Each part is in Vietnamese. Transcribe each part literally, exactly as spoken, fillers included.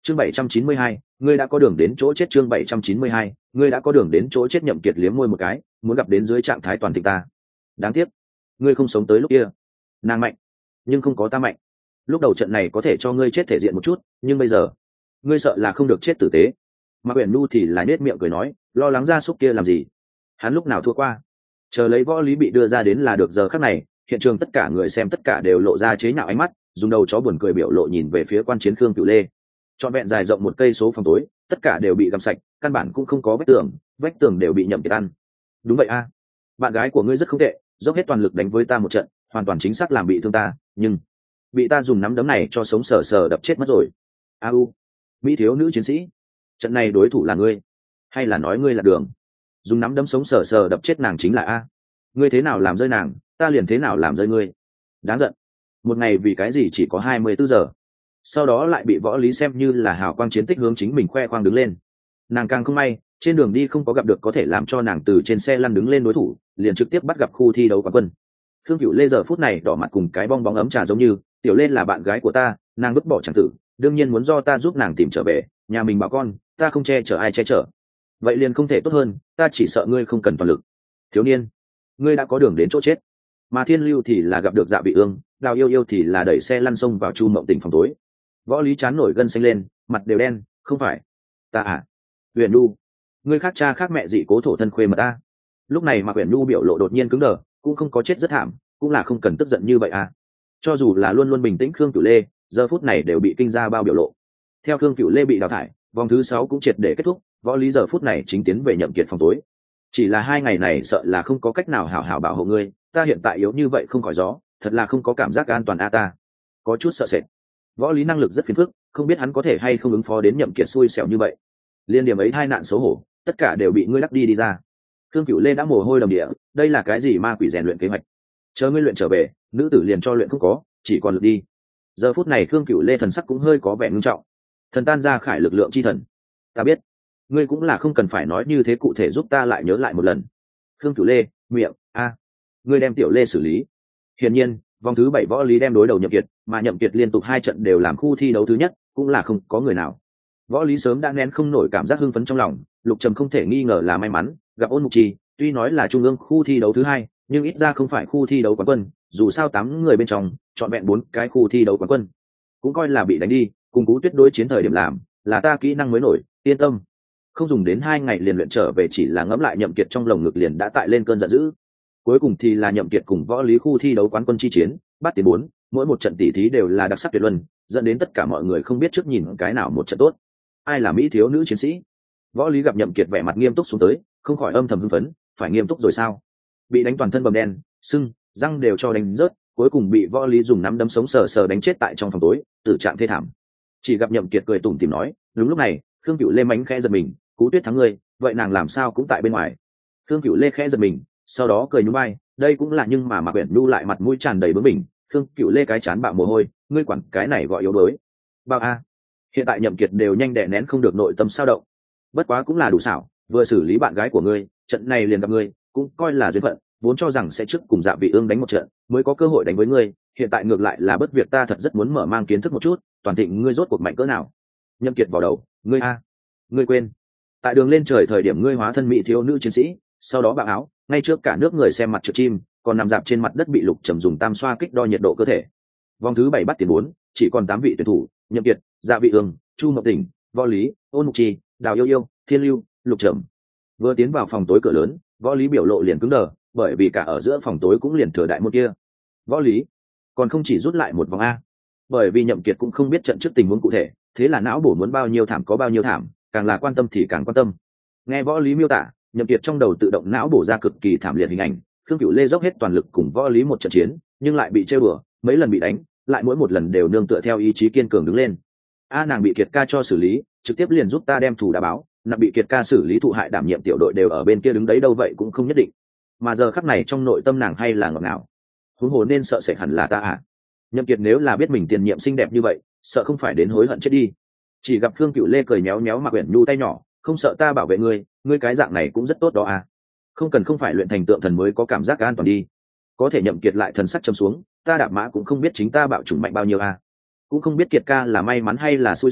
chương bảy trăm chín mươi hai, ngươi đã có đường đến chỗ chết. Chương bảy trăm chín mươi hai, ngươi đã có đường đến chỗ chết. Nhậm Kiệt liếm môi một cái, muốn gặp đến dưới trạng thái toàn thịnh ta. Đáng tiếc, ngươi không sống tới lúc kia. Nàng mạnh, nhưng không có ta mạnh. Lúc đầu trận này có thể cho ngươi chết thể diện một chút, nhưng bây giờ, ngươi sợ là không được chết tử tế. Mà Uyển Nhu thì lại nết miệng cười nói, lo lắng gia súc kia làm gì? Hắn lúc nào thua qua? Chờ lấy võ lý bị đưa ra đến là được. Giờ khắc này, hiện trường tất cả người xem tất cả đều lộ ra chế nhạo ánh mắt, dùng đầu chó buồn cười biểu lộ nhìn về phía quan chiến Khương Cửu Lê. Trọn vẹn dài rộng một cây số phòng tối, tất cả đều bị găm sạch, căn bản cũng không có vách tường, vách tường đều bị Nhậm Kiệt ăn. Đúng vậy a, bạn gái của ngươi rất không tệ, dốc hết toàn lực đánh với ta một trận, hoàn toàn chính xác làm bị thương ta, nhưng bị ta dùng nắm đấm này cho sống sờ sờ đập chết mất rồi. A u, mỹ thiếu nữ chiến sĩ, trận này đối thủ là ngươi, hay là nói ngươi là đường? Dùng nắm đấm sống sờ sờ đập chết nàng chính là a. Ngươi thế nào làm rơi nàng, ta liền thế nào làm rơi ngươi. Đáng giận. Một ngày vì cái gì chỉ có hai mươi bốn giờ. Sau đó lại bị võ lý xem như là hào quang chiến tích hướng chính mình khoe khoang đứng lên. Nàng càng không may, trên đường đi không có gặp được có thể làm cho nàng từ trên xe lăn đứng lên đối thủ, liền trực tiếp bắt gặp khu thi đấu quán quân. Khương Cửu Lê giờ phút này đỏ mặt cùng cái bong bóng ấm trà giống như, tiểu Lê là bạn gái của ta, nàng vứt bỏ chẳng tử, đương nhiên muốn do ta giúp nàng tìm trở về, nhà mình bảo con, ta không che chở ai che chở. Vậy liền không thể tốt hơn, ta chỉ sợ ngươi không cần toàn lực. Thiếu niên, ngươi đã có đường đến chỗ chết. Mà Thiên Lưu thì là gặp được Dạ Vị Ương, Đào Yêu Yêu thì là đẩy xe lăn sông vào Chu Mộng Tình phòng tối. Võ lý chán nổi gân xanh lên, mặt đều đen, không phải ta à? Uyển Nhu, ngươi khác cha khác mẹ dị cố thổ thân khuê mật ta. Lúc này mà Uyển Nhu biểu lộ đột nhiên cứng đờ, cũng không có chết rất thảm, cũng là không cần tức giận như vậy à. Cho dù là luôn luôn bình tĩnh Khương Cửu Lê, giờ phút này đều bị kinh ra bao biểu lộ. Theo Khương Cửu Lê bị đào thải, vòng thứ sáu cũng triệt để kết thúc, võ lý giờ phút này chính tiến về Nhậm Kiệt phòng tối. Chỉ là hai ngày này sợ là không có cách nào hảo hảo bảo hộ ngươi, ta hiện tại yếu như vậy không khỏi gió, thật là không có cảm giác an toàn a. Ta có chút sợ sệt. Võ lý năng lực rất phiền phức, không biết hắn có thể hay không ứng phó đến Nhậm Kiệt xui xẻo như vậy. Liên điểm ấy hai nạn xấu hổ, tất cả đều bị ngươi lắc đi đi ra. Khương Cửu Lê đã mồ hôi đầm địa, đây là cái gì ma quỷ rèn luyện kế hoạch? Chờ ngươi luyện trở về, nữ tử liền cho luyện không có, chỉ còn lực đi. Giờ phút này Khương Cửu Lê thần sắc cũng hơi có vẻ ngưng trọng. Thần tan ra khải lực lượng chi thần. Ta biết, ngươi cũng là không cần phải nói như thế cụ thể, giúp ta lại nhớ lại một lần. Khương Cửu Lê, miệng, a, ngươi đem Tiểu Lê xử lý. Hiển nhiên, vòng thứ bảy võ lý đem đối đầu Nhậm Kiệt, mà Nhậm Kiệt liên tục hai trận đều làm khu thi đấu thứ nhất, cũng là không có người nào. Võ lý sớm đã nén không nổi cảm giác hưng phấn trong lòng, Lục Trầm không thể nghi ngờ là may mắn gặp Ôn Mục Trì, tuy nói là trung ương khu thi đấu thứ hai, nhưng ít ra không phải khu thi đấu quán quân, dù sao tám người bên trong chọn vẹn bốn cái khu thi đấu quán quân, cũng coi là bị đánh đi. Cùng Cú Tuyết đối chiến thời điểm làm là ta kỹ năng mới nổi, yên tâm, không dùng đến hai ngày liền luyện trở về, chỉ là ngẫm lại Nhậm Kiệt trong lồng ngực liền đã tại lên cơn giận dữ. Cuối cùng thì là Nhậm Kiệt cùng võ lý khu thi đấu quán quân chi chiến, bắt tiền bốn, mỗi một trận tỷ thí đều là đặc sắc tuyệt luân, dẫn đến tất cả mọi người không biết trước nhìn cái nào một trận tốt. Ai là mỹ thiếu nữ chiến sĩ? Võ lý gặp Nhậm Kiệt vẻ mặt nghiêm túc xuống tới, không khỏi âm thầm hưng phấn, phải nghiêm túc rồi sao? Bị đánh toàn thân bầm đen, sưng, răng đều cho đánh rớt, cuối cùng bị võ lý dùng nắm đấm sống sờ sờ đánh chết tại trong phòng tối, tử trạng thê thảm. Chỉ gặp Nhậm Kiệt cười tủm tỉm nói, đúng lúc này, Khương Cửu Lê mánh khẽ giật mình, Cú Tuyết thắng ngươi, vậy nàng làm sao cũng tại bên ngoài. Khương Cửu Lê khẽ giật mình, sau đó cười nhún vai, đây cũng là nhưng mà Mạc Uyển Nhu lại mặt mũi tràn đầy bướng bỉnh. Khương Cửu Lê cái chán bạo mồ hôi, ngươi quản cái này gọi yếu đuối. Bao a, hiện tại Nhậm Kiệt đều nhanh đè nén không được nội tâm sao động. Bất quá cũng là đủ xảo, vừa xử lý bạn gái của ngươi, trận này liền gặp ngươi, cũng coi là duyên phận, vốn cho rằng sẽ trước cùng Dạ Vị Ương đánh một trận, mới có cơ hội đánh với ngươi, hiện tại ngược lại là bất việc, ta thật rất muốn mở mang kiến thức một chút, toàn thịnh ngươi rốt cuộc mạnh cỡ nào. Nhậm Kiệt vào đầu, ngươi a, ngươi quên, tại đường lên trời thời điểm ngươi hóa thân mỹ thiếu nữ chiến sĩ, sau đó bạo áo, ngay trước cả nước người xem mặt trượt chim, còn nằm dạp trên mặt đất bị Lục Trầm dùng tam xoa kích đo nhiệt độ cơ thể. Vòng thứ bảy bắt tiền bốn, chỉ còn tám vị tuyển thủ, Nhậm Kiệt, Dạ Vị Ương, Chu Mộng Tình, Võ Lý, Ôn Mục Trì, Đào Yêu Yêu, Thiên Lưu, Lục Trầm. Vừa tiến vào phòng tối cửa lớn, Võ Lý biểu lộ liền cứng đờ, bởi vì cả ở giữa phòng tối cũng liền thừa đại một kia. Võ Lý còn không chỉ rút lại một vòng a, bởi vì Nhậm Kiệt cũng không biết trận trước tình huống cụ thể, thế là não bổ muốn bao nhiêu thảm có bao nhiêu thảm, càng là quan tâm thì càng quan tâm. Nghe Võ Lý miêu tả, Nhậm Kiệt trong đầu tự động não bổ ra cực kỳ thảm liệt hình ảnh. Khương Cửu Lê dốc hết toàn lực cùng Võ Lý một trận chiến, nhưng lại bị chơi bừa, mấy lần bị đánh, lại mỗi một lần đều nương tựa theo ý chí kiên cường đứng lên. A nàng bị Kiệt ca cho xử lý, trực tiếp liền giúp ta đem thù đã báo, nặng bị Kiệt ca xử lý thụ hại đảm nhiệm tiểu đội đều ở bên kia đứng đấy đâu, vậy cũng không nhất định. Mà giờ khắc này trong nội tâm nàng hay là ngọt ngào. Huống hồ nên sợ sệt hẳn là ta à? Nhậm Kiệt nếu là biết mình tiền nhiệm xinh đẹp như vậy, sợ không phải đến hối hận chết đi. Chỉ gặp Khương Cửu Lê cười méo méo Mạc Uyển Nhu tay nhỏ, không sợ ta bảo vệ ngươi, ngươi cái dạng này cũng rất tốt đó à? Không cần không phải luyện thành tượng thần mới có cảm giác an toàn đi. Có thể Nhậm Kiệt lại thần sắc trầm xuống, ta đạp mã cũng không biết chính ta bạo chủng mạnh bao nhiêu à? Cũng không biết Kiệt ca là may mắn hay là xui xẻo,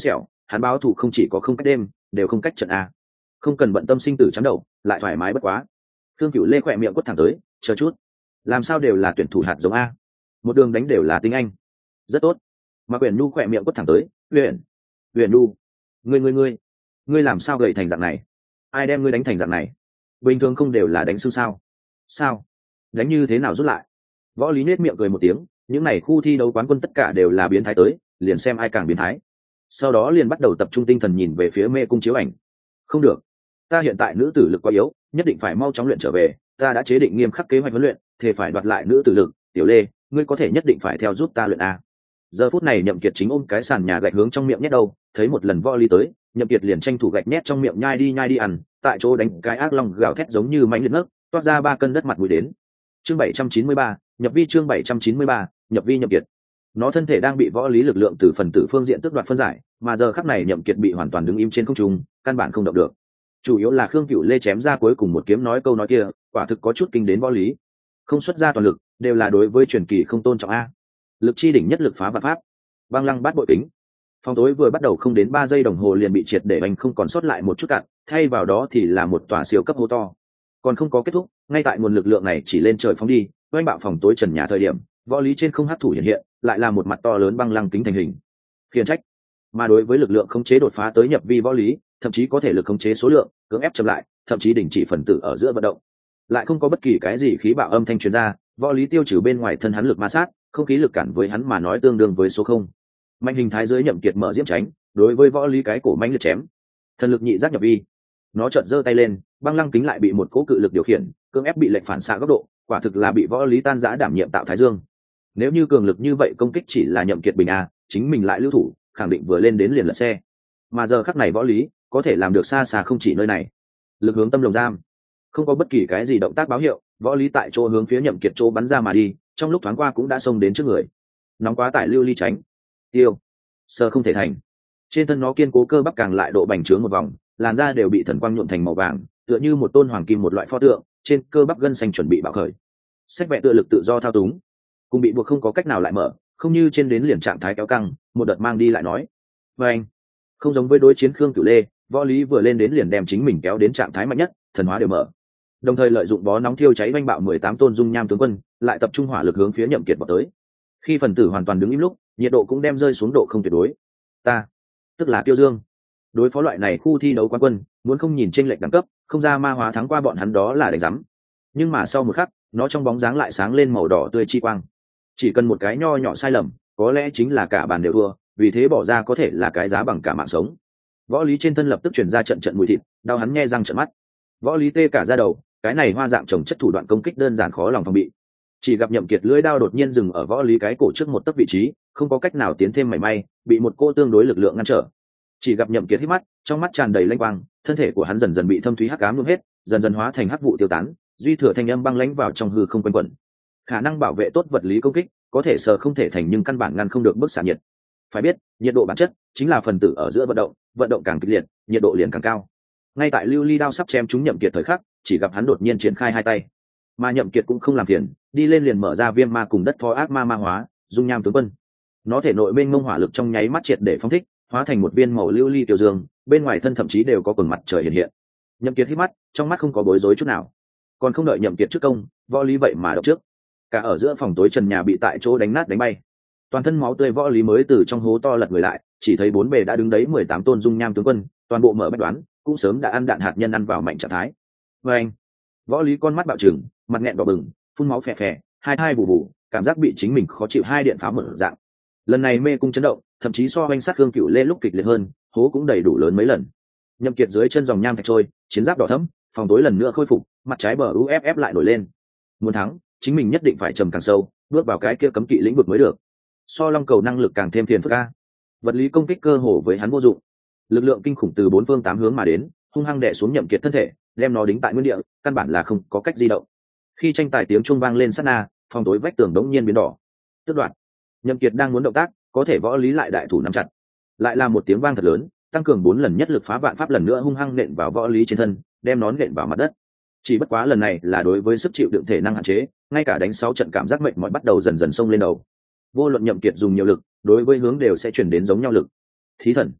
hắn báo thù không chỉ có không cách đêm đều không cách trận a. Không cần bận tâm sinh tử chắm đầu, lại thoải mái bất quá. Khương Cửu Lê khỏe miệng quất thẳng tới, chờ chút, làm sao đều là tuyển thủ hạt giống a, một đường đánh đều là tinh anh, rất tốt. Mà Quyền Nhu khỏe miệng quất thẳng tới, Huyền, Huyền Nhu, ngươi ngươi ngươi, ngươi làm sao gầy thành dạng này? Ai đem ngươi đánh thành dạng này? Bình thường không đều là đánh xương sao? Sao? Đánh như thế nào rút lại? Võ Lý nết miệng cười một tiếng, những này khu thi đấu quán quân tất cả đều là biến thái tới, liền xem ai càng biến thái. Sau đó liền bắt đầu tập trung tinh thần nhìn về phía mê cung chiếu ảnh. Không được, ta hiện tại nữ tử lực quá yếu, nhất định phải mau chóng luyện trở về. Ta đã chế định nghiêm khắc kế hoạch huấn luyện, thề phải đoạt lại nữ tử lực. Tiểu Lê, ngươi có thể nhất định phải theo giúp ta luyện a. Giờ phút này Nhậm Kiệt chính ôm cái sàn nhà gạch hướng trong miệng nhét đâu, thấy một lần Võ Lý tới, Nhậm Kiệt liền tranh thủ gạch nhét trong miệng nhai đi nhai đi ăn, tại chỗ đánh cái ác long gào thét giống như mãnh liệt ngất, toát ra ba cân đất mặt mũi đến. Chương bảy trăm chín mươi ba, nhập vi chương bảy trăm chín mươi ba, nhập vi Nhậm Kiệt. Nó thân thể đang bị Võ Lý lực lượng từ phần tử phương diện tước đoạt phân giải, mà giờ khắc này Nhậm Kiệt bị hoàn toàn đứng im trên không trung, căn bản không động được. Chủ yếu là Khương Cửu Lê chém ra cuối cùng một kiếm nói câu nói kia, quả thực có chút kinh đến Võ Lý. Không xuất ra toàn lực, đều là đối với truyền kỳ không tôn trọng a. Lực chi đỉnh nhất lực phá vạn pháp. Băng lăng bát bội tính. Phòng tối vừa bắt đầu không đến ba giây đồng hồ liền bị triệt để bành không còn sót lại một chút cạn, thay vào đó thì là một tòa siêu cấp hố to. Còn không có kết thúc, ngay tại nguồn lực lượng này chỉ lên trời phóng đi, oanh bạo phòng tối trần nhà thời điểm, Võ Lý trên không hấp thủ hiện hiện, lại là một mặt to lớn băng lăng kính thành hình. Khiển trách. Mà đối với lực lượng khống chế đột phá tới nhập vi Võ Lý, thậm chí có thể lực khống chế số lượng, cưỡng ép chậm lại, thậm chí đình chỉ phần tử ở giữa vận động. Lại không có bất kỳ cái gì khí bạo âm thanh truyền ra, Võ Lý tiêu trừ bên ngoài thân hắn lực ma sát, không khí lực cản với hắn mà nói tương đương với số không. Mạnh hình thái dưới Nhậm Kiệt mở diễm tránh, đối với Võ Lý cái cổ mãnh liệt chém. Thần lực nhị giác nhập vi. Nó chợt giơ tay lên, băng lăng kính lại bị một cỗ cự lực điều khiển, cưỡng ép bị lệch phản xạ góc độ, quả thực là bị Võ Lý tan rã đảm nhiệm tạo thái dương. Nếu như cường lực như vậy công kích chỉ là Nhậm Kiệt bình a, chính mình lại lưu thủ, khẳng định vừa lên đến liền lật xe. Mà giờ khắc này Võ Lý có thể làm được xa xa không chỉ nơi này. Lực hướng tâm lồng giam, không có bất kỳ cái gì động tác báo hiệu, Võ Lý tại chỗ hướng phía Nhậm Kiệt chỗ bắn ra mà đi, trong lúc thoáng qua cũng đã xông đến trước người. Nóng quá tải lưu ly tránh, tiêu, sơ không thể thành. Trên thân nó kiên cố cơ bắp càng lại độ bành trướng một vòng, làn da đều bị thần quang nhuộm thành màu vàng, tựa như một tôn hoàng kim một loại pho tượng, trên cơ bắp gân xanh chuẩn bị bạo khởi. Sách vẽ tựa lực tự do thao túng, cùng bị buộc không có cách nào lại mở, không như trên đến liền trạng thái kéo căng, một đợt mang đi lại nói. Và anh, không giống với đối chiến Khương Cửu Lê, Võ Lý vừa lên đến liền đem chính mình kéo đến trạng thái mạnh nhất, thần hóa đều mở. Đồng thời lợi dụng bó nóng thiêu cháy oanh bạo mười tám tôn dung nham tướng quân, lại tập trung hỏa lực hướng phía Nhậm Kiệt vào tới. Khi phần tử hoàn toàn đứng im lúc, nhiệt độ cũng đem rơi xuống độ không tuyệt đối. Ta, tức là Tiêu Dương. Đối phó loại này khu thi đấu quán quân, muốn không nhìn chênh lệch đẳng cấp, không ra ma hóa thắng qua bọn hắn đó là đánh rắm. Nhưng mà sau một khắc, nó trong bóng dáng lại sáng lên màu đỏ tươi chi quang. Chỉ cần một cái nho nhỏ sai lầm, có lẽ chính là cả bàn đều thua, vì thế bỏ ra có thể là cái giá bằng cả mạng sống. Võ Lý trên thân lập tức truyền ra trận trận mùi thịt, đau hắn nghe răng trợn mắt. Võ Lý tê cả da đầu, cái này hoa dạng trồng chất thủ đoạn công kích đơn giản khó lòng phòng bị. Chỉ gặp Nhậm Kiệt lưỡi đao đột nhiên dừng ở Võ Lý cái cổ trước một tấc vị trí, không có cách nào tiến thêm mảy may, bị một cô tương đối lực lượng ngăn trở. Chỉ gặp Nhậm Kiệt hít mắt, trong mắt tràn đầy lanh quang, thân thể của hắn dần dần bị thâm thúy hắc ám nhuộm hết, dần dần hóa thành hắc vụ tiêu tán, duy thừa thanh âm băng lãnh vào trong hư không quanh quẩn. Khả năng bảo vệ tốt vật lý công kích, có thể sờ không thể thành nhưng căn bản ngăn không được bức xạ nhiệt. Phải biết, nhiệt độ bản chất chính là phần tử ở giữa vận động, vận động càng kịch liệt, nhiệt độ liền càng cao. Ngay tại lưu ly đao sắp chém trúng Nhậm Kiệt thời khắc, chỉ gặp hắn đột nhiên triển khai hai tay, mà Nhậm Kiệt cũng không làm phiền, đi lên liền mở ra viêm ma cùng đất thoi ác ma ma hóa, dung nham tướng quân. Nó thể nội mênh mông hỏa lực trong nháy mắt triệt để phóng thích, hóa thành một viên màu lưu ly tiểu dương, bên ngoài thân thậm chí đều có quầng mặt trời hiện hiện. Nhậm Kiệt hít mắt, trong mắt không có bối rối chút nào. Còn không đợi Nhậm Kiệt trước công, Võ Lý vậy mà động trước. Cả ở giữa phòng tối trần nhà bị tại chỗ đánh nát đánh bay. Toàn thân máu tươi Võ Lý mới từ trong hố to lật người lại, chỉ thấy bốn bề đã đứng đấy mười tám tôn dung nham tướng quân, toàn bộ mở bách đoán, cũng sớm đã ăn đạn hạt nhân ăn vào mạnh trạng thái. Và anh, Võ Lý con mắt bạo trừng, mặt nghẹn đỏ bừng, phun máu phè phè, hai thai bù bù, cảm giác bị chính mình khó chịu hai điện pháo mở dạng. Lần này mê cung chấn động, thậm chí so oanh sát Khương Cửu Lê lúc kịch liệt hơn, hố cũng đầy đủ lớn mấy lần. Nhậm Kiệt dưới chân dòng nham thạch trôi, chiến giáp đỏ thẫm, phòng tối lần nữa khôi phục, mặt trái bờ u ép ép lại nổi lên. Muốn thắng, chính mình nhất định phải trầm càng sâu, bước vào cái kia cấm kỵ lĩnh vực mới được. So long cầu năng lực càng thêm phiền phức a. Vật lý công kích cơ hồ với hắn vô dụng. Lực lượng kinh khủng từ bốn phương tám hướng mà đến, hung hăng đè xuống Nhậm Kiệt thân thể, đem nó đính tại nguyên địa, căn bản là không có cách di động. Khi tranh tài tiếng chuông vang lên sát na, phòng tối vách tường đống nhiên biến đỏ. Tức đoạn, Nhậm Kiệt đang muốn động tác, có thể Võ Lý lại đại thủ nắm chặt. Lại là một tiếng vang thật lớn, tăng cường bốn lần nhất lực phá vạn pháp lần nữa hung hăng nện vào Võ Lý trên thân, đem nó nện vào mặt đất. Chỉ bất quá lần này là đối với sức chịu đựng thể năng hạn chế, ngay cả đánh sáu trận cảm giác mệt mỏi bắt đầu dần dần xông lên đầu. Vô luận Nhậm Kiệt dùng nhiều lực, đối với hướng đều sẽ chuyển đến giống nhau lực. Thí thần,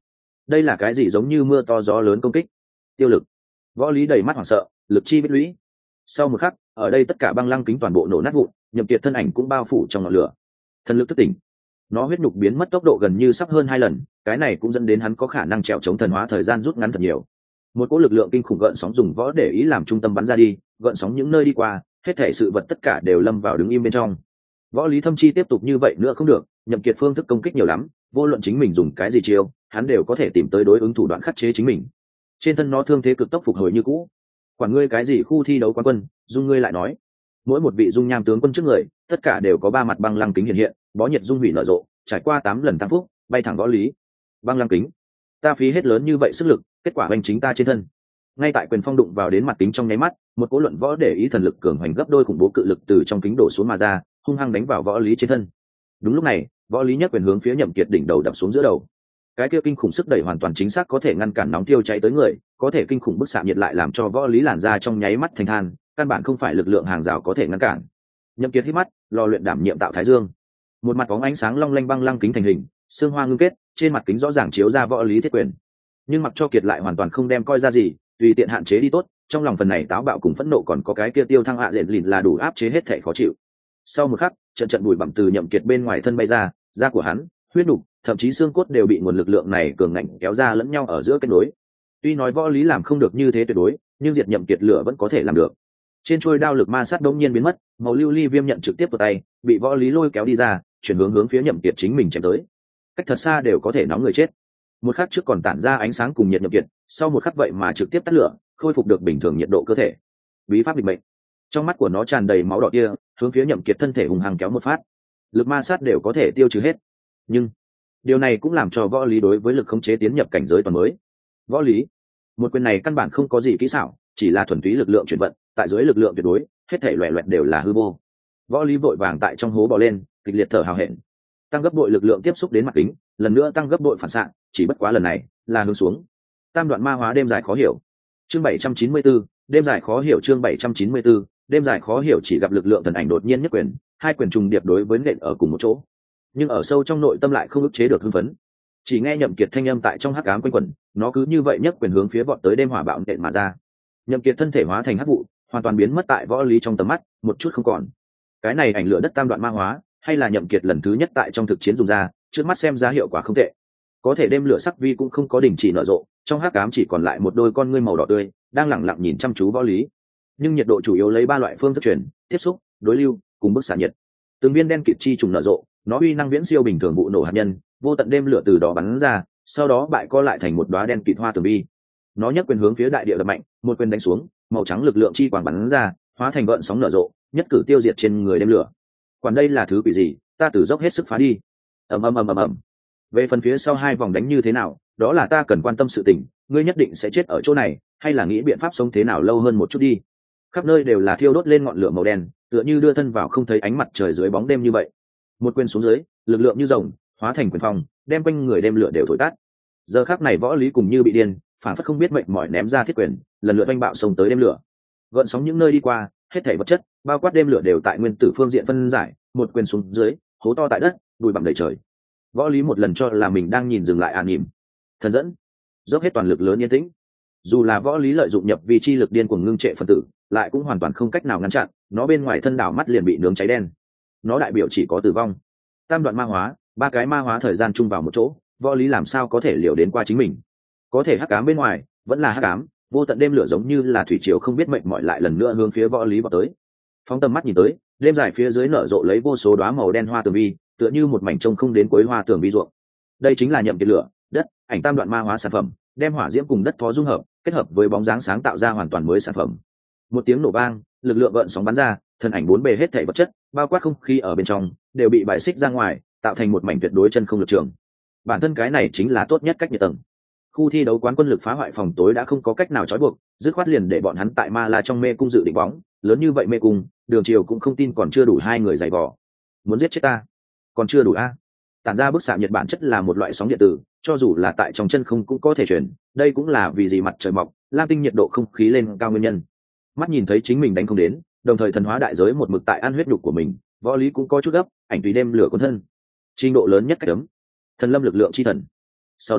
đây là cái gì giống như mưa to gió lớn công kích? Tiêu lực. Võ lý đầy mắt hoảng sợ, lực chi biết lũy. Sau một khắc, ở đây tất cả băng lăng kính toàn bộ nổ nát vụn, Nhậm Kiệt thân ảnh cũng bao phủ trong ngọn lửa. Thần lực thức tỉnh, nó huyết nhục biến mất tốc độ gần như sắp hơn hai lần, cái này cũng dẫn đến hắn có khả năng trèo chống thần hóa thời gian rút ngắn thật nhiều. Một cỗ lực lượng kinh khủng gợn sóng dùng võ để ý làm trung tâm bắn ra đi, gợn sóng những nơi đi qua, hết thảy sự vật tất cả đều lâm vào đứng im bên trong. Võ lý thâm chi tiếp tục như vậy nữa không được, Nhậm Kiệt phương thức công kích nhiều lắm, vô luận chính mình dùng cái gì chiêu, hắn đều có thể tìm tới đối ứng thủ đoạn khắc chế chính mình. Trên thân nó thương thế cực tốc phục hồi như cũ. Quản ngươi cái gì khu thi đấu quán quân, dung ngươi lại nói. Mỗi một vị dung nham tướng quân trước người, tất cả đều có ba mặt băng lăng kính hiện hiện, bó nhiệt dung hủy nở rộ, trải qua tám lần tăng phúc, bay thẳng võ lý. Băng lăng kính, ta phí hết lớn như vậy sức lực, kết quả anh chính ta trên thân. Ngay tại quyền phong đụng vào đến mặt kính trong nháy mắt, một cỗ luận võ để ý thần lực cường hoành gấp đôi khủng bố cự lực từ trong kính đổ xuống mà ra, hung hăng đánh vào võ lý trên thân. Đúng lúc này, võ lý nhấc quyền hướng phía Nhậm Kiệt đỉnh đầu đập xuống giữa đầu. Cái kia kinh khủng sức đẩy hoàn toàn chính xác có thể ngăn cản nóng tiêu cháy tới người, có thể kinh khủng bức xạ nhiệt lại làm cho võ lý làn da trong nháy mắt thành than, căn bản không phải lực lượng hàng rào có thể ngăn cản. Nhậm Kiệt hít mắt, lò luyện đảm nhiệm tạo thái dương. Một mặt bóng ánh sáng long lanh băng lăng kính thành hình, xương hoa ngưng kết, trên mặt kính rõ ràng chiếu ra võ lý thiết quyền. Nhưng mặc cho Kiệt lại hoàn toàn không đem coi ra gì, tùy tiện hạn chế đi tốt, trong lòng phần này táo bạo cùng phẫn nộ còn có cái kia tiêu thăng hạ diện lìn là đủ áp chế hết thể khó chịu. Sau một khắc, trận trận bụi bặm từ Nhậm Kiệt bên ngoài thân bay ra, da của hắn, huyết nục, thậm chí xương cốt đều bị nguồn lực lượng này cường ngạnh kéo ra lẫn nhau ở giữa kết nối. Tuy nói võ lý làm không được như thế tuyệt đối, nhưng diệt Nhậm Kiệt lửa vẫn có thể làm được. Trên chuôi đao lực ma sát đống nhiên biến mất, màu lưu ly viêm nhận trực tiếp vào tay, bị võ lý lôi kéo đi ra, chuyển hướng hướng phía Nhậm Kiệt chính mình chém tới. Cách thật xa đều có thể nóng người chết. Một khắc trước còn tản ra ánh sáng cùng nhiệt Nhậm Kiệt, sau một khắc vậy mà trực tiếp tắt lửa, khôi phục được bình thường nhiệt độ cơ thể. Bí pháp định mệnh. Trong mắt của nó tràn đầy máu đỏ kia, hướng phía Nhậm Kiệt thân thể hùng hăng kéo một phát. Lực ma sát đều có thể tiêu trừ hết. Nhưng điều này cũng làm cho võ lý đối với lực khống chế tiến nhập cảnh giới toàn mới. Võ lý, một quyền này căn bản không có gì kỹ xảo, chỉ là thuần túy lực lượng chuyển vận, tại dưới lực lượng tuyệt đối, hết thảy loẻ loẹt đều là hư vô. Võ lý vội vàng tại trong hố bò lên, kịch liệt thở hào hẹn, tăng gấp bội lực lượng tiếp xúc đến mặt kính, lần nữa tăng gấp bội phản xạ, chỉ bất quá lần này là hướng xuống. Tam đoạn ma hóa đêm dài khó hiểu. Chương bảy trăm chín mươi tư, đêm dài khó hiểu chương bảy trăm chín mươi tư, đêm dài khó hiểu chỉ gặp lực lượng thần ảnh đột nhiên nhất quyền, hai quyền trùng điệp đối với nện ở cùng một chỗ. Nhưng ở sâu trong nội tâm lại không ức chế được hưng phấn. Chỉ nghe Nhậm Kiệt thanh âm tại trong hắc ám quanh quẩn, nó cứ như vậy nhất quyền hướng phía vọt tới đêm hỏa bạo nện mà ra. Nhậm Kiệt thân thể hóa thành hắc vụ, hoàn toàn biến mất tại võ lý trong tầm mắt, một chút không còn. Cái này ảnh lửa đất tam đoạn ma hóa, hay là Nhậm Kiệt lần thứ nhất tại trong thực chiến dùng ra, trước mắt xem ra hiệu quả không tệ. Có thể đêm lửa sắc vi cũng không có đình chỉ nở rộ, trong hắc ám chỉ còn lại một đôi con ngươi màu đỏ tươi, đang lặng lặng nhìn chăm chú võ lý. Nhưng nhiệt độ chủ yếu lấy ba loại phương thức truyền, tiếp xúc, đối lưu, cùng bức xạ nhiệt. Từng viên đen kịt chi trùng nở rộ, nó uy năng viễn siêu bình thường vụ nổ hạt nhân, vô tận đêm lửa từ đó bắn ra, sau đó bại co lại thành một đóa đen kịt hoa tường vi. Nó nhấc quyền hướng phía đại địa đập mạnh, một quyền đánh xuống, màu trắng lực lượng chi quang bắn ra, hóa thành gợn sóng nở rộ, nhất cử tiêu diệt trên người đêm lửa. Quản đây là thứ quỷ gì, ta tử dốc hết sức phá đi. Ầm ầm ầm ầm ầm. Về phần phía sau hai vòng đánh như thế nào, đó là ta cần quan tâm sự tình, ngươi nhất định sẽ chết ở chỗ này, hay là nghĩ biện pháp sống thế nào lâu hơn một chút đi. Khắp nơi đều là thiêu đốt lên ngọn lửa màu đen, tựa như đưa thân vào không thấy ánh mặt trời dưới bóng đêm như vậy. Một quyền xuống dưới, lực lượng như rồng, hóa thành quyền phong, đem quanh người đêm lửa đều thổi tắt. Giờ khắc này võ lý cùng như bị điên, phản phất không biết mệnh mỏi ném ra thiết quyền, lần lượt oanh bạo xông tới đêm lửa. Gợn sóng những nơi đi qua, hết thảy vật chất, bao quát đêm lửa đều tại nguyên tử phương diện phân giải, một quyền xuống dưới, hố to tại đất, bụi bặm đầy trời. Võ lý một lần cho là mình đang nhìn dừng lại an nhìm. Thần dẫn, dốc hết toàn lực lớn yên tĩnh. Dù là võ lý lợi dụng nhập vi chi lực điên cuồng ngưng trệ phân tử, lại cũng hoàn toàn không cách nào ngăn chặn, nó bên ngoài thân đảo mắt liền bị nướng cháy đen. Nó đại biểu chỉ có tử vong. Tam đoạn ma hóa, ba cái ma hóa thời gian chung vào một chỗ, võ lý làm sao có thể liều đến qua chính mình. Có thể hắc ám bên ngoài vẫn là hắc ám, vô tận đêm lửa giống như là thủy triều không biết mệnh mỏi lại lần nữa hướng phía võ lý vào tới. Phóng tầm mắt nhìn tới, đêm dài phía dưới nở rộ lấy vô số đóa màu đen hoa tường vi, tựa như một mảnh trông không đến cuối hoa tường vi ruộng. Đây chính là Nhậm Kiệt lửa, đất, ảnh tam đoạn ma hóa sản phẩm, đem hỏa diễm cùng đất phó dung hợp, kết hợp với bóng dáng sáng tạo ra hoàn toàn mới sản phẩm. Một tiếng nổ vang, lực lượng gợn sóng bắn ra, thân ảnh bốn bề hết thảy vật chất, bao quát không khí ở bên trong, đều bị bài xích ra ngoài, tạo thành một mảnh tuyệt đối chân không lực trường. Bản thân cái này chính là tốt nhất cách nhiệt tầng. Khu thi đấu quán quân lực phá hoại phòng tối đã không có cách nào trói buộc, dứt khoát liền để bọn hắn tại Ma La trong mê cung dự định bóng, lớn như vậy mê cung, Đường Triều cũng không tin còn chưa đủ hai người giày vò. Muốn giết chết ta, còn chưa đủ a? Tản ra bức xạ nhiệt bản chất là một loại sóng điện tử, cho dù là tại trong chân không cũng có thể truyền, đây cũng là vì gì mặt trời mọc, lam tinh nhiệt độ không khí lên cao nguyên nhân. Mắt nhìn thấy chính mình đánh không đến, đồng thời thần hóa đại giới một mực tại ăn huyết nhục của mình, võ lý cũng có chút gấp, ảnh tùy đêm lửa cuốn thân. Trình độ lớn nhất cách đấm, thần lâm lực lượng chi thần. Sau đó,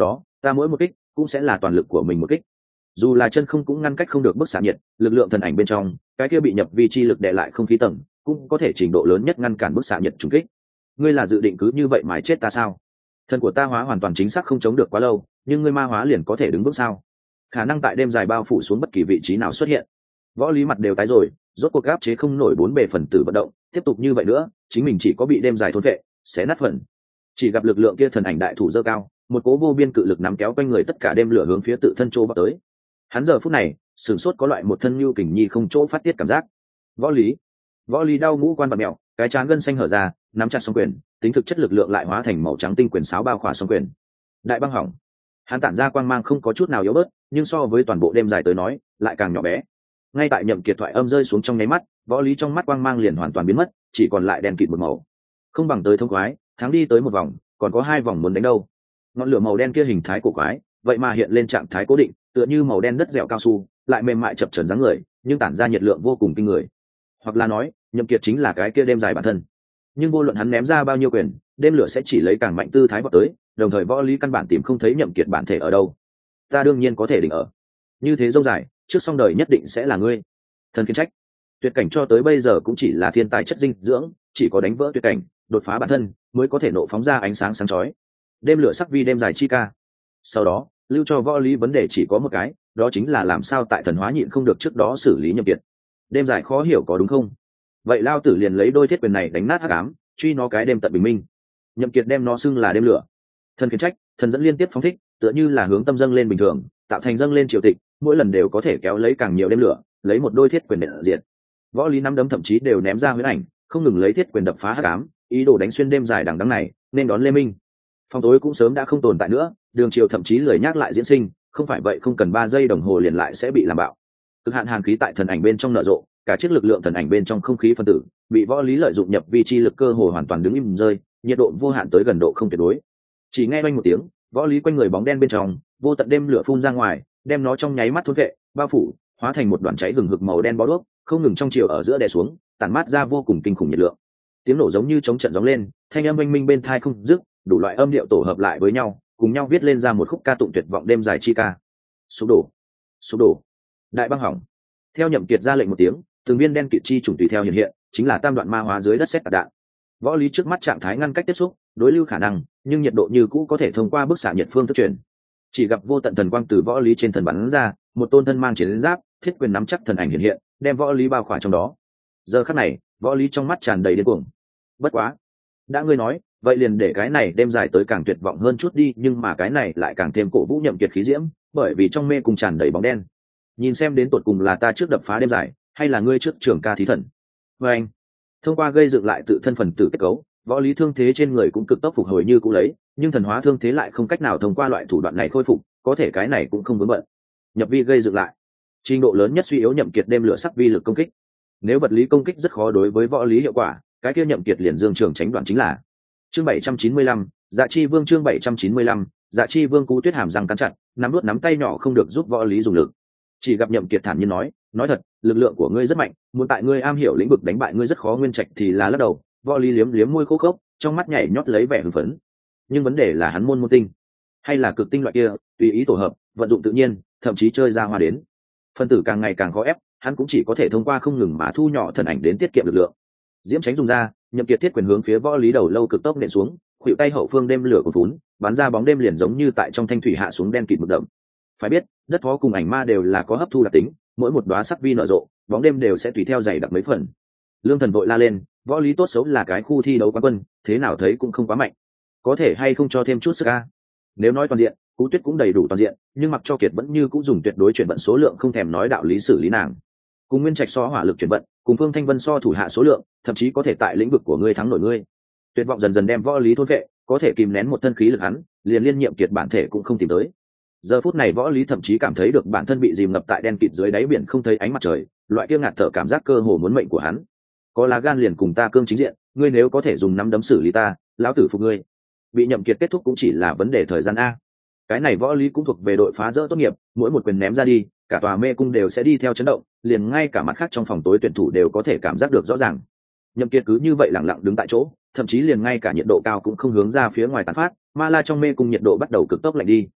ta mỗi một kích cũng sẽ là toàn lực của mình một kích, dù là chân không cũng ngăn cách không được bức xạ nhiệt. Lực lượng thần ảnh bên trong cái kia bị nhập vi chi lực đè lại không khí tầng cũng có thể trình độ lớn nhất ngăn cản bức xạ nhiệt trùng kích. Ngươi là dự định cứ như vậy mãi chết ta sao? Thần của ta hóa hoàn toàn chính xác không chống được quá lâu, nhưng ngươi ma hóa liền có thể đứng bước sao? Khả năng tại đêm dài bao phủ xuống bất kỳ vị trí nào xuất hiện. Võ Lý mặt đều tái rồi, rốt cuộc áp chế không nổi bốn bề phần tử vận động, tiếp tục như vậy nữa chính mình chỉ có bị đêm dài thôn vệ sẽ nát phần. Chỉ gặp lực lượng kia thần ảnh đại thủ giơ cao, một cố vô biên cự lực nắm kéo quanh người tất cả đêm lửa hướng phía tự thân chỗ vào tới. Hắn giờ phút này sửng sốt có loại một thân nhu kình nhi không chỗ phát tiết cảm giác. Võ Lý, Võ Lý đau ngũ quan bạt mèo, cái trán gân xanh hở ra, nắm chặt song quyền, tính thực chất lực lượng lại hóa thành màu trắng tinh quyền sáo bao khỏa song quyền. Đại băng hỏng. Hắn tản ra quang mang không có chút nào yếu bớt, nhưng so với toàn bộ đêm dài tới nói lại càng nhỏ bé. Ngay tại Nhậm Kiệt thoại âm rơi xuống trong nháy mắt, Võ Lý trong mắt quang mang liền hoàn toàn biến mất, chỉ còn lại đen kịt một màu. Không bằng tới thông khoái, thắng đi tới một vòng, còn có hai vòng muốn đánh đâu. Ngọn lửa màu đen kia hình thái cổ quái, vậy mà hiện lên trạng thái cố định, tựa như màu đen đất dẻo cao su, lại mềm mại chập chờn dáng người, nhưng tản ra nhiệt lượng vô cùng kinh người. Hoặc là nói, Nhậm Kiệt chính là cái kia đêm dài bản thân. Nhưng vô luận hắn ném ra bao nhiêu quyền, đêm lửa sẽ chỉ lấy càng mạnh tư thái vọt tới, đồng thời Võ Lý căn bản tìm không thấy Nhậm Kiệt bản thể ở đâu. Ta đương nhiên có thể định ở. Như thế dông dài, trước song đời nhất định sẽ là ngươi. Thần kiến trách. Tuyệt cảnh cho tới bây giờ cũng chỉ là thiên tài chất dinh dưỡng, chỉ có đánh vỡ tuyệt cảnh, đột phá bản thân, mới có thể nộ phóng ra ánh sáng sáng chói. Đêm lửa sắc vi đêm dài chi ca. Sau đó, lưu cho Võ Lý vấn đề chỉ có một cái, đó chính là làm sao tại thần hóa nhịn không được trước đó xử lý Nhậm Kiệt. Đêm dài khó hiểu có đúng không? Vậy lao tử liền lấy đôi thiết quyền này đánh nát hắc ám, truy nó cái đêm tận bình minh. Nhậm Kiệt đem nó xưng là đêm lửa. Thần kiến trách, thần dẫn liên tiếp phóng thích, tựa như là hướng tâm dâng lên bình thường, tạo thành dâng lên triều tịch, mỗi lần đều có thể kéo lấy càng nhiều đêm lửa, lấy một đôi thiết quyền để diệt. Võ Lý nắm đấm thậm chí đều ném ra huyễn ảnh, không ngừng lấy thiết quyền đập phá hắc ám, ý đồ đánh xuyên đêm dài đằng đẵng này, nên đón Lê Minh. Phòng tối cũng sớm đã không tồn tại nữa, đường triều thậm chí lười nhắc lại diễn sinh, không phải vậy không cần ba giây đồng hồ liền lại sẽ bị làm bạo. Cực hạn hàn khí tại thần ảnh bên trong nở rộ, cả chiếc lực lượng thần ảnh bên trong không khí phân tử bị Võ Lý lợi dụng nhập vi chi lực cơ hồ hoàn toàn đứng im rơi, nhiệt độ vô hạn tới gần độ không tuyệt đối. Chỉ nghe oanh một tiếng, Võ Lý quanh người bóng đen bên trong vô tận đêm lửa phun ra ngoài, đem nó trong nháy mắt thôn vệ, bao phủ, hóa thành một đoàn cháy hừng hực màu đen bó đuốc, không ngừng trong chiều ở giữa đè xuống, tản mát ra vô cùng kinh khủng nhiệt lượng. Tiếng nổ giống như chống trận gióng lên, thanh âm oanh minh bên tai không dứt, đủ loại âm điệu tổ hợp lại với nhau, cùng nhau viết lên ra một khúc ca tụng tuyệt vọng đêm dài chi ca. Sụp đổ, sụp đổ, đại băng hỏng. Theo Nhậm Kiệt ra lệnh một tiếng, từng viên đen kịt chi trùng tùy theo hiện hiện, chính là tam đoạn ma hóa dưới đất xét tạc đạn. Võ Lý trước mắt trạng thái ngăn cách tiếp xúc, đối lưu khả năng, nhưng nhiệt độ như cũ có thể thông qua bức xạ nhiệt phương thức truyền. Chỉ gặp vô tận thần quang từ Võ Lý trên thần bắn ra, một tôn thân mang chiến giáp, thiết quyền nắm chắc thần ảnh hiện hiện, đem Võ Lý bao khỏa trong đó. Giờ khắc này, Võ Lý trong mắt tràn đầy điên cuồng. Bất quá, đã ngươi nói, vậy liền để cái này đêm dài tới càng tuyệt vọng hơn chút đi, nhưng mà cái này lại càng thêm cổ vũ Nhậm Kiệt khí diễm, bởi vì trong mê cùng tràn đầy bóng đen. Nhìn xem đến tột cùng là ta trước đập phá đêm dài, hay là ngươi trước trưởng ca thí thần. Và anh, thông qua gây dựng lại tự thân phần tử kết cấu, Võ Lý thương thế trên người cũng cực tốc phục hồi như cũ lấy, nhưng thần hóa thương thế lại không cách nào thông qua loại thủ đoạn này khôi phục, có thể cái này cũng không vướng bận. Nhập vi gây dựng lại, trình độ lớn nhất suy yếu Nhậm Kiệt đêm lửa sắc vi lực công kích. Nếu vật lý công kích rất khó đối với Võ Lý hiệu quả, cái kia Nhậm Kiệt liền dương trường tránh đoạn chính là. Chương bảy trăm chín mươi lăm, Dạ Chi Vương chương bảy trăm chín mươi lăm, Dạ Chi Vương cú tuyết hàm răng cắn chặt, nắm nuốt nắm tay nhỏ không được giúp Võ Lý dùng lực. Chỉ gặp Nhậm Kiệt thản nhiên nói, nói thật, lực lượng của ngươi rất mạnh, muốn tại ngươi am hiểu lĩnh vực đánh bại ngươi rất khó. Nguyên Trạch thì là lắc đầu. Võ Lý liếm liếm môi khô khốc, trong mắt nhảy nhót lấy vẻ hưng phấn. Nhưng vấn đề là hắn môn môn tinh, hay là cực tinh loại kia, tùy ý tổ hợp, vận dụng tự nhiên, thậm chí chơi ra hoa đến. Phân tử càng ngày càng khó ép, hắn cũng chỉ có thể thông qua không ngừng mà thu nhỏ thần ảnh đến tiết kiệm lực lượng. Diễm tránh dùng ra, Nhậm Kiệt thiết quyền hướng phía Võ Lý đầu lâu cực tốc nện xuống, khuỷu tay hậu phương đêm lửa cuồn cuốn, bắn ra bóng đêm liền giống như tại trong thanh thủy hạ xuống đen kịt một đậm. Phải biết, đất phó cùng ảnh ma đều là có hấp thu đặc tính, mỗi một đóa sắc vi nở rộ, bóng đêm đều sẽ tùy theo dày đặc mấy phần. Lương Thần vội la lên, Võ Lý tốt xấu là cái khu thi đấu quán quân, thế nào thấy cũng không quá mạnh, có thể hay không cho thêm chút sức a? Nếu nói toàn diện, Cú Tuyết cũng đầy đủ toàn diện, nhưng Mặc Cho Kiệt vẫn như cũng dùng tuyệt đối chuyển vận số lượng không thèm nói đạo lý xử lý nàng. Cùng Nguyên Trạch so hỏa lực chuyển vận, cùng Phương Thanh Vân so thủ hạ số lượng, thậm chí có thể tại lĩnh vực của ngươi thắng nổi ngươi. Tuyệt vọng dần dần đem Võ Lý thôn vệ, có thể kìm nén một thân khí lực hắn, liền liên nhiệm kiệt bản thể cũng không tìm tới. Giờ phút này Võ Lý thậm chí cảm thấy được bản thân bị dìm ngập tại đen kịt dưới đáy biển không thấy ánh mặt trời, loại kia ngạt thở cảm giác cơ hồ muốn mệnh của hắn. Có lá gan liền cùng ta cương chính diện, ngươi nếu có thể dùng nắm đấm xử lý ta, lão tử phục ngươi. Bị nhậm kiệt kết thúc cũng chỉ là vấn đề thời gian a. Cái này Võ Lý cũng thuộc về đội phá rỡ tốt nghiệp, mỗi một quyền ném ra đi, cả tòa mê cung đều sẽ đi theo chấn động, liền ngay cả mặt khác trong phòng tối tuyển thủ đều có thể cảm giác được rõ ràng. Nhậm Kiệt cứ như vậy lặng lặng đứng tại chỗ, thậm chí liền ngay cả nhiệt độ cao cũng không hướng ra phía ngoài tán phát, ma la trong mê cung nhiệt độ bắt đầu cực tốc lạnh đi.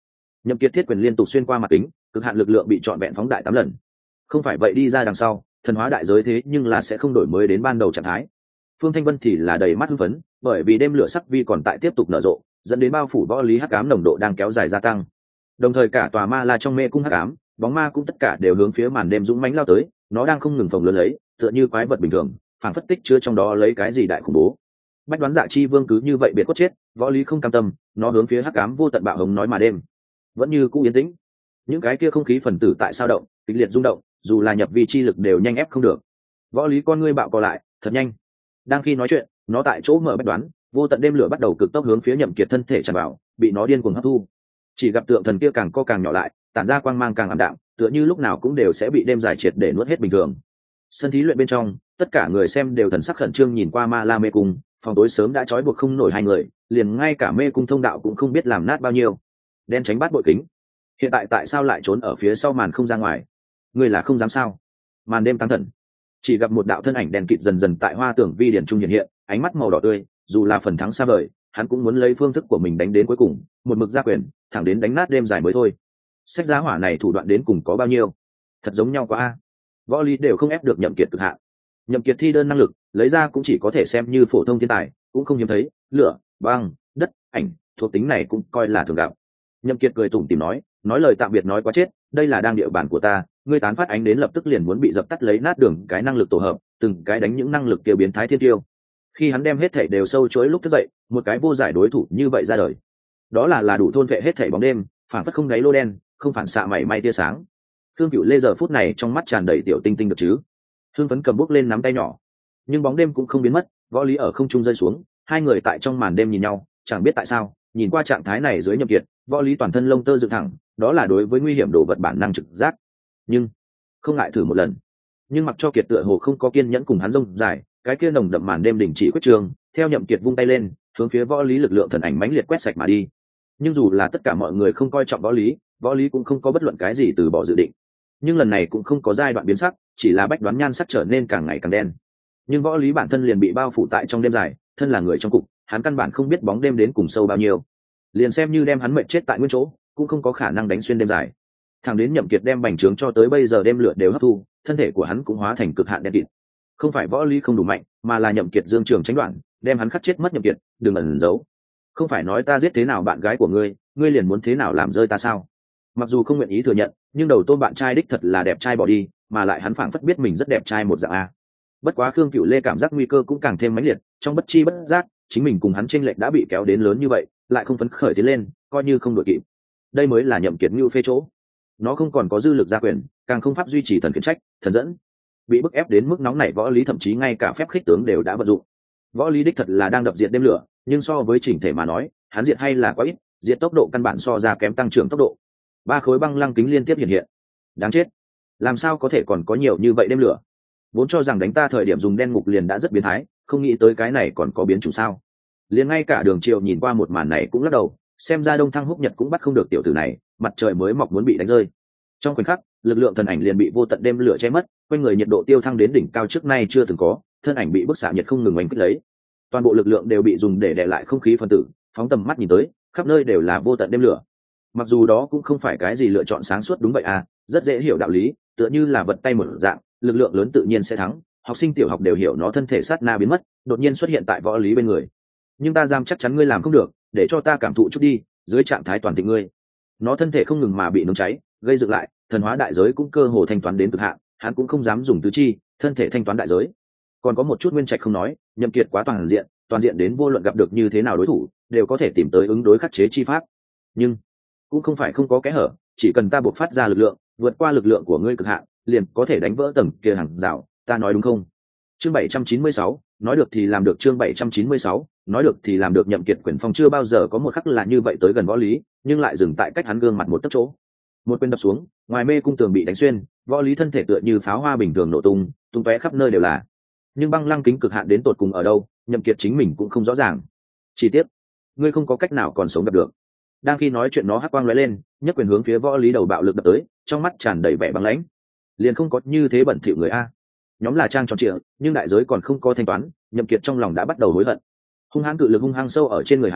Nhậm Kiệt thiết quyền liên tục xuyên qua mặt kính, cực hạn lực lượng bị trọn vẹn phóng đại tám lần. Không phải vậy đi ra đằng sau, thần hóa đại giới thế nhưng là sẽ không đổi mới đến ban đầu trạng thái. Phương Thanh Vân thì là đầy mắt hưng phấn, bởi vì đêm lửa sắc vi còn tại tiếp tục nở rộ, dẫn đến bao phủ võ lý hắc ám nồng độ đang kéo dài gia tăng. Đồng thời cả tòa ma la trong mê cung hắc ám, bóng ma cũng tất cả đều hướng phía màn đêm dũng mãnh lao tới, nó đang không ngừng phồng lớn lấy, tựa như quái vật bình thường, phảng phất tích chứa trong đó lấy cái gì đại khủng bố. Bách Đoán Dạ Chi Vương cứ như vậy biệt cốt chết, võ lý không cam tâm, nó hướng phía hắc ám vô tận bạo hống nói mà đêm vẫn như cũ yên tĩnh. Những cái kia không khí phần tử tại sao động, kịch liệt rung động, dù là nhập vi chi lực đều nhanh ép không được. Võ lý con ngươi bạo co lại, thật nhanh. Đang khi nói chuyện, nó tại chỗ mở Bách Đoán, vô tận đêm lửa bắt đầu cực tốc hướng phía Nhậm Kiệt thân thể tràn vào, bị nó điên cuồng hấp thu. Chỉ gặp tượng thần kia càng co càng nhỏ lại, tản ra quang mang càng ảm đạm, tựa như lúc nào cũng đều sẽ bị đêm dài triệt để nuốt hết bình thường. Sân thí luyện bên trong, tất cả người xem đều thần sắc khẩn trương nhìn qua ma la mê cung, phòng tối sớm đã trói buộc không nổi hai người, liền ngay cả mê cung thông đạo cũng không biết làm nát bao nhiêu. Đen tránh bát bội kính, hiện tại tại sao lại trốn ở phía sau màn không ra ngoài? Ngươi là không dám sao? Màn đêm tăng thần, chỉ gặp một đạo thân ảnh đen kịt dần dần tại hoa tưởng vi điển trung hiện hiện, ánh mắt màu đỏ tươi, dù là phần thắng xa vời, hắn cũng muốn lấy phương thức của mình đánh đến cuối cùng, một mực ra quyền, thẳng đến đánh nát đêm dài mới thôi. Sách giá hỏa này thủ đoạn đến cùng có bao nhiêu? Thật giống nhau quá a. Võ lý đều không ép được Nhậm Kiệt cực hạn. Nhậm Kiệt thi đơn năng lực, lấy ra cũng chỉ có thể xem như phổ thông thiên tài, cũng không hiếm thấy, lửa, băng, đất, ảnh, thuộc tính này cũng coi là thường gặp. Nhậm Kiệt cười tủm tỉm nói, nói lời tạm biệt nói quá chết, đây là đang địa bàn của ta, ngươi tán phát ánh đến lập tức liền muốn bị dập tắt lấy nát đường cái năng lực tổ hợp, từng cái đánh những năng lực tiêu biến thái thiên tiêu. Khi hắn đem hết thảy đều sâu chuỗi lúc thức dậy, một cái vô giải đối thủ như vậy ra đời. Đó là là đủ thôn vệ hết thảy bóng đêm, phản phất không đáy lô đen, không phản xạ mảy may tia sáng. Thương Cửu Lê giờ phút này trong mắt tràn đầy tiểu tinh tinh được chứ. Thương Phấn cầm bút lên nắm tay nhỏ, nhưng bóng đêm cũng không biến mất, võ lý ở không trung rơi xuống, hai người tại trong màn đêm nhìn nhau, chẳng biết tại sao, nhìn qua trạng thái này dưới Nhậm Kiệt, võ lý toàn thân lông tơ dựng thẳng, đó là đối với nguy hiểm đồ vật bản năng trực giác. Nhưng không ngại thử một lần. Nhưng mặc cho Kiệt tựa hồ không có kiên nhẫn cùng hắn rông dài, cái kia nồng đậm màn đêm đình chỉ quyết trường, theo Nhậm Kiệt vung tay lên, hướng phía võ lý lực lượng thần ảnh mãnh liệt quét sạch mà đi. Nhưng dù là tất cả mọi người không coi trọng võ lý, võ lý cũng không có bất luận cái gì từ bỏ dự định. Nhưng lần này cũng không có giai đoạn biến sắc, chỉ là Bách Đoán nhan sắc trở nên càng ngày càng đen. Nhưng võ lý bản thân liền bị bao phủ tại trong đêm dài, thân là người trong cục, hắn căn bản không biết bóng đêm đến cùng sâu bao nhiêu. Liền xem như đem hắn mệt chết tại nguyên chỗ, cũng không có khả năng đánh xuyên đêm dài. Thằng đến Nhậm Kiệt đem bành trướng cho tới bây giờ đêm lửa đều hấp thu, thân thể của hắn cũng hóa thành cực hạn đen kịt. Không phải võ lý không đủ mạnh, mà là Nhậm Kiệt dương trường tránh đoạn, đem hắn khắc chết mất Nhậm Kiệt, đừng ẩn giấu. Không phải nói ta giết thế nào bạn gái của ngươi, ngươi liền muốn thế nào làm rơi ta sao? Mặc dù không nguyện ý thừa nhận, nhưng đầu tôm bạn trai đích thật là đẹp trai bỏ đi, mà lại hắn phảng phất biết mình rất đẹp trai một dạng a. Bất quá Khương Cửu Lê cảm giác nguy cơ cũng càng thêm mãnh liệt, trong bất chi bất giác, chính mình cùng hắn chênh lệch đã bị kéo đến lớn như vậy, lại không phấn khởi tiến lên, coi như không đội kịp. Đây mới là Nhậm Kiệt nhu phê chỗ. Nó không còn có dư lực gia quyền, càng không pháp duy trì thần khiển trách, thần dẫn. Bị bức ép đến mức nóng nảy võ lý thậm chí ngay cả phép khích tướng đều đã vận dụng. Võ lý đích thật là đang đập diệt đêm lửa, nhưng so với chỉnh thể mà nói, hắn diệt hay là quá ít, diệt tốc độ căn bản so ra kém tăng trưởng tốc độ. Ba khối băng lăng kính liên tiếp hiện hiện. Đáng chết, làm sao có thể còn có nhiều như vậy đêm lửa? Vốn cho rằng đánh ta thời điểm dùng đen ngục liền đã rất biến thái, không nghĩ tới cái này còn có biến chủ sao? Liền ngay cả Đường Triều nhìn qua một màn này cũng lắc đầu, xem ra Đông Thăng Húc Nhật cũng bắt không được tiểu tử này, mặt trời mới mọc muốn bị đánh rơi. Trong khoảnh khắc, lực lượng thần ảnh liền bị vô tận đêm lửa che mất, quanh người nhiệt độ tiêu thăng đến đỉnh cao trước nay chưa từng có, thân ảnh bị bức xạ nhiệt không ngừng oanh kích lấy. Toàn bộ lực lượng đều bị dùng để đè lại không khí phân tử, phóng tầm mắt nhìn tới, khắp nơi đều là vô tận đêm lửa. Mặc dù đó cũng không phải cái gì lựa chọn sáng suốt đúng vậy à, rất dễ hiểu đạo lý, tựa như là vật tay một dạng, lực lượng lớn tự nhiên sẽ thắng, học sinh tiểu học đều hiểu nó thân thể sát na biến mất, đột nhiên xuất hiện tại võ lý bên người. Nhưng ta dám chắc chắn ngươi làm không được, để cho ta cảm thụ chút đi, dưới trạng thái toàn thịnh ngươi. Nó thân thể không ngừng mà bị nung cháy, gây dựng lại, thần hóa đại giới cũng cơ hồ thanh toán đến cực hạn, hắn cũng không dám dùng tứ chi, thân thể thanh toán đại giới. Còn có một chút nguyên trạch không nói, Nhậm Kiệt quá toàn diện, toàn diện đến vô luận gặp được như thế nào đối thủ, đều có thể tìm tới ứng đối khắc chế chi pháp. Nhưng cũng không phải không có kẽ hở, chỉ cần ta buộc phát ra lực lượng, vượt qua lực lượng của ngươi cực hạn, liền có thể đánh vỡ tầng kia hàng rào, ta nói đúng không? Chương bảy trăm chín mươi sáu, nói được thì làm được. Chương bảy trăm chín mươi sáu, nói được thì làm được. Nhậm Kiệt quyền phong chưa bao giờ có một khắc là như vậy tới gần võ lý, nhưng lại dừng tại cách hắn gương mặt một tấc chỗ. Một quyền đập xuống, ngoài mê cung tường bị đánh xuyên, võ lý thân thể tựa như pháo hoa bình thường nổ tung, tung tóe khắp nơi đều là. Nhưng băng lăng kính cực hạn đến tột cùng ở đâu, Nhậm Kiệt chính mình cũng không rõ ràng. Chi tiết, ngươi không có cách nào còn sống gặp được. Đang khi nói chuyện nó hắc quang lóe lên, nhấc quyền hướng phía võ lý đầu bạo lực đập tới, trong mắt tràn đầy vẻ băng lãnh. Liền không có như thế bẩn thỉu người a. Nhóm là trang tròn trịa, nhưng đại giới còn không có thanh toán, Nhậm Kiệt trong lòng đã bắt đầu hối hận. Hung hãn cự lực hung hăng sâu ở trên người hắn,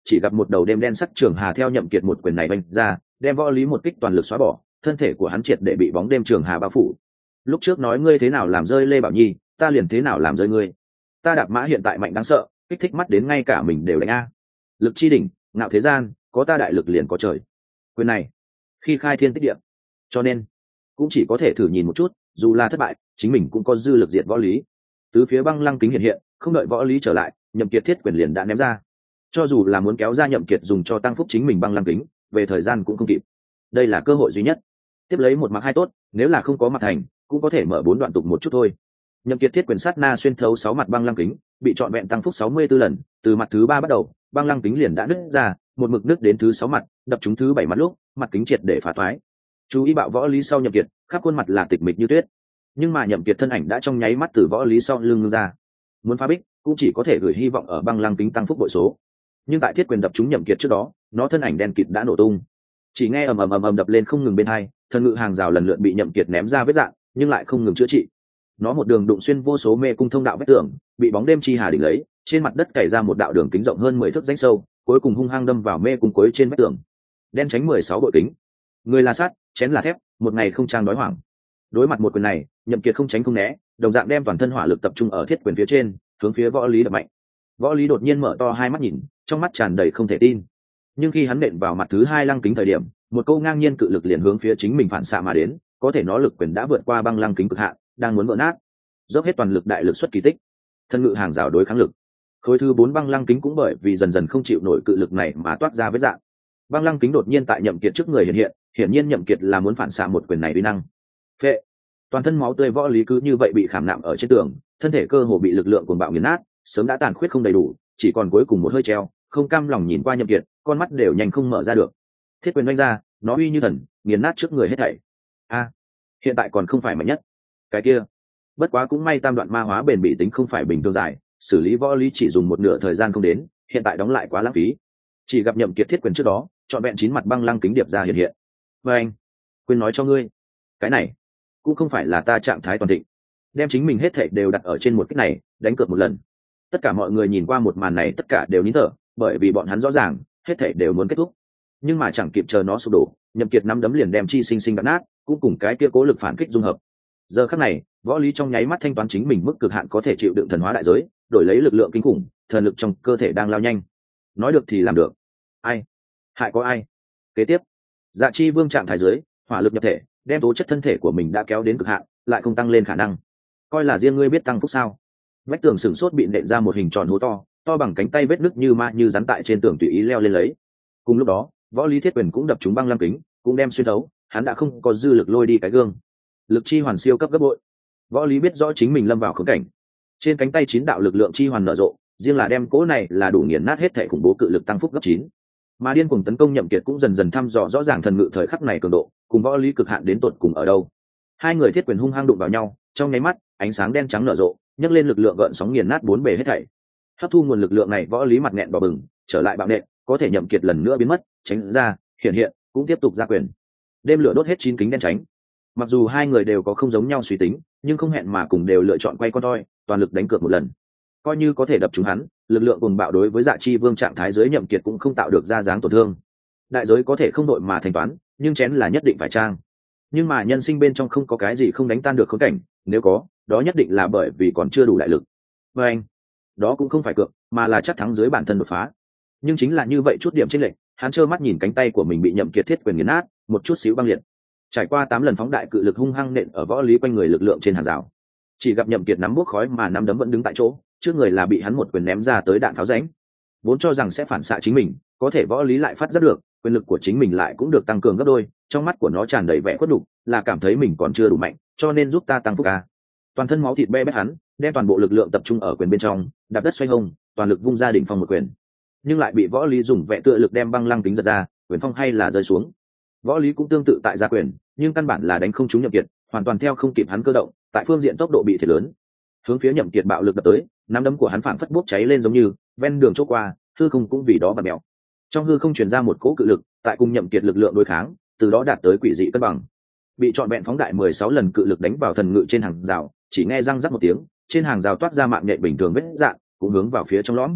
chỉ gặp một đầu đêm đen sắc trường hà theo nhậm kiệt một quyền này vung ra, đem võ lý một kích toàn lực xóa bỏ, thân thể của hắn triệt để bị bóng đêm trường hà bao phủ. Lúc trước nói ngươi thế nào làm rơi Lê Bảo Nhi, ta liền thế nào làm rơi ngươi. Ta đạp mã hiện tại mạnh đáng sợ, kích thích mắt đến ngay cả mình đều đánh a. Lực chi đỉnh, ngạo thế gian, có ta đại lực liền có trời. Quyền này, khi khai thiên tích địa, cho nên cũng chỉ có thể thử nhìn một chút, dù là thất bại, chính mình cũng có dư lực diệt võ lý. Tứ phía băng lăng kính hiện hiện, không đợi võ lý trở lại, nhậm kiệt thiết quyền liền đã ném ra. Cho dù là muốn kéo ra nhậm kiệt dùng cho tăng phúc chính mình băng lăng kính, về thời gian cũng không kịp. Đây là cơ hội duy nhất. Tiếp lấy một mặt hai tốt, nếu là không có mặt thành, cũng có thể mở bốn đoạn tục một chút thôi. Nhậm kiệt thiết quyền sát na xuyên thấu sáu mặt băng lăng kính, bị trọn vẹn tăng phúc sáu mươi tư lần, từ mặt thứ ba bắt đầu, băng lăng kính liền đã nứt ra, một mực nứt đến thứ sáu mặt, đập trúng thứ bảy mặt lúc, mặt kính triệt để phá toái. Chú ý bạo võ lý sau nhậm kiệt, khắp khuôn mặt là tịch mịch như tuyết. Nhưng mà nhậm kiệt thân ảnh đã trong nháy mắt từ võ lý sau lưng ra. Muốn phá bích, cũng chỉ có thể gửi hy vọng ở băng lăng kính tăng phúc bội số. Nhưng tại thiết quyền đập trúng nhậm kiệt trước đó, nó thân ảnh đen kịt đã nổ tung. Chỉ nghe ầm ầm ầm ầm đập lên không ngừng bên hai, thần ngự hàng rào lần lượt bị nhậm kiệt ném ra vết dạng, nhưng lại không ngừng chữa trị. Nó một đường đụng xuyên vô số mê cung thông đạo vách tường, bị bóng đêm chi hà đỉnh lấy, trên mặt đất cày ra một đạo đường kính rộng hơn mười thước rãnh sâu, cuối cùng hung hăng đâm vào mê cung cuối trên vách tường. Đen tránh mười sáu bội kính, người là sắt, chén là thép, một ngày không trang đói hoảng. Đối mặt một quyền này, nhậm kiệt không tránh không né, đồng dạng đem toàn thân hỏa lực tập trung ở thiết quyền phía trên, hướng phía võ lý đập mạnh. Võ lý đột nhiên mở to hai mắt nhìn, trong mắt tràn đầy không thể tin. Nhưng khi hắn nện vào mặt thứ hai lăng kính thời điểm, một câu ngang nhiên cự lực liền hướng phía chính mình phản xạ mà đến, có thể nó lực quyền đã vượt qua băng lăng kính cực hạn, đang muốn vỡ nát. Dốc hết toàn lực đại lực xuất kỳ tích. Thân ngự hàng rào đối kháng lực. Khối thứ bốn băng lăng kính cũng bởi vì dần dần không chịu nổi cự lực này mà toát ra vết dạng. Băng lăng kính đột nhiên tại nhậm kiệt trước người hiện hiện, hiển nhiên nhậm kiệt là muốn phản xạ một quyền này uy năng. Phệ. Toàn thân máu tươi võ lý cứ như vậy bị khảm nạm ở trên tường, thân thể cơ hồ bị lực lượng cuồng bạo nghiền nát, sớm đã tàn khuyết không đầy đủ, chỉ còn cuối cùng một hơi treo, không cam lòng nhìn qua nhậm kiệt, con mắt đều nhanh không mở ra được. Thiết quyền đánh ra, nó uy như thần, nghiền nát trước người hết thảy. A, hiện tại còn không phải mạnh nhất. Cái kia, bất quá cũng may tam đoạn ma hóa bền bỉ tính không phải bình thường dài, xử lý võ lý chỉ dùng một nửa thời gian không đến, hiện tại đóng lại quá lãng phí. Chỉ gặp nhậm kiệt thiết quyền trước đó, chọn vẹn chín mặt băng lăng kính điệp ra hiện hiện. Và anh, quên nói cho ngươi, cái này cũng không phải là ta trạng thái toàn thịnh, đem chính mình hết thảy đều đặt ở trên một cái này, đánh cược một lần. Tất cả mọi người nhìn qua một màn này tất cả đều nín thở, bởi vì bọn hắn rõ ràng, hết thảy đều muốn kết thúc. Nhưng mà chẳng kịp chờ nó sụp đổ, nhậm kiệt nắm đấm liền đem chi sinh sinh đập nát, cũng cùng cái kia cố lực phản kích dung hợp. Giờ khắc này, võ lý trong nháy mắt thanh toán chính mình mức cực hạn có thể chịu đựng thần hóa đại giới, đổi lấy lực lượng kinh khủng, thần lực trong cơ thể đang lao nhanh. Nói được thì làm được. Ai? Hại có ai? Kế tiếp, Dạ Chi Vương trạng thái dưới, hỏa lực nhập thể, đem tố chất thân thể của mình đã kéo đến cực hạn, lại không tăng lên khả năng. Coi là riêng ngươi biết tăng phúc sao? Vách tường sừng sốt bị nện ra một hình tròn hố to, to bằng cánh tay vết nứt như ma như rắn tại trên tường tùy ý leo lên lấy. Cùng lúc đó, võ lý thiết quyền cũng đập trúng băng lăng kính, cũng đem xuyên thấu, hắn đã không có dư lực lôi đi cái gương. Lực chi hoàn siêu cấp gấp bội. Võ lý biết rõ chính mình lâm vào khốn cảnh. Trên cánh tay chín đạo lực lượng chi hoàn nở rộ, riêng là đem cỗ này là đủ nghiền nát hết thể khủng bố cự lực tăng phúc gấp chín. Mà điên cuồng tấn công nhậm kiệt cũng dần dần thăm dò rõ ràng thần ngự thời khắc này cường độ, cùng võ lý cực hạn đến tột cùng ở đâu. Hai người thiết quyền hung hăng đụng vào nhau, trong nháy mắt, ánh sáng đen trắng nở rộ, nhấc lên lực lượng gợn sóng nghiền nát bốn bề hết thảy. Hấp thu nguồn lực lượng này võ lý mặt nghẹn đỏ bừng, trở lại bạo nện, có thể nhậm kiệt lần nữa biến mất, tránh ra, hiện hiện, cũng tiếp tục ra quyền. Đêm lửa đốt hết chín kính đen tránh. Mặc dù hai người đều có không giống nhau suy tính, nhưng không hẹn mà cùng đều lựa chọn quay con toi, toàn lực đánh cược một lần. Coi như có thể đập trúng hắn, lực lượng cuồng bạo đối với Dạ Chi Vương trạng thái dưới nhậm kiệt cũng không tạo được ra dáng tổn thương. Đại giới có thể không đội mà thanh toán, nhưng chén là nhất định phải trang. Nhưng mà nhân sinh bên trong không có cái gì không đánh tan được khốn cảnh, nếu có, đó nhất định là bởi vì còn chưa đủ đại lực. Và anh, đó cũng không phải cược, mà là chắc thắng dưới bản thân đột phá. Nhưng chính là như vậy chút điểm chênh lệch, hắn trơ mắt nhìn cánh tay của mình bị nhậm kiệt thiết quyền nghiền nát, một chút xíu băng liệt. Trải qua tám lần phóng đại cự lực hung hăng nện ở võ lý quanh người lực lượng trên hàng rào. Chỉ gặp nhậm kiệt nắm buốc khói mà nắm đấm vẫn đứng tại chỗ, trước người là bị hắn một quyền ném ra tới đạn pháo rãnh. Vốn cho rằng sẽ phản xạ chính mình, có thể võ lý lại phát giác được, quyền lực của chính mình lại cũng được tăng cường gấp đôi, trong mắt của nó tràn đầy vẻ khuất nhục, là cảm thấy mình còn chưa đủ mạnh, cho nên giúp ta tăng phúc a. Toàn thân máu thịt be bét hắn, đem toàn bộ lực lượng tập trung ở quyền bên trong, đạp đất xoay hông, toàn lực vung ra đỉnh phong một quyền. Nhưng lại bị võ lý dùng vẽ tựa lực đem băng lăng kính giật ra, quyền phong hay là rơi xuống. Võ lý cũng tương tự tại ra quyền, nhưng căn bản là đánh không trúng nhậm kiệt, hoàn toàn theo không kịp hắn cơ động, tại phương diện tốc độ bị thiệt lớn. Hướng phía nhậm kiệt bạo lực đập tới, nắm đấm của hắn phảng phất bốc cháy lên giống như ven đường chỗ qua, hư không cũng vì đó bật mèo. Trong hư không truyền ra một cỗ cự lực, tại cùng nhậm kiệt lực lượng đối kháng, từ đó đạt tới quỷ dị cân bằng. Bị trọn vẹn phóng đại mười sáu lần cự lực đánh vào thần ngự trên hàng rào, chỉ nghe răng rắc một tiếng, trên hàng rào toát ra mạng nhện bình thường vết dạn, cũng hướng vào phía trong lõm.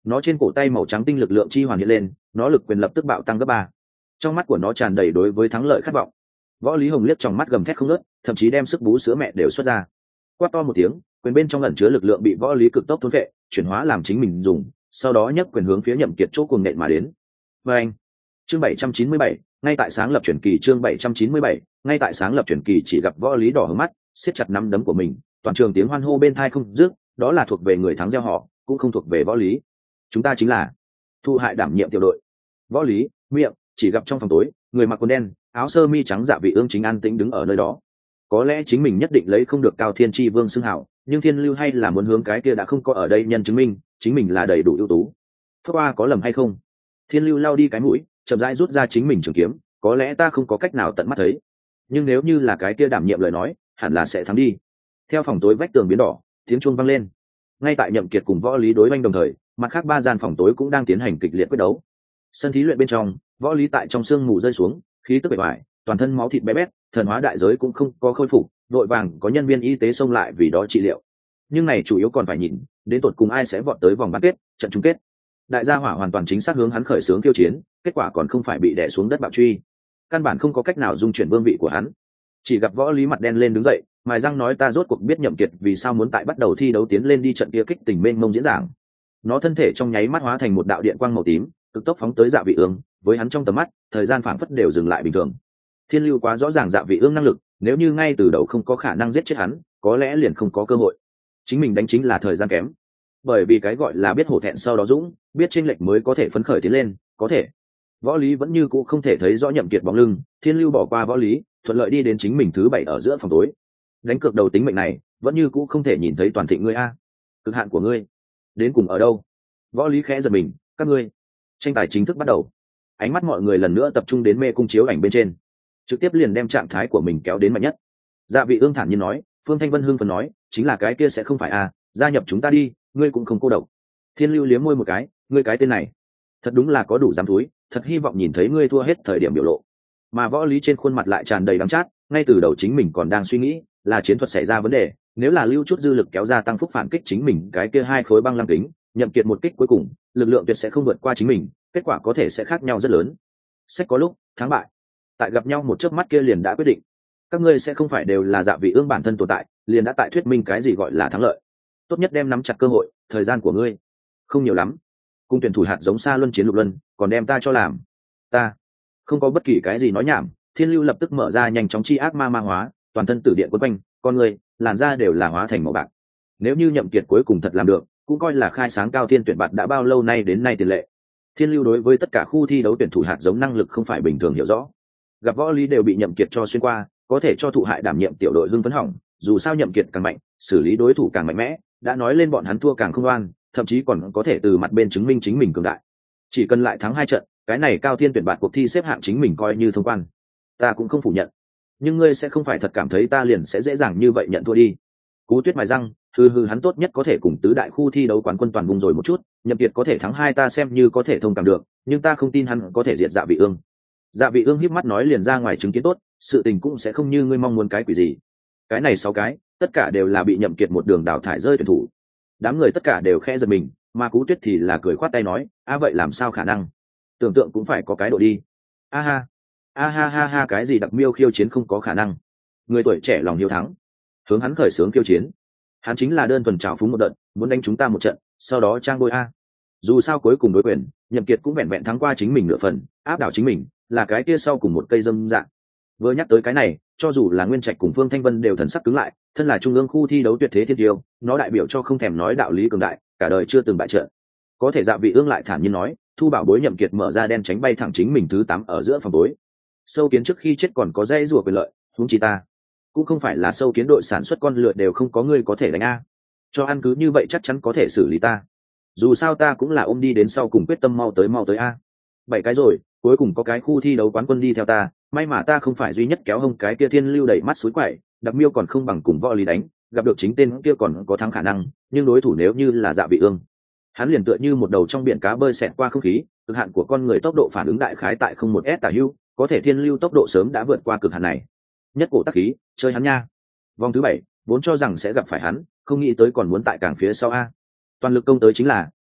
nó trên cổ tay màu trắng tinh lực lượng chi hoàn hiện lên, nó lực quyền lập tức bạo tăng gấp ba. Trong mắt của nó tràn đầy đối với thắng lợi khát vọng. Võ Lý Hồng liếc trong mắt gầm thét không ngớt, thậm chí đem sức bú sữa mẹ đều xuất ra. Quát to một tiếng, quyền bên trong ẩn chứa lực lượng bị Võ Lý cực tốc thôn vệ, chuyển hóa làm chính mình dùng, sau đó nhấc quyền hướng phía Nhậm Kiệt chỗ cuồng nện mà đến. Và anh, chương bảy trăm chín mươi bảy, ngay tại sáng lập truyền kỳ chương bảy trăm chín mươi bảy, ngay tại sáng lập truyền kỳ chỉ gặp Võ Lý đỏ hướng mắt, siết chặt nắm đấm của mình, toàn trường tiếng hoan hô bên tai không dứt, đó là thuộc về người thắng gieo họ, cũng không thuộc về Võ Lý. Chúng ta chính là Thu Hại đảm nhiệm tiểu đội. Võ Lý, miệng, chỉ gặp trong phòng tối, người mặc quần đen, áo sơ mi trắng Dạ Vị Ương chính an tĩnh đứng ở nơi đó. Có lẽ chính mình nhất định lấy không được Cao Thiên Chi Vương xưng hào, nhưng Thiên Lưu hay là muốn hướng cái kia đã không có ở đây nhân chứng minh, chính mình là đầy đủ ưu tú. Phước Oa có lầm hay không? Thiên Lưu lau đi cái mũi, chậm rãi rút ra chính mình trường kiếm, có lẽ ta không có cách nào tận mắt thấy, nhưng nếu như là cái kia đảm nhiệm lời nói, hẳn là sẽ thắng đi. Theo phòng tối vách tường biến đỏ, tiếng chuông vang lên. Ngay tại Nhậm Kiệt cùng Võ Lý đối oanh đồng thời, mặt khác ba gian phòng tối cũng đang tiến hành kịch liệt quyết đấu. Sân thí luyện bên trong, Võ Lý tại trong sương mù rơi xuống, khí tức bề ngoài, toàn thân máu thịt bé bét, thần hóa đại giới cũng không có khôi phục, đội vàng có nhân viên y tế xông lại vì đó trị liệu. Nhưng này chủ yếu còn phải nhìn đến tột cùng ai sẽ vọt tới vòng bán kết, trận chung kết. Đại gia hỏa hoàn toàn chính xác hướng hắn khởi xướng khiêu chiến, kết quả còn không phải bị đè xuống đất bạo truy, căn bản không có cách nào dung chuyển vương vị của hắn. Chỉ gặp Võ Lý mặt đen lên đứng dậy, mài răng nói ta rốt cuộc biết Nhậm Kiệt vì sao muốn tại bắt đầu thi đấu tiến lên đi trận kia kích tình mênh mông diễn giảng. Nó thân thể trong nháy mắt hóa thành một đạo điện quang màu tím, cực tốc phóng tới Dạ Vị Ương, với hắn trong tầm mắt, thời gian phảng phất đều dừng lại bình thường. Thiên Lưu quá rõ ràng Dạ Vị Ương năng lực, nếu như ngay từ đầu không có khả năng giết chết hắn, có lẽ liền không có cơ hội. Chính mình đánh chính là thời gian kém. Bởi vì cái gọi là biết hổ thẹn sau đó dũng, biết chênh lệch mới có thể phấn khởi tiến lên, có thể. Võ Lý vẫn như cũ không thể thấy rõ Nhậm Kiệt bóng lưng, Thiên Lưu bỏ qua Võ Lý, thuận lợi đi đến chính mình thứ bảy ở giữa phòng tối. Đánh cược đầu tính mệnh này, vẫn như cũ không thể nhìn thấy toàn thịnh ngươi a. Cực hạn của ngươi đến cùng ở đâu? Võ Lý khẽ giật mình, các ngươi. Tranh tài chính thức bắt đầu. Ánh mắt mọi người lần nữa tập trung đến mê cung chiếu ảnh bên trên, trực tiếp liền đem trạng thái của mình kéo đến mạnh nhất. Dạ Vị Ương thản nhiên nói, Phương Thanh Vân hưng phấn nói, chính là cái kia sẽ không phải a, gia nhập chúng ta đi, ngươi cũng không cô độc. Thiên Lưu liếm môi một cái, ngươi cái tên này, thật đúng là có đủ dám thúi, thật hy vọng nhìn thấy ngươi thua hết thời điểm biểu lộ. Mà Võ Lý trên khuôn mặt lại tràn đầy đắng chát, ngay từ đầu chính mình còn đang suy nghĩ, là chiến thuật xảy ra vấn đề, nếu là lưu chút dư lực kéo ra tăng phúc phản kích chính mình cái kia hai khối băng lăng kính, Nhậm Kiệt một kích cuối cùng, lực lượng tuyệt sẽ không vượt qua chính mình, kết quả có thể sẽ khác nhau rất lớn. Sách có lúc, thắng bại, tại gặp nhau một chớp mắt kia liền đã quyết định. Các ngươi sẽ không phải đều là Dạ Vị Ương bản thân tồn tại, liền đã tại thuyết minh cái gì gọi là thắng lợi. Tốt nhất đem nắm chặt cơ hội, thời gian của ngươi không nhiều lắm. Cung tuyển thủ hạt giống xa luân chiến lục luân, còn đem ta cho làm. Ta không có bất kỳ cái gì nói nhảm. Thiên Lưu lập tức mở ra nhanh chóng chi ác ma ma hóa, toàn thân tử điện quấn quanh, con người, làn da đều là hóa thành màu bạc. Nếu như Nhậm Kiệt cuối cùng thật làm được, cũng coi là khai sáng cao thiên tuyển bạt đã bao lâu nay đến nay tiền lệ. Thiên Lưu đối với tất cả khu thi đấu tuyển thủ hạt giống năng lực không phải bình thường hiểu rõ. Gặp Võ Lý đều bị Nhậm Kiệt cho xuyên qua, có thể cho thụ hại đảm nhiệm tiểu đội hưng phấn hỏng, dù sao Nhậm Kiệt càng mạnh, xử lý đối thủ càng mạnh mẽ, đã nói lên bọn hắn thua càng không oan, thậm chí còn có thể từ mặt bên chứng minh chính mình cường đại. Chỉ cần lại thắng hai trận, cái này cao thiên tuyển bạt cuộc thi xếp hạng chính mình coi như thông quan. Ta cũng không phủ nhận, nhưng ngươi sẽ không phải thật cảm thấy ta liền sẽ dễ dàng như vậy nhận thua đi. Cú Tuyết mài răng, hừ hừ hắn tốt nhất có thể cùng tứ đại khu thi đấu quán quân toàn vùng rồi một chút, Nhậm Kiệt có thể thắng hai ta xem như có thể thông cảm được, nhưng ta không tin hắn có thể diệt Dạ Vị Ương. Dạ Vị Ương híp mắt nói liền ra ngoài chứng kiến tốt, sự tình cũng sẽ không như ngươi mong muốn cái quỷ gì. Cái này sáu cái, tất cả đều là bị Nhậm Kiệt một đường đào thải rơi tuyển thủ. Đám người tất cả đều khẽ giật mình, mà Cú Tuyết thì là cười khoát tay nói, a vậy làm sao khả năng? Tưởng tượng cũng phải có cái độ đi. A ha, a ha ha ha cái gì đặc miêu khiêu chiến không có khả năng. Người tuổi trẻ lòng hiếu thắng, hướng hắn khởi xướng khiêu chiến. Hắn chính là đơn thuần trào phúng một đợt, muốn đánh chúng ta một trận, sau đó trang bôi a. Dù sao cuối cùng đối quyền, Nhậm Kiệt cũng vẹn vẹn thắng qua chính mình nửa phần, áp đảo chính mình, là cái kia sau cùng một cây dâm dạng. Vừa nhắc tới cái này, cho dù là Nguyên Trạch cùng Phương Thanh Vân đều thần sắc cứng lại, thân là trung ương khu thi đấu tuyệt thế thiên tiêu, nó đại biểu cho không thèm nói đạo lý cường đại, cả đời chưa từng bại trận. Có thể Dạ Vị Ương lại thản nhiên nói, thu bảo bối Nhậm Kiệt mở ra đen tránh bay thẳng chính mình thứ tám ở giữa phòng tối. Sâu kiến trước khi chết còn có dây rùa quyền lợi, huống chi ta, cũng không phải là sâu kiến đội sản xuất con lừa đều không có người có thể đánh a. Cho ăn cứ như vậy chắc chắn có thể xử lý ta. Dù sao ta cũng là ôm đi đến sau cùng quyết tâm mau tới mau tới a. Bảy cái rồi, cuối cùng có cái khu thi đấu quán quân đi theo ta, may mà ta không phải duy nhất kéo hông cái kia Thiên Lưu đẩy mắt suối quậy, đặc miêu còn không bằng cùng Võ Lý đánh, gặp được chính tên kia còn có thắng khả năng, nhưng đối thủ nếu như là Dạ Vị Ương, hắn liền tựa như một đầu trong biển cá bơi xẹt qua không khí, cực hạn của con người tốc độ phản ứng đại khái tại không một s tả hữu, có thể Thiên Lưu tốc độ sớm đã vượt qua cực hạn này. Nhất cổ tắc khí, chơi hắn nha. Vòng thứ bảy, vốn cho rằng sẽ gặp phải hắn, không nghĩ tới còn muốn tại cảng phía sau a. Toàn lực công tới chính là,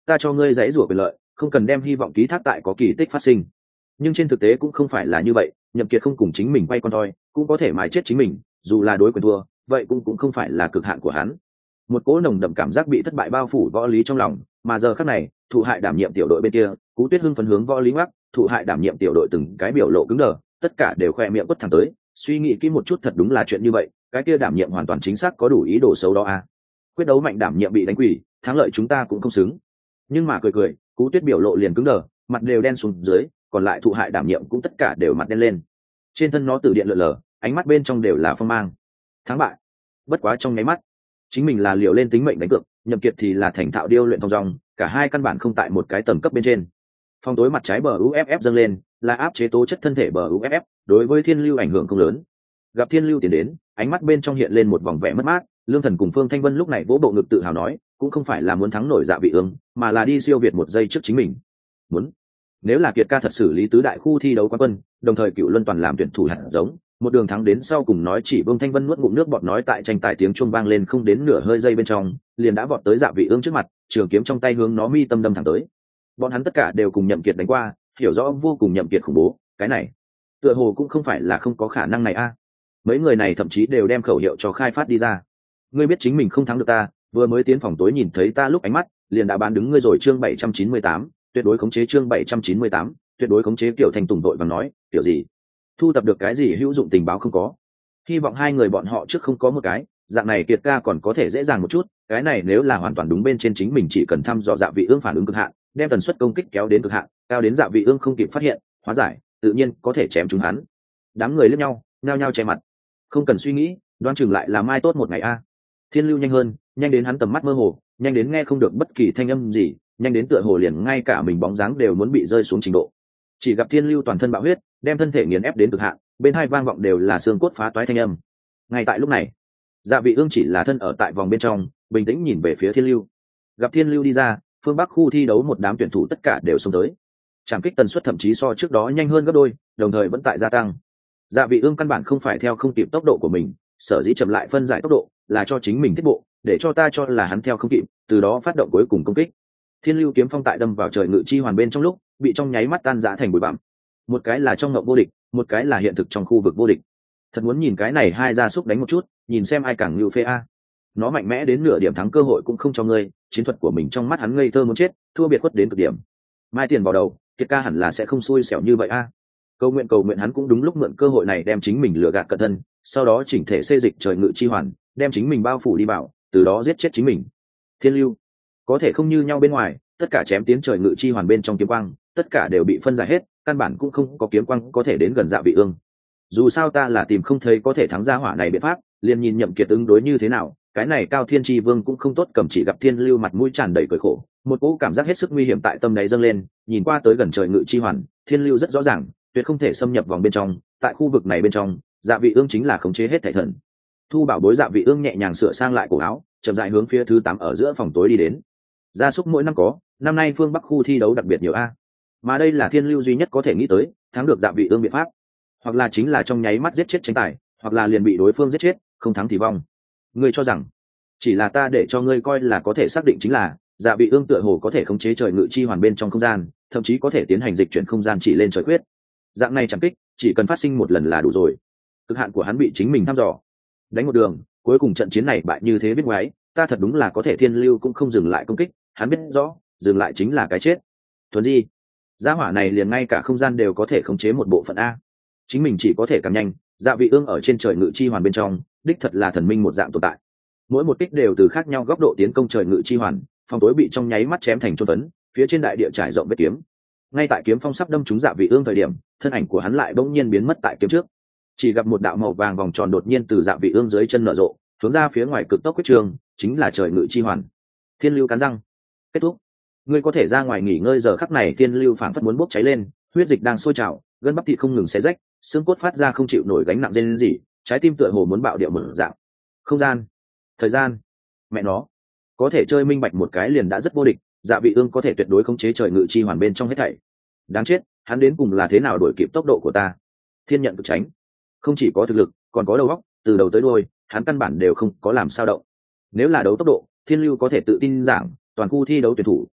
ta cho ngươi dãy rủa quyền lợi, không cần đem hy vọng ký thác tại có kỳ tích phát sinh. Nhưng trên thực tế cũng không phải là như vậy, Nhậm Kiệt không cùng chính mình quay con toi, cũng có thể mài chết chính mình, dù là đối quyền thua, vậy cũng cũng không phải là cực hạn của hắn. Một cỗ nồng đậm cảm giác bị thất bại bao phủ Võ Lý trong lòng, mà giờ khắc này, thụ hại đảm nhiệm tiểu đội bên kia, Cú Tuyết hưng phấn hướng Võ Lý ngoắc, thụ hại đảm nhiệm tiểu đội từng cái biểu lộ cứng đờ, tất cả đều khoe miệng quất thẳng tới, suy nghĩ kỹ một chút thật đúng là chuyện như vậy, cái kia đảm nhiệm hoàn toàn chính xác có đủ ý đồ xấu đó à. Quyết đấu mạnh đảm nhiệm bị đánh quỷ, thắng lợi chúng ta cũng không xứng. Nhưng mà cười cười, Cú Tuyết biểu lộ liền cứng đờ, mặt đều đen xuống dưới, còn lại thụ hại đảm nhiệm cũng tất cả đều mặt đen lên. Trên thân nó từ điện lượn lờ, ánh mắt bên trong đều là phong mang. Thắng bại, bất quá trong nháy mắt, chính mình là liều lên tính mệnh đánh cược, Nhậm Kiệt thì là thành thạo điêu luyện thong dong, cả hai căn bản không tại một cái tầm cấp bên trên. Phong tối mặt trái bờ u ép ép dâng lên, là áp chế tố chất thân thể bờ u ép ép, đối với Thiên Lưu ảnh hưởng không lớn. Gặp Thiên Lưu tiến đến, ánh mắt bên trong hiện lên một vòng vẻ mất mát, Lương Thần cùng Phương Thanh Vân lúc này vỗ bộ ngực tự hào nói, cũng không phải là muốn thắng nổi Dạ Vị Ương, mà là đi siêu việt một giây trước chính mình. Muốn. Nếu là Kiệt ca thật xử lý tứ đại khu thi đấu quán quân, đồng thời Cựu Luân toàn làm tuyển thủ hạt giống, một đường thắng đến sau cùng nói chỉ Vương Thanh Vân nuốt ngụm nước bọt nói tại tranh tài tiếng chuông vang lên không đến nửa hơi giây bên trong, liền đã vọt tới Dạ Vị Ương trước mặt, trường kiếm trong tay hướng nó mi tâm đâm thẳng tới. Bọn hắn tất cả đều cùng Nhậm Kiệt đánh qua, hiểu rõ vô cùng Nhậm Kiệt khủng bố, cái này, tựa hồ cũng không phải là không có khả năng này a. Mấy người này thậm chí đều đem khẩu hiệu cho khai phát đi ra. Ngươi biết chính mình không thắng được ta, vừa mới tiến phòng tối nhìn thấy ta lúc ánh mắt, liền đã bán đứng ngươi rồi. Chương bảy trăm chín mươi tám, tuyệt đối khống chế. Chương bảy trăm chín mươi tám, tuyệt đối khống chế. Kiểu Thành Tùng đội và nói, kiểu gì? Thu tập được cái gì hữu dụng tình báo không có? Hy vọng hai người bọn họ trước không có một cái, dạng này Kiệt ca còn có thể dễ dàng một chút, cái này nếu là hoàn toàn đúng bên trên chính mình chỉ cần thăm dò Dạ Vị Ương phản ứng cực hạn, đem tần suất công kích kéo đến cực hạn, cao đến Dạ Vị Ương không kịp phát hiện, hóa giải, tự nhiên có thể chém chúng hắn. Đám người liếc nhau, nhao nhao che mặt. Không cần suy nghĩ, đoán chừng lại là mai tốt một ngày a. Thiên Lưu nhanh hơn, nhanh đến hắn tầm mắt mơ hồ, nhanh đến nghe không được bất kỳ thanh âm gì, nhanh đến tựa hồ liền ngay cả mình bóng dáng đều muốn bị rơi xuống trình độ. Chỉ gặp Thiên Lưu toàn thân bạo huyết, đem thân thể nghiền ép đến cực hạn, bên hai vang vọng đều là xương cốt phá toái thanh âm. Ngay tại lúc này, Dạ Vị Ương chỉ là thân ở tại vòng bên trong, bình tĩnh nhìn về phía Thiên Lưu. Gặp Thiên Lưu đi ra, phương Bắc khu thi đấu một đám tuyển thủ tất cả đều xông tới. Trảm kích tần suất thậm chí so trước đó nhanh hơn gấp đôi, đồng thời vẫn tại gia tăng. Dạ Vị Ương căn bản không phải theo không kịp tốc độ của mình, sở dĩ chậm lại phân giải tốc độ, là cho chính mình thiết bộ, để cho ta cho là hắn theo không kịp, từ đó phát động cuối cùng công kích. Thiên Lưu kiếm phong tại đâm vào trời ngự chi hoàn bên trong lúc, bị trong nháy mắt tan rã thành bụi bặm. Một cái là trong ngộng vô địch, một cái là hiện thực trong khu vực vô địch. Thật muốn nhìn cái này hai gia súc đánh một chút, nhìn xem ai càng lưu phê a. Nó mạnh mẽ đến nửa điểm thắng cơ hội cũng không cho ngươi, chiến thuật của mình trong mắt hắn ngây thơ muốn chết, thua biệt khuất đến cực điểm. Mai tiền vào đầu, Kiệt ca hẳn là sẽ không xui xẻo như vậy a. Cầu nguyện cầu nguyện hắn cũng đúng lúc mượn cơ hội này đem chính mình lừa gạt cẩn thân, sau đó chỉnh thể xê dịch trời ngự chi hoàn, đem chính mình bao phủ đi bảo, từ đó giết chết chính mình. Thiên Lưu có thể không như nhau bên ngoài, tất cả chém tiến trời ngự chi hoàn bên trong kiếm quang, tất cả đều bị phân giải hết, căn bản cũng không có kiếm quang có thể đến gần Dạ Vị Ương. Dù sao ta là tìm không thấy có thể thắng ra hỏa này biện pháp, liền nhìn Nhậm Kiệt ứng đối như thế nào, cái này Cao Thiên Chi Vương cũng không tốt cầm chỉ gặp Thiên Lưu mặt mũi tràn đầy cười khổ, một cỗ cảm giác hết sức nguy hiểm tại tâm đáy dâng lên, nhìn qua tới gần trời ngự chi hoàn, Thiên Lưu rất rõ ràng, tuyệt không thể xâm nhập vòng bên trong, tại khu vực này bên trong, Dạ Vị Ương chính là khống chế hết thể thần. Thu bảo bối Dạ Vị Ương nhẹ nhàng sửa sang lại cổ áo, chậm rãi hướng phía thứ tám ở giữa phòng tối đi đến. Gia súc mỗi năm có, năm nay phương Bắc khu thi đấu đặc biệt nhiều a. Mà đây là Thiên Lưu duy nhất có thể nghĩ tới, thắng được Dạ Vị Ương biện pháp. Hoặc là chính là trong nháy mắt giết chết tranh tài, hoặc là liền bị đối phương giết chết, không thắng thì vong. Ngươi cho rằng chỉ là ta để cho ngươi coi là có thể xác định chính là Dạ Vị Ương tựa hồ có thể khống chế trời ngự chi hoàn bên trong không gian, thậm chí có thể tiến hành dịch chuyển không gian chỉ lên trời quyết. Dạng này chẳng kích, chỉ cần phát sinh một lần là đủ rồi. Cực hạn của hắn bị chính mình thăm dò, đánh một đường, cuối cùng trận chiến này bại như thế biết ngoái, ta thật đúng là có thể. Thiên Lưu cũng không dừng lại công kích, hắn biết rõ, dừng lại chính là cái chết. Thuần Di, gia hỏa này liền ngay cả không gian đều có thể khống chế một bộ phận a. Chính mình chỉ có thể càng nhanh. Dạ Vị Ương ở trên trời ngự chi hoàn bên trong, đích thật là thần minh một dạng tồn tại. Mỗi một kích đều từ khác nhau góc độ tiến công trời ngự chi hoàn, phòng tối bị trong nháy mắt chém thành chôn phấn, phía trên đại địa trải rộng vết kiếm. Ngay tại kiếm phong sắp đâm trúng Dạ Vị Ương thời điểm, thân ảnh của hắn lại bỗng nhiên biến mất tại kiếm trước. Chỉ gặp một đạo màu vàng vòng tròn đột nhiên từ Dạ Vị Ương dưới chân nở rộ, hướng ra phía ngoài cực tốc quyết trường, chính là trời ngự chi hoàn. Thiên Lưu cắn răng, kết thúc. Ngươi có thể ra ngoài nghỉ ngơi. Giờ khắc này Thiên Lưu phảng phất muốn bốc cháy lên, huyết dịch đang sôi trào, gân bắp thịt không ngừng xé rách, xương cốt phát ra không chịu nổi gánh nặng rên rỉ, trái tim tựa hồ muốn bạo điệu mở dạng. Không gian, thời gian, mẹ nó, có thể chơi minh bạch một cái liền đã rất vô địch. Dạ Vị Ương có thể tuyệt đối khống chế trời ngự chi hoàn bên trong hết thảy. Đáng chết, hắn đến cùng là thế nào đuổi kịp tốc độ của ta? Thiên nhận cực tránh, không chỉ có thực lực, còn có đầu óc, từ đầu tới đuôi, hắn căn bản đều không có làm sao động. Nếu là đấu tốc độ, Thiên Lưu có thể tự tin giảng, toàn khu thi đấu tuyển thủ,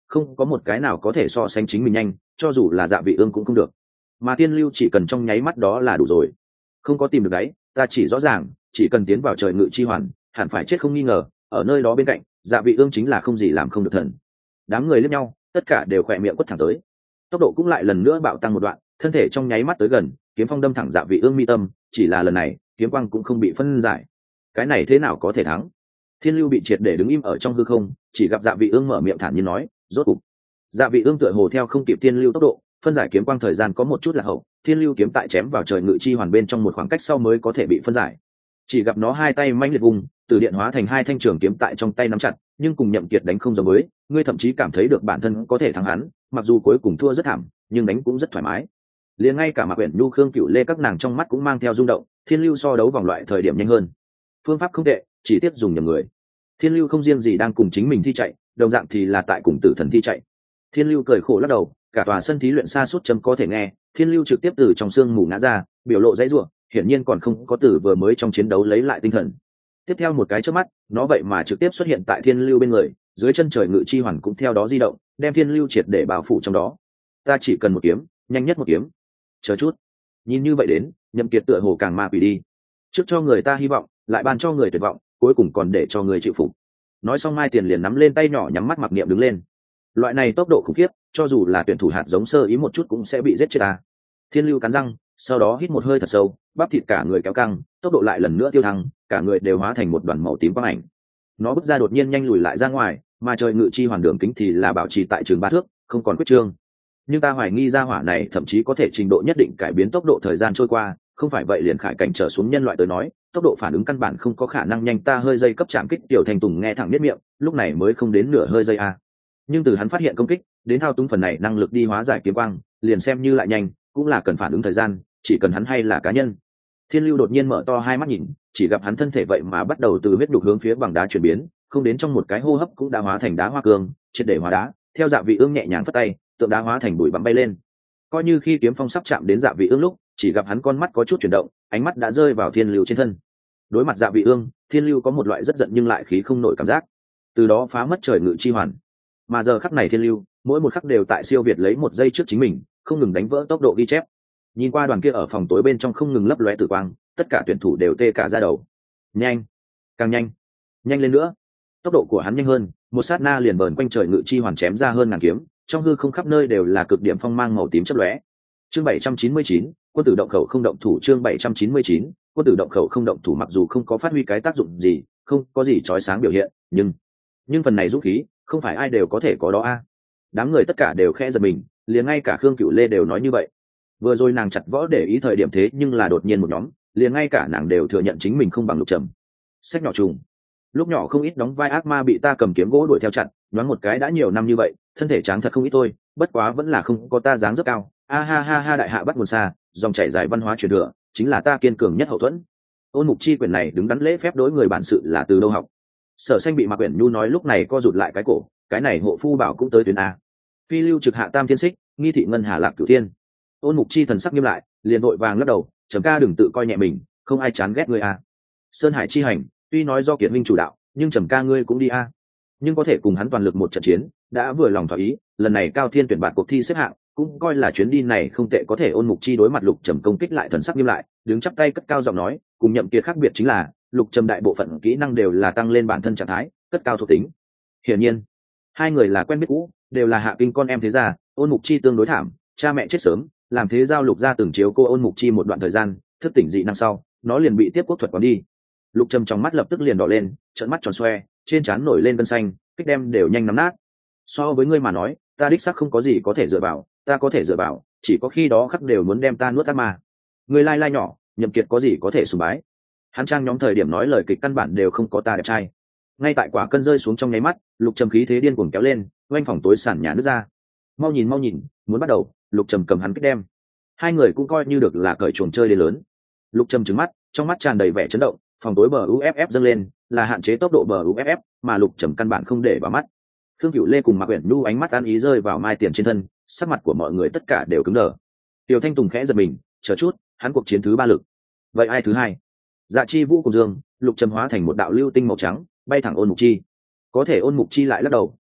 không có một cái nào có thể so sánh chính mình nhanh, cho dù là Dạ Vị Ương cũng không được. Mà Thiên Lưu chỉ cần trong nháy mắt đó là đủ rồi. Không có tìm được đấy, ta chỉ rõ ràng, chỉ cần tiến vào trời ngự chi hoàn, hẳn phải chết không nghi ngờ, ở nơi đó bên cạnh, Dạ Vị Ương chính là không gì làm không được thần. Đám người liếc nhau, tất cả đều khỏe miệng quất thẳng tới. Tốc độ cũng lại lần nữa bạo tăng một đoạn, thân thể trong nháy mắt tới gần, kiếm phong đâm thẳng Dạ Vị Ương mi tâm, chỉ là lần này, kiếm quang cũng không bị phân giải. Cái này thế nào có thể thắng? Thiên Lưu bị triệt để đứng im ở trong hư không, chỉ gặp Dạ Vị Ương mở miệng thản nhiên nói, rốt cục. Dạ Vị Ương tựa hồ theo không kịp Thiên Lưu tốc độ, phân giải kiếm quang thời gian có một chút là hậu, Thiên Lưu kiếm tại chém vào trời ngự chi hoàn bên trong một khoảng cách sau mới có thể bị phân giải. Chỉ gặp nó hai tay manh liệt vùng, từ điện hóa thành hai thanh trường kiếm tại trong tay nắm chặt, nhưng cùng Nhậm Kiệt đánh không giống với, ngươi thậm chí cảm thấy được bản thân có thể thắng hắn, mặc dù cuối cùng thua rất thảm, nhưng đánh cũng rất thoải mái. Liền ngay cả Mạc Uyển Nhu, Khương Cửu Lê các nàng trong mắt cũng mang theo rung động, Thiên Lưu so đấu vòng loại thời điểm nhanh hơn. Phương pháp không tệ, chỉ tiếp dùng nhầm người. Thiên Lưu không riêng gì đang cùng chính mình thi chạy, đồng dạng thì là tại cùng Tử Thần thi chạy. Thiên Lưu cười khổ lắc đầu, cả tòa sân thí luyện xa suốt chấm có thể nghe, Thiên Lưu trực tiếp từ trong xương mù ngã ra, biểu lộ dãy rủa, hiển nhiên còn không có từ vừa mới trong chiến đấu lấy lại tinh thần. Tiếp theo một cái chớp mắt, nó vậy mà trực tiếp xuất hiện tại Thiên Lưu bên người, dưới chân trời ngự chi hoàn cũng theo đó di động, đem Thiên Lưu triệt để bao phủ trong đó. Ta chỉ cần một kiếm, nhanh nhất một kiếm. Chờ chút. Nhìn như vậy đến, Nhậm Kiệt tựa hồ càng ma quỷ đi. Trước cho người ta hy vọng, lại ban cho người tuyệt vọng, cuối cùng còn để cho người chịu phục. Nói xong Mai Tiền liền nắm lên tay nhỏ nhắm mắt mặc niệm đứng lên. Loại này tốc độ khủng khiếp, cho dù là tuyển thủ hạt giống sơ ý một chút cũng sẽ bị giết chết ta. Thiên Lưu cắn răng, sau đó hít một hơi thật sâu, bắp thịt cả người kéo căng, tốc độ lại lần nữa tiêu thăng, cả người đều hóa thành một đoàn màu tím quang ảnh. Nó bước ra đột nhiên nhanh lùi lại ra ngoài, mà trời ngự chi hoàn đường kính thì là bảo trì tại trường ba thước, không còn quyết trương. Nhưng ta hoài nghi ra hỏa này thậm chí có thể trình độ nhất định cải biến tốc độ thời gian trôi qua, không phải vậy liền khải cảnh trở xuống nhân loại tới nói, tốc độ phản ứng căn bản không có khả năng nhanh. Ta hơi dây cấp chạm kích tiểu thành Tùng nghe thẳng biết miệng, lúc này mới không đến nửa hơi dây a. Nhưng từ hắn phát hiện công kích đến thao túng phần này năng lực đi hóa giải kiếm quang, liền xem như lại nhanh, cũng là cần phản ứng thời gian, chỉ cần hắn hay là cá nhân. Thiên Lưu đột nhiên mở to hai mắt nhìn, chỉ gặp hắn thân thể vậy mà bắt đầu từ huyết đục hướng phía bằng đá chuyển biến, không đến trong một cái hô hấp cũng đã hóa thành đá hoa cương, triệt để hóa đá. Theo Dạ Vị Ương nhẹ nhàng phất tay, tượng đá hóa thành bụi bặm bay lên. Coi như khi kiếm phong sắp chạm đến Dạ Vị Ương lúc, chỉ gặp hắn con mắt có chút chuyển động, ánh mắt đã rơi vào Thiên Lưu trên thân. Đối mặt Dạ Vị Ương, Thiên Lưu có một loại rất giận nhưng lại khí không nổi cảm giác, từ đó phá mất trời ngự chi hoàn. Mà giờ khắc này Thiên Lưu, mỗi một khắc đều tại siêu việt lấy một giây trước chính mình, không ngừng đánh vỡ tốc độ ghi chép. Nhìn qua đoàn kia ở phòng tối bên trong không ngừng lấp lóe tử quang, tất cả tuyển thủ đều tê cả da đầu. Nhanh, càng nhanh, nhanh lên nữa. Tốc độ của hắn nhanh hơn, một sát na liền bờn quanh trời ngự chi hoàn chém ra hơn ngàn kiếm, trong hư không khắp nơi đều là cực điểm phong mang màu tím chớp lóe. Chương bảy trăm chín mươi chín, quân tử động khẩu không động thủ. Chương bảy trăm chín mươi chín, quân tử động khẩu không động thủ. Mặc dù không có phát huy cái tác dụng gì, không có gì chói sáng biểu hiện, nhưng nhưng phần này dũng khí, không phải ai đều có thể có đó a. Đám người tất cả đều khẽ giật mình, liền ngay cả Khương Cửu Lê đều nói như vậy. Vừa rồi nàng chặt võ để ý thời điểm thế nhưng là đột nhiên một nhóm, liền ngay cả nàng đều thừa nhận chính mình không bằng Lục Trầm. Sách nhỏ trùng, lúc nhỏ không ít đóng vai ác ma bị ta cầm kiếm gỗ đuổi theo chặt, nhoáng một cái đã nhiều năm như vậy, thân thể tráng thật không ít thôi, bất quá vẫn là không có ta dáng rất cao. A ha ha ha, đại hạ bắt nguồn xa, dòng chảy dài văn hóa truyền thừa, chính là ta kiên cường nhất hậu thuẫn. Ôn Mục Chi quyển này đứng đắn lễ phép đối người bản sự là từ đâu học? Sở Xanh bị Mạc Uyển Nhu nói lúc này co rụt lại cái cổ, cái này hộ phu bảo cũng tới tuyến a. Phi lưu trực hạ tam thiên xích, nghi thị ngân hà lạc cửu thiên. Ôn Mục Chi thần sắc nghiêm lại, liền vội vàng lắc đầu, Trầm ca đừng tự coi nhẹ mình, không ai chán ghét ngươi a. Sơn Hải chi hành, tuy nói do Kiệt Minh chủ đạo, nhưng Trầm ca ngươi cũng đi a. Nhưng có thể cùng hắn toàn lực một trận chiến, đã vừa lòng thỏa ý, lần này Cao Thiên tuyển bạt cuộc thi xếp hạng, cũng coi là chuyến đi này không tệ. Có thể Ôn Mục Chi đối mặt Lục Trầm công kích lại thần sắc nghiêm lại, đứng chắp tay cất cao giọng nói, cùng Nhậm Kiệt khác biệt chính là, Lục Trầm đại bộ phận kỹ năng đều là tăng lên bản thân trạng thái, cất cao thuộc tính. Hiển nhiên, hai người là quen biết cũ, đều là hạ kinh con em thế gia. Ôn Mục Chi tương đối thảm, cha mẹ chết sớm, làm thế giao Lục gia từng chiếu cô Ôn Mục Chi một đoạn thời gian, thức tỉnh dị năng sau, nó liền bị tiếp quốc thuật quán đi. Lục Trầm trong mắt lập tức liền đỏ lên, trợn mắt tròn xoe, trên trán nổi lên gân xanh, kích đem đều nhanh nắm nát. So với ngươi mà nói, ta đích xác không có gì có thể dựa vào, ta có thể dựa vào, chỉ có khi đó khắc đều muốn đem ta nuốt ác ma. Ngươi lai lai nhỏ, Nhậm Kiệt có gì có thể sùng bái? Hắn trang nhóm thời điểm nói lời kịch căn bản đều không có ta đẹp trai. Ngay tại quả cân rơi xuống trong nháy mắt, Lục Trầm khí thế điên cuồng kéo lên, quanh phòng tối sàn nhà nứt ra. Mau nhìn mau nhìn, muốn bắt đầu. Lục Trầm cầm hắn kích đem. Hai người cũng coi như được là cởi chuồng chơi đến lớn. Lục Trầm trừng mắt, trong mắt tràn đầy vẻ chấn động, phòng tối bờ u ép ép dâng lên, là hạn chế tốc độ bờ u ép ép, mà Lục Trầm căn bản không để vào mắt. Khương Cửu Lê cùng Mạc Uyển Nhu ánh mắt ăn ý rơi vào Mai Tiền trên thân, sắc mặt của mọi người tất cả đều cứng đờ. Tiểu Thanh Tùng khẽ giật mình, chờ chút, hắn cuộc chiến thứ ba lực. Vậy ai thứ hai? Dạ Chi Vũ cùng Dương, Lục Trầm hóa thành một đạo lưu tinh màu trắng, bay thẳng Ôn Mục Chi. Có thể Ôn Mục Chi lại lắc đầu,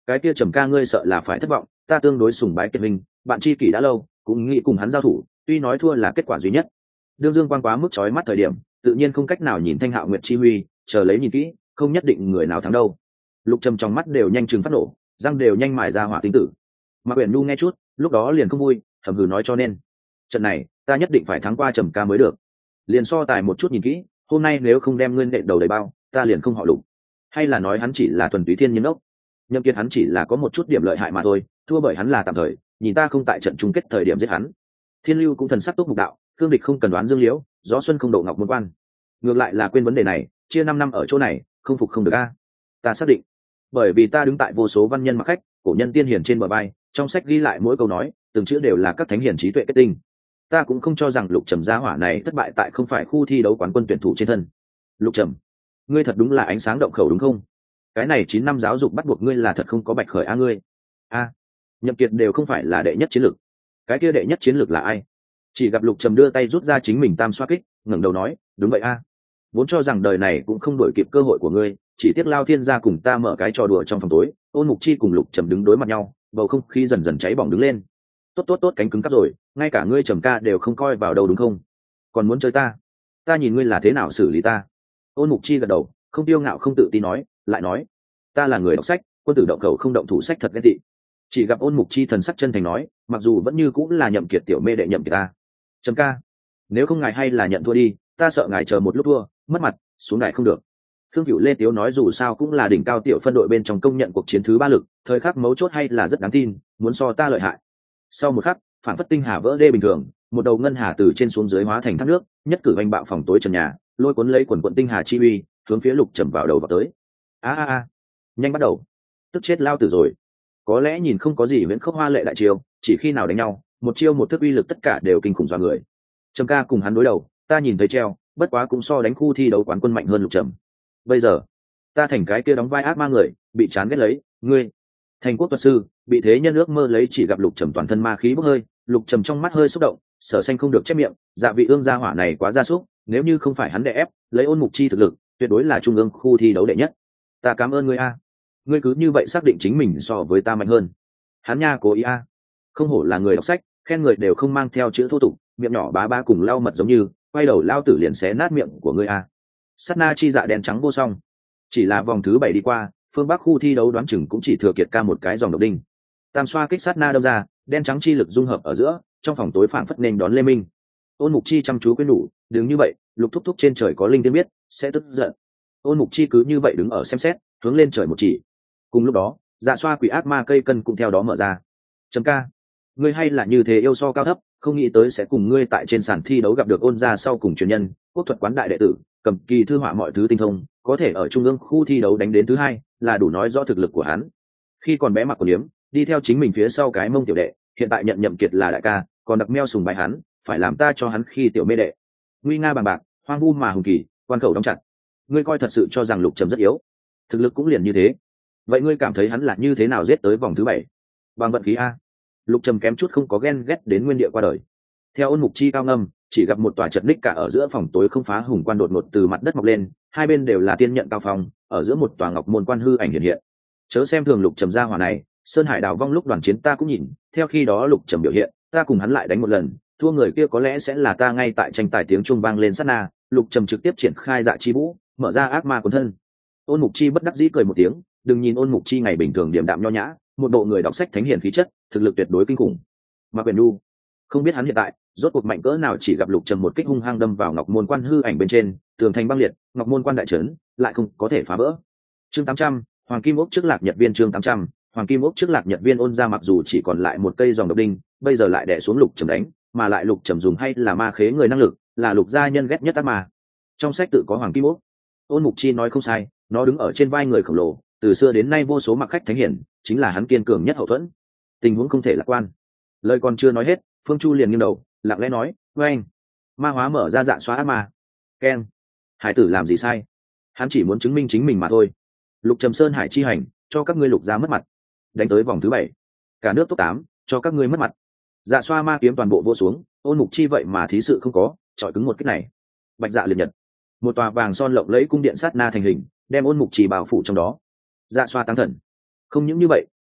cái kia Trầm ca ngươi sợ là phải thất vọng, ta tương đối sùng bái Kiệt Minh, bạn tri kỷ đã lâu, cũng nghĩ cùng hắn giao thủ, tuy nói thua là kết quả duy nhất. Đương Dương Quang quá mức chói mắt thời điểm, tự nhiên không cách nào nhìn Thanh Hạo Nguyệt chi huy, chờ lấy nhìn kỹ, không nhất định người nào thắng đâu. Lục Trầm trong mắt đều nhanh chừng phát nổ, răng đều nhanh mài ra hỏa tinh tử. Mạc Uyển Nhu nghe chút, lúc đó liền không vui, thầm hừ nói cho nên, trận này, ta nhất định phải thắng qua Trầm ca mới được. Liền so tài một chút nhìn kỹ, hôm nay nếu không đem ngươi nện đầu đầy bao, ta liền không họ Lục. Hay là nói hắn chỉ là thuần túy thiên nhân ốc? Nhậm Kiệt hắn chỉ là có một chút điểm lợi hại mà thôi, thua bởi hắn là tạm thời, nhìn ta không tại trận chung kết thời điểm giết hắn. Thiên Lưu cũng thần sắc tốt mục đạo, cương địch không cần đoán dương liễu, gió xuân không độ ngọc môn quan. Ngược lại là quên vấn đề này, chia năm năm ở chỗ này, không phục không được a. Ta xác định, bởi vì ta đứng tại vô số văn nhân mặc khách, cổ nhân tiên hiển trên bờ vai, trong sách ghi lại mỗi câu nói, từng chữ đều là các thánh hiển trí tuệ kết tinh. Ta cũng không cho rằng Lục Trầm gia hỏa này thất bại tại không phải khu thi đấu quán quân tuyển thủ trên thân. Lục Trầm, ngươi thật đúng là ánh sáng động khẩu đúng không? Cái này chín năm giáo dục bắt buộc ngươi là thật không có bạch khởi a ngươi. A, Nhậm Kiệt đều không phải là đệ nhất chiến lược. Cái kia đệ nhất chiến lược là ai? Chỉ gặp Lục Trầm đưa tay rút ra chính mình tam xoa kích, ngẩng đầu nói, đúng vậy a. Vốn cho rằng đời này cũng không đổi kịp cơ hội của ngươi, chỉ tiếc Lao Thiên gia cùng ta mở cái trò đùa trong phòng tối, Ôn Mục Chi cùng Lục Trầm đứng đối mặt nhau, bầu không khí dần dần cháy bỏng đứng lên. Tốt tốt tốt, cánh cứng cắp rồi, ngay cả ngươi Trầm ca đều không coi vào đâu đúng không? Còn muốn chơi ta? Ta nhìn ngươi là thế nào xử lý ta? Ôn Mục Chi gật đầu, không tiêu ngạo không tự tin nói, lại nói, ta là người đọc sách, quân tử động khẩu không động thủ sách thật ghen tị. Chỉ gặp Ôn Mục Chi thần sắc chân thành nói, mặc dù vẫn như cũng là Nhậm Kiệt tiểu mê đệ Nhậm Kiệt ta. Trầm ca, nếu không ngài hay là nhận thua đi, ta sợ ngài chờ một lúc thua, mất mặt, xuống đài không được. Khương Cửu Lê Tiếu nói dù sao cũng là đỉnh cao tiểu phân đội bên trong công nhận cuộc chiến thứ ba lực, thời khắc mấu chốt hay là rất đáng tin, muốn so ta lợi hại. Sau một khắc, phản phất tinh hà vỡ đê bình thường, một đầu ngân hà từ trên xuống dưới hóa thành thác nước, nhất cử vành bạo phòng tối trần nhà, lôi cuốn lấy quần quận tinh hà chi uy, hướng phía Lục Trầm vào đầu vào tới. A a a, nhanh bắt đầu, tức chết lao tử rồi. Có lẽ nhìn không có gì viễn khốc hoa lệ đại chiêu, chỉ khi nào đánh nhau, một chiêu một thức uy lực tất cả đều kinh khủng dọa người. Trầm ca cùng hắn đối đầu, ta nhìn thấy treo, bất quá cũng so đánh khu thi đấu quán quân mạnh hơn Lục Trầm. Bây giờ, ta thành cái kia đóng vai ác ma người, bị chán ghét lấy, ngươi thành quốc thuật sư, bị thế nhân ước mơ lấy, chỉ gặp Lục Trầm toàn thân ma khí bốc hơi, Lục Trầm trong mắt hơi xúc động, Sở Xanh không được chép miệng, dạ vị ương gia hỏa này quá gia súc, nếu như không phải hắn đè ép, lấy Ôn Mục Chi thực lực, tuyệt đối là trung ương khu thi đấu đệ nhất. Ta cảm ơn ngươi a, ngươi cứ như vậy xác định chính mình so với ta mạnh hơn. Hắn nha cố ý a, không hổ là người đọc sách, khen người đều không mang theo chữ thô tục, miệng nhỏ bá bá cùng lau mật giống như, quay đầu lao tử liền xé nát miệng của ngươi a. Sát na chi dạ đen trắng vô song. Chỉ là vòng thứ bảy đi qua, phương Bắc khu thi đấu đoán chừng cũng chỉ thừa Kiệt ca một cái dòng độc đinh. Tam xoa kích sát na đâm ra, đen trắng chi lực dung hợp ở giữa, trong phòng tối phảng phất nên đón Lê Minh. Ôn Mục Chi chăm chú quyến đủ, đứng như vậy, Lục thúc thúc trên trời có linh tiên biết, sẽ tức giận. Ôn Mục Chi cứ như vậy đứng ở xem xét, hướng lên trời một chỉ. Cùng lúc đó, dạ xoa quỷ ác ma cây cân cũng theo đó mở ra. Trầm ca, ngươi hay là như thế yêu so cao thấp, không nghĩ tới sẽ cùng ngươi tại trên sàn thi đấu gặp được Ôn gia sau cùng truyền nhân, quốc thuật quán đại đệ tử, cầm kỳ thư họa mọi thứ tinh thông, có thể ở trung ương khu thi đấu đánh đến thứ hai, là đủ nói rõ thực lực của hắn. Khi còn bé mặc quần yếm, đi theo chính mình phía sau cái mông tiểu đệ, hiện tại nhận Nhậm Kiệt là đại ca, còn đặc meo sùng bái hắn, phải làm ta cho hắn khi tiểu mê đệ. Nguy nga bằng bạc, hoang vu mà hùng kỳ, quan khẩu đóng chặt. Ngươi coi thật sự cho rằng Lục Trầm rất yếu, thực lực cũng liền như thế. Vậy ngươi cảm thấy hắn là như thế nào giết tới vòng thứ bảy? Bằng vận khí a. Lục Trầm kém chút không có ghen ghét đến nguyên địa qua đời. Theo Ôn Mục Chi cao ngâm, chỉ gặp một tòa chật ních cả ở giữa phòng tối không phá hùng quan đột ngột từ mặt đất mọc lên, hai bên đều là tiên nhận cao phong, ở giữa một tòa ngọc môn quan hư ảnh hiện hiện. Chớ xem thường Lục Trầm gia hỏa này, Sơn Hải đào vong lúc đoàn chiến ta cũng nhìn, theo khi đó Lục Trầm biểu hiện, ta cùng hắn lại đánh một lần, thua người kia có lẽ sẽ là ta. Ngay tại tranh tài tiếng chuông vang lên sát na, Lục Trầm trực tiếp triển khai dạ chi vũ, mở ra ác ma cuốn thân. Ôn Mục Chi bất đắc dĩ cười một tiếng, đừng nhìn Ôn Mục Chi ngày bình thường điềm đạm nho nhã, một bộ người đọc sách thánh hiền khí chất, thực lực tuyệt đối kinh khủng. Mà Quyền Nhu, không biết hắn hiện tại rốt cuộc mạnh cỡ nào, chỉ gặp Lục Trầm một kích hung hăng đâm vào ngọc môn quan hư ảnh bên trên, tường thành băng liệt, ngọc môn quan đại trấn lại không có thể phá vỡ. Chương tám trăm, Hoàng Kim Ốc trước Lạc Nhật Viên. Chương tám trăm, Hoàng Kim Ốc trước Lạc Nhật Viên. Ôn gia mặc dù chỉ còn lại một cây dòng độc đinh, bây giờ lại đè xuống Lục Trầm đánh, mà lại Lục Trầm dùng hay là ma khế người năng lực, là Lục gia nhân ghét nhất ác ma. Trong sách tự có Hoàng Kim Ốc. Ôn Mục Chi nói không sai, nó đứng ở trên vai người khổng lồ, từ xưa đến nay vô số mặc khách thánh hiển, chính là hắn kiên cường nhất hậu thuẫn. Tình huống không thể lạc quan. Lời còn chưa nói hết, Phương Chu liền nghiêng đầu, lặng lẽ nói, "Với anh, ma hóa mở ra dạ xóa ác ma." Ken, hải tử làm gì sai? Hắn chỉ muốn chứng minh chính mình mà thôi. Lục Trầm Sơn hải chi hành, cho các ngươi Lục gia mất mặt. Đánh tới vòng thứ bảy, cả nước top tám, cho các ngươi mất mặt. Dạ xoa ma kiếm toàn bộ vô xuống, Ôn Mục Chi vậy mà thí sự không có, chọi cứng một kích này. Bạch dạ liệt nhật, một tòa vàng son lộng lẫy cung điện sát na thành hình, đem Ôn Mục Chi bao phủ trong đó. Dạ xoa tăng thần. Không những như vậy,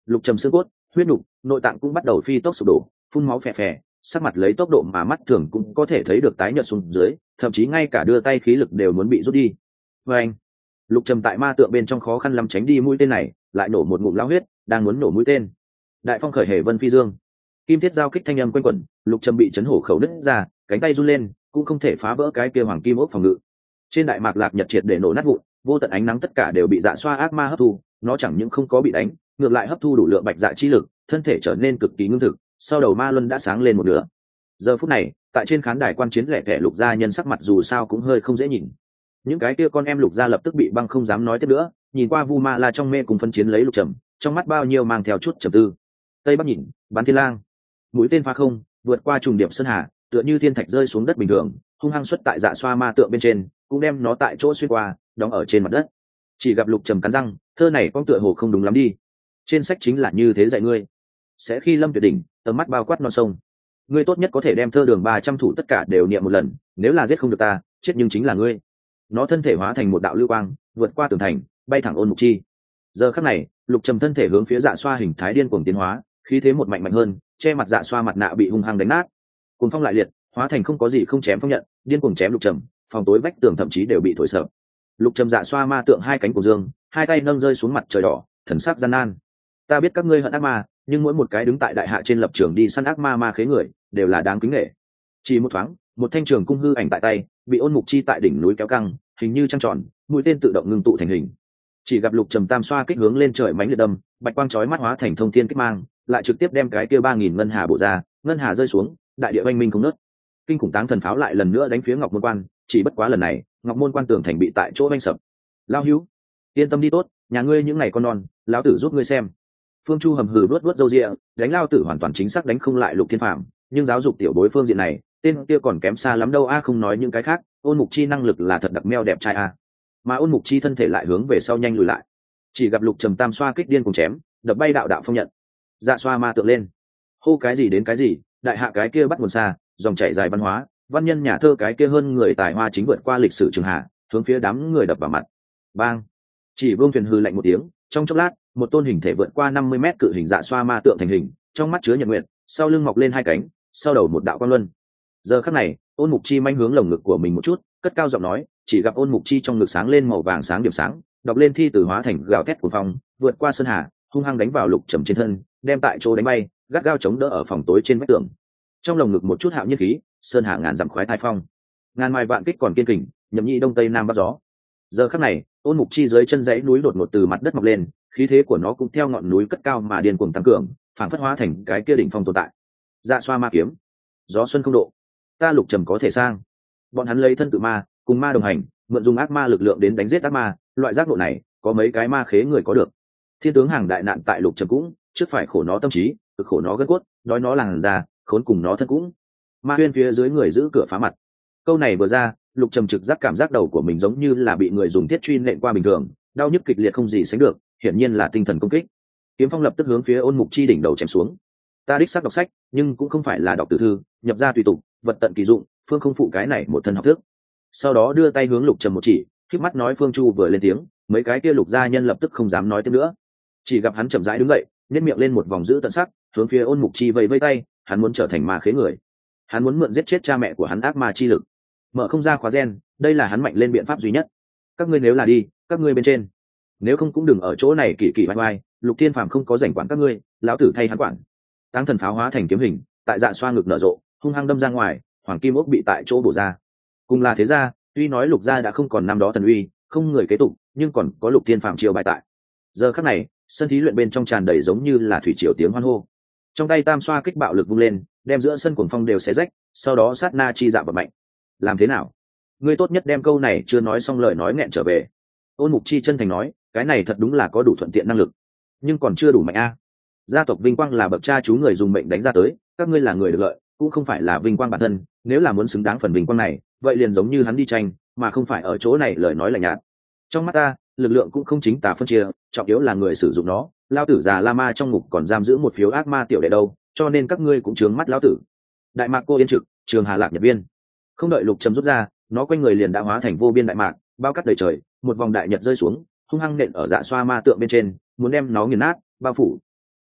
lục trầm xương cốt, huyết nục, nội tạng cũng bắt đầu phi tốc sụp đổ, phun máu phè phè, sắc mặt lấy tốc độ mà mắt thường cũng có thể thấy được tái nhợt xuống dưới, thậm chí ngay cả đưa tay khí lực đều muốn bị rút đi. Và anh, lục trầm tại ma tượng bên trong khó khăn lắm tránh đi mũi tên này, lại nổ một ngụm lao huyết, đang muốn nổ mũi tên. Đại phong khởi hề vân phi dương, kim thiết giao kích thanh âm quanh quẩn, lục trầm bị chấn hổ khẩu nứt ra, cánh tay run lên, cũng không thể phá vỡ cái kia hoàng kim ốc phòng ngự. Trên đại mạc lạc nhật triệt để nổ nát vụn, vô tận ánh nắng tất cả đều bị dạ xoa ác ma hấp thu, nó chẳng những không có bị đánh, ngược lại hấp thu đủ lượng bạch dạ chi lực, thân thể trở nên cực kỳ ngưng thực, sau đầu ma luân đã sáng lên một nửa. Giờ phút này, tại trên khán đài quan chiến lẻ tẻ lục gia nhân sắc mặt dù sao cũng hơi không dễ nhìn. Những cái kia con em lục gia lập tức bị băng không dám nói tiếp nữa, nhìn qua Vu Ma La trong mê cùng phân chiến lấy lục trầm, trong mắt bao nhiêu mang theo chút trầm tư. Tây bắc nhìn, bắn thiên lang, mũi tên phá không, vượt qua trùng điệp sơn hà, tựa như thiên thạch rơi xuống đất bình thường, hung hăng xuất tại dạ xoa ma tượng bên trên, cũng đem nó tại chỗ xuyên qua, đóng ở trên mặt đất. Chỉ gặp lục trầm cắn răng, thơ này con tựa hồ không đúng lắm đi. Trên sách chính là như thế dạy ngươi. Sẽ khi lâm tuyệt đỉnh, tầm mắt bao quát non sông. Ngươi tốt nhất có thể đem thơ đường ba trăm thủ tất cả đều niệm một lần, nếu là giết không được ta, chết nhưng chính là ngươi. Nó thân thể hóa thành một đạo lưu quang, vượt qua tường thành, bay thẳng ôn mục chi. Giờ khắc này, lục trầm thân thể hướng phía dạ xoa hình thái điên cuồng tiến hóa, khí thế một mạnh mạnh hơn, che mặt dạ xoa mặt nạ bị hung hăng đánh nát. Cuồng phong lại liệt, hóa thành không có gì không chém phong nhận, điên cuồng chém lục trầm, phòng tối vách tường thậm chí đều bị thổi sập. Lục trầm dạ xoa ma tượng hai cánh của dương, hai tay nâng rơi xuống mặt trời đỏ, thần sắc gian nan. Ta biết các ngươi hận ác ma, nhưng mỗi một cái đứng tại đại hạ trên lập trường đi săn ác ma ma khế người, đều là đáng kính nể. Chỉ một thoáng, một thanh trường cung hư ảnh tại tay, bị ôn mục chi tại đỉnh núi kéo căng, hình như trăng tròn, mũi tên tự động ngưng tụ thành hình. Chỉ gặp lục trầm tam xoa kích hướng lên trời mãnh liệt đâm, bạch quang chói mắt hóa thành thông thiên kích mang, lại trực tiếp đem cái kia ba nghìn ngân hà bổ ra, ngân hà rơi xuống, đại địa oanh minh không nứt. Kinh khủng táng thần pháo lại lần nữa đánh phía ngọc môn quan, chỉ bất quá lần này, ngọc môn quan tường thành bị tại chỗ oanh sập. Lao hữu, yên tâm đi tốt, nhà ngươi những ngày con non, lão tử giúp ngươi xem. Phương Chu hầm hừ luốt luốt râu ria, đánh lao tử hoàn toàn chính xác đánh không lại lục thiên phạm, nhưng giáo dục tiểu bối phương diện này, tên kia còn kém xa lắm đâu a, không nói những cái khác, ôn mục chi năng lực là thật đặc meo đẹp trai a. Mà ôn mục chi thân thể lại hướng về sau nhanh lùi lại. Chỉ gặp lục trầm tam xoa kích điên cùng chém, đập bay đạo đạo phong nhận. Dạ xoa ma tượng lên, hô cái gì đến cái gì, đại hạ cái kia bắt nguồn xa, dòng chảy dài văn hóa, văn nhân nhà thơ cái kia hơn người tài hoa chính vượt qua lịch sử trường hạ, hướng phía đám người đập vào mặt. Bang! Chỉ vương thuyền hư lạnh một tiếng, trong chốc lát, một tôn hình thể vượt qua năm mươi mét cự hình dạ xoa ma tượng thành hình, trong mắt chứa nhật nguyện, sau lưng mọc lên hai cánh, sau đầu một đạo quang luân. Giờ khắc này, ôn mục chi manh hướng lồng ngực của mình một chút, cất cao giọng nói, chỉ gặp ôn mục chi trong ngực sáng lên màu vàng sáng điểm sáng, đọc lên thi từ hóa thành gào thét của phong, vượt qua sơn hà, hung hăng đánh vào lục trầm trên thân, đem tại chỗ đánh bay, gắt gao chống đỡ ở phòng tối trên vách tường. Trong lồng ngực một chút hạo nhiên khí, sơn hà ngàn dặm khoái thai phong, ngàn mai vạn kích còn kiên kình, nhậm nhị đông tây nam bắc gió. Giờ khắc này, ôn mục chi dưới chân dãy núi đột ngột từ mặt đất mọc lên, khí thế của nó cũng theo ngọn núi cất cao mà điên cuồng tăng cường, phản phất hóa thành cái kia đỉnh phong tồn tại. Dạ xoa ma kiếm, gió xuân không độ, ta lục trầm có thể sang. Bọn hắn lấy thân tự ma, cùng ma đồng hành, mượn dùng ác ma lực lượng đến đánh giết ác ma, loại giác ngộ này, có mấy cái ma khế người có được. Thiên tướng hàng đại nạn tại lục trầm cũng, trước phải khổ nó tâm trí, cực khổ nó gân cốt, đói nó làn da, khốn cùng nó thân cũng. Ma huyên phía dưới người giữ cửa phá mặt. Câu này vừa ra, lục trầm trực giác cảm giác đầu của mình giống như là bị người dùng thiết truy nện qua bình thường, đau nhức kịch liệt không gì sánh được, hiển nhiên là tinh thần công kích. Kiếm phong lập tức hướng phía ôn mục chi đỉnh đầu chém xuống. Ta đích xác đọc sách, nhưng cũng không phải là đọc từ thư, nhập ra tùy tục, vật tận kỳ dụng, phương không phụ cái này một thân học thức. Sau đó đưa tay hướng lục trầm một chỉ, khép mắt nói Phương Chu vừa lên tiếng, mấy cái kia lục gia nhân lập tức không dám nói tiếp nữa. Chỉ gặp hắn chậm rãi đứng dậy, nhếch miệng lên một vòng giữ tận sắc, hướng phía ôn mục chi vẫy vẫy tay, hắn muốn trở thành ma khế người. Hắn muốn mượn giết chết cha mẹ của hắn ác ma chi lực, mở không ra khóa gen, đây là hắn mạnh lên biện pháp duy nhất. Các ngươi nếu là đi, các ngươi bên trên, nếu không cũng đừng ở chỗ này kỳ kỳ oai oai, lục thiên phàm không có rảnh quản các ngươi, lão tử thay hắn quản. Táng thần pháo hóa thành kiếm hình, tại dạ xoa ngực nở rộ, hung hăng đâm ra ngoài, hoàng kim ốc bị tại chỗ bổ ra. Cùng là thế gia, tuy nói lục gia đã không còn năm đó thần uy, không người kế tục, nhưng còn có lục thiên phàm chiêu bài tại. Giờ khắc này, sân thí luyện bên trong tràn đầy giống như là thủy triều tiếng hoan hô. Trong tay tam xoa kích bạo lực vung lên, đem giữa sân cuồng phong đều xé rách, sau đó sát na chi dạ vật mạnh. Làm thế nào? Ngươi tốt nhất đem câu này chưa nói xong lời nói nghẹn trở về. Ôn mục chi chân thành nói, cái này thật đúng là có đủ thuận tiện năng lực, nhưng còn chưa đủ mạnh a. Gia tộc vinh quang là bậc cha chú người dùng mệnh đánh ra tới, các ngươi là người được lợi, cũng không phải là vinh quang bản thân, nếu là muốn xứng đáng phần vinh quang này, vậy liền giống như hắn đi tranh, mà không phải ở chỗ này lời nói lạnh nhạt. Trong mắt ta, lực lượng cũng không chính tà phân chia, trọng yếu là người sử dụng nó. Lao tử già la ma trong ngục còn giam giữ một phiếu ác ma tiểu đệ đâu, cho nên các ngươi cũng trướng mắt lão tử. Đại mạc cô yên trực, trường Hà Lạc Nhật Viên. Không đợi lục trầm rút ra, nó quanh người liền đã hóa thành vô biên đại mạc, bao cắt đầy trời, một vòng đại nhật rơi xuống, hung hăng nện ở dạ xoa ma tượng bên trên, muốn đem nó nghiền nát, bao phủ.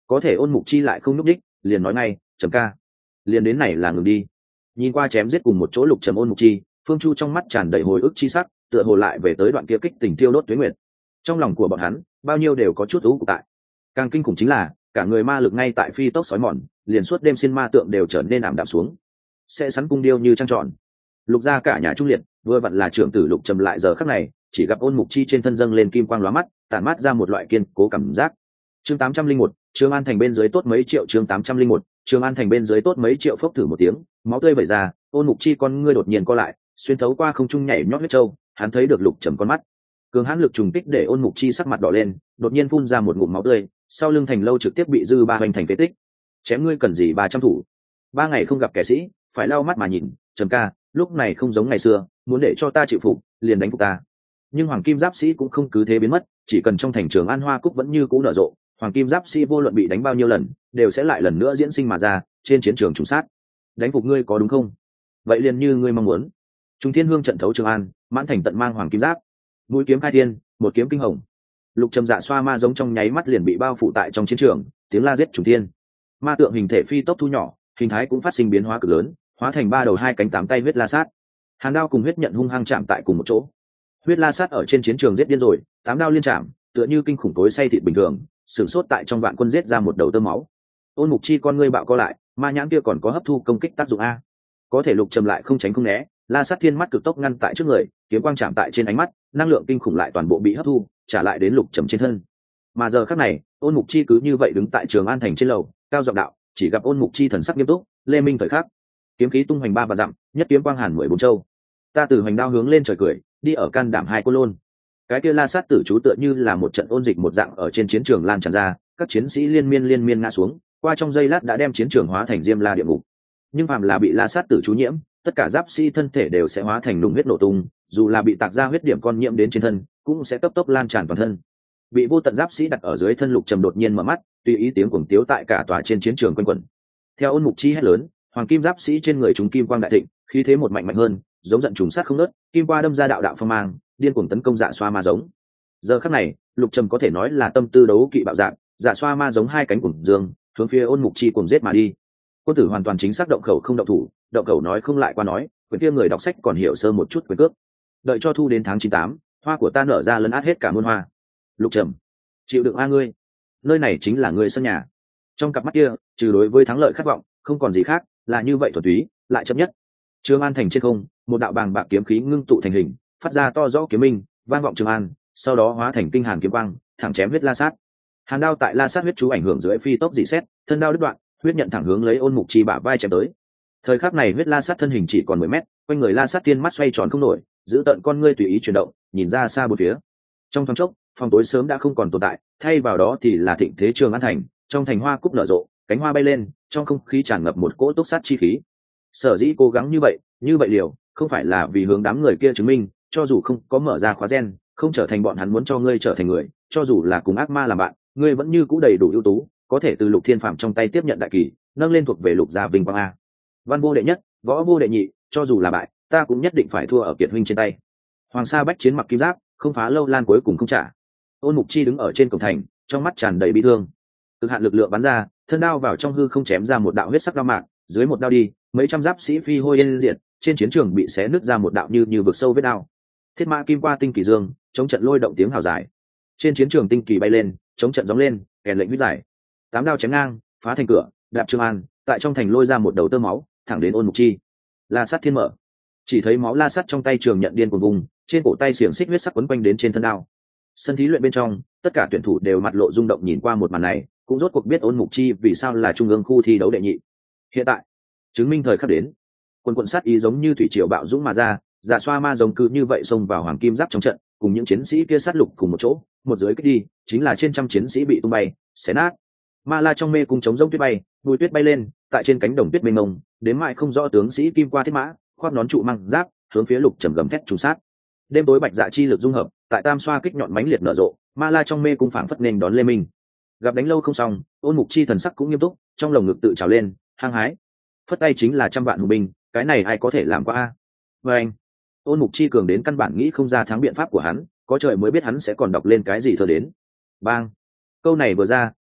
có thể ôn mục chi lại không nhúc đích, liền nói ngay, trầm ca, liền đến này là ngừng đi. Nhìn qua chém giết cùng một chỗ lục trầm ôn mục chi, Phương Chu trong mắt tràn đầy hồi ức chi sắc, tựa hồ lại về tới đoạn kia kích tình tiêu đốt tuế nguyệt. Trong lòng của bọn hắn bao nhiêu đều có chút ú cục tại. Càng kinh khủng chính là cả người ma lực ngay tại phi tốc sói mòn, liền suốt đêm xin ma tượng đều trở nên ảm đạm xuống, sẽ sắn cung điêu như trăng tròn. Lục gia cả nhà trung liệt, vừa vặn là trưởng tử Lục trầm lại giờ khắc này chỉ gặp ôn mục chi trên thân dâng lên kim quang lóa mắt, tản mát ra một loại kiên cố cảm giác. Chương tám trăm linh một, Trường An thành bên dưới tốt mấy triệu. Chương tám trăm linh một, Trường An thành bên dưới tốt mấy triệu. Phốc thử một tiếng, máu tươi vẩy ra, ôn mục chi con ngươi đột nhiên co lại, xuyên thấu qua không trung nhảy nhót huyết châu, hắn thấy được Lục trầm con mắt. Cường hãn lực trùng kích để ôn mục chi sắc mặt đỏ lên, đột nhiên phun ra một ngụm máu tươi, sau lưng thành lâu trực tiếp bị dư ba hoành thành phế tích. Chém ngươi cần gì ba trăm thủ? Ba ngày không gặp kẻ sĩ, phải lau mắt mà nhìn. Trầm ca, lúc này không giống ngày xưa, muốn để cho ta chịu phục, liền đánh phục ta. Nhưng hoàng kim giáp sĩ cũng không cứ thế biến mất, chỉ cần trong thành Trường An hoa cúc vẫn như cũ nở rộ, hoàng kim giáp sĩ vô luận bị đánh bao nhiêu lần, đều sẽ lại lần nữa diễn sinh mà ra, trên chiến trường trùng sát. Đánh phục ngươi có đúng không? Vậy liền như ngươi mong muốn. Trung Thiên Hương trận thấu Trường An, mãn thành tận mang hoàng kim giáp, mũi kiếm khai thiên, một kiếm kinh hồng. Lục trầm dạ xoa ma giống trong nháy mắt liền bị bao phủ tại trong chiến trường, tiếng la giết trùng thiên. Ma tượng hình thể phi tốc thu nhỏ, hình thái cũng phát sinh biến hóa cực lớn, hóa thành ba đầu hai cánh tám tay huyết la sát. Hàn đao cùng huyết nhận hung hăng chạm tại cùng một chỗ. Huyết la sát ở trên chiến trường giết điên rồi, tám đao liên chạm, tựa như kinh khủng tối say thịt bình thường, sửng sốt tại trong vạn quân giết ra một đầu tơ máu. Ôn mục chi con ngươi bạo co lại, ma nhãn kia còn có hấp thu công kích tác dụng a. Có thể Lục trầm lại không tránh không né, la sát thiên mắt cực tốc ngăn tại trước người, kiếm quang chạm tại trên ánh mắt, năng lượng kinh khủng lại toàn bộ bị hấp thu, trả lại đến Lục trầm trên thân. Mà giờ khắc này, ôn mục chi cứ như vậy đứng tại Trường An thành trên lầu, cao giọng đạo, chỉ gặp ôn mục chi thần sắc nghiêm túc, lê minh thời khắc, kiếm khí tung hoành ba và dặm, nhất kiếm quang hàn mười bốn châu. Ta từ hoành đao hướng lên trời cười, đi ở can đảm hai cô lôn. Cái kia la sát tử chú tựa như là một trận ôn dịch một dạng ở trên chiến trường lan tràn ra, các chiến sĩ liên miên liên miên ngã xuống, qua trong giây lát đã đem chiến trường hóa thành diêm la địa ngục. Nhưng phàm là bị la sát tử chú nhiễm, tất cả giáp sĩ thân thể đều sẽ hóa thành nung huyết nổ tung, dù là bị tạc ra huyết điểm con nhiễm đến trên thân, cũng sẽ cấp tốc lan tràn toàn thân. Bị vô tận giáp sĩ đặt ở dưới thân Lục trầm đột nhiên mở mắt, tùy ý tiếng cuồng tiếu tại cả tòa trên chiến trường quanh quẩn. Theo ôn mục chi hét lớn, hoàng kim giáp sĩ trên người chúng kim quang đại thịnh, khí thế một mạnh mạnh hơn, giống giận trùng sát không nớt, kim qua đâm ra đạo đạo phong mang, điên cuồng tấn công dạ xoa ma giống. Giờ khắc này, Lục trầm có thể nói là tâm tư đấu kỵ bạo dạng, dạ xoa ma giống hai cánh cuồng dương, hướng phía ôn mục chi cuồng giết mà đi. Quân tử hoàn toàn chính xác động khẩu không động thủ, động khẩu nói không lại qua nói, quyển kia người đọc sách còn hiểu sơ một chút quyền cước. Đợi cho thu đến tháng chín tám, hoa của ta nở ra lấn át hết cả muôn hoa. Lục trầm, chịu đựng a ngươi, nơi này chính là ngươi sân nhà. Trong cặp mắt kia, trừ đối với thắng lợi khát vọng, không còn gì khác, là như vậy thuần túy, lại chấp nhất. Trường An thành trên không, một đạo bàng bạc kiếm khí ngưng tụ thành hình, phát ra to rõ kiếm minh, vang vọng Trường An, sau đó hóa thành kinh hàn kiếm quang, thẳng chém huyết la sát. Hàn đao tại la sát huyết chú ảnh hưởng dưới phi tốc dị xét, thân đao đứt đoạn, huyết nhận thẳng hướng lấy ôn mục chi bả vai chém tới. Thời khắc này huyết la sát thân hình chỉ còn mười mét, quanh người la sát tiên mắt xoay tròn không nổi, giữ tận con ngươi tùy ý chuyển động, nhìn ra xa bốn phía. Trong thoáng chốc, phòng tối sớm đã không còn tồn tại, thay vào đó thì là thịnh thế Trường An thành, trong thành hoa cúc nở rộ, cánh hoa bay lên, trong không khí tràn ngập một cỗ túc sát chi khí. Sở dĩ cố gắng như vậy, như vậy liều, không phải là vì hướng đám người kia chứng minh, cho dù không có mở ra khóa gen, không trở thành bọn hắn muốn cho ngươi trở thành người, cho dù là cùng ác ma làm bạn, ngươi vẫn như cũ đầy đủ ưu tú, có thể từ Lục Thiên Phạm trong tay tiếp nhận đại kỳ, nâng lên thuộc về Lục gia vinh quang a. Văn vô đệ nhất, võ vô đệ nhị, cho dù là bại, ta cũng nhất định phải thua ở Kiệt huynh trên tay. Hoàng Sa bách chiến mặc kim giáp, không phá lâu lan cuối cùng không trả. Ôn Mục Chi đứng ở trên cổng thành, trong mắt tràn đầy bi thương. Cực hạn lực lượng bắn ra, thân đao vào trong hư không chém ra một đạo huyết sắc đao mạng, dưới một đao đi, mấy trăm giáp sĩ phi hôi yên diệt, trên chiến trường bị xé nứt ra một đạo như như vực sâu vết đao. Thiết mã kim qua tinh kỳ dương, chống trận lôi động tiếng hào dài. Trên chiến trường tinh kỳ bay lên, chống trận gióng lên, kèn lệnh huyết giải. Tám đao chém ngang, phá thành cửa, đạp Trường An, tại trong thành lôi ra một đầu tơ máu, thẳng đến Ôn Mục Chi. La sát thiên mở, chỉ thấy máu la sắt trong tay trường nhận điên cuồng vùng, trên cổ tay xiềng xích huyết sắc quấn quanh đến trên thân đao. Sân thí luyện bên trong, tất cả tuyển thủ đều mặt lộ rung động nhìn qua một màn này, cũng rốt cuộc biết Ôn Mục Chi vì sao là trung ương khu thi đấu đệ nhị. Hiện tại, chứng minh thời khắc đến. Quân quận sát ý giống như thủy triều bạo dũng mà ra, dạ xoa ma giống cứ như vậy xông vào hoàng kim giáp trong trận, cùng những chiến sĩ kia sát lục cùng một chỗ, một dưới kích đi, chính là trên trăm chiến sĩ bị tung bay, xé nát. Ma La trong mê cung chống rông tuyết bay, bùi tuyết bay lên, tại trên cánh đồng tuyết mênh mông, đến mãi không rõ tướng sĩ kim qua thiết mã, khoác nón trụ mang giáp, hướng phía Lục Trầm gầm thét trùng sát. Đêm tối bạch dạ chi lực dung hợp, tại tam xoa kích nhọn mãnh liệt nở rộ, Ma La trong mê cung phảng phất nên đón Lê Minh. Gặp đánh lâu không xong, Ôn Mục Chi thần sắc cũng nghiêm túc, trong lồng ngực tự trào lên, hăng hái. Phất tay chính là trăm vạn hùng binh, cái này ai có thể làm qua a? Và anh, Ôn Mục Chi cường đến căn bản nghĩ không ra thắng biện pháp của hắn, có trời mới biết hắn sẽ còn đọc lên cái gì thơ đến. Bang! Câu này vừa ra,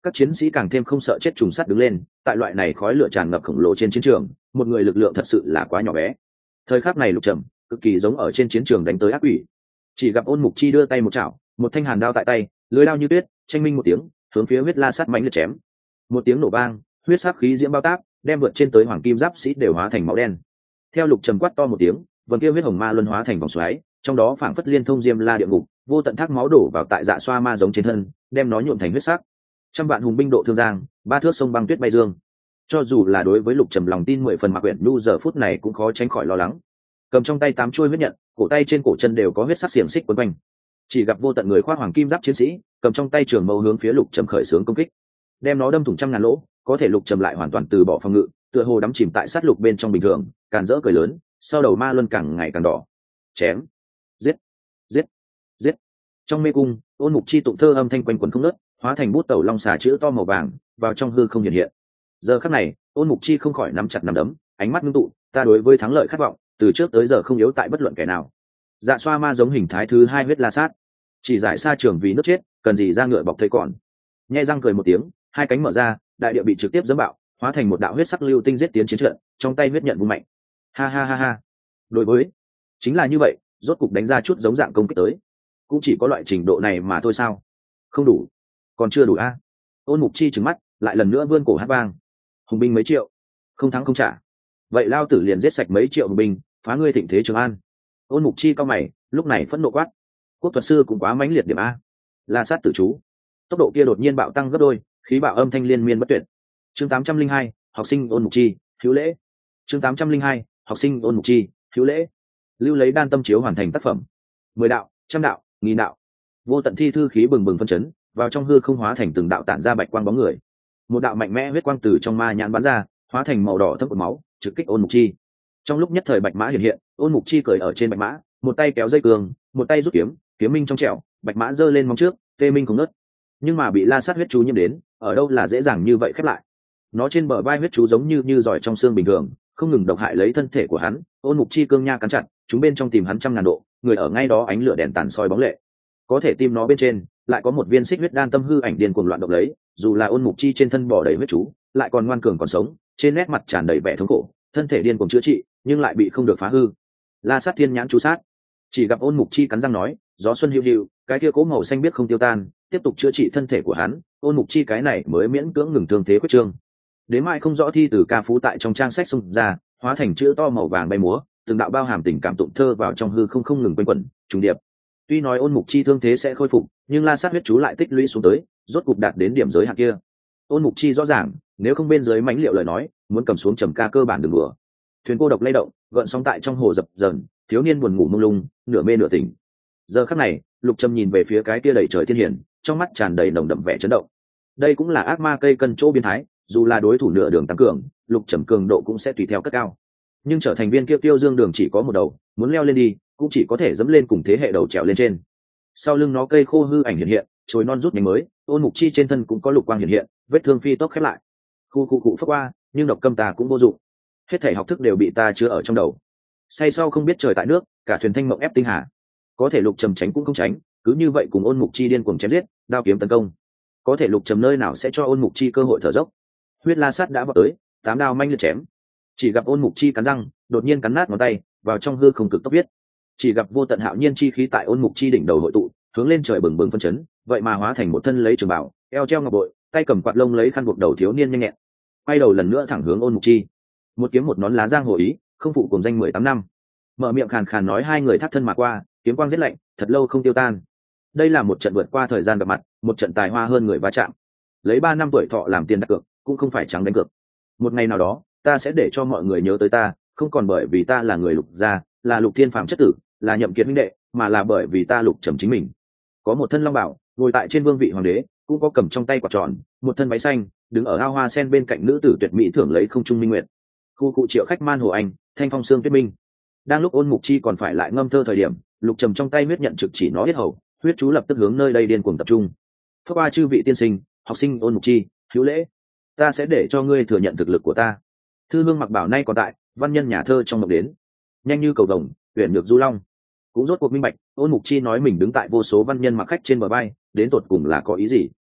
Các chiến sĩ càng thêm không sợ chết trùng sắt đứng lên, tại loại này khói lửa tràn ngập khổng lồ trên chiến trường, một người lực lượng thật sự là quá nhỏ bé. Thời khắc này Lục Trầm cực kỳ giống ở trên chiến trường đánh tới ác quỷ. Chỉ gặp Ôn Mục Chi đưa tay một chảo, một thanh hàn đao tại tay, lưỡi đao như tuyết, tranh minh một tiếng, hướng phía huyết la sát mãnh liệt chém. Một tiếng nổ vang, huyết sắc khí diễm bao táp, đem vượt trên tới hoàng kim giáp sĩ đều hóa thành máu đen. Theo Lục Trầm quát to một tiếng, vầng kia huyết hồng ma luân hóa thành vòng xoáy, trong đó phảng phất liên thông diêm la địa ngục, vô tận thác máu đổ vào tại dạ xoa ma giống trên thân, đem nó nhuộm thành huyết sắc. Trăm vạn hùng binh độ thương giang, ba thước sông băng tuyết bay dương. Cho dù là đối với Lục Trầm lòng tin mười phần Mạc Uyển Nhu giờ phút này cũng khó tránh khỏi lo lắng. Cầm trong tay tám chuôi huyết nhận, cổ tay trên cổ chân đều có huyết sắc xiềng xích quấn quanh. Chỉ gặp vô tận người khoác hoàng kim giáp chiến sĩ, cầm trong tay trường mâu hướng phía Lục Trầm khởi xướng công kích, đem nó đâm thủng trăm ngàn lỗ, có thể Lục Trầm lại hoàn toàn từ bỏ phòng ngự, tựa hồ đắm chìm tại sát lục bên trong bình thường, càn rỡ cười lớn, sau đầu ma luân càng ngày càng đỏ. Chém, giết, giết, giết. Trong mê cung, Ôn Mục Chi tụng thơ âm thanh quanh quẩn không ngớt, hóa thành bút tẩu long xà chữ to màu vàng, vào trong hư không hiện hiện. Giờ khắc này, Ôn Mục Chi không khỏi nắm chặt nắm đấm, ánh mắt ngưng tụ, ta đối với thắng lợi khát vọng, từ trước tới giờ không yếu tại bất luận kẻ nào. Dạ xoa ma giống hình thái thứ hai huyết la sát, chỉ giải xa trường vì nước chết, cần gì ra ngựa bọc thấy còn. Nhẹ răng cười một tiếng, hai cánh mở ra, đại địa bị trực tiếp giẫm bạo, hóa thành một đạo huyết sắc lưu tinh giết tiến chiến trận, trong tay huyết nhận vung mạnh. Ha ha ha ha. Đối với, chính là như vậy, rốt cục đánh ra chút giống dạng công kích tới. Cũng chỉ có loại trình độ này mà thôi sao? Không đủ, còn chưa đủ a. Ôn Mục Chi trừng mắt, lại lần nữa vươn cổ hát vang. Hùng binh mấy triệu, không thắng không trả. Vậy lao tử liền giết sạch mấy triệu hùng binh, phá ngươi thịnh thế Trường An. Ôn Mục Chi cao mày, lúc này phẫn nộ quát. Quốc thuật sư cũng quá mãnh liệt điểm a. La sát tử chú. Tốc độ kia đột nhiên bạo tăng gấp đôi, khí bạo âm thanh liên miên bất tuyệt. Chương tám trăm linh hai, học sinh Ôn Mục Chi, hữu lễ. Chương tám trăm linh hai, học sinh Ôn Mục Chi, hữu lễ. Lưu lấy đan tâm chiếu hoàn thành tác phẩm. Mười đạo, trăm đạo, nghìn đạo. Vô tận thi thư khí bừng bừng phân chấn, vào trong hư không hóa thành từng đạo tản ra bạch quang bóng người. Một đạo mạnh mẽ huyết quang từ trong ma nhãn bắn ra, hóa thành màu đỏ thấm của máu, trực kích Ôn Mục Chi. Trong lúc nhất thời bạch mã hiện hiện, Ôn Mục Chi cười ở trên bạch mã, một tay kéo dây cương, một tay rút kiếm, kiếm minh trong trẻo, bạch mã giơ lên móng trước, tê minh cùng nứt. Nhưng mà bị la sát huyết chú nhiễm đến, ở đâu là dễ dàng như vậy khép lại. Nó trên bờ vai huyết chú giống như như giỏi trong xương bình thường, không ngừng độc hại lấy thân thể của hắn. Ôn Mục Chi cương nha cắn chặt, chúng bên trong tìm hắn trăm ngàn độ, người ở ngay đó ánh lửa đèn tàn soi bóng lệ. Có thể tim nó bên trên lại có một viên xích huyết đan tâm hư ảnh điên cuồng loạn động lấy, dù là Ôn Mục Chi trên thân bỏ đầy huyết chú, lại còn ngoan cường còn sống, trên nét mặt tràn đầy vẻ thống khổ, thân thể điên cuồng chữa trị, nhưng lại bị không được phá hư. La sát thiên nhãn chú sát, chỉ gặp Ôn Mục Chi cắn răng nói, gió xuân hữu hữu, cái kia cố màu xanh biết không tiêu tan, tiếp tục chữa trị thân thể của hắn. Ôn Mục Chi cái này mới miễn cưỡng ngừng thương thế quyết trương. Đến mai không rõ thi từ ca phú tại trong trang sách xung ra, hóa thành chữ to màu vàng bay múa, từng đạo bao hàm tình cảm tụng thơ vào trong hư không không ngừng quanh quẩn, trùng điệp. Tuy nói Ôn Mục Chi thương thế sẽ khôi phục, nhưng la sát huyết chú lại tích lũy xuống tới, rốt cục đạt đến điểm giới hạn kia. Ôn Mục Chi rõ ràng, nếu không bên dưới mãnh liệu lời nói, muốn cầm xuống trầm ca cơ bản đừng đùa. Thuyền cô độc lay động, gợn sóng tại trong hồ dập dờn, thiếu niên buồn ngủ mông lung, nửa mê nửa tỉnh. Giờ khắc này, Lục Trầm nhìn về phía cái kia đầy trời thiên hiển, trong mắt tràn đầy nồng đậm vẻ chấn động. Đây cũng là ác ma cây cân chỗ biến thái, dù là đối thủ nửa đường tăng cường, Lục Trầm cường độ cũng sẽ tùy theo cất cao. Nhưng trở thành viên kia tiêu dương đường chỉ có một đầu, muốn leo lên đi, cũng chỉ có thể dẫm lên cùng thế hệ đầu trèo lên trên. Sau lưng nó cây khô hư ảnh hiện hiện, chồi non rút nhánh mới, Ôn Mục Chi trên thân cũng có lục quang hiện hiện, vết thương phi tốc khép lại. Khu khu cụ phất qua, nhưng độc câm ta cũng vô dụng. Hết thảy học thức đều bị ta chứa ở trong đầu. Say sau không biết trời tại nước, cả thuyền thanh mộng ép tinh hà. Có thể Lục Trầm tránh cũng không tránh, cứ như vậy cùng Ôn Mục Chi điên cuồng chém giết, đao kiếm tấn công. Có thể Lục Trầm nơi nào sẽ cho Ôn Mục Chi cơ hội thở dốc. Huyết la sát đã vọt tới, tám đao manh liệt chém. Chỉ gặp Ôn Mục Chi cắn răng, đột nhiên cắn nát ngón tay, vào trong hư không cực tốc viết. Chỉ gặp vô tận hạo nhiên chi khí tại Ôn Mục Chi đỉnh đầu hội tụ, hướng lên trời bừng bừng phân chấn, vậy mà hóa thành một thân lấy trường bảo, eo treo ngọc bội, tay cầm quạt lông lấy khăn buộc đầu thiếu niên nhanh nhẹn. Quay đầu lần nữa thẳng hướng Ôn Mục Chi. Một kiếm một nón lá giang hồ ý, không phụ cùng danh mười tám năm. Mở miệng khàn khàn nói hai người thắt thân mà qua, kiếm quang giết lạnh, thật lâu không tiêu tan. Đây là một trận vượt qua thời gian gặp mặt, một trận tài hoa hơn người va chạm. Lấy ba năm tuổi thọ làm tiền đặt cược, cũng không phải trắng đánh cược. Một ngày nào đó, ta sẽ để cho mọi người nhớ tới ta, không còn bởi vì ta là người Lục gia, là Lục Thiên Phàm chất tử, là Nhậm Kiệt huynh đệ, mà là bởi vì ta Lục Trầm chính mình. Có một thân long bảo, ngồi tại trên vương vị hoàng đế, cũng có cầm trong tay quạt tròn, một thân váy xanh, đứng ở ao hoa sen bên cạnh nữ tử tuyệt mỹ thưởng lấy không trung minh nguyệt. Khu cụ triệu khách man hồ anh, thanh phong xương tuyết minh. Đang lúc Ôn Mục Chi còn phải lại ngâm thơ thời điểm, Lục Trầm trong tay huyết nhận trực chỉ nó hết hầu, huyết chú lập tức hướng nơi đây điên cuồng tập trung. Phước ba chư vị tiên sinh, học sinh Ôn Mục Chi, hữu lễ, ta sẽ để cho ngươi thừa nhận thực lực của ta. Thư hương mặc bảo nay còn tại, văn nhân nhà thơ trong mộng đến, nhanh như cầu vồng, uyển nhược du long. Cũng rốt cuộc minh bạch, Ôn Mục Chi nói mình đứng tại vô số văn nhân mặc khách trên bờ bay, đến tột cùng là có ý gì?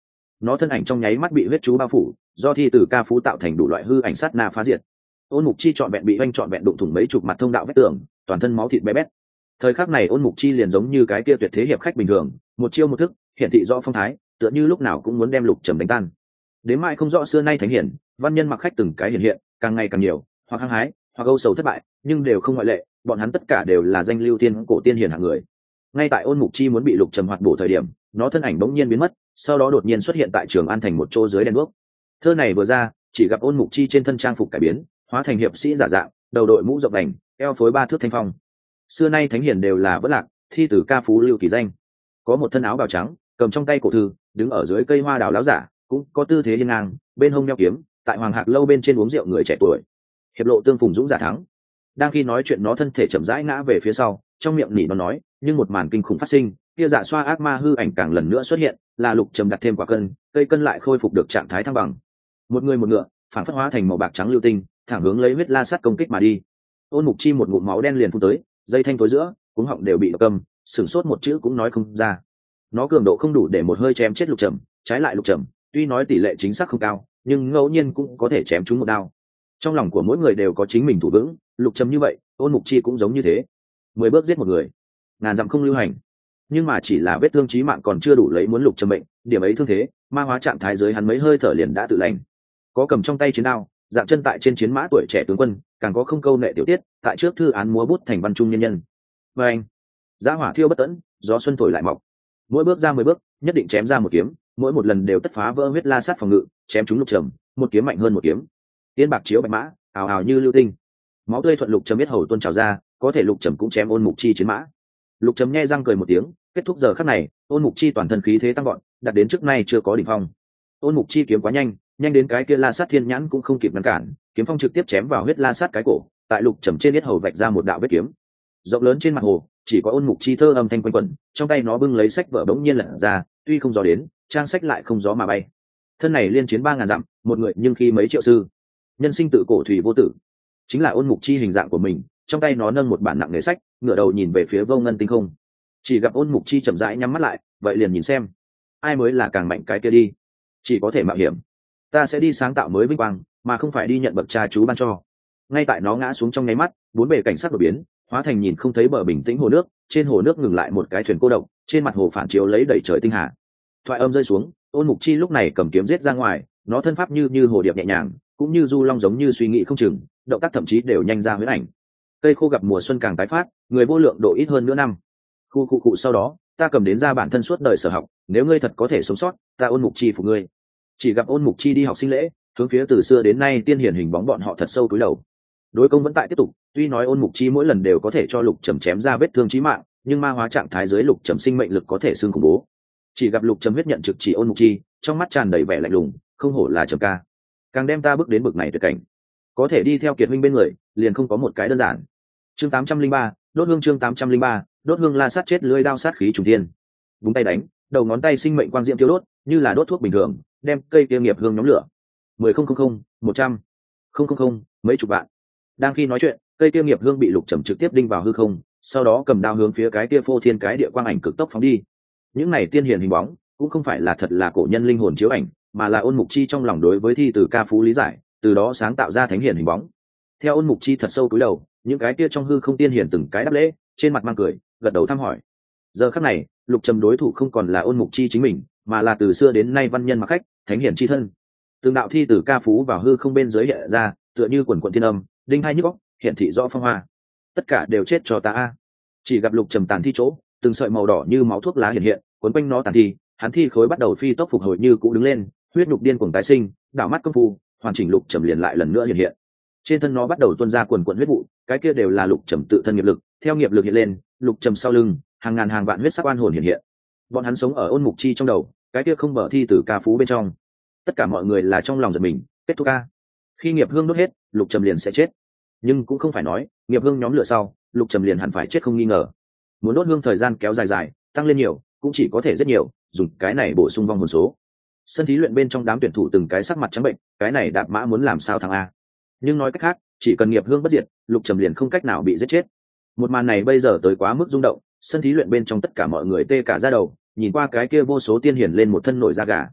nó thân ảnh trong nháy mắt bị huyết chú bao phủ, do thi tử ca phú tạo thành đủ loại hư ảnh sát na phá diệt. Ôn Mục Chi trọn vẹn bị oanh trọn vẹn đụng thủng mấy chục mặt thông đạo vết tường, toàn thân máu thịt bé bét. Thời khắc này Ôn Mục Chi liền giống như cái kia tuyệt thế hiệp khách bình thường, một chiêu một thức hiển thị rõ phong thái, tựa như lúc nào cũng muốn đem Lục Trầm đánh tan. Đến mai không rõ xưa nay thánh hiển, văn nhân mặc khách từng cái hiện hiện, càng ngày càng nhiều, hoặc hăng hái, hoặc âu sầu thất bại, nhưng đều không ngoại lệ, bọn hắn tất cả đều là danh lưu tiên cổ tiên hiển hạng người. Ngay tại Ôn Mục Chi muốn bị Lục Trầm hoạt bổ thời điểm, nó thân ảnh bỗng nhiên biến mất, sau đó đột nhiên xuất hiện tại Trường An thành một chỗ dưới đèn đuốc. Thơ này vừa ra, chỉ gặp Ôn Mục Chi trên thân trang phục cải biến, hóa thành hiệp sĩ giả dạng, đầu đội mũ rộng đành, eo phối ba thước thanh phong. Xưa nay thánh hiền đều là vỡ lạc, thi tử ca phú lưu kỳ danh. Có một thân áo bào trắng, cầm trong tay cổ thư, đứng ở dưới cây hoa đào láo giả, cũng có tư thế hiên ngang, bên hông đeo kiếm, tại Hoàng Hạc lâu bên trên uống rượu người trẻ tuổi. Hiệp lộ tương phùng dũng giả thắng. Đang khi nói chuyện nó thân thể chậm rãi ngã về phía sau, trong miệng nỉ nó nói, nhưng một màn kinh khủng phát sinh, kia dạ xoa ác ma hư ảnh càng lần nữa xuất hiện, là Lục Trầm đặt thêm quả cân, cây cân lại khôi phục được trạng thái thăng bằng. Một người một ngựa, phản phất hóa thành màu bạc trắng lưu tinh, thẳng hướng lấy huyết la sắt công kích mà đi. Ôn Mục Chi một ngụm máu đen liền phun tới, dây thanh tối giữa, cuống họng đều bị cầm, sửng sốt một chữ cũng nói không ra. Nó cường độ không đủ để một hơi chém chết Lục Trầm, trái lại Lục Trầm, tuy nói tỷ lệ chính xác không cao, nhưng ngẫu nhiên cũng có thể chém trúng một đao. Trong lòng của mỗi người đều có chính mình thủ vững, Lục Trầm như vậy, Ôn Mục Chi cũng giống như thế. Mười bước giết một người, ngàn dặm không lưu hành. Nhưng mà chỉ là vết thương chí mạng còn chưa đủ lấy muốn Lục Trầm bệnh, điểm ấy thương thế, ma hóa trạng thái dưới hắn mấy hơi thở liền đã tự lành. Có cầm trong tay chiến đao, dạng chân tại trên chiến mã tuổi trẻ tướng quân, càng có không câu nệ tiểu tiết, tại trước thư án múa bút thành văn trung nhân nhân. Và anh, giá hỏa thiêu bất tận, gió xuân thổi lại mọc. Mỗi bước ra mười bước, nhất định chém ra một kiếm, mỗi một lần đều tất phá vỡ huyết la sát phòng ngự, chém trúng Lục Trầm, một kiếm mạnh hơn một kiếm. Tiên bạc chiếu bạch mã, ào ào như lưu tinh. Máu tươi thuận Lục Trầm biết hầu tuôn trào ra, có thể Lục Trầm cũng chém Ôn Mục Chi chiến mã. Lục Trầm nhe răng cười một tiếng, kết thúc giờ khắc này, Ôn Mục Chi toàn thân khí thế tăng vọt, đạt đến trước nay chưa có đỉnh phong. Ôn Mục Chi kiếm quá nhanh, nhanh đến cái kia la sát thiên nhãn cũng không kịp ngăn cản, kiếm phong trực tiếp chém vào huyết la sát cái cổ, tại Lục Trầm trên biết hầu vạch ra một đạo vết kiếm. Rộng lớn trên mặt hồ, chỉ có Ôn Mục Chi thơ âm thanh quanh quẩn, trong tay nó bưng lấy sách vở bỗng nhiên lật ra, tuy không gió đến, trang sách lại không gió mà bay. Thân này liên chiến ba ngàn dặm, một người nhưng khi mấy triệu sư. Nhân sinh tự cổ thủy vô tử, chính là Ôn Mục Chi hình dạng của mình, trong tay nó nâng một bản nặng nghề sách, ngửa đầu nhìn về phía vô ngân tinh không. Chỉ gặp Ôn Mục Chi chậm rãi nhắm mắt lại, vậy liền nhìn xem, ai mới là càng mạnh cái kia đi. Chỉ có thể mạo hiểm, ta sẽ đi sáng tạo mới vinh quang, mà không phải đi nhận bậc cha chú ban cho. Ngay tại nó ngã xuống trong nháy mắt, bốn bề cảnh sắc đổi biến, hóa thành nhìn không thấy bờ bình tĩnh hồ nước, trên hồ nước ngừng lại một cái thuyền cô độc, trên mặt hồ phản chiếu lấy đầy trời tinh hà. Thoại âm rơi xuống, Ôn Mục Chi lúc này cầm kiếm giết ra ngoài, nó thân pháp như như hồ điệp nhẹ nhàng, cũng như du long giống như suy nghĩ không chừng, động tác thậm chí đều nhanh ra huyễn ảnh. Cây khô gặp mùa xuân càng tái phát, người vô lượng độ ít hơn nữa năm. Khu khu cụ sau đó, ta cầm đến ra bản thân suốt đời sở học, nếu ngươi thật có thể sống sót, ta Ôn Mục Chi phục ngươi. Chỉ gặp Ôn Mục Chi đi học sinh lễ, hướng phía từ xưa đến nay tiên hiển hình bóng bọn họ thật sâu cúi đầu. Đối công vẫn tại tiếp tục, tuy nói Ôn Mục Chi mỗi lần đều có thể cho Lục Trầm chém ra vết thương chí mạng, nhưng ma hóa trạng thái dưới Lục Trầm sinh mệnh lực có thể xương khủng bố. Chỉ gặp Lục Trầm huyết nhận trực chỉ Ôn Mục Chi, trong mắt tràn đầy vẻ lạnh lùng, không hổ là Trầm ca, càng đem ta bước đến bực này tuyệt cảnh. Có thể đi theo Kiệt huynh bên người, liền không có một cái đơn giản. Chương tám trăm linh ba, đốt hương chương tám trăm linh ba, đốt hương la sát chết lưỡi đao sát khí trùng thiên. Búng tay đánh, đầu ngón tay sinh mệnh quang diệm tiêu đốt, như là đốt thuốc bình thường, đem cây kia nghiệp hương nhóm lửa. Mười không không không, một trăm, không không không, mấy chục vạn. Đang khi nói chuyện, cây kia nghiệp hương bị Lục Trầm trực tiếp đinh vào hư không, sau đó cầm đao hướng phía cái kia phô thiên cái địa quang ảnh cực tốc phóng đi. Những này tiên hiền hình bóng, cũng không phải là thật là cổ nhân linh hồn chiếu ảnh, mà là Ôn Mục Chi trong lòng đối với thi từ ca phú lý giải, từ đó sáng tạo ra thánh hiền hình bóng. Theo Ôn Mục Chi thật sâu cúi đầu, những cái kia trong hư không tiên hiền từng cái đáp lễ, trên mặt mang cười, gật đầu thăm hỏi. Giờ khắc này, Lục Trầm đối thủ không còn là Ôn Mục Chi chính mình, mà là từ xưa đến nay văn nhân mặc khách, thánh hiền chi thân. Từng đạo thi từ ca phú vào hư không bên dưới hiện ra, tựa như quần quần thiên âm, đinh hai nhức óc, hiện thị rõ phong hoa. Tất cả đều chết cho ta a. Chỉ gặp Lục Trầm tàn thi chỗ, từng sợi màu đỏ như máu thuốc lá hiện hiện, quấn quanh nó tàn thi, hắn thi khối bắt đầu phi tốc phục hồi như cũ đứng lên, huyết nhục điên cuồng tái sinh, đảo mắt công phu, hoàn chỉnh Lục Trầm liền lại lần nữa hiện hiện. Trên thân nó bắt đầu tuôn ra quần quần huyết vụ, cái kia đều là Lục Trầm tự thân nghiệp lực, theo nghiệp lực hiện lên, Lục Trầm sau lưng, hàng ngàn hàng vạn huyết sắc oan hồn hiện hiện. Bọn hắn sống ở Ôn Mục Chi trong đầu, cái kia không bờ thi tử ca phú bên trong. Tất cả mọi người là trong lòng giật mình, kết thúc ca. Khi nghiệp hương đốt hết, Lục Trầm liền sẽ chết. Nhưng cũng không phải nói, nghiệp hương nhóm lửa sau, Lục Trầm liền hẳn phải chết không nghi ngờ. Muốn đốt hương thời gian kéo dài dài, tăng lên nhiều, cũng chỉ có thể rất nhiều, dùng cái này bổ sung vong hồn số. Sân thí luyện bên trong đám tuyển thủ từng cái sắc mặt trắng bệnh, cái này đạp mã muốn làm sao thắng a? Nhưng nói cách khác, chỉ cần nghiệp hương bất diệt, Lục Trầm liền không cách nào bị giết chết. Một màn này bây giờ tới quá mức rung động, sân thí luyện bên trong tất cả mọi người tê cả da đầu, nhìn qua cái kia vô số tiên hiển lên một thân nổi da gà.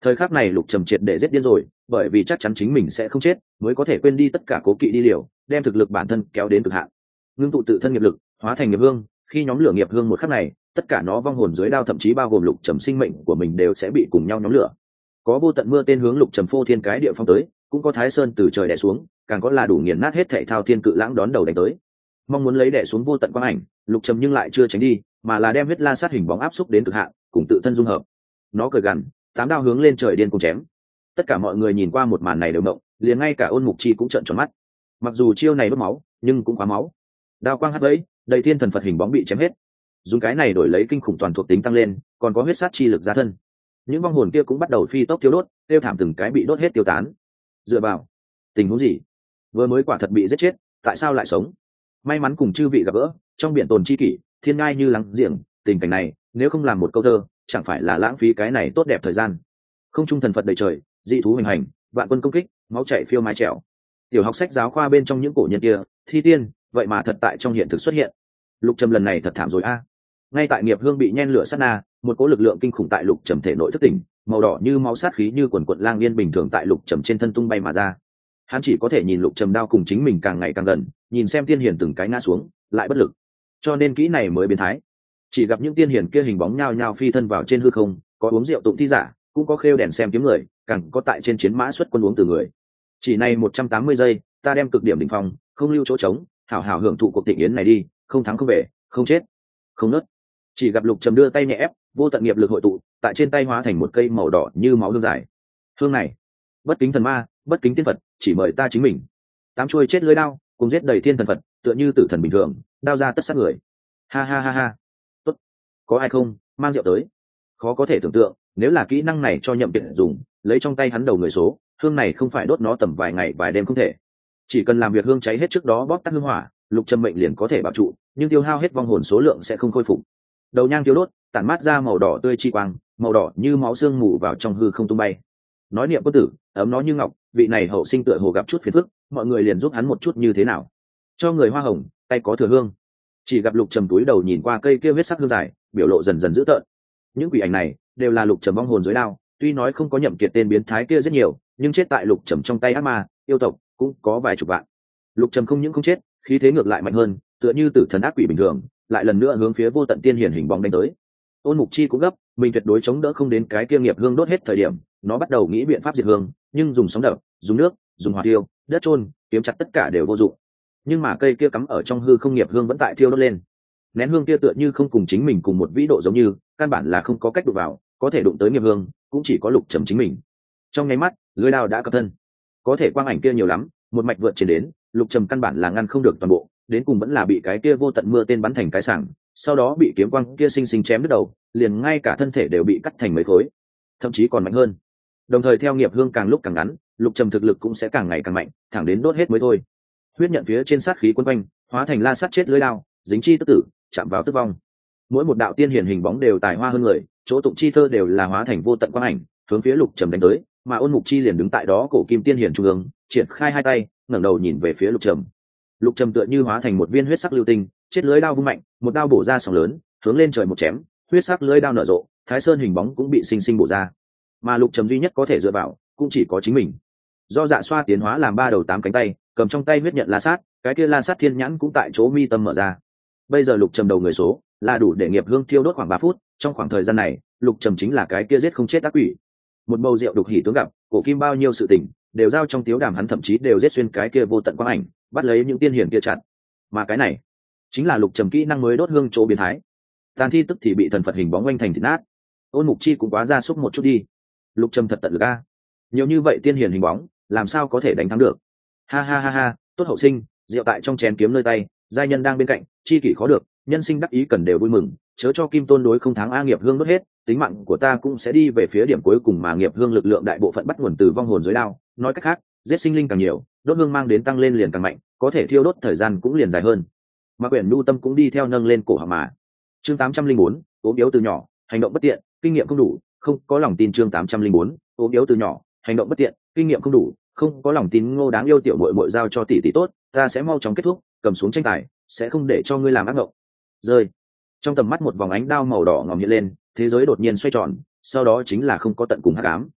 Thời khắc này Lục Trầm triệt để giết điên rồi, bởi vì chắc chắn chính mình sẽ không chết, mới có thể quên đi tất cả cố kỵ đi liều, đem thực lực bản thân kéo đến cực hạn. Ngưng tụ tự thân nghiệp lực, hóa thành nghiệp hương, khi nhóm lửa nghiệp hương một khắc này, tất cả nó vong hồn dưới đao thậm chí bao gồm Lục Trầm sinh mệnh của mình đều sẽ bị cùng nhau nhóm lửa. Có vô tận mưa tên hướng Lục Trầm phô thiên cái địa phong tới, cũng có Thái Sơn từ trời đè xuống, càng có là đủ nghiền nát hết thảy thao thiên cự lãng đón đầu đánh tới. Mong muốn lấy đè xuống vô tận quang ảnh, Lục Trầm nhưng lại chưa tránh đi, mà là đem huyết la sát hình bóng áp xúc đến cực hạn, cùng tự thân dung hợp. Nó cười gằn, tám đao hướng lên trời điên cùng chém. Tất cả mọi người nhìn qua một màn này đều mộng, liền ngay cả Ôn Mục Chi cũng trợn tròn mắt. Mặc dù chiêu này đốt máu, nhưng cũng quá máu. Đao quang hất ấy, đầy thiên thần Phật hình bóng bị chém hết. Dùng cái này đổi lấy kinh khủng toàn thuộc tính tăng lên, còn có huyết sát chi lực ra thân. Những vong hồn kia cũng bắt đầu phi tốc tiêu đốt, tiêu thảm từng cái bị đốt hết tiêu tán. Dựa vào, tình huống gì? Vừa mới quả thật bị giết chết, tại sao lại sống? May mắn cùng chư vị gặp gỡ, trong biển tồn chi kỷ, thiên ngai như lắng giềng, tình cảnh này, nếu không làm một câu thơ, chẳng phải là lãng phí cái này tốt đẹp thời gian. Không trung thần Phật đầy trời, dị thú hình hành, vạn quân công kích, máu chảy phiêu mái trèo. Tiểu học sách giáo khoa bên trong những cổ nhân kia, thi tiên, vậy mà thật tại trong hiện thực xuất hiện. Lục Trầm lần này thật thảm rồi a. Ngay tại nghiệp hương bị nhen lửa sát na, một cỗ lực lượng kinh khủng tại Lục Trầm thể nội thức tỉnh, màu đỏ như máu sát khí như quần quần lang yên bình thường tại Lục Trầm trên thân tung bay mà ra. Hắn chỉ có thể nhìn Lục Trầm đao cùng chính mình càng ngày càng gần, nhìn xem tiên hiền từng cái ngã xuống, lại bất lực. Cho nên kỹ này mới biến thái. Chỉ gặp những tiên hiền kia hình bóng nhao nhao phi thân vào trên hư không, có uống rượu tụng thi giả, cũng có khêu đèn xem kiếm người, càng có tại trên chiến mã xuất quân uống từ người. Chỉ này một trăm tám mươi giây, ta đem cực điểm đỉnh phong, không lưu chỗ trống, hảo hảo hưởng thụ cuộc thịnh yến này đi, không thắng không về, không chết, không nứt. Chỉ gặp Lục Trầm đưa tay nhẹ ép, vô tận nghiệp lực hội tụ, tại trên tay hóa thành một cây màu đỏ như máu hương dài. Hương này, bất kính thần ma, bất kính tiên Phật, chỉ mời ta chính mình. Tám chuôi chết lưỡi đao, cùng giết đầy thiên thần Phật, tựa như tử thần bình thường, đao ra tất sát người. Ha ha ha ha. Tốt. Có ai không, mang rượu tới. Khó có thể tưởng tượng, nếu là kỹ năng này cho Nhậm Kiệt dùng, lấy trong tay hắn đầu người số, hương này không phải đốt nó tầm vài ngày vài đêm không thể. Chỉ cần làm việc hương cháy hết trước đó bóp tắt hương hỏa, Lục Trầm mệnh liền có thể bảo trụ, nhưng tiêu hao hết vong hồn số lượng sẽ không khôi phục. Đầu nhang tiêu đốt, tản mát ra màu đỏ tươi chi quang, màu đỏ như máu xương mù vào trong hư không tung bay. Nói niệm quân tử, ấm nó như ngọc, vị này hậu sinh tựa hồ gặp chút phiền phức, mọi người liền giúp hắn một chút như thế nào. Cho người hoa hồng, tay có thừa hương. Chỉ gặp Lục Trầm túi đầu nhìn qua cây kia huyết sắc hương dài, biểu lộ dần dần dữ tợn. Những quỷ ảnh này đều là Lục Trầm vong hồn dưới đao, tuy nói không có Nhậm Kiệt tên biến thái kia rất nhiều, nhưng chết tại Lục Trầm trong tay ác ma, yêu tộc cũng có vài chục vạn. Lục Trầm không những không chết, khí thế ngược lại mạnh hơn, tựa như tử thần ác quỷ bình thường, lại lần nữa hướng phía vô tận tiên hiển hình bóng đánh tới. Ôn Mục Chi cũng gấp, mình tuyệt đối chống đỡ không đến cái kia nghiệp hương đốt hết thời điểm, nó bắt đầu nghĩ biện pháp diệt hương, nhưng dùng sóng đập, dùng nước, dùng hỏa tiêu, đất chôn, kiếm chặt tất cả đều vô dụng. Nhưng mà cây kia cắm ở trong hư không nghiệp hương vẫn tại thiêu đốt lên. Nén hương kia tựa như không cùng chính mình cùng một vĩ độ giống như, căn bản là không có cách đụng vào, có thể đụng tới nghiệp hương, cũng chỉ có Lục Trầm chính mình. Trong nháy mắt, lưỡi đao đã cập thân. Có thể quang ảnh kia nhiều lắm, một mạch vượt trên đến, Lục Trầm căn bản là ngăn không được toàn bộ, đến cùng vẫn là bị cái kia vô tận mưa tên bắn thành cái sảng, sau đó bị kiếm quang kia sinh sinh chém đứt đầu, liền ngay cả thân thể đều bị cắt thành mấy khối, thậm chí còn mạnh hơn. Đồng thời theo nghiệp hương càng lúc càng ngắn, Lục Trầm thực lực cũng sẽ càng ngày càng mạnh, thẳng đến đốt hết mới thôi. Huyết nhận phía trên sát khí quấn quanh, hóa thành la sát chết lưỡi đao, dính chi tức tử, chạm vào tức vong. Mỗi một đạo tiên hiển hình bóng đều tài hoa hơn người, chỗ tụng chi thơ đều là hóa thành vô tận quang ảnh, hướng phía Lục Trầm đánh tới, mà Ôn Mục Chi liền đứng tại đó cổ kim tiên hiển trung ương, triển khai hai tay, ngẩng đầu nhìn về phía Lục Trầm. Lục Trầm tựa như hóa thành một viên huyết sắc lưu tinh, chết lưỡi đao vung mạnh, một đao bổ ra sóng lớn, hướng lên trời một chém, huyết sắc lưỡi đao nở rộ, Thái Sơn hình bóng cũng bị sinh sinh bổ ra. Mà Lục Trầm duy nhất có thể dựa vào, cũng chỉ có chính mình. Do dạ xoa tiến hóa làm ba đầu tám cánh tay, cầm trong tay huyết nhận la sát, cái kia la sát thiên nhãn cũng tại chỗ mi tâm mở ra. Bây giờ Lục Trầm đầu người số là đủ để nghiệp hương thiêu đốt khoảng ba phút, trong khoảng thời gian này, Lục Trầm chính là cái kia giết không chết ác quỷ. Một bầu rượu đục hỉ tướng gặp, cổ kim bao nhiêu sự tình, đều giao trong tiếu đàm hắn thậm chí đều giết xuyên cái kia vô tận quang ảnh, bắt lấy những tiên hiển kia chặt. Mà cái này, chính là Lục Trầm kỹ năng mới đốt hương chỗ biến thái. Tàn thi tức thì bị thần Phật hình bóng quanh thành thịt nát. Ôn Mục Chi cũng quá ra xúc một chút đi. Lục Trầm thật tận lực a. Nhiều như vậy tiên hiển hình bóng, làm sao có thể đánh thắng được? Ha ha ha ha, tốt hậu sinh, rượu tại trong chén kiếm nơi tay, giai nhân đang bên cạnh, chi kỷ khó được, nhân sinh đắc ý cần đều vui mừng, chớ cho Kim Tôn đối không thắng a nghiệp hương đốt hết, tính mạng của ta cũng sẽ đi về phía điểm cuối cùng mà nghiệp hương lực lượng đại bộ phận bắt nguồn từ vong hồn dưới đao, nói cách khác, giết sinh linh càng nhiều, đốt hương mang đến tăng lên liền càng mạnh, có thể thiêu đốt thời gian cũng liền dài hơn. Mà quyển nhu tâm cũng đi theo nâng lên cổ họng mà. Chương tám trăm linh bốn, ốm yếu từ nhỏ, hành động bất tiện, kinh nghiệm không đủ, không có lòng tin. Chương tám trăm linh bốn, ốm yếu từ nhỏ, hành động bất tiện, kinh nghiệm không đủ, không có lòng tin. Ngô đáng yêu tiểu muội muội giao cho tỷ tỷ tốt, ta sẽ mau chóng kết thúc, cầm xuống tranh tài, sẽ không để cho ngươi làm ác mộng. Rơi. Trong tầm mắt một vòng ánh đao màu đỏ ngòm hiện lên, thế giới đột nhiên xoay tròn, sau đó chính là không có tận cùng hắc ám.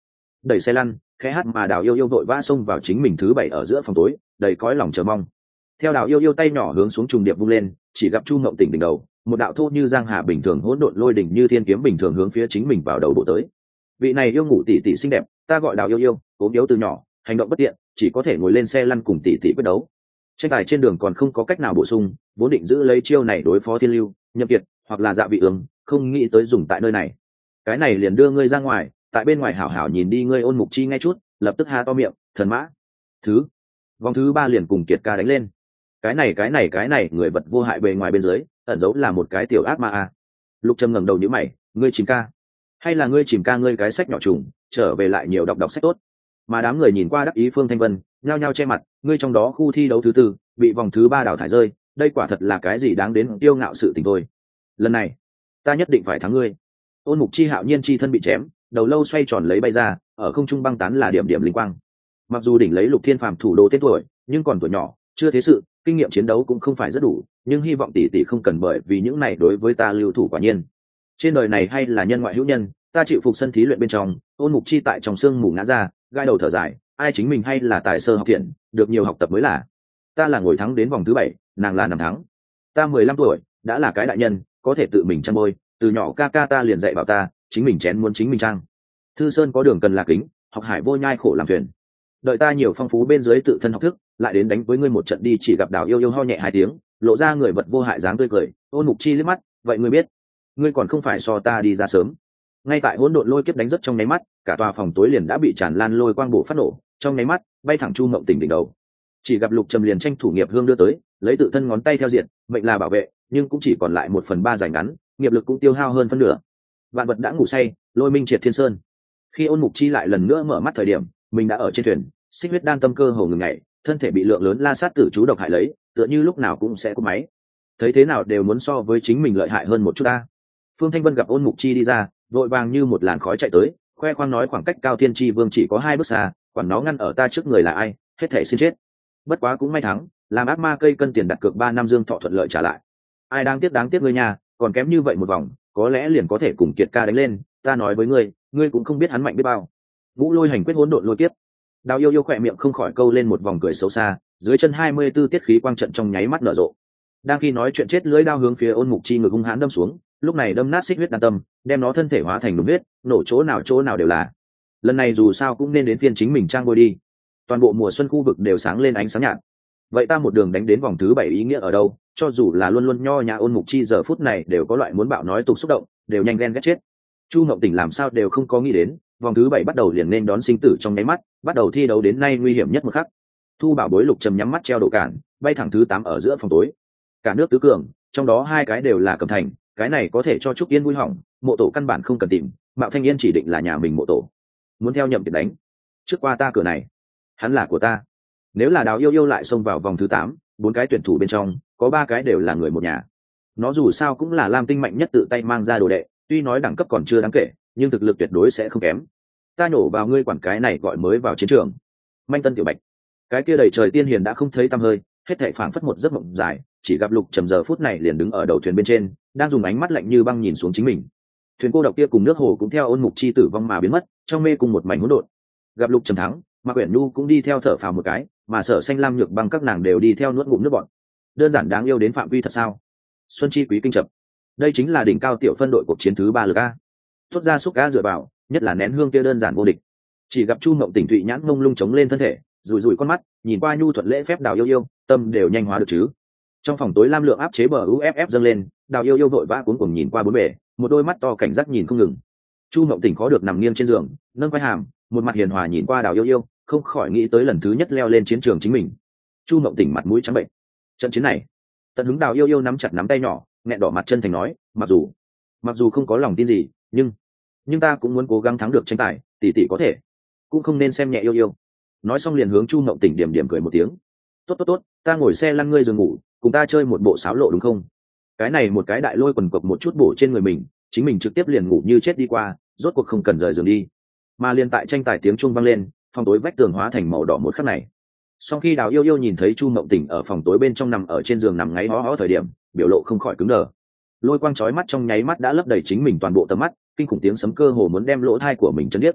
đẩy xe lăn khẽ hát mà đào yêu yêu vội vã xông vào chính mình thứ bảy ở giữa phòng tối, đầy cõi lòng chờ mong. Theo đào yêu yêu tay nhỏ hướng xuống trùng điệp vung lên, chỉ gặp Chu Mộng Tỉnh đỉnh đầu một đạo thô như giang hà bình thường hỗn độn lôi đỉnh như thiên kiếm bình thường hướng phía chính mình vào đầu bộ tới. Vị này yêu ngủ tỷ tỷ xinh đẹp, ta gọi đào yêu yêu, ốm yếu từ nhỏ, hành động bất tiện, chỉ có thể ngồi lên xe lăn cùng tỷ tỷ quyết đấu. Tranh tài trên đường còn không có cách nào bổ sung, vốn định giữ lấy chiêu này đối phó Thiên Lưu, Nhậm Kiệt hoặc là Dạ Vị Ương, không nghĩ tới dùng tại nơi này. Cái này liền đưa ngươi ra ngoài, tại bên ngoài hảo hảo nhìn đi. Ngươi Ôn Mục Chi nghe chút, lập tức há to miệng, thần mã. Thứ vòng thứ ba liền cùng Kiệt ca đánh lên. Cái này cái này cái này người vật vô hại bề ngoài bên dưới, ẩn giấu là một cái tiểu ác ma a. Lục Trầm ngẩng đầu nhíu mày, ngươi chìm ca, hay là ngươi chìm ca ngươi cái sách nhỏ trùng, trở về lại nhiều đọc đọc sách tốt. Mà đám người nhìn qua đắc ý Phương Thanh Vân, nhao nhao che mặt, ngươi trong đó khu thi đấu thứ tư, bị vòng thứ ba đào thải rơi, đây quả thật là cái gì đáng đến tiêu ngạo sự tình thôi. Lần này, ta nhất định phải thắng ngươi. Ôn Mục Chi hạo nhiên chi thân bị chém, đầu lâu xoay tròn lấy bay ra, ở không trung băng tán là điểm điểm linh quang. Mặc dù đỉnh lấy Lục Thiên Phàm thủ đô tên tuổi, nhưng còn tuổi nhỏ, chưa thế sự, kinh nghiệm chiến đấu cũng không phải rất đủ, nhưng hy vọng tỷ tỷ không cần bởi vì những này đối với ta lưu thủ quả nhiên. Trên đời này hay là nhân ngoại hữu nhân, ta chịu phục sân thí luyện bên trong, Ôn Mục Chi tại trong xương mù ngã ra, gai đầu thở dài, ai chính mình hay là tài sơ học thiện, được nhiều học tập mới là. Ta là ngồi thắng đến vòng thứ bảy, nàng là nằm thắng. Ta mười lăm tuổi, đã là cái đại nhân, có thể tự mình chăn môi, từ nhỏ ca ca ta liền dạy bảo ta, chính mình chén muốn chính mình trang. Thư Sơn có đường cần là kính, học hải vô nhai khổ làm thuyền. Đợi ta nhiều phong phú bên dưới tự thân học thức, lại đến đánh với ngươi một trận đi. Chỉ gặp Đào yêu yêu ho nhẹ hai tiếng, lộ ra người vật vô hại dáng tươi cười. Ôn Mục Chi liếc mắt, vậy ngươi biết, ngươi còn không phải so ta đi ra sớm. Ngay tại hỗn độn lôi kiếp đánh rất trong nháy mắt, cả tòa phòng tối liền đã bị tràn lan lôi quang bổ phát nổ, trong nháy mắt bay thẳng Chu Mộng Tỉnh đỉnh đầu. Chỉ gặp Lục Trầm liền tranh thủ nghiệp hương đưa tới, lấy tự thân ngón tay theo diện, mệnh là bảo vệ, nhưng cũng chỉ còn lại một phần ba giải ngắn, nghiệp lực cũng tiêu hao hơn phân nửa. Vạn vật đã ngủ say, lôi minh triệt thiên sơn. Khi Ôn Mục Chi lại lần nữa mở mắt thời điểm, mình đã ở trên thuyền, xích huyết đan tâm cơ hồ ngừng ngày, thân thể bị lượng lớn la sát tử chú độc hại lấy, tựa như lúc nào cũng sẽ cúp máy. Thấy thế nào đều muốn so với chính mình lợi hại hơn một chút ta. Phương Thanh Vân gặp Ôn Mục Chi đi ra, vội vàng như một làn khói chạy tới, khoe khoang nói khoảng cách Cao Thiên Chi Vương chỉ có hai bước xa, quản nó ngăn ở ta trước người là ai, hết thể xin chết. Bất quá cũng may thắng, làm ác ma cây cân tiền đặt cược ba năm dương thọ thuận lợi trả lại. Ai đáng tiếc đáng tiếc ngươi nhà, còn kém như vậy một vòng, có lẽ liền có thể cùng Kiệt ca đánh lên, ta nói với ngươi, ngươi cũng không biết hắn mạnh biết bao. Vũ Lôi hành quyết hỗn độn lôi tiếp. Đào yêu yêu khỏe miệng không khỏi câu lên một vòng cười xấu xa, dưới chân hai mươi 24 tiết khí quang trận trong nháy mắt nở rộ. Đang khi nói chuyện chết lưỡi đao hướng phía Ôn Mục Chi ngực hung hãn đâm xuống, lúc này đâm nát xích huyết đan tâm, đem nó thân thể hóa thành đúng huyết, nổ chỗ nào chỗ nào đều là. Lần này dù sao cũng nên đến phiên chính mình trang bôi đi. Toàn bộ mùa xuân khu vực đều sáng lên ánh sáng nhạt. Vậy ta một đường đánh đến vòng thứ bảy ý nghĩa ở đâu? Cho dù là luôn luôn nho nhã Ôn Mục Chi giờ phút này đều có loại muốn bạo nói tục xúc động, đều nhanh ghen ghét chết. Chu Mộng Tỉnh làm sao đều không có nghĩ đến, vòng thứ bảy bắt đầu liền nên đón sinh tử trong nháy mắt, bắt đầu thi đấu đến nay nguy hiểm nhất một khắc. Thu Bảo Bối Lục Trầm nhắm mắt treo độ cản, bay thẳng thứ tám ở giữa phòng tối. Cả nước tứ cường, trong đó hai cái đều là cầm thành, cái này có thể cho Trúc Yên vui hỏng, mộ tổ căn bản không cần tìm, Mạo Thanh Yên chỉ định là nhà mình mộ tổ. Muốn theo Nhậm Kiệt đánh, trước qua ta cửa này, hắn là của ta. Nếu là Đào yêu yêu lại xông vào vòng thứ tám, bốn cái tuyển thủ bên trong, có ba cái đều là người một nhà. Nó dù sao cũng là Lam Tinh mạnh nhất tự tay mang ra đồ đệ, tuy nói đẳng cấp còn chưa đáng kể, nhưng thực lực tuyệt đối sẽ không kém. Ta nhổ vào ngươi quản cái này gọi mới vào chiến trường. Manh Tân Tiểu Bạch, cái kia đầy trời tiên hiền đã không thấy tăm hơi, hết thảy phảng phất một giấc mộng dài, chỉ gặp Lục Trầm giờ phút này liền đứng ở đầu thuyền bên trên, đang dùng ánh mắt lạnh như băng nhìn xuống chính mình. Thuyền cô độc kia cùng nước hồ cũng theo Ôn Mục Chi tử vong mà biến mất, trong mê cùng một mảnh hỗn độn. Gặp Lục Trầm thắng, Mạc Uyển Nhu cũng đi theo thở phào một cái, mà Sở Xanh Lam Nhược Băng các nàng đều đi theo nuốt ngụm nước bọt. Đơn giản đáng yêu đến phạm vi thật sao? Xuân Chi Quý kinh chập. Đây chính là đỉnh cao tiểu phân đội cuộc chiến thứ ba lực a. Tốt ra xúc cá dựa vào, nhất là nén hương kia đơn giản vô địch. Chỉ gặp Chu Mộng Tỉnh thụy nhãn mông lung chống lên thân thể, rủi rủi con mắt, nhìn qua nhu thuận lễ phép Đào yêu yêu, tâm đều nhanh hóa được chứ. Trong phòng tối lam lượng áp chế bờ u ép ép dâng lên, Đào yêu yêu vội vã cuống cuồng nhìn qua bốn bề, một đôi mắt to cảnh giác nhìn không ngừng. Chu Mộng Tỉnh khó được nằm nghiêng trên giường, nâng quai hàm, một mặt hiền hòa nhìn qua Đào yêu yêu, không khỏi nghĩ tới lần thứ nhất leo lên chiến trường chính mình. Chu Mộng Tỉnh mặt mũi trắng bệnh. Trận chiến này, tận hứng Đào yêu yêu nắm chặt nắm tay nhỏ, nghẹn đỏ mặt chân thành nói, mặc dù mặc dù không có lòng tin gì, nhưng nhưng ta cũng muốn cố gắng thắng được tranh tài, tỷ tỷ có thể, cũng không nên xem nhẹ yêu yêu. Nói xong liền hướng Chu Mộng Tỉnh điểm điểm cười một tiếng. Tốt tốt tốt, ta ngồi xe lăn ngươi giường ngủ, cùng ta chơi một bộ sáo lộ đúng không? Cái này một cái đại lôi quần cộc một chút bổ trên người mình, chính mình trực tiếp liền ngủ như chết đi qua, rốt cuộc không cần rời giường đi. Mà liền tại tranh tài tiếng chuông vang lên, phòng tối vách tường hóa thành màu đỏ một khắc này. Sau khi Đào yêu yêu nhìn thấy Chu Mộng Tỉnh ở phòng tối bên trong nằm ở trên giường nằm ngáy hó hó thời điểm, biểu lộ không khỏi cứng đờ. Lôi quang chói mắt trong nháy mắt đã lấp đầy chính mình toàn bộ tầm mắt, kinh khủng tiếng sấm cơ hồ muốn đem lỗ tai của mình chấn điếc.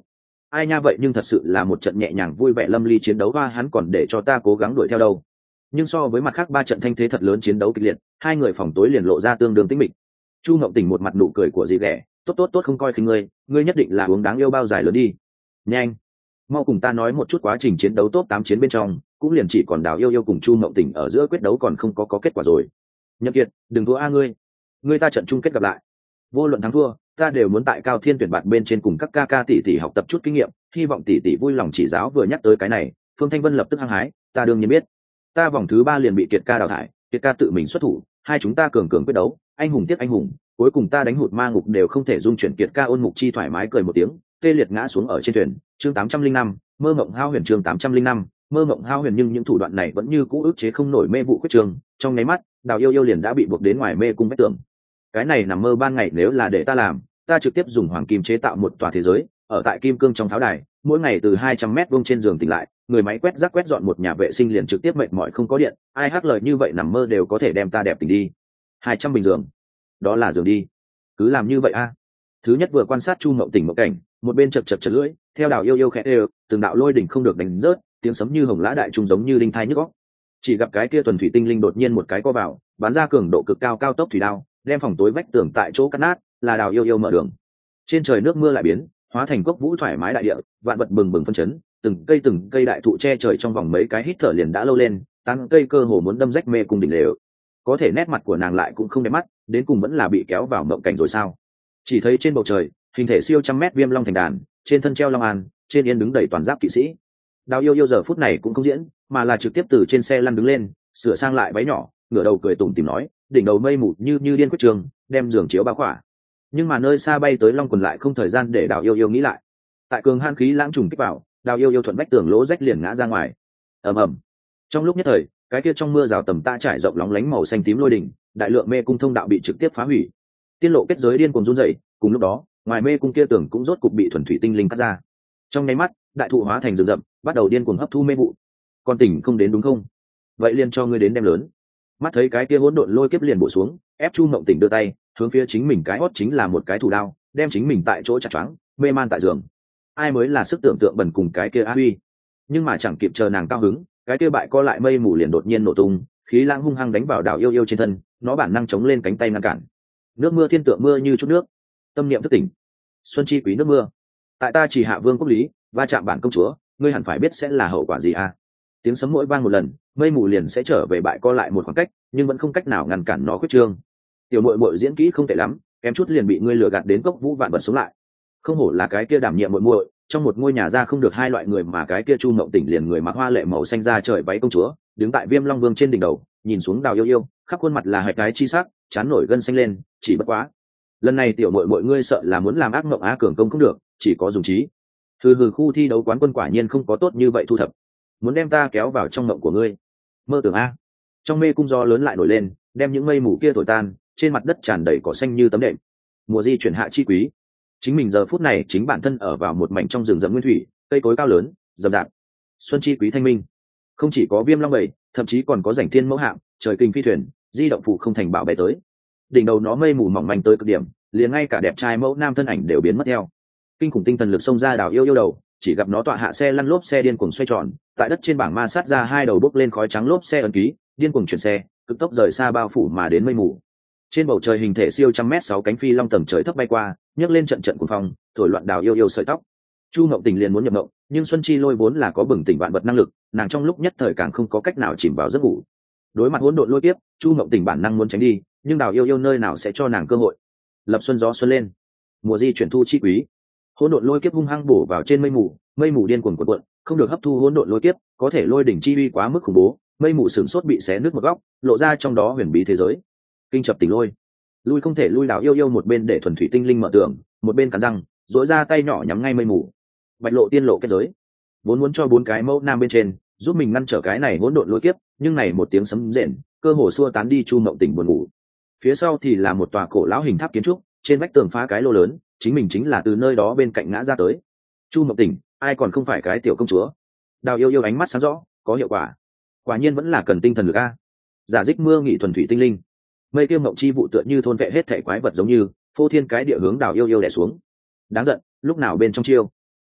ai nha, vậy nhưng thật sự là một trận nhẹ nhàng vui vẻ lâm ly chiến đấu, hoa hắn còn để cho ta cố gắng đuổi theo đâu. Nhưng so với mặt khác ba trận thanh thế thật lớn chiến đấu kịch liệt, hai người phòng tối liền lộ ra tương đương tĩnh mịch. Chu Ngộng Tình một mặt nụ cười của dì ghẻ, tốt tốt tốt, không coi khinh ngươi, ngươi nhất định là uống đáng yêu bao dài lớn đi. Nhanh, mau cùng ta nói một chút quá trình chiến đấu top tám chiến bên trong, cũng liền chỉ còn Đào Yêu Yêu cùng Chu Ngộng Tình ở giữa quyết đấu còn không có có kết quả rồi. Nhậm Kiệt, đừng thua a ngươi, ngươi ta trận chung kết gặp lại. Vô luận thắng thua, ta đều muốn tại Cao Thiên tuyển bạn bên trên cùng các ca ca tỷ tỷ học tập chút kinh nghiệm, hy vọng tỷ tỷ vui lòng chỉ giáo. Vừa nhắc tới cái này, Phương Thanh Vân lập tức hăng hái, ta đương nhiên biết. Ta vòng thứ ba liền bị Kiệt ca đào thải, Kiệt ca tự mình xuất thủ, hai chúng ta cường cường quyết đấu, anh hùng tiếp anh hùng, cuối cùng ta đánh hụt ma ngục đều không thể dung chuyển. Kiệt ca ôn mục chi thoải mái cười một tiếng, tê liệt ngã xuống ở trên thuyền. Chương tám trăm linh năm, mơ mộng hao huyền. Chương tám trăm linh năm, mơ mộng hao huyền. Nhưng những thủ đoạn này vẫn như cũ ức chế không nổi mê vụ quyết trường, trong nháy mắt, Đào Yêu Yêu liền đã bị buộc đến ngoài mê cung vách tường. Cái này nằm mơ ban ngày, nếu là để ta làm, ta trực tiếp dùng hoàng kim chế tạo một tòa thế giới, ở tại kim cương trong pháo đài, mỗi ngày từ hai trăm mét vuông trên giường tỉnh lại, người máy quét rác quét dọn một nhà vệ sinh liền trực tiếp mệt mỏi không có điện, ai hát lời như vậy nằm mơ đều có thể đem ta đẹp tỉnh đi. Hai trăm bình giường, đó là giường đi, cứ làm như vậy a. Thứ nhất vừa quan sát Chu Ngộng Tình một cảnh, một bên chật chật chật lưỡi, theo Đào Yêu Yêu khẽ đều, từng đạo lôi đỉnh không được đánh rớt, tiếng sấm như hồng lã đại trung giống như đinh thai nhức óc. Chỉ gặp cái kia thuần thủy tinh linh đột nhiên một cái co vào, bắn ra cường độ cực cao cao tốc thủy đao, đem phòng tối vách tường tại chỗ cắt nát, là Đào Yêu Yêu mở đường. Trên trời nước mưa lại biến, hóa thành cốc vũ thoải mái đại địa, vạn vật bừng bừng phân chấn, từng cây từng cây đại thụ che trời trong vòng mấy cái hít thở liền đã lâu lên, tán cây cơ hồ muốn đâm rách mê cung đỉnh lều. Có thể nét mặt của nàng lại cũng không đẹp mắt, đến cùng vẫn là bị kéo vào mộng cảnh rồi sao? Chỉ thấy trên bầu trời, hình thể siêu trăm mét viêm long thành đàn, trên thân treo long an, trên yên đứng đầy toàn giáp kỵ sĩ. Đào Yêu Yêu giờ phút này cũng không diễn, mà là trực tiếp từ trên xe lăn đứng lên, sửa sang lại váy nhỏ, ngửa đầu cười tủm tỉm nói, đỉnh đầu mây mù như như điên quyết trường, đem giường chiếu bao khỏa. Nhưng mà nơi xa bay tới long quần lại không thời gian để Đào Yêu Yêu nghĩ lại. Tại cường han khí lãng trùng kích vào, Đào Yêu Yêu thuận vách tường lỗ rách liền ngã ra ngoài. Ầm ầm. Trong lúc nhất thời, cái kia trong mưa rào tầm ta trải rộng lóng lánh màu xanh tím lôi đỉnh, đại lượng mê cung thông đạo bị trực tiếp phá hủy. Tiên lộ kết giới điên cuồng run rẩy, cùng lúc đó, ngoài mê cung kia tường cũng rốt cục bị thuần thủy tinh linh cắt ra. Trong nháy mắt, đại thụ hóa thành rừng rậm, bắt đầu điên cuồng hấp thu mê vụ. Con tỉnh không đến đúng không? Vậy liền cho ngươi đến đem lớn. Mắt thấy cái kia hỗn độn lôi kiếp liền bổ xuống, ép Chu Ngộng Tình đưa tay hướng phía chính mình cái hót chính là một cái thủ đao, đem chính mình tại chỗ chặt choáng, mê man tại giường. Ai mới là sức tưởng tượng bẩn cùng cái kia á huy. Nhưng mà chẳng kịp chờ nàng cao hứng, cái kia bại co lại mây mù liền đột nhiên nổ tung, khí lãng hung hăng đánh vào Đào Yêu Yêu trên thân, nó bản năng chống lên cánh tay ngăn cản. Nước mưa thiên tượng mưa như chút nước, tâm niệm thức tỉnh. Xuân chi quý nước mưa, tại ta chỉ hạ vương quốc lý, va chạm bản công chúa, ngươi hẳn phải biết sẽ là hậu quả gì à? Tiếng sấm mỗi vang một lần, mây mù liền sẽ trở về bại co lại một khoảng cách, nhưng vẫn không cách nào ngăn cản nó khuyết trương. Tiểu muội muội diễn kỹ không tệ lắm, kém chút liền bị ngươi lừa gạt đến cốc vũ vạn vật sống lại. Không hổ là cái kia đảm nhiệm muội muội, trong một ngôi nhà ra không được hai loại người, mà cái kia Chu Ngộng Tình liền người mặc hoa lệ màu xanh da trời váy công chúa, đứng tại Viêm Long Vương trên đỉnh đầu, nhìn xuống Đào Yêu Yêu, khắp khuôn mặt là hạch cái chi sắc, chán nổi gân xanh lên, chỉ bất quá, lần này tiểu muội muội ngươi sợ là muốn làm ác mộng á, cường công không được, chỉ có dùng trí. Hừ hừ, khu thi đấu quán quân quả nhiên không có tốt như vậy thu thập, muốn đem ta kéo vào trong mộng của ngươi, mơ tưởng a. Trong mê cung gió lớn lại nổi lên, đem những mây mù kia thổi tan, trên mặt đất tràn đầy cỏ xanh như tấm đệm. Mùa di chuyển hạ chi quý, chính mình giờ phút này chính bản thân ở vào một mảnh trong rừng rậm nguyên thủy, cây cối cao lớn rậm rạp. Xuân chi quý thanh minh, không chỉ có Viêm Long bảy, thậm chí còn có rảnh thiên mẫu hạm, trời kinh phi thuyền, di động phụ không thành bảo bè tới. Đỉnh đầu nó mây mù mỏng manh tới cực điểm, liền ngay cả đẹp trai mẫu nam thân ảnh đều biến mất theo. Kinh khủng tinh thần lực xông ra Đào Yêu Yêu đầu, chỉ gặp nó tọa hạ xe lăn lốp xe điên cuồng xoay tròn, tại đất trên bảng ma sát ra hai đầu bốc lên khói trắng lốp xe ấn ký, điên cuồng chuyển xe, cực tốc rời xa bao phủ mà đến mây mù. Trên bầu trời hình thể siêu trăm mét sáu cánh phi long tầng trời thấp bay qua, nhấc lên trận trận cuồng phong, thổi loạn Đào Yêu Yêu sợi tóc. Chu Ngộng Tình liền muốn nhập mộng, nhưng Xuân Chi Lôi vốn là có bừng tỉnh vạn vật năng lực, nàng trong lúc nhất thời càng không có cách nào chìm vào giấc ngủ. Đối mặt hỗn độn lôi tiếp, Chu Ngộng Tình bản năng muốn tránh đi, nhưng Đào Yêu Yêu nơi nào sẽ cho nàng cơ hội. Lập xuân gió xuân lên, mùa di chuyển thu chi quý. Hỗn độn lôi kiếp hung hăng bổ vào trên mây mù, mây mù điên cuồng cuộn cuộn, không được hấp thu hỗn độn lôi kiếp, có thể lôi đỉnh chi uy quá mức khủng bố, mây mù sửng sốt bị xé nứt một góc, lộ ra trong đó huyền bí thế giới. Kinh chập tình lôi, lui không thể lui. Đào Yêu Yêu một bên để thuần thủy tinh linh mở tưởng, một bên cắn răng, duỗi ra tay nhỏ nhắm ngay mây mù. Bạch lộ tiên lộ kết giới, vốn muốn cho bốn cái mẫu nam bên trên giúp mình ngăn trở cái này hỗn độn lôi kiếp, nhưng này một tiếng sấm rền, cơ hồ xua tán đi Chu Ngộng Tình buồn ngủ. Phía sau thì là một tòa cổ lão hình tháp kiến trúc, trên vách tường phá cái lô lớn, chính mình chính là từ nơi đó bên cạnh ngã ra tới. Chu Ngộng Tình, ai còn không phải cái tiểu công chúa. Đào Yêu Yêu ánh mắt sáng rõ, có hiệu quả, quả nhiên vẫn là cần tinh thần lực a. Giả dích mưa nghị thuần thủy tinh linh, mây kiêu ngộng chi vụ tựa như thôn vệ hết thể quái vật, giống như phô thiên cái địa hướng Đào Yêu Yêu đè xuống. Đáng giận, lúc nào bên trong chiêu.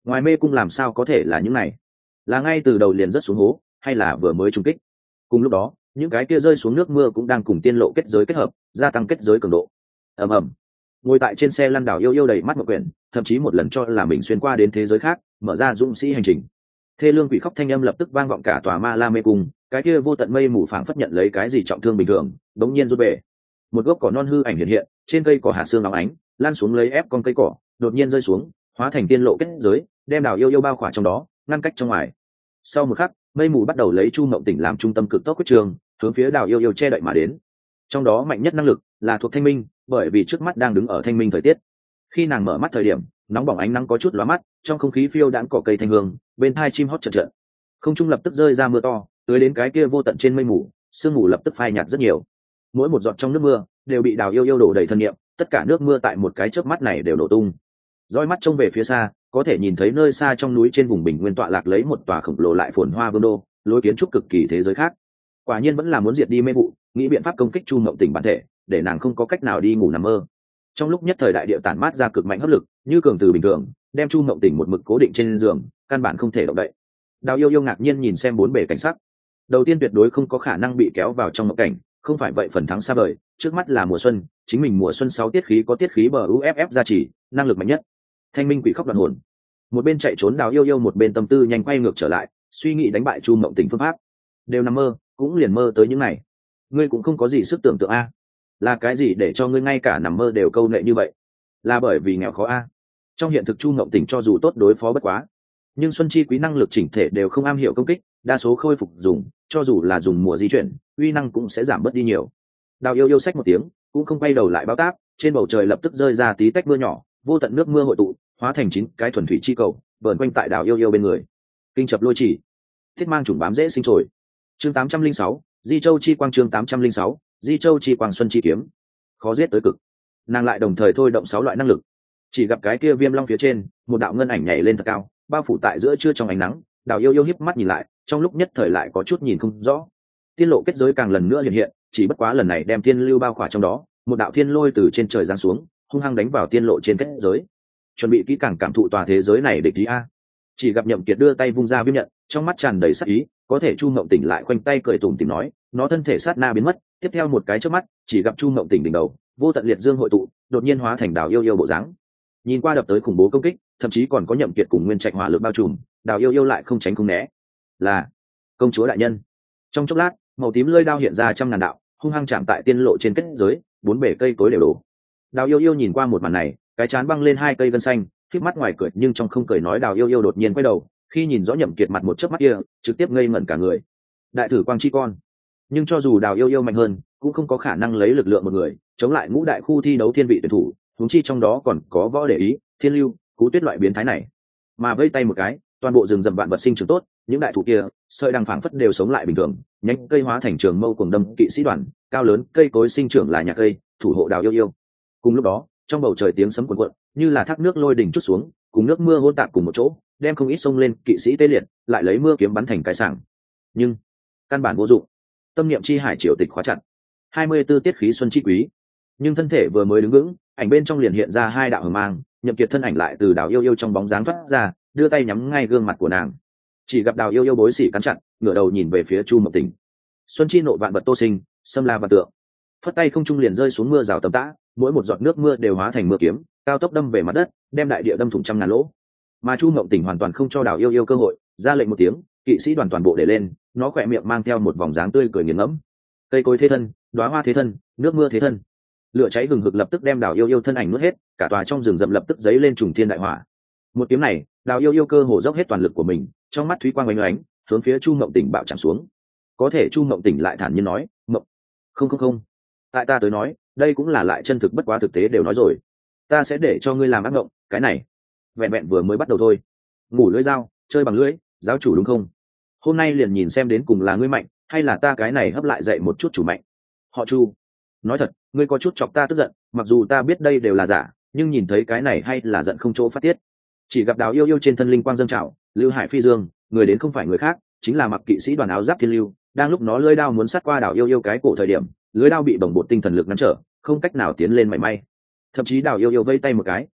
ngoài mê cung làm sao có thể là những này, là ngay từ đầu liền rất xuống hố hay là vừa mới trung kích. Cùng lúc đó những cái kia rơi xuống nước mưa cũng đang cùng tiên lộ kết giới kết hợp, gia tăng kết giới cường độ. ầm ầm, ngồi tại trên xe lăn đảo yêu yêu đầy mắt một quyển, thậm chí một lần cho là mình xuyên qua đến thế giới khác, mở ra dũng sĩ hành trình. Thê lương quỷ khóc thanh âm lập tức vang vọng cả tòa ma la mê cung, cái kia vô tận mây mù phảng phất nhận lấy cái gì trọng thương bình thường, đống nhiên rút về. Một gốc cỏ non hư ảnh hiện hiện, trên cây cỏ hạt xương óng ánh lan xuống lấy ép con cây cỏ, đột nhiên rơi xuống, hóa thành tiên lộ kết giới, đem đảo yêu yêu bao khỏa trong đó, ngăn cách trong ngoài. Sau một khắc, mây mù bắt đầu lấy Chu Mộng Tỉnh làm trung tâm cực tốc quyết trường, hướng phía đảo yêu yêu che đậy mà đến. Trong đó mạnh nhất năng lực là thuộc thanh minh, bởi vì trước mắt đang đứng ở thanh minh thời tiết. Khi nàng mở mắt thời điểm, nóng bỏng ánh nắng có chút lóa mắt, trong không khí phiêu đãng cỏ cây thanh hương, bên hai chim hót chợt chợt. Không trung lập tức rơi ra mưa to, tưới đến cái kia vô tận trên mây mù, sương mù lập tức phai nhạt rất nhiều. Mỗi một giọt trong nước mưa đều bị đào yêu yêu đổ đầy thân nhiệm, tất cả nước mưa tại một cái chớp mắt này đều nổ tung. Dõi mắt trông về phía xa, có thể nhìn thấy nơi xa trong núi trên vùng bình nguyên tọa lạc lấy một tòa khổng lồ lại phồn hoa vương đô, lối kiến trúc cực kỳ thế giới khác. Quả nhiên vẫn là muốn diệt đi mê vụ, nghĩ biện pháp công kích Chu Mộng Tỉnh bản thể, để nàng không có cách nào đi ngủ nằm mơ. Trong lúc nhất thời đại địa tản mát ra cực mạnh hấp lực, như cường từ bình thường, đem Chu Mộng Tỉnh một mực cố định trên giường, căn bản không thể động đậy. Đào yêu yêu ngạc nhiên nhìn xem bốn bề cảnh sắc. Đầu tiên tuyệt đối không có khả năng bị kéo vào trong mộng cảnh, không phải vậy phần thắng xa vời. Trước mắt là mùa xuân, chính mình mùa xuân sáu tiết khí có tiết khí bờ u ép ép gia trì, năng lực mạnh nhất. Thanh minh quỷ khóc đoạn hồn. Một bên chạy trốn Đào yêu yêu, một bên tâm tư nhanh quay ngược trở lại, suy nghĩ đánh bại Chu Mộng Tỉnh phương pháp. Đều nằm mơ, cũng liền mơ tới những này. Ngươi cũng không có gì sức tưởng tượng a? Là cái gì để cho ngươi ngay cả nằm mơ đều câu nệ như vậy? Là bởi vì nghèo khó a? Trong hiện thực Chu Mộng Tỉnh cho dù tốt đối phó bất quá, nhưng xuân chi quý năng lực chỉnh thể đều không am hiểu công kích, đa số khôi phục dùng, cho dù là dùng mùa di chuyển, uy năng cũng sẽ giảm bớt đi nhiều. Đào yêu yêu xách một tiếng, cũng không quay đầu lại báo táp, trên bầu trời lập tức rơi ra tí tách mưa nhỏ, vô tận nước mưa hội tụ, hóa thành chín cái thuần thủy chi cầu, vờn quanh tại đào yêu yêu bên người. Kinh chập lôi chỉ, thiết mang trùng bám dễ sinh trồi. Chương tám trăm linh sáu, Di Châu chi quang. Chương tám trăm linh sáu, Di Châu chi quang xuân chi kiếm. Khó giết tới cực. Nàng lại đồng thời thôi động sáu loại năng lực. Chỉ gặp cái kia viêm long phía trên, một đạo ngân ảnh nhảy lên thật cao, bao phủ tại giữa trưa trong ánh nắng. Đào yêu yêu híp mắt nhìn lại, trong lúc nhất thời lại có chút nhìn không rõ. Tiên lộ kết giới càng lần nữa hiện hiện, chỉ bất quá lần này đem tiên lưu bao khỏa trong đó, một đạo thiên lôi từ trên trời giáng xuống, hung hăng đánh vào tiên lộ trên kết giới. Chuẩn bị kỹ càng cảm thụ tòa thế giới này địch ý a. Chỉ gặp Nhậm Kiệt đưa tay vung ra viêm nhận, trong mắt tràn đầy sát ý, có thể Chu Mộng Tỉnh lại khoanh tay cười tủm tỉm nói, nó thân thể sát na biến mất, tiếp theo một cái chớp mắt, chỉ gặp Chu Mộng Tỉnh đỉnh đầu, vô tận liệt dương hội tụ, đột nhiên hóa thành Đào yêu yêu bộ dáng. Nhìn qua đập tới khủng bố công kích, thậm chí còn có Nhậm Kiệt cùng Nguyên Trạch hỏa lực bao trùm, Đào yêu yêu lại không tránh không né. Là công chúa đại nhân. Trong chốc lát, màu tím lưỡi đao hiện ra trăm ngàn đạo, hung hăng chạm tại tiên lộ trên kết giới, bốn bề cây cối đều đổ. Đào yêu yêu nhìn qua một màn này, cái chán băng lên hai cây gân xanh, khép mắt ngoài cười nhưng trong không cười nói. Đào yêu yêu đột nhiên quay đầu, khi nhìn rõ Nhậm Kiệt mặt một chớp mắt kia, trực tiếp ngây ngẩn cả người. Đại thử quang chi con. Nhưng cho dù Đào yêu yêu mạnh hơn, cũng không có khả năng lấy lực lượng một người chống lại ngũ đại khu thi đấu thiên vị tuyển thủ, huống chi trong đó còn có võ để ý, thiên lưu, cú tuyết loại biến thái này. Mà vây tay một cái, toàn bộ rừng rậm vạn vật sinh trưởng tốt, những đại thụ kia sợi đằng phảng phất đều sống lại bình thường, nhánh cây hóa thành trường mâu cuồng đâm kỵ sĩ đoàn, cao lớn cây cối sinh trưởng là nhà cây, thủ hộ Đào yêu yêu. Cùng lúc đó, trong bầu trời tiếng sấm cuồn cuộn, như là thác nước lôi đỉnh chút xuống, cùng nước mưa hỗn tạp cùng một chỗ, đem không ít sông lên kỵ sĩ tê liệt, lại lấy mưa kiếm bắn thành cái sảng. Nhưng căn bản vô dụng. Tâm niệm chi hải triều tịch khóa chặt. hai mươi 24 tiết khí xuân chi quý. Nhưng thân thể vừa mới đứng vững, ảnh bên trong liền hiện ra hai đạo hờ mang, Nhậm Kiệt thân ảnh lại từ Đào yêu yêu trong bóng dáng thoát ra, đưa tay nhắm ngay gương mặt của nàng. Chỉ gặp Đào yêu yêu bối sỉ cắn chặt, ngửa đầu nhìn về phía Chu Mộng Tỉnh. Xuân chi nộ vạn vật tô sinh, xâm la và tượng. Phất tay không trung liền rơi xuống mưa rào tầm tã, mỗi một giọt nước mưa đều hóa thành mưa kiếm, cao tốc đâm về mặt đất, đem đại địa đâm thủng trăm ngàn lỗ. Mà Chu Mộng Tỉnh hoàn toàn không cho Đào yêu yêu cơ hội, ra lệnh một tiếng, kỵ sĩ đoàn toàn bộ để lên, nó khỏe miệng mang theo một vòng dáng tươi cười nghiền ngẫm. Cây cối thế thân, đóa hoa thế thân, nước mưa thế thân. Lửa cháy hừng hực lập tức đem Đào yêu yêu thân ảnh nuốt hết, cả tòa trong rừng rậm lập tức giấy lên trùng thiên đại hỏa. Một kiếm này, Đào yêu yêu cơ hồ dốc hết toàn lực của mình, trong mắt thúy quang oanh oánh, hướng phía Chu Mộng Tỉnh bạo chạm xuống. Có thể Chu Mộng Tỉnh lại thản nhiên nói, "Mộng, không không không, tại ta tới nói, đây cũng là lại chân thực bất quá thực tế đều nói rồi. Ta sẽ để cho ngươi làm ác mộng, cái này vẹn vẹn vừa mới bắt đầu thôi. Ngủ lưỡi dao, chơi bằng lưỡi, giáo chủ đúng không? Hôm nay liền nhìn xem đến cùng là ngươi mạnh, hay là ta cái này hấp lại dậy một chút chủ mạnh." Họ Chu, nói thật, ngươi có chút chọc ta tức giận, mặc dù ta biết đây đều là giả, nhưng nhìn thấy cái này hay là giận không chỗ phát tiết. Chỉ gặp Đào yêu yêu trên thân linh quang dâng trào, Lưu Hải phi dương, người đến không phải người khác, chính là mặc kỵ sĩ đoàn áo giáp thiên lưu. Đang lúc nó lưỡi đao muốn sát qua Đào yêu yêu cái cổ thời điểm, lưỡi đao bị bồng bột tinh thần lực ngăn trở, không cách nào tiến lên mảy may. Thậm chí Đào yêu yêu vây tay một cái,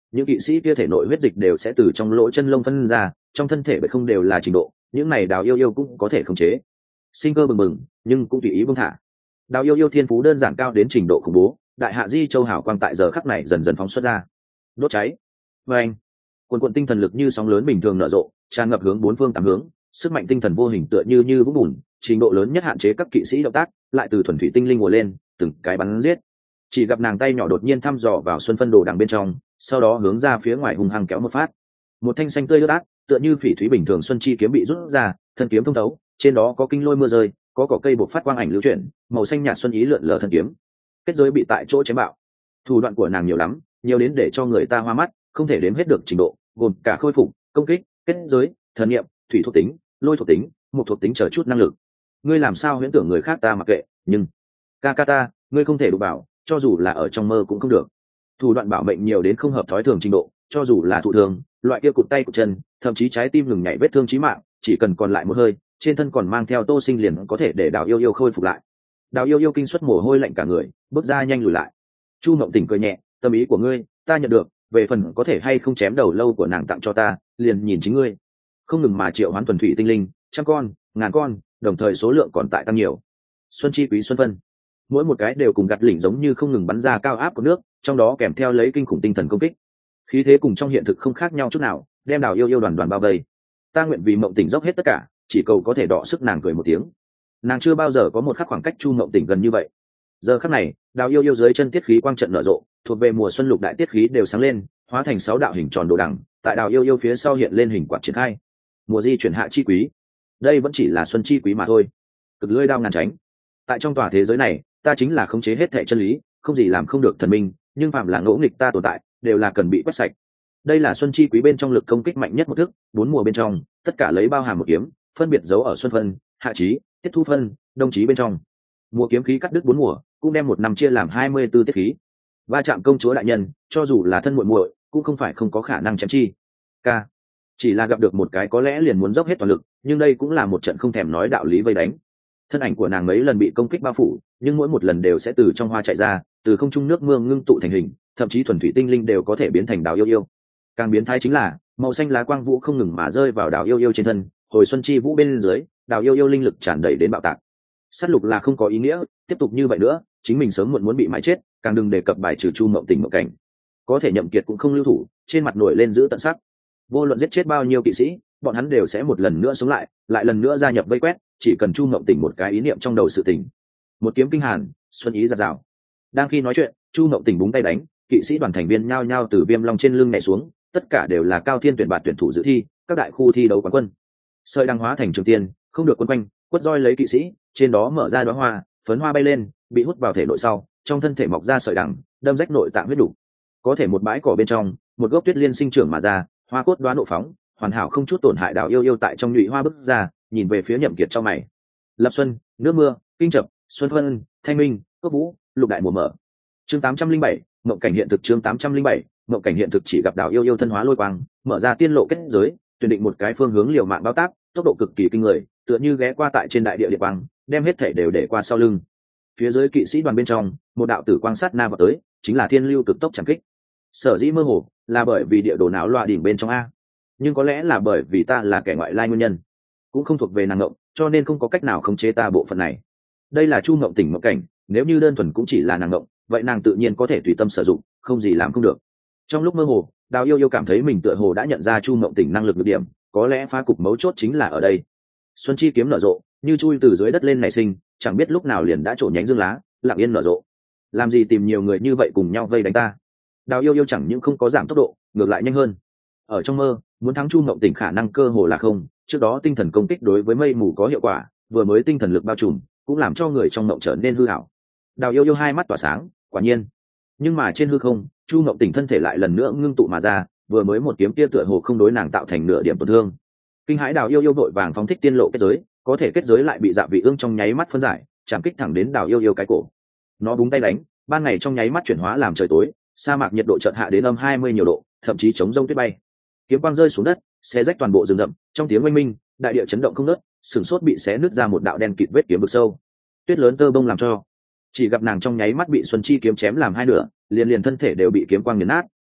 những kỵ sĩ kia thể nội huyết dịch đều sẽ từ trong lỗ chân lông phân ra, trong thân thể bởi không đều là trình độ, những này Đào Yêu Yêu cũng có thể khống chế. Sinh cơ bừng bừng, nhưng cũng tùy ý buông thả. Đào Yêu Yêu thiên phú đơn giản cao đến trình độ khủng bố, đại hạ di châu hảo quang tại giờ khắc này dần dần phóng xuất ra, đốt cháy. Và anh, cuồn cuộn tinh thần lực như sóng lớn bình thường nở rộ, tràn ngập hướng bốn phương tám hướng, sức mạnh tinh thần vô hình tựa như như vũng bùn, trình độ lớn nhất hạn chế các kỵ sĩ động tác, lại từ thuần thủy tinh linh ngồi lên, từng cái bắn giết. Chỉ gặp nàng tay nhỏ đột nhiên thăm dò vào xuân phân đồ đằng bên trong, sau đó hướng ra phía ngoài hung hăng kéo một phát. Một thanh xanh tươi ướt át, tựa như phỉ thúy bình thường xuân chi kiếm bị rút ra, thân kiếm thông thấu, trên đó có kinh lôi mưa rơi, có cỏ cây bộc phát quang ảnh lưu chuyển, màu xanh nhạt xuân ý lượn lờ thân kiếm. Kết giới bị tại chỗ chém bạo. Thủ đoạn của nàng nhiều lắm, nhiều đến để cho người ta hoa mắt, không thể đếm hết được trình độ, gồm cả khôi phục, công kích, kết giới, thần niệm, thủy thuộc tính, lôi thuộc tính, một thuộc tính chờ chút năng lực. Ngươi làm sao huyễn tưởng người khác ta mặc kệ, nhưng Kakata, ngươi không thể đụng bảo, cho dù là ở trong mơ cũng không được. Thủ đoạn bảo mệnh nhiều đến không hợp thói thường trình độ, cho dù là thụ thường, loại kia cụt tay cụt chân, thậm chí trái tim ngừng nhảy vết thương chí mạng, chỉ cần còn lại một hơi, trên thân còn mang theo Tô Sinh liền có thể để Đào Yêu Yêu khôi phục lại. Đào Yêu Yêu kinh suất mồ hôi lạnh cả người, bước ra nhanh lùi lại. Chu Mộng Tỉnh cười nhẹ, tâm ý của ngươi, ta nhận được, về phần có thể hay không chém đầu lâu của nàng tặng cho ta, liền nhìn chính ngươi. Không ngừng mà triệu hoán thuần thủy tinh linh, trăm con, ngàn con, đồng thời số lượng còn tại tăng nhiều. Xuân chi quý xuân phân, mỗi một cái đều cùng gặt lỉnh giống như không ngừng bắn ra cao áp của nước, trong đó kèm theo lấy kinh khủng tinh thần công kích. Khí thế cùng trong hiện thực không khác nhau chút nào, đem Đào Yêu Yêu đoàn đoàn bao vây. Ta nguyện vì Mộng Tỉnh dốc hết tất cả, chỉ cầu có thể đọ sức nàng cười một tiếng. Nàng chưa bao giờ có một khắc khoảng cách Chu Mộng Tỉnh gần như vậy. Giờ khắc này, Đào Yêu Yêu dưới chân tiết khí quang trận nở rộ, thuộc về mùa xuân lục đại tiết khí đều sáng lên, hóa thành sáu đạo hình tròn đồ đằng, tại Đào Yêu Yêu phía sau hiện lên hình quạt triển khai. Mùa di chuyển hạ chi quý, đây vẫn chỉ là xuân chi quý mà thôi. Cực lưỡi đao ngàn tránh, tại trong tòa thế giới này, ta chính là khống chế hết thảy chân lý, không gì làm không được thần minh, nhưng phạm là ngỗ nghịch ta tồn tại, đều là cần bị quét sạch. Đây là xuân chi quý bên trong lực công kích mạnh nhất một thức, bốn mùa bên trong, tất cả lấy bao hàm một kiếm, phân biệt giấu ở xuân phân, hạ chí, tiết thu phân, đông chí bên trong. Mùa kiếm khí cắt đứt bốn mùa, cũng đem một năm chia làm hai mươi tư tiết khí. Va chạm công chúa đại nhân, cho dù là thân muội muội, cũng không phải không có khả năng chém chi. K, chỉ là gặp được một cái có lẽ liền muốn dốc hết toàn lực, nhưng đây cũng là một trận không thèm nói đạo lý vây đánh. Thân ảnh của nàng mấy lần bị công kích bao phủ, nhưng mỗi một lần đều sẽ từ trong hoa chạy ra, từ không trung nước mưa ngưng tụ thành hình, thậm chí thuần thủy tinh linh đều có thể biến thành Đào Yêu Yêu. Càng biến thái chính là màu xanh lá quang vũ không ngừng mà rơi vào Đào Yêu Yêu trên thân, hồi xuân chi vũ bên dưới, Đào Yêu Yêu linh lực tràn đầy đến bạo tạc. Sát lục là không có ý nghĩa, tiếp tục như vậy nữa, chính mình sớm muộn muốn bị mãi chết, càng đừng đề cập bài trừ Chu Mộng Tỉnh Mộng Cảnh. Có thể Nhậm Kiệt cũng không lưu thủ, trên mặt nổi lên giữ tận sắc. Vô luận giết chết bao nhiêu kỵ sĩ, bọn hắn đều sẽ một lần nữa sống lại, lại lần nữa gia nhập vây quét, chỉ cần Chu Mộng Tỉnh một cái ý niệm trong đầu sự tỉnh. Một kiếm kinh hàn, xuân ý giạt rào. Đang khi nói chuyện, Chu Mộng Tỉnh búng tay đánh, kỵ sĩ đoàn thành viên nhao nhao từ viêm long trên lưng nhảy xuống, tất cả đều là cao thiên tuyển bạt tuyển thủ dự thi, các đại khu thi đấu quán quân. Sợi đăng hóa thành trường tiên, không được quấn quanh, quất roi lấy kỵ sĩ, trên đó mở ra đóa hoa, phấn hoa bay lên, bị hút vào thể nội sau, trong thân thể mọc ra sợi đằng, đâm rách nội tạng huyết đủ. Có thể một bãi cỏ bên trong, một gốc tuyết liên sinh trưởng mà ra, hoa cốt đoá nộ phóng, hoàn hảo không chút tổn hại. Đào Yêu Yêu tại trong nhụy hoa bứt ra, nhìn về phía Nhậm Kiệt trong mày. Lập xuân, nước mưa, kinh chập, xuân phân, thanh minh, cốc vũ, lục đại mùa mở. Chương tám trăm linh bảy, mộng cảnh hiện thực. Chương tám trăm linh bảy, mộng cảnh hiện thực. Chỉ gặp Đào Yêu Yêu thân hóa lôi quang, mở ra tiên lộ kết giới, tuyển định một cái phương hướng liều mạng bao tác, tốc độ cực kỳ kinh người, tựa như ghé qua tại trên đại địa địa quang, đem hết thể đều để qua sau lưng. Phía dưới kỵ sĩ đoàn bên trong, một đạo tử quang sát na vào tới, chính là thiên lưu cực tốc chẳng kích. Sở dĩ mơ hồ là bởi vì địa đồ não loa đỉnh bên trong a, nhưng có lẽ là bởi vì ta là kẻ ngoại lai nguyên nhân, cũng không thuộc về nàng ngộng, cho nên không có cách nào khống chế ta bộ phận này. Đây là Chu Mộng Tỉnh mộng cảnh, nếu như đơn thuần cũng chỉ là nàng ngộng, vậy nàng tự nhiên có thể tùy tâm sử dụng, không gì làm không được. Trong lúc mơ hồ, Đào Yêu Yêu cảm thấy mình tựa hồ đã nhận ra Chu Mộng Tỉnh năng lực nhược điểm, có lẽ phá cục mấu chốt chính là ở đây. Xuân chi kiếm nở rộ, như chui từ dưới đất lên nảy sinh, chẳng biết lúc nào liền đã trổ nhánh dương lá, lặng yên nở rộ. Làm gì tìm nhiều người như vậy cùng nhau vây đánh ta? Đào Yêu Yêu chẳng những không có giảm tốc độ, ngược lại nhanh hơn. Ở trong mơ, muốn thắng Chu Mộng Tỉnh khả năng cơ hồ là không, trước đó tinh thần công kích đối với mây mù có hiệu quả, vừa mới tinh thần lực bao trùm, cũng làm cho người trong mộng trở nên hư ảo. Đào Yêu Yêu hai mắt tỏa sáng, quả nhiên. Nhưng mà trên hư không, Chu Mộng Tỉnh thân thể lại lần nữa ngưng tụ mà ra, vừa mới một kiếm kia tựa hồ không đối nàng tạo thành nửa điểm tổn thương. Kinh hãi Đào Yêu Yêu vội vàng phóng thích tiên lộ kết giới, có thể kết giới lại bị Dạ Vị Ương trong nháy mắt phân giải, chạm kích thẳng đến Đào Yêu Yêu cái cổ. Nó búng tay đánh, ban ngày trong nháy mắt chuyển hóa làm trời tối, sa mạc nhiệt độ chợt hạ đến âm hai mươi nhiều độ, thậm chí chống rông tuyết bay. Kiếm quang rơi xuống đất, xé rách toàn bộ rừng rậm, trong tiếng oanh minh, đại địa chấn động không ngớt, sừng sốt bị xé nứt ra một đạo đen kịt vết kiếm vực sâu. Tuyết lớn tơ bông làm cho, chỉ gặp nàng trong nháy mắt bị Xuân Chi kiếm chém làm hai nửa, liền liền thân thể đều bị kiếm quang nghiền nát,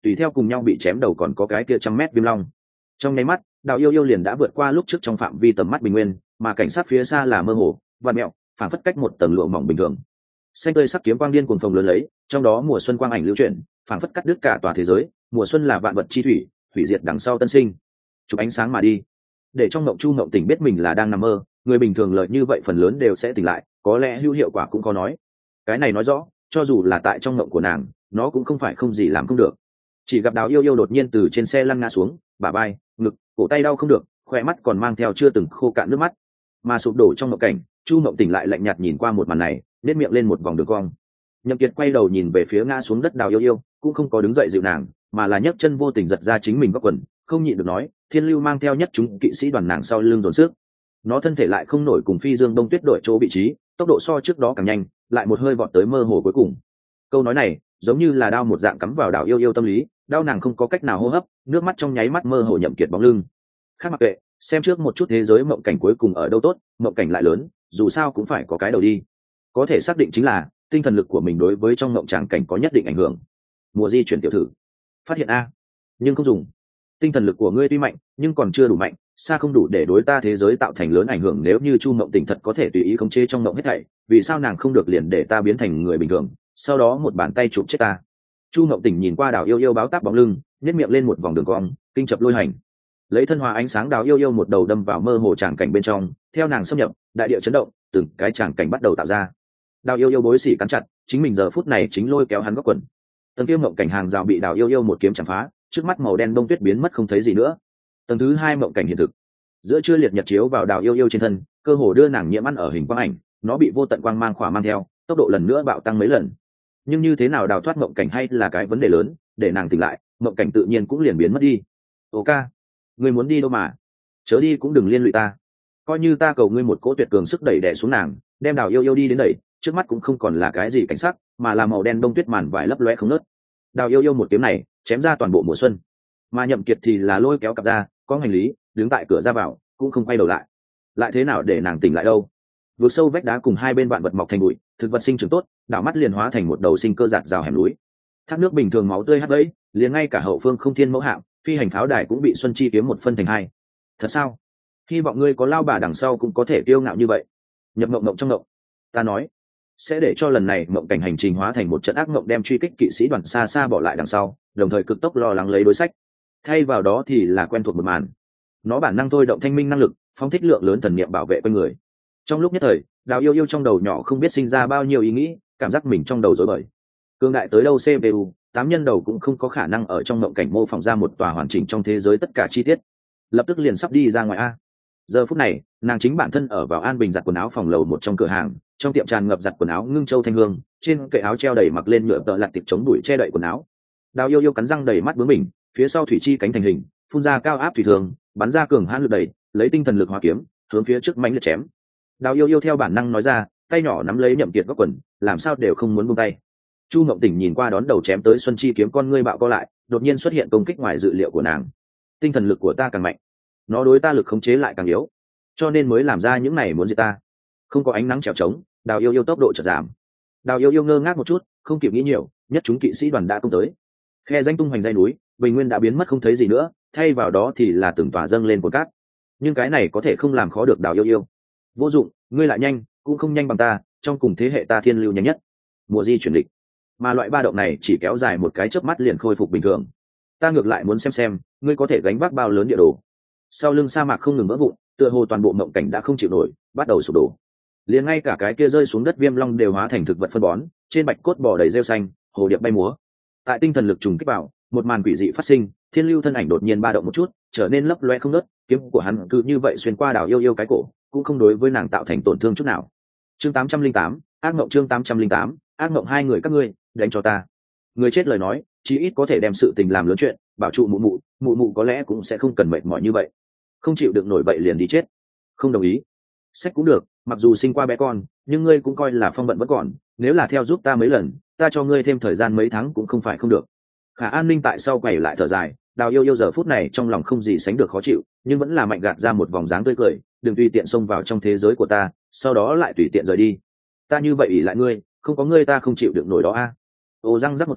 tùy theo cùng nhau bị chém đầu còn có cái kia trăm mét viêm long. Trong nháy mắt đào yêu yêu liền đã vượt qua lúc trước trong phạm vi tầm mắt bình nguyên, mà cảnh sát phía xa là mơ hồ và mẹo, phản phất cách một tầng lụa mỏng bình thường. Xanh tươi sắc kiếm quang điên cuồng phồng lớn lấy, trong đó mùa xuân quang ảnh lưu chuyển, phản phất cắt đứt cả tòa thế giới. Mùa xuân là vạn vật chi thủy, hủy diệt đằng sau tân sinh. Chụp ánh sáng mà đi, để trong mộng chu mộng tỉnh biết mình là đang nằm mơ. Người bình thường lợi như vậy phần lớn đều sẽ tỉnh lại, có lẽ hữu hiệu quả cũng có nói. Cái này nói rõ, cho dù là tại trong mộng của nàng, nó cũng không phải không gì làm không được. Chỉ gặp đào yêu yêu đột nhiên từ trên xe lăn ngã xuống, bả vai, ngực, cổ tay đau không được, khoe mắt còn mang theo chưa từng khô cạn nước mắt. Mà sụp đổ trong mộng cảnh, chu mộng tỉnh lại lạnh nhạt nhìn qua một màn này, nét miệng lên một vòng đường cong. Nhậm Kiệt quay đầu nhìn về phía ngã xuống đất đào yêu yêu, cũng không có đứng dậy dịu nàng, mà là nhấc chân vô tình giật ra chính mình góc quần, không nhịn được nói, Thiên Lưu mang theo nhất chúng kỵ sĩ đoàn nàng sau lưng dồn sức. Nó thân thể lại không nổi cùng Phi Dương Đông Tuyết đổi chỗ vị trí, tốc độ so trước đó càng nhanh, lại một hơi vọt tới mơ hồ cuối cùng. Câu nói này giống như là đao một dạng cắm vào đào yêu yêu tâm lý, đau nàng không có cách nào hô hấp, nước mắt trong nháy mắt mơ hồ Nhậm Kiệt bóng lưng. Khác mặc kệ, xem trước một chút thế giới mộng cảnh cuối cùng ở đâu tốt, mộng cảnh lại lớn, dù sao cũng phải có cái đầu đi. Có thể xác định chính là tinh thần lực của mình đối với trong mộng tràng cảnh có nhất định ảnh hưởng. Mùa di chuyển tiểu thử phát hiện a, nhưng không dùng. Tinh thần lực của ngươi tuy mạnh nhưng còn chưa đủ mạnh, xa không đủ để đối ta thế giới tạo thành lớn ảnh hưởng. Nếu như chu mộng tỉnh thật có thể tùy ý khống chế trong mộng hết thảy, vì sao nàng không được liền để ta biến thành người bình thường, sau đó một bàn tay chụp chết ta? Chu mộng tỉnh nhìn qua đào yêu yêu báo táp bóng lưng, nhếch miệng lên một vòng đường cong, kinh chập lôi hành. Lấy thân hòa ánh sáng đào yêu yêu một đầu đâm vào mơ hồ tràng cảnh bên trong, theo nàng xâm nhập, đại địa chấn động, từng cái tràng cảnh bắt đầu tạo ra. Đào yêu yêu bối xỉ cắn chặt, chính mình giờ phút này chính lôi kéo hắn góc quần. Tầng kia mộng cảnh hàng rào bị đào yêu yêu một kiếm chạm phá, trước mắt màu đen bông tuyết biến mất không thấy gì nữa. Tầng thứ hai mộng cảnh hiện thực, giữa trưa liệt nhật chiếu vào đào yêu yêu trên thân, cơ hồ đưa nàng nhiễm ăn ở hình quang ảnh, nó bị vô tận quang mang khỏa mang theo, tốc độ lần nữa bạo tăng mấy lần. Nhưng như thế nào đào thoát mộng cảnh hay là cái vấn đề lớn, để nàng tỉnh lại, mộng cảnh tự nhiên cũng liền biến mất đi. Ô ca, ngươi muốn đi đâu mà? Chớ đi cũng đừng liên lụy ta. Coi như ta cầu ngươi một cỗ tuyệt cường sức đẩy đè xuống nàng, đem đào yêu yêu đi đến đẩy, trước mắt cũng không còn là cái gì cảnh sắc, mà là màu đen đông tuyết màn vải lấp loe không nớt. Đào yêu yêu một kiếm này chém ra toàn bộ mùa xuân, mà Nhậm Kiệt thì là lôi kéo cặp ra, có hành lý, đứng tại cửa ra vào, cũng không quay đầu lại. Lại thế nào để nàng tỉnh lại đâu? Vượt sâu vách đá cùng hai bên vạn vật mọc thành bụi, thực vật sinh trưởng tốt, đảo mắt liền hóa thành một đầu sinh cơ giạt rào hẻm núi. Thác nước bình thường máu tươi hắt bẫy, liền ngay cả hậu phương không thiên mẫu hạng, phi hành pháo đài cũng bị Xuân Chi kiếm một phân thành hai. Thật sao? Hy vọng ngươi có lao bà đằng sau cũng có thể kiêu ngạo như vậy. Nhập mộng mộng trong mộng, ta nói sẽ để cho lần này mộng cảnh hành trình hóa thành một trận ác mộng, đem truy kích kỵ sĩ đoàn xa xa bỏ lại đằng sau, đồng thời cực tốc lo lắng lấy đối sách. Thay vào đó thì là quen thuộc một màn, nó bản năng thôi động thanh minh năng lực, phóng thích lượng lớn thần niệm bảo vệ quanh người. Trong lúc nhất thời, đào yêu yêu trong đầu nhỏ không biết sinh ra bao nhiêu ý nghĩ, cảm giác mình trong đầu rối bời. Cương đại tới đâu xê pê u, tám nhân đầu cũng không có khả năng ở trong mộng cảnh mô phỏng ra một tòa hoàn chỉnh trong thế giới tất cả chi tiết. Lập tức liền sắp đi ra ngoài a. Giờ phút này, nàng chính bản thân ở vào an bình giặt quần áo phòng lầu một trong cửa hàng, trong tiệm tràn ngập giặt quần áo ngưng châu thanh hương, trên kệ áo treo đầy mặc lên nhựa tợ lặt tiệp chống đuổi che đậy quần áo. Đào yêu yêu cắn răng đầy mắt bướng mình, phía sau thủy chi cánh thành hình, phun ra cao áp thủy thường, bắn ra cường hãn lực đẩy, lấy tinh thần lực hóa kiếm, hướng phía trước mãnh liệt chém. Đào yêu yêu theo bản năng nói ra, tay nhỏ nắm lấy Nhậm Kiệt góc quần, làm sao đều không muốn buông tay. Chu Mộng Tỉnh nhìn qua đón đầu chém tới Xuân Chi kiếm, con ngươi bạo co lại, đột nhiên xuất hiện công kích ngoài dự liệu của nàng. Tinh thần lực của ta càng mạnh, nó đối ta lực khống chế lại càng yếu, cho nên mới làm ra những này muốn giết ta. Không có ánh nắng trèo trống, Đào yêu yêu tốc độ chợt giảm. Đào yêu yêu ngơ ngác một chút, không kịp nghĩ nhiều, nhất chúng kỵ sĩ đoàn đã công tới. Khe danh tung hoành dây núi, bình nguyên đã biến mất không thấy gì nữa, thay vào đó thì là từng tòa dâng lên cồn cát. Nhưng cái này có thể không làm khó được Đào yêu yêu. Vô dụng, ngươi lại nhanh, cũng không nhanh bằng ta, trong cùng thế hệ ta thiên lưu nhanh nhất. Mùa di chuyển địch, mà loại ba động này chỉ kéo dài một cái chớp mắt liền khôi phục bình thường. Ta ngược lại muốn xem xem, ngươi có thể gánh vác bao lớn địa đồ. Sau lưng sa mạc không ngừng vỡ vụn, tựa hồ toàn bộ mộng cảnh đã không chịu nổi, bắt đầu sụp đổ. Liền ngay cả cái kia rơi xuống đất viêm long đều hóa thành thực vật phân bón, trên bạch cốt bò đầy rêu xanh, hồ điệp bay múa. Tại tinh thần lực trùng kích vào, một màn quỷ dị phát sinh, thiên lưu thân ảnh đột nhiên ba động một chút, trở nên lấp loe không ngớt, kiếm của hắn cứ như vậy xuyên qua Đào yêu yêu cái cổ, cũng không đối với nàng tạo thành tổn thương chút nào. Chương tám trăm linh tám, ác mộng. Chương tám trăm linh tám, ác mộng. Hai người các ngươi, đánh cho ta. Người chết lời nói, chí ít có thể đem sự tình làm lớn chuyện, bảo trụ mụ mụ, mụ mụ có lẽ cũng sẽ không cần mệt mỏi như vậy. Không chịu được nổi vậy liền đi chết. Không đồng ý. Sách cũng được, mặc dù sinh qua bé con, nhưng ngươi cũng coi là phong vận vẫn còn, nếu là theo giúp ta mấy lần, ta cho ngươi thêm thời gian mấy tháng cũng không phải không được. Khả An Ninh tại sau quẩy lại thở dài, Đào yêu yêu giờ phút này trong lòng không gì sánh được khó chịu, nhưng vẫn là mạnh gạt ra một vòng dáng tươi cười, đừng tùy tiện xông vào trong thế giới của ta, sau đó lại tùy tiện rời đi. Ta như vậy ỷ lại ngươi, không có ngươi ta không chịu được nổi đó a. À. Ô răng rắc một tiếng,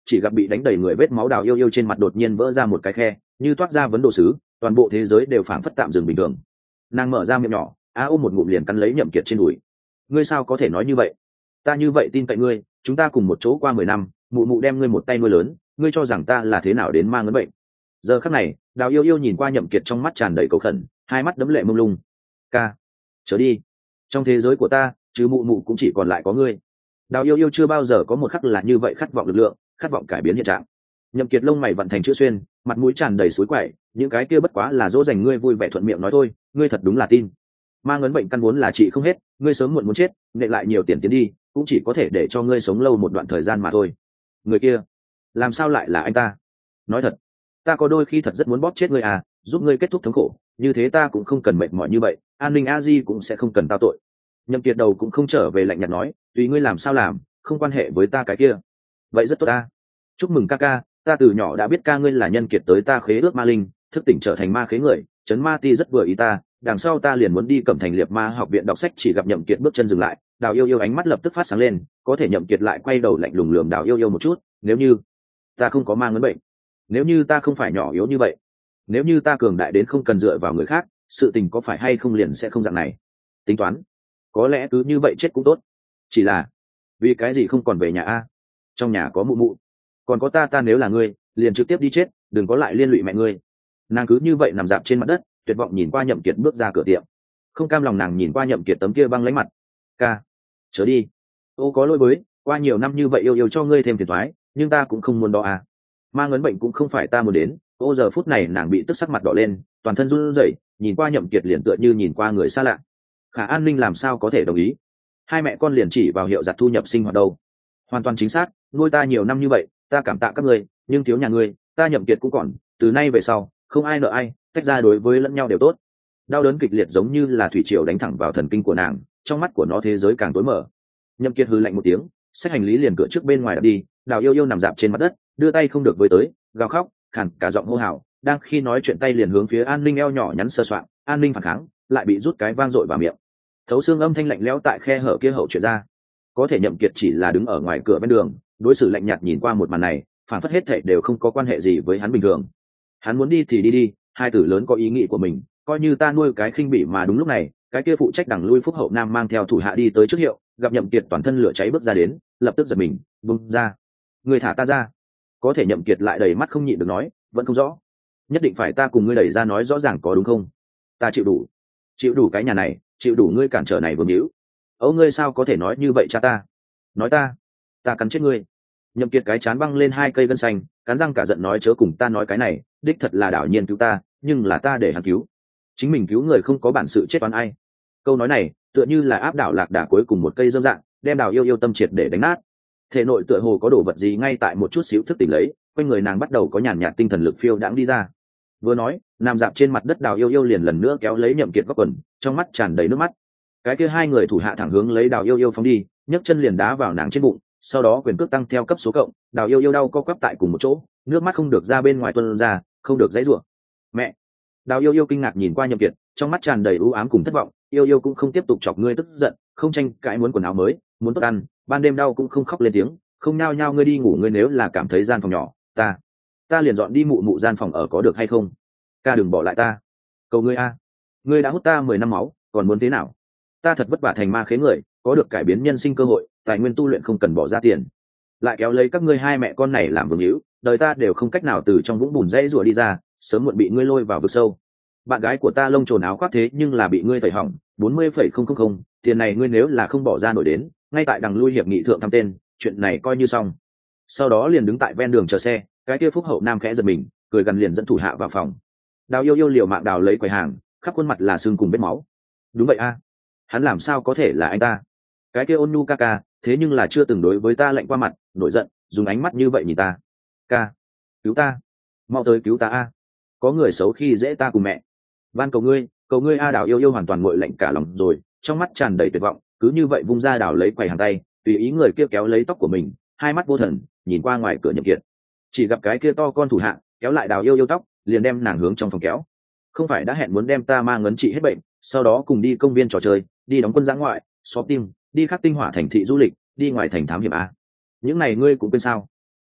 chỉ gặp bị đánh đầy người vết máu đào yêu yêu trên mặt đột nhiên vỡ ra một cái khe như toát ra vấn đồ sứ, toàn bộ thế giới đều phảng phất tạm dừng bình thường. Nàng mở ra miệng nhỏ, á ôm một ngụm liền cắn lấy Nhậm Kiệt trên đùi. Ngươi sao có thể nói như vậy? Ta như vậy tin cậy ngươi, chúng ta cùng một chỗ qua mười năm, mụ mụ đem ngươi một tay nuôi lớn, ngươi cho rằng ta là thế nào đến mang ngấn bệnh? Giờ khắc này, đào yêu yêu nhìn qua Nhậm Kiệt trong mắt tràn đầy cầu khẩn, hai mắt đẫm lệ mông lung. Ca, trở đi. Trong thế giới của ta, chứ mụ mụ cũng chỉ còn lại có ngươi. Đào yêu yêu chưa bao giờ có một khắc là như vậy khát vọng lực lượng, khát vọng cải biến hiện trạng. Nhậm Kiệt lông mày vặn thành chữ xuyên, mặt mũi tràn đầy suối quậy, những cái kia bất quá là dỗ dành ngươi vui vẻ thuận miệng nói thôi, ngươi thật đúng là tin. Mang ngấn bệnh căn vốn là trị không hết, ngươi sớm muộn muốn chết, nệ lại nhiều tiền tiến đi, cũng chỉ có thể để cho ngươi sống lâu một đoạn thời gian mà thôi. Người kia, làm sao lại là anh ta? Nói thật, ta có đôi khi thật rất muốn bóp chết ngươi à, giúp ngươi kết thúc thống khổ, như thế ta cũng không cần mệt mỏi như vậy, an ninh a di cũng sẽ không cần tao tội. Nhậm Kiệt đầu cũng không trở về lạnh nhạt nói, tùy ngươi làm sao làm, không quan hệ với ta cái kia. Vậy rất tốt ta. Chúc mừng ca ca, ta từ nhỏ đã biết ca ngươi là nhân kiệt tới ta khế ước ma linh, thức tỉnh trở thành ma khế người, chấn ma ti rất vừa ý ta, đằng sau ta liền muốn đi Cẩm Thành Liệt Ma học viện đọc sách, chỉ gặp Nhậm Kiệt bước chân dừng lại, Đào Yêu Yêu ánh mắt lập tức phát sáng lên, có thể Nhậm Kiệt lại quay đầu lạnh lùng lườm Đào Yêu Yêu một chút, nếu như ta không có ma ngấn bệnh, nếu như ta không phải nhỏ yếu như vậy, nếu như ta cường đại đến không cần dựa vào người khác, sự tình có phải hay không liền sẽ không dạng này. Tính toán, có lẽ cứ như vậy chết cũng tốt. Chỉ là, vì cái gì không còn về nhà a? Trong nhà có mụ mụ, còn có ta, ta nếu là ngươi, liền trực tiếp đi chết, đừng có lại liên lụy mẹ ngươi. Nàng cứ như vậy nằm dạp trên mặt đất, tuyệt vọng nhìn qua Nhậm Kiệt bước ra cửa tiệm, không cam lòng nàng nhìn qua Nhậm Kiệt tấm kia băng lãnh mặt. Ca, chớ đi. Ô có lỗi với, qua nhiều năm như vậy yêu yêu cho ngươi thêm phiền toái, nhưng ta cũng không muốn đó à. Ma ngấn bệnh cũng không phải ta muốn đến. Ô giờ phút này nàng bị tức sắc mặt đỏ lên, toàn thân run rẩy, nhìn qua Nhậm Kiệt liền tựa như nhìn qua người xa lạ. Khả An Ninh làm sao có thể đồng ý? Hai mẹ con liền chỉ vào hiệu giặt thu nhập sinh hoạt đâu. Hoàn toàn chính xác, nuôi ta nhiều năm như vậy, ta cảm tạ các ngươi, nhưng thiếu nhà ngươi, ta Nhậm Kiệt cũng còn, từ nay về sau, không ai nợ ai, tách ra đối với lẫn nhau đều tốt. Đau đớn kịch liệt giống như là thủy triều đánh thẳng vào thần kinh của nàng, trong mắt của nó thế giới càng tối mở. Nhậm Kiệt hừ lạnh một tiếng, xách hành lý liền cửa trước bên ngoài đạp đi. Đào Yêu Yêu nằm dạp trên mặt đất, đưa tay không được với tới, gào khóc, khàn cả giọng hô hào, đang khi nói chuyện tay liền hướng phía An Ninh eo nhỏ nhắn sơ soạn, An Ninh phản kháng, lại bị rút cái vang dội vào miệng. Thấu xương âm thanh lạnh lẽo tại khe hở kia hậu truyền ra. Có thể Nhậm Kiệt chỉ là đứng ở ngoài cửa bên đường, đối xử lạnh nhạt nhìn qua một màn này, phản phất hết thảy đều không có quan hệ gì với hắn bình thường. Hắn muốn đi thì đi đi, hai tử lớn có ý nghĩ của mình, coi như ta nuôi cái khinh bỉ. Mà đúng lúc này, cái kia phụ trách đằng lui Phúc Hậu Nam mang theo thủ hạ đi tới trước hiệu, gặp Nhậm Kiệt toàn thân lửa cháy bước ra đến, lập tức giật mình, vung ra, người thả ta ra. Có thể Nhậm Kiệt lại đầy mắt không nhịn được nói, vẫn không rõ, nhất định phải ta cùng ngươi đẩy ra nói rõ ràng có đúng không? Ta chịu đủ, chịu đủ cái nhà này, chịu đủ ngươi cản trở này vương hữu. Âu ngươi sao có thể nói như vậy cha ta? Nói ta, ta cắn chết ngươi. Nhậm Kiệt cái chán băng lên hai cây gân xanh, cắn răng cả giận nói, chớ cùng ta nói cái này, đích thật là đảo nhiên cứu ta, nhưng là ta để hắn cứu, chính mình cứu người không có bản sự chết toán ai. Câu nói này tựa như là áp đảo lạc đà cuối cùng một cây dâm dạng, đem Đào Yêu Yêu tâm triệt để đánh nát. Thể nội tựa hồ có đồ vật gì ngay tại một chút xíu thức tỉnh lấy, quanh người nàng bắt đầu có nhàn nhạt tinh thần lực phiêu đãng đi ra. Vừa nói, nằm dạp trên mặt đất Đào Yêu Yêu liền lần nữa kéo lấy Nhậm Kiệt góc quần, trong mắt tràn đầy nước mắt. Cái kia hai người thủ hạ thẳng hướng lấy Đào Yêu Yêu phóng đi, nhấc chân liền đá vào nàng trên bụng, sau đó quyền cước tăng theo cấp số cộng, Đào Yêu Yêu đau co quắp tại cùng một chỗ, nước mắt không được ra bên ngoài tuôn ra, không được dãy rủa. Mẹ! Đào Yêu Yêu kinh ngạc nhìn qua Nhậm Kiệt, trong mắt tràn đầy u ám cùng thất vọng. Yêu Yêu cũng không tiếp tục chọc ngươi tức giận, không tranh cãi muốn quần áo mới, muốn tốt ăn, ban đêm đau cũng không khóc lên tiếng, không nao nhao ngươi đi ngủ, ngươi nếu là cảm thấy gian phòng nhỏ, ta, ta liền dọn đi mụ mụ gian phòng ở có được hay không? Ca đừng bỏ lại ta, cầu ngươi a, ngươi đã hút ta mười năm máu, còn muốn thế nào? Ta thật vất vả thành ma khế người, có được cải biến nhân sinh cơ hội, tài nguyên tu luyện không cần bỏ ra tiền, lại kéo lấy các ngươi hai mẹ con này làm vương hữu, đời ta đều không cách nào từ trong vũng bùn dãy rủa đi ra, sớm muộn bị ngươi lôi vào vực sâu. Bạn gái của ta lông trồn áo khoác thế nhưng là bị ngươi tẩy hỏng, bốn mươi phẩy không không không, tiền này ngươi nếu là không bỏ ra nổi đến, ngay tại đằng lui hiệp nghị thượng thăm tên, chuyện này coi như xong. Sau đó liền đứng tại ven đường chờ xe, cái kia Phúc Hậu Nam khẽ giật mình, cười gần liền dẫn thủ hạ vào phòng. Đào Yêu Yêu liều mạng đào lấy quầy hàng, khắp khuôn mặt là sưng cùng vết máu. Đúng vậy a, hắn làm sao có thể là anh ta? Cái kia ôn nhu ca ca, thế nhưng là chưa từng đối với ta lạnh qua mặt, nổi giận, dùng ánh mắt như vậy nhìn ta. Ca, cứu ta, mau tới cứu ta a, có người xấu khi dễ ta cùng mẹ, van cầu ngươi, cầu ngươi a. Đào Yêu Yêu hoàn toàn nguội lạnh cả lòng rồi, trong mắt tràn đầy tuyệt vọng, cứ như vậy vung ra đào lấy quầy hàng tay, tùy ý người kia kéo lấy tóc của mình, hai mắt vô thần nhìn qua ngoài cửa Nhậm Kiệt, chỉ gặp cái kia to con thủ hạ kéo lại Đào Yêu Yêu tóc, liền đem nàng hướng trong phòng kéo. Không phải đã hẹn muốn đem ta ma ngấn trị hết bệnh, sau đó cùng đi công viên trò chơi, đi đóng quân giã ngoại, shopping, đi khắc tinh hỏa thành thị du lịch, đi ngoài thành thám hiểm a, những này ngươi cũng quên sao?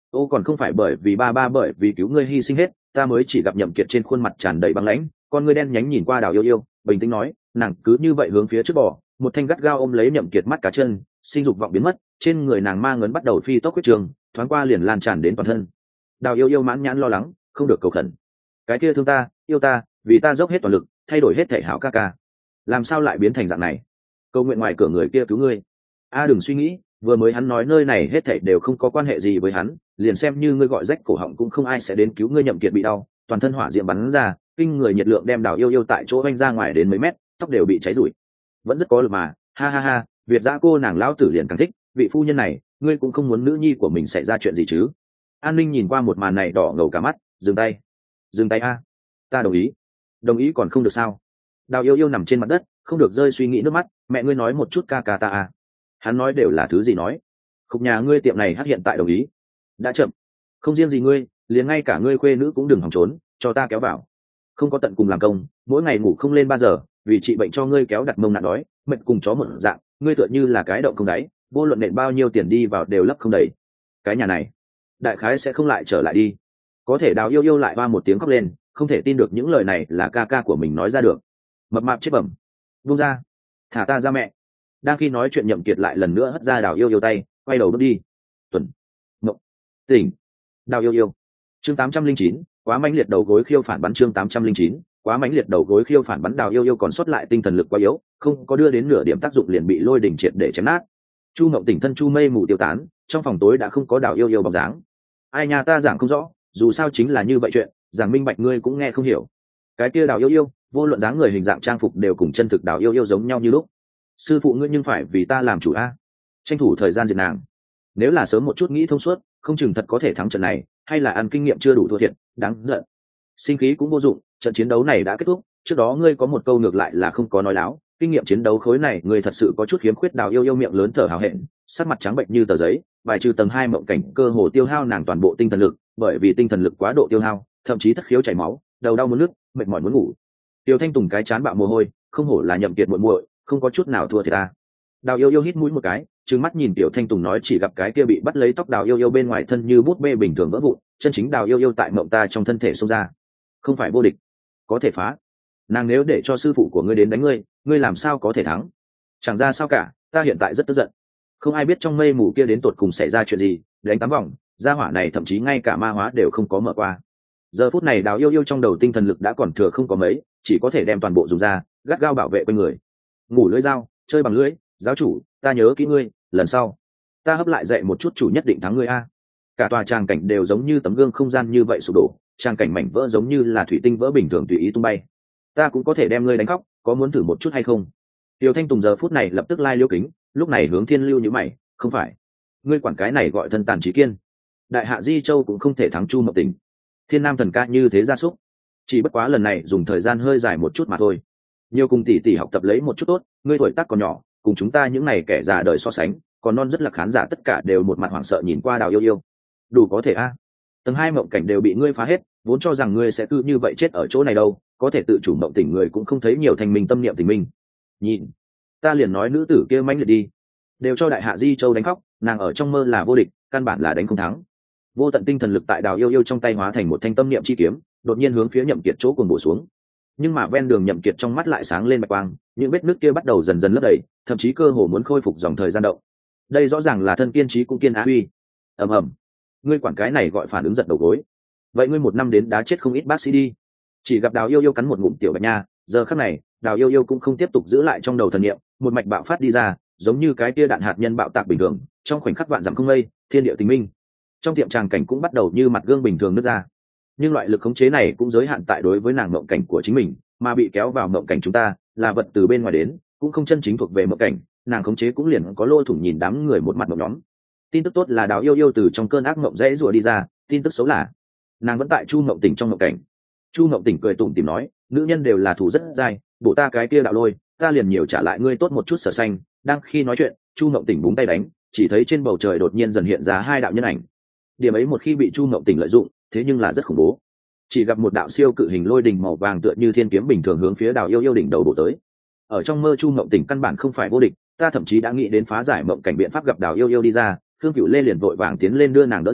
ô còn không phải bởi vì ba ba bởi vì cứu ngươi hy sinh hết ta mới chỉ gặp Nhậm Kiệt trên khuôn mặt tràn đầy băng lãnh, con ngươi đen nhánh nhìn qua Đào Yêu Yêu, bình tĩnh nói, nàng cứ như vậy hướng phía trước bò, một thanh gắt gao ôm lấy Nhậm Kiệt mắt cá chân, sinh dục vọng biến mất, trên người nàng ma ngấn bắt đầu phi tốc huyết trường, thoáng qua liền lan tràn đến toàn thân. Đào Yêu Yêu mãn nhãn lo lắng, không được cầu khẩn. Cái kia thương ta, yêu ta, vì ta dốc hết toàn lực, thay đổi hết thể hảo ca ca. Làm sao lại biến thành dạng này? Cầu nguyện ngoài cửa người kia cứu ngươi. A đừng suy nghĩ, vừa mới hắn nói nơi này hết thảy đều không có quan hệ gì với hắn, liền xem như ngươi gọi rách cổ họng cũng không ai sẽ đến cứu ngươi. Nhậm Kiệt bị đau, toàn thân hỏa diệm bắn ra, kinh người nhiệt lượng đem Đào Yêu Yêu tại chỗ vanh ra ngoài đến mấy mét, tóc đều bị cháy rụi. Vẫn rất có lực mà, ha ha ha, Việt gia cô nàng lão tử liền càng thích, vị phu nhân này, ngươi cũng không muốn nữ nhi của mình xảy ra chuyện gì chứ? An Ninh nhìn qua một màn này đỏ ngầu cả mắt, dừng tay, dừng tay a, ta đồng ý, đồng ý còn không được sao? Đào Yêu Yêu nằm trên mặt đất, không được rơi suy nghĩ nước mắt, mẹ ngươi nói một chút ca ca ta a. Hắn nói đều là thứ gì nói? Khúc nhà ngươi tiệm này hát hiện tại đồng ý, đã chậm, không riêng gì ngươi, liền ngay cả ngươi khuê nữ cũng đừng hòng trốn, cho ta kéo vào. Không có tận cùng làm công, mỗi ngày ngủ không lên ba giờ, vì trị bệnh cho ngươi kéo đặt mông nạn đói, mệt cùng chó một dạng, ngươi tựa như là cái động không đáy, vô luận nện bao nhiêu tiền đi vào đều lấp không đầy. Cái nhà này, đại khái sẽ không lại trở lại đi. Có thể Đào Yêu Yêu lại ba một tiếng khóc lên, không thể tin được những lời này là ca ca của mình nói ra được. Mập mạp chết bẩm, buông ra, thả ta ra mẹ. Đang khi nói chuyện Nhậm Kiệt lại lần nữa hất ra Đào Yêu Yêu tay, quay đầu bước đi. Tuần, Ngộng, tỉnh. Đào Yêu Yêu. Chương tám trăm linh chín, quá mãnh liệt đầu gối khiêu phản bắn. Chương tám trăm linh chín, quá mãnh liệt đầu gối khiêu phản bắn. Đào Yêu Yêu còn sót lại tinh thần lực quá yếu, không có đưa đến nửa điểm tác dụng liền bị lôi đỉnh triệt để chém nát. Chu Ngộng tỉnh thân chu mây mù tiêu tán, trong phòng tối đã không có Đào Yêu Yêu bóng dáng. Ai nhà ta giảng không rõ, dù sao chính là như vậy chuyện, giảng minh bạch ngươi cũng nghe không hiểu. Cái kia Đào Yêu Yêu, vô luận dáng người hình dạng trang phục đều cùng chân thực Đào Yêu Yêu giống nhau như lúc. Sư phụ ngươi nhưng phải vì ta làm chủ a, tranh thủ thời gian diệt nàng. Nếu là sớm một chút nghĩ thông suốt, không chừng thật có thể thắng trận này, hay là ăn kinh nghiệm chưa đủ thua thiệt, đáng giận. Sinh khí cũng vô dụng, trận chiến đấu này đã kết thúc. Trước đó ngươi có một câu ngược lại là không có nói láo, kinh nghiệm chiến đấu khối này ngươi thật sự có chút khiếm khuyết. Đào Yêu Yêu miệng lớn thở hào hẹn, sắc mặt trắng bệnh như tờ giấy, bài trừ tầng hai mộng cảnh cơ hồ tiêu hao nàng toàn bộ tinh thần lực, bởi vì tinh thần lực quá độ tiêu hao, thậm chí thất khiếu chảy máu, đầu đau muốn nước, mệt mỏi muốn ngủ. Tiêu Thanh Tùng cái chán bạo mồ hôi, không hổ là Nhậm Kiệt muội muội, không có chút nào thua thiệt ta. Đào Yêu Yêu hít mũi một cái, trừng mắt nhìn Tiểu Thanh Tùng nói, chỉ gặp cái kia bị bắt lấy tóc Đào Yêu Yêu bên ngoài thân như bút bê bình thường vỡ vụn, chân chính Đào Yêu Yêu tại mộng ta trong thân thể xông ra, không phải vô địch, có thể phá. Nàng nếu để cho sư phụ của ngươi đến đánh ngươi, ngươi làm sao có thể thắng? Chẳng ra sao cả, ta hiện tại rất tức giận. Không ai biết trong mây mù kia đến tột cùng xảy ra chuyện gì, đánh tám vòng, gia hỏa này thậm chí ngay cả ma hóa đều không có mở qua. Giờ phút này Đào Yêu Yêu trong đầu tinh thần lực đã còn thừa không có mấy, chỉ có thể đem toàn bộ dùng ra, gắt gao bảo vệ quanh người. Ngủ lưỡi dao, chơi bằng lưỡi, giáo chủ, ta nhớ kỹ ngươi, lần sau ta hấp lại dạy một chút, chủ nhất định thắng ngươi a. Cả tòa tràng cảnh đều giống như tấm gương không gian như vậy sụp đổ, tràng cảnh mảnh vỡ giống như là thủy tinh vỡ bình thường tùy ý tung bay. Ta cũng có thể đem ngươi đánh khóc, có muốn thử một chút hay không? Tiêu Thanh Tùng giờ phút này lập tức lai liêu kính, lúc này hướng Thiên Lưu như mày, không phải, ngươi quản cái này gọi thân tàn trí kiên. Đại hạ Di Châu cũng không thể thắng Chu Mộng Tình. Thiên Nam thần ca như thế gia súc, chỉ bất quá lần này dùng thời gian hơi dài một chút mà thôi. Nhiều cùng tỷ tỷ học tập lấy một chút tốt, ngươi tuổi tác còn nhỏ, cùng chúng ta những này kẻ già đời so sánh, còn non rất là khán giả tất cả đều một mặt hoảng sợ nhìn qua Đào Yêu Yêu. Đủ có thể a, tầng hai mộng cảnh đều bị ngươi phá hết, vốn cho rằng ngươi sẽ cứ như vậy chết ở chỗ này đâu, có thể tự chủ mộng tỉnh người cũng không thấy nhiều thành mình tâm niệm tình minh. Nhìn, ta liền nói nữ tử kia mãnh liệt đi, đều cho đại hạ Di Châu đánh khóc, nàng ở trong mơ là vô địch, căn bản là đánh không thắng. Vô tận tinh thần lực tại Đào Yêu Yêu trong tay hóa thành một thanh tâm niệm chi kiếm, đột nhiên hướng phía Nhậm Kiệt chỗ cuồng bổ xuống. Nhưng mà ven đường Nhậm Kiệt trong mắt lại sáng lên bạch quang, những vết nước kia bắt đầu dần dần lấp đầy, thậm chí cơ hồ muốn khôi phục dòng thời gian động. Đây rõ ràng là thân kiên trí cũng kiên á uy. Ầm ầm, ngươi quản cái này gọi phản ứng giật đầu gối. Vậy ngươi một năm đến đá chết không ít bác sĩ đi. Chỉ gặp Đào Yêu Yêu cắn một ngụm tiểu bạch nha, giờ khắc này, Đào Yêu Yêu cũng không tiếp tục giữ lại trong đầu thần niệm, một mạch bạo phát đi ra, giống như cái tia đạn hạt nhân bạo tạc bình thường, trong khoảnh khắc vạn dặm không mây, thiên địa tình minh. Trong tiệm tràng cảnh cũng bắt đầu như mặt gương bình thường nứt ra. Nhưng loại lực khống chế này cũng giới hạn tại đối với nàng mộng cảnh của chính mình, mà bị kéo vào mộng cảnh chúng ta là vật từ bên ngoài đến, cũng không chân chính thuộc về mộng cảnh, nàng khống chế cũng liền có lỗ thủng nhìn đám người một mặt mộng nhóm. Tin tức tốt là Đào Yêu Yêu từ trong cơn ác mộng dễ rủa đi ra, tin tức xấu là nàng vẫn tại Chu Mộng Tỉnh trong mộng cảnh. Chu Mộng Tỉnh cười tủm tỉm nói, nữ nhân đều là thủ rất dai, bổ ta cái kia đạo lôi, ta liền nhiều trả lại ngươi tốt một chút sở xanh. Đang khi nói chuyện, Chu Mộng Tỉnh búng tay đánh, chỉ thấy trên bầu trời đột nhiên dần hiện ra hai đạo nhân ảnh. Điểm ấy một khi bị Chu Mộng Tỉnh lợi dụng, thế nhưng là rất khủng bố. Chỉ gặp một đạo siêu cự hình lôi đình màu vàng tựa như thiên kiếm bình thường hướng phía Đào Yêu Yêu đỉnh đầu bổ tới. Ở trong mơ Chu Mộng Tỉnh căn bản không phải vô địch, ta thậm chí đã nghĩ đến phá giải mộng cảnh biện pháp, gặp Đào Yêu Yêu đi ra, Khương Cửu Lê liền vội vàng tiến lên đưa nàng đỡ dậy,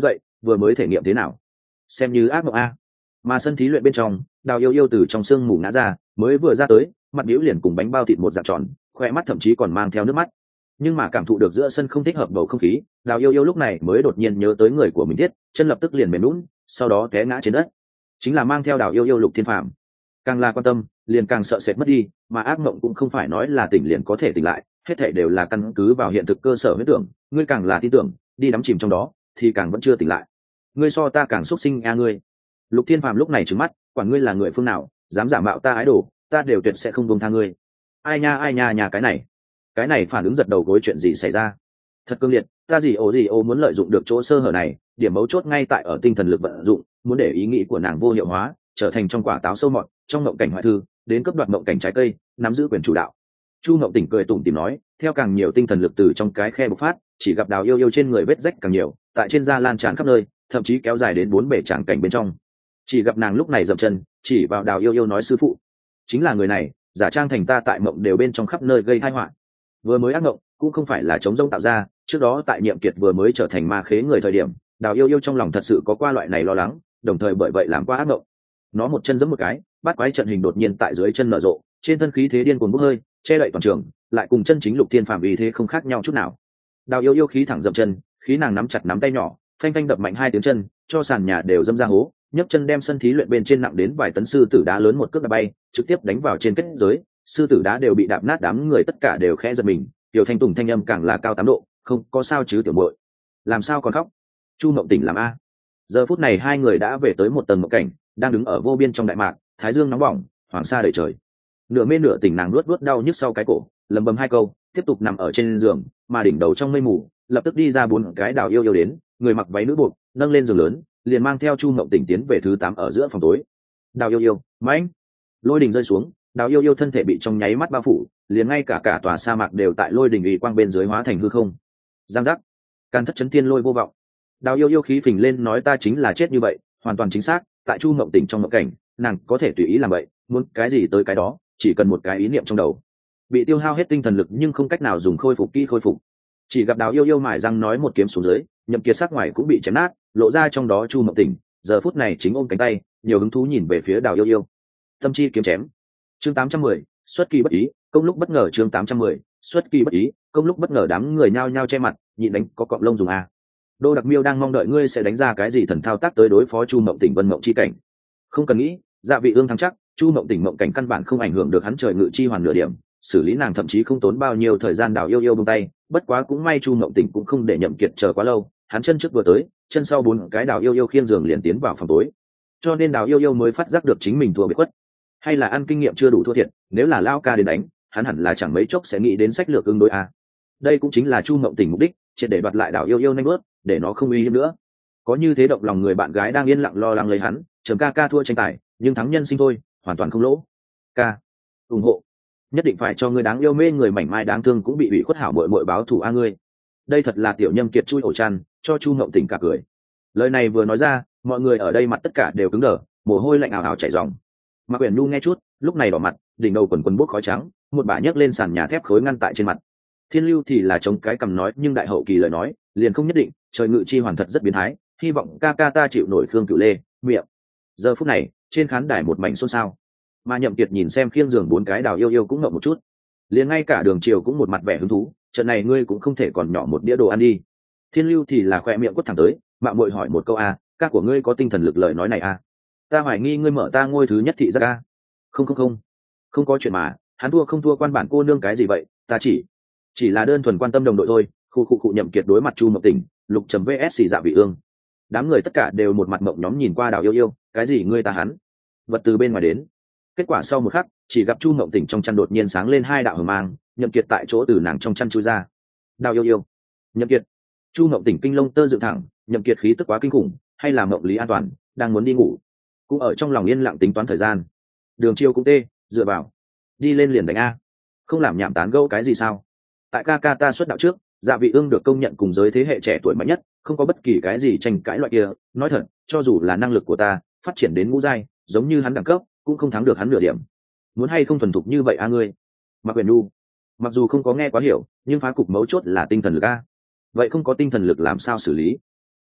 vừa mới thể nghiệm thế nào? Xem như ác mộng a. Mà sân thí luyện bên trong, Đào Yêu Yêu từ trong sương mù ngã ra, mới vừa ra tới, mặt biểu liền cùng bánh bao thịt một dạng tròn, khoe mắt thậm chí còn mang theo nước mắt. Nhưng mà cảm thụ được giữa sân không thích hợp bầu không khí, Đào Yêu Yêu lúc này mới đột nhiên nhớ tới người của mình thiết, chân lập tức liền mềm lún, sau đó té ngã trên đất. Chính là mang theo Đào Yêu Yêu Lục Thiên Phàm. Càng là quan tâm, liền càng sợ sệt mất đi, mà ác mộng cũng không phải nói là tỉnh liền có thể tỉnh lại, hết thảy đều là căn cứ vào hiện thực cơ sở huyễn tưởng, ngươi càng là tin tưởng, đi đắm chìm trong đó, thì càng vẫn chưa tỉnh lại. Ngươi so ta càng xuất sinh a ngươi. Lục Thiên Phàm lúc này trừng mắt, quản ngươi là người phương nào, dám giả mạo ta ái đồ, ta đều tuyệt sẽ không buông tha ngươi. Ai nha ai nha nhà cái này, cái này phản ứng giật đầu gối, chuyện gì xảy ra? Thật cương liệt, ta gì ồ gì ồ muốn lợi dụng được chỗ sơ hở này, điểm mấu chốt ngay tại ở tinh thần lực vận dụng, muốn để ý nghĩ của nàng vô hiệu hóa, trở thành trong quả táo sâu mọt, trong mộng cảnh hoại thư, đến cấp đoạt mộng cảnh trái cây, nắm giữ quyền chủ đạo. Chu Mộng Tỉnh cười tủm tỉm nói, theo càng nhiều tinh thần lực từ trong cái khe bộc phát, chỉ gặp Đào Yêu Yêu trên người vết rách càng nhiều, tại trên da lan tràn khắp nơi, thậm chí kéo dài đến bốn bể tràng cảnh bên trong. Chỉ gặp nàng lúc này dậm chân, chỉ vào Đào Yêu Yêu nói sư phụ, chính là người này, giả trang thành ta tại mộng đều bên trong khắp nơi gây tai họa. Vừa mới ác mộng, cũng không phải là chống rông tạo ra, trước đó tại Nhiệm Kiệt vừa mới trở thành ma khế người thời điểm, Đào Yêu Yêu trong lòng thật sự có qua loại này lo lắng, đồng thời bởi vậy làm qua ác mộng. Nó một chân giẫm một cái, bát quái trận hình đột nhiên tại dưới chân nở rộ, trên thân khí thế điên cuồng bốc hơi, che đậy toàn trường, lại cùng chân chính Lục Thiên Phàm vì thế không khác nhau chút nào. Đào Yêu Yêu khí thẳng dậm chân, khí nàng nắm chặt nắm tay nhỏ, phanh phanh đập mạnh hai tiếng chân, cho sàn nhà đều dâm ra hố, nhấc chân đem sân thí luyện bên trên nặng đến vài tấn sư tử đá lớn một cước đá bay, trực tiếp đánh vào trên kết giới, sư tử đá đều bị đạp nát, đám người tất cả đều khẽ giật mình, tiểu thanh tùng thanh âm càng là cao tám độ, không có sao chứ tiểu muội, làm sao còn khóc? Chu Mộng Tỉnh làm a. Giờ phút này hai người đã về tới một tầng mộng cảnh, đang đứng ở vô biên trong đại mạc, thái dương nóng bỏng, hoàng sa đầy trời. Nửa mê nửa tỉnh nàng nuốt nuốt đau nhức sau cái cổ, lầm bầm hai câu, tiếp tục nằm ở trên giường, mà đỉnh đầu trong mây mù, lập tức đi ra bốn cái Đào Yêu Yêu đến, người mặc váy nữ buộc, nâng lên giường lớn, liền mang theo Chu Mộng Tỉnh tiến về thứ tám ở giữa phòng tối. Đào Yêu Yêu, mãnh, lôi đình rơi xuống, Đào Yêu Yêu thân thể bị trong nháy mắt bao phủ, liền ngay cả cả tòa sa mạc đều tại lôi đình uy quang bên dưới hóa thành hư không. Giang giác, can thất chấn thiên lôi vô vọng. Đào Yêu Yêu khí phình lên nói ta chính là chết như vậy, hoàn toàn chính xác, tại Chu Mộng Tỉnh trong mộng cảnh, nàng có thể tùy ý làm vậy, muốn cái gì tới cái đó, chỉ cần một cái ý niệm trong đầu. Bị tiêu hao hết tinh thần lực nhưng không cách nào dùng khôi phục kỹ khôi phục. Chỉ gặp Đào Yêu Yêu mải răng nói một kiếm xuống dưới, Nhậm Kiệt sắc ngoài cũng bị chém nát, lộ ra trong đó Chu Mộng Tỉnh, giờ phút này chính ôm cánh tay, nhiều hứng thú nhìn về phía Đào Yêu Yêu. Tâm chi kiếm chém. Chương tám trăm mười, xuất kỳ bất ý, công lúc bất ngờ. Chương tám trăm mười, xuất kỳ bất ý, công lúc bất ngờ. Đám người nhao nhao che mặt, nhịn đánh có cọp lông dùng a. Đô Đặc Miêu đang mong đợi ngươi sẽ đánh ra cái gì thần thao tác tới đối phó Chu Mộng Tỉnh Vân Mộng chi cảnh. Không cần nghĩ, Dạ Vị Ương thắng chắc, Chu Mộng Tỉnh mộng cảnh căn bản không ảnh hưởng được hắn trời ngự chi hoàn nửa điểm, xử lý nàng thậm chí không tốn bao nhiêu thời gian. Đào Yêu Yêu buông tay, bất quá cũng may Chu Mộng Tỉnh cũng không để Nhậm Kiệt chờ quá lâu, hắn chân trước vừa tới, chân sau bốn cái Đào Yêu Yêu khiêng giường liền tiến vào phòng tối. Cho nên Đào Yêu Yêu mới phát giác được chính mình thua bị khuất, hay là ăn kinh nghiệm chưa đủ thua thiệt, nếu là lao ca đến đánh, hắn hẳn là chẳng mấy chốc sẽ nghĩ đến sách lược ứng đối a. Đây cũng chính là Chu Mộng Tỉnh mục đích, triệt để đoạt lại Đào Yêu Yêu nhanh bước, để nó không uy hiếp nữa. Có như thế động lòng người bạn gái đang yên lặng lo lắng lấy hắn, Trầm ca ca thua tranh tài, nhưng thắng nhân sinh thôi, hoàn toàn không lỗ. Ca, ủng hộ, nhất định phải cho người đáng yêu mê người mảnh mai đáng thương cũng bị ủy khuất hảo muội muội báo thù a ngươi. Đây thật là tiểu Nhâm Kiệt chui ổ chăn, cho Chu Mộng Tỉnh cả cười. Lời này vừa nói ra, mọi người ở đây mặt tất cả đều cứng đờ, mồ hôi lạnh ảo ảo chảy ròng. Mạc Uyển Nhu nghe chút, lúc này đỏ mặt, đỉnh đầu quần quần bốc khói trắng, một bả nhấc lên sàn nhà thép khối ngăn tại trên mặt. Thiên Lưu thì là chống cái cằm nói, nhưng đại hậu kỳ lời nói, liền không nhất định, trời ngự chi hoàn thật rất biến thái, hy vọng ca ca ta chịu nổi Khương Cửu Lê, miệng. Giờ phút này, trên khán đài một mảnh xôn xao. Mà Nhậm Kiệt nhìn xem khiêng giường bốn cái Đào Yêu Yêu cũng ngậm một chút, liền ngay cả Đường Triều cũng một mặt vẻ hứng thú, trận này ngươi cũng không thể còn nhỏ một đĩa đồ ăn đi. Thiên Lưu thì là khoe miệng quất thẳng tới, Mạo Muội hỏi một câu a, ca của ngươi có tinh thần lực lời nói này a? Ta hoài nghi ngươi mở ta ngôi thứ nhất thị giác a. Không không không, không có chuyện mà, hắn thua không thua quan bản cô nương cái gì vậy, ta chỉ chỉ là đơn thuần quan tâm đồng đội thôi. Khu khu khu. Nhậm Kiệt đối mặt Chu Mộng Tỉnh, Lục Trầm vs Dạ Vị Ương. Đám người tất cả đều một mặt mộng nhóm nhìn qua Đào Yêu Yêu, cái gì ngươi ta hắn, vật từ bên ngoài đến. Kết quả sau một khắc, chỉ gặp Chu Mộng Tỉnh trong chăn đột nhiên sáng lên hai đạo hờ mang, Nhậm Kiệt tại chỗ từ nàng trong chăn chui ra. Đào Yêu Yêu, Nhậm Kiệt. Chu Mộng Tỉnh kinh lông tơ dựng thẳng, Nhậm Kiệt khí tức quá kinh khủng, hay là Mộng Lý an toàn, đang muốn đi ngủ, cũng ở trong lòng yên lặng tính toán thời gian. Đường Chiêu cũng tê, dựa vào, đi lên liền đánh a, không làm nhảm tán gẫu cái gì sao? Tại ca ca ta xuất đạo trước, Dạ Vị Ương được công nhận cùng giới thế hệ trẻ tuổi mạnh nhất, không có bất kỳ cái gì tranh cãi loại kia. Nói thật, cho dù là năng lực của ta phát triển đến ngũ giai, giống như hắn đẳng cấp, cũng không thắng được hắn nửa điểm. Muốn hay không thuần thục như vậy a ngươi? Mạc Uyển Nhu, mặc dù không có nghe quá hiểu, nhưng phá cục mấu chốt là tinh thần lực a. Vậy không có tinh thần lực làm sao xử lý?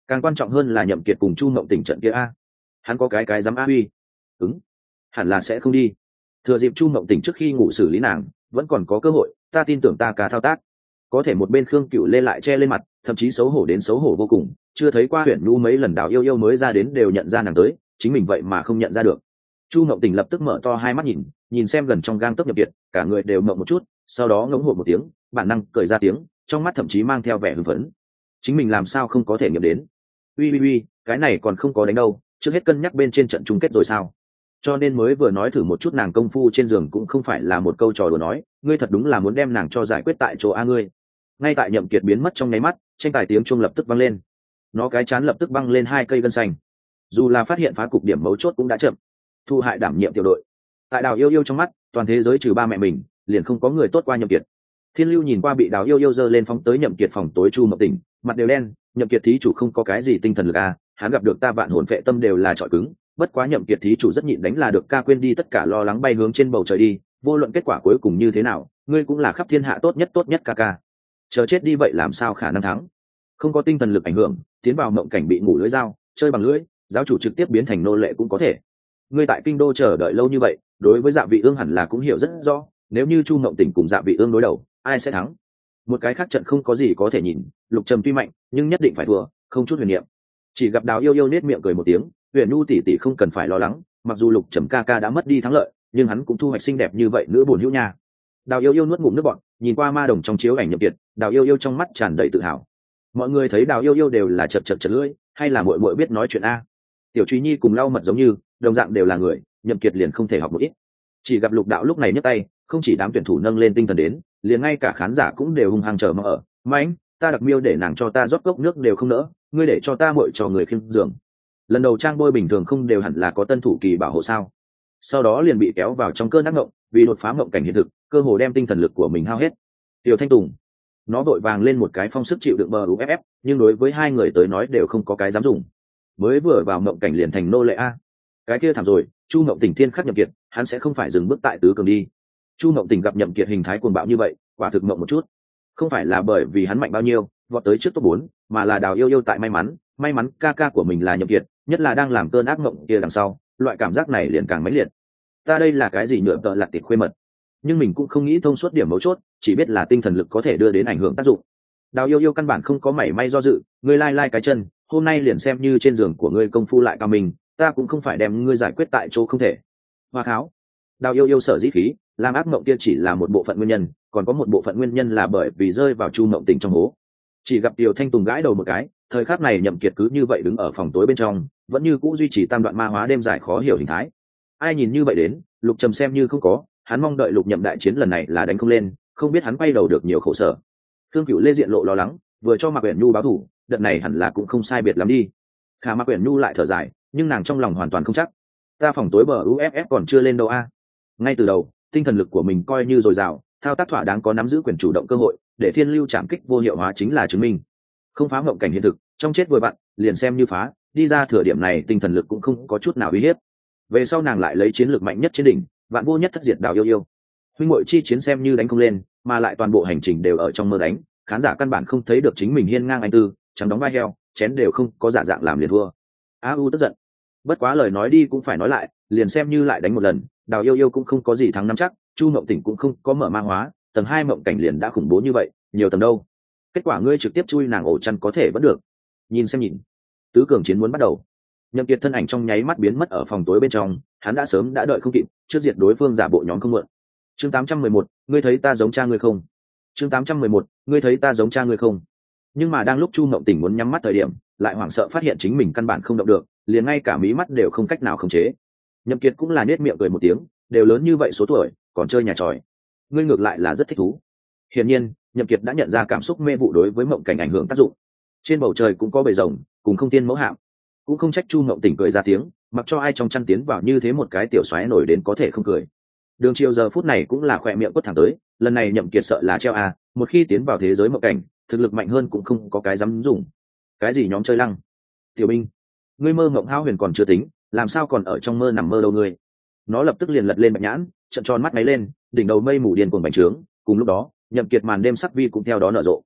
càng quan trọng hơn là Nhậm Kiệt cùng Chu Mộng Tỉnh trận kia a, hắn có cái cái dám a uy, ứng hẳn là sẽ không đi. Thừa dịp Chu Mộng Tỉnh trước khi ngủ xử lý nàng, vẫn còn có cơ hội, ta tin tưởng ta cả thao tác. Có thể một bên Khương Cựu Lê lại che lên mặt, thậm chí xấu hổ đến xấu hổ vô cùng, chưa thấy qua Huyền Nhu mấy lần Đào Yêu Yêu mới ra đến đều nhận ra nàng tới, chính mình vậy mà không nhận ra được. Chu Mộng Tỉnh lập tức mở to hai mắt nhìn, nhìn xem gần trong gang tấc Nhậm Kiệt, cả người đều mộng một chút, sau đó ngỗng hộ một tiếng, bản năng cười ra tiếng, trong mắt thậm chí mang theo vẻ hưng phấn. Chính mình làm sao không có thể nghiệm đến? Uy uy uy, cái này còn không có đánh đâu, trước hết cân nhắc bên trên trận chung kết rồi sao? Cho nên mới vừa nói thử một chút nàng công phu trên giường cũng không phải là một câu trò đùa nói, ngươi thật đúng là muốn đem nàng cho giải quyết tại chỗ a ngươi. Ngay tại Nhậm Kiệt biến mất trong nháy mắt, tranh tài tiếng chuông lập tức vang lên. Nó cái chán lập tức băng lên hai cây gân xanh. Dù là phát hiện phá cục điểm mấu chốt cũng đã chậm. Thu hại đảm nhiệm tiểu đội. Tại Đào Yêu Yêu trong mắt, toàn thế giới trừ ba mẹ mình, liền không có người tốt qua Nhậm Kiệt. Thiên Lưu nhìn qua bị Đào Yêu Yêu giơ lên phóng tới Nhậm Kiệt phòng tối Chu Mộng Tỉnh, mặt đều đen, Nhậm Kiệt thí chủ không có cái gì tinh thần lực a, hắn gặp được ta vạn hồn phệ tâm đều là trọi cứng, bất quá Nhậm Kiệt thí chủ rất nhịn đánh là được ca quên đi tất cả lo lắng bay hướng trên bầu trời đi, vô luận kết quả cuối cùng như thế nào, ngươi cũng là khắp thiên hạ tốt nhất tốt nhất ca ca. Chờ chết đi vậy làm sao khả năng thắng? Không có tinh thần lực ảnh hưởng, tiến vào mộng cảnh bị ngủ lưỡi dao, chơi bằng lưỡi, giáo chủ trực tiếp biến thành nô lệ cũng có thể. Ngươi tại kinh đô chờ đợi lâu như vậy, đối với Dạ Vị Ương hẳn là cũng hiểu rất rõ, nếu như Chu Mộng Tỉnh cùng Dạ Vị Ương đối đầu, ai sẽ thắng? Một cái khác trận không có gì có thể nhìn, Lục Trầm tuy mạnh, nhưng nhất định phải thua, không chút huyền niệm. Chỉ gặp Đào Yêu Yêu nét miệng cười một tiếng, Huyền Nhu tỷ tỷ không cần phải lo lắng, mặc dù Lục Trầm ca ca đã mất đi thắng lợi, nhưng hắn cũng thu hoạch xinh đẹp như vậy nữa buồn hữu nha. Đào Yêu Yêu nuốt ngụm nước bọt, nhìn qua ma đồng trong chiếu ảnh Nhậm Kiệt, Đào Yêu Yêu trong mắt tràn đầy tự hào. Mọi người thấy Đào Yêu Yêu đều là chật chật chật lưỡi, hay là muội muội biết nói chuyện a? Tiểu Truy Nhi cùng lau mật giống như, đồng dạng đều là người, Nhậm Kiệt liền không thể học một ít. Chỉ gặp Lục Đạo lúc này nhấc tay, không chỉ đám tuyển thủ nâng lên tinh thần đến, liền ngay cả khán giả cũng đều hung hăng chờ mong ở. Mãnh, ta đặc miêu để nàng cho ta rót cốc nước đều không nỡ, ngươi để cho ta muội cho người khiêng giường. Lần đầu trang bôi bình thường không đều hẳn là có tân thủ kỳ bảo hộ sao? Sau đó liền bị kéo vào trong cơn ác mộng, vì đột phá mộng cảnh hiện thực, cơ hồ đem tinh thần lực của mình hao hết. Tiểu Thanh Tùng, nó vội vàng lên một cái phong sức chịu đựng bờ u ép ép, nhưng đối với hai người tới nói đều không có cái dám dùng. Mới vừa vào mộng cảnh liền thành nô lệ a. Cái kia thảm rồi, Chu Mộng Tỉnh thiên khắc Nhậm Kiệt, hắn sẽ không phải dừng bước tại tứ cường đi. Chu Mộng Tỉnh gặp Nhậm Kiệt hình thái cuồng bạo như vậy, quả thực mộng một chút. Không phải là bởi vì hắn mạnh bao nhiêu, vọt tới trước top bốn, mà là Đào Yêu Yêu tại may mắn, may mắn ca ca của mình là Nhậm Kiệt, nhất là đang làm cơn ác mộng kia đằng sau, loại cảm giác này liền càng mãnh liệt. Ta đây là cái gì nhựa tợ lạc tiệt khuê mật, nhưng mình cũng không nghĩ thông suốt điểm mấu chốt, chỉ biết là tinh thần lực có thể đưa đến ảnh hưởng tác dụng. Đào Yêu Yêu căn bản không có mảy may do dự, ngươi lai lai cái chân, hôm nay liền xem như trên giường của ngươi công phu lại cao mình, ta cũng không phải đem ngươi giải quyết tại chỗ không thể. Hoa kháo. Đào Yêu Yêu sở dĩ khí, làm ác mộng kia chỉ là một bộ phận nguyên nhân, còn có một bộ phận nguyên nhân là bởi vì rơi vào Chu Mộng Tỉnh trong hố. Chỉ gặp Tiểu Thanh Tùng gãi đầu một cái, thời khắc này Nhậm Kiệt cứ như vậy đứng ở phòng tối bên trong, vẫn như cũ duy trì tam đoạn ma hóa đêm dài khó hiểu hình thái. Ai nhìn như vậy đến, Lục Trầm xem như không có, hắn mong đợi Lục Nhậm đại chiến lần này là đánh không lên, không biết hắn quay đầu được nhiều khổ sở. Thương Cửu Lê diện lộ lo lắng, vừa cho Mạc Uyển Nhu báo thù, đợt này hẳn là cũng không sai biệt lắm đi. Khả Mạc Uyển Nhu lại thở dài, nhưng nàng trong lòng hoàn toàn không chắc. Ta phòng tối bờ u ép ép còn chưa lên đâu a. Ngay từ đầu, tinh thần lực của mình coi như dồi dào, thao tác thỏa đáng có nắm giữ quyền chủ động cơ hội, để Thiên Lưu chạm kích vô hiệu hóa chính là chứng minh. Không phá mộng cảnh hiện thực, trong chết vừa vặn, liền xem như phá, đi ra thừa điểm này tinh thần lực cũng không có chút nào uy hiếp. Về sau nàng lại lấy chiến lược mạnh nhất trên đỉnh, vạn vô nhất thất diệt Đào Yêu Yêu. Huynh muội chi chiến xem như đánh không lên, mà lại toàn bộ hành trình đều ở trong mơ đánh, khán giả căn bản không thấy được chính mình hiên ngang anh tư, chẳng đóng vai heo, chén đều không có giả dạng làm liền thua. A U tức giận. Bất quá lời nói đi cũng phải nói lại, liền xem như lại đánh một lần, Đào Yêu Yêu cũng không có gì thắng nắm chắc, Chu Mộng Tỉnh cũng không có mở ma hóa, tầng hai mộng cảnh liền đã khủng bố như vậy, nhiều tầng đâu. Kết quả ngươi trực tiếp chui nàng ổ chăn có thể vẫn được. Nhìn xem nhìn, tứ cường chiến muốn bắt đầu. Nhậm Kiệt thân ảnh trong nháy mắt biến mất ở phòng tối bên trong, hắn đã sớm đã đợi không kịp, trước diệt đối phương giả bộ nhóm không mượn. Chương tám trăm mười một, ngươi thấy ta giống cha ngươi không? Chương tám trăm mười một, ngươi thấy ta giống cha ngươi không? Nhưng mà đang lúc Chu Mộng Tỉnh muốn nhắm mắt thời điểm, lại hoảng sợ phát hiện chính mình căn bản không động được, liền ngay cả mí mắt đều không cách nào khống chế. Nhậm Kiệt cũng là nét miệng cười một tiếng, đều lớn như vậy số tuổi, còn chơi nhà tròi. Ngươi ngược lại là rất thích thú. Hiển nhiên, Nhậm Kiệt đã nhận ra cảm xúc mê vụ đối với mộng cảnh ảnh hưởng tác dụng. Trên bầu trời cũng có bầy rồng, cùng không tiên mẫu hạm. Cũng không trách Chu Mộng Tỉnh cười ra tiếng, mặc cho ai trong chăn tiến vào như thế một cái tiểu xoáy nổi đến có thể không cười. Đường Triều giờ phút này cũng là khỏe miệng quất thẳng tới, lần này Nhậm Kiệt sợ là treo à, một khi tiến vào thế giới mộng cảnh, thực lực mạnh hơn cũng không có cái dám dùng. Cái gì nhóm chơi lăng? Tiểu Binh, ngươi mơ mộng hao huyền còn chưa tính, làm sao còn ở trong mơ nằm mơ đâu ngươi? Nó lập tức liền lật lên bạch nhãn, trợn tròn mắt máy lên, đỉnh đầu mây mù điên cuồng bành trướng, cùng lúc đó, Nhậm Kiệt màn đêm sắc vi cũng theo đó nở rộ.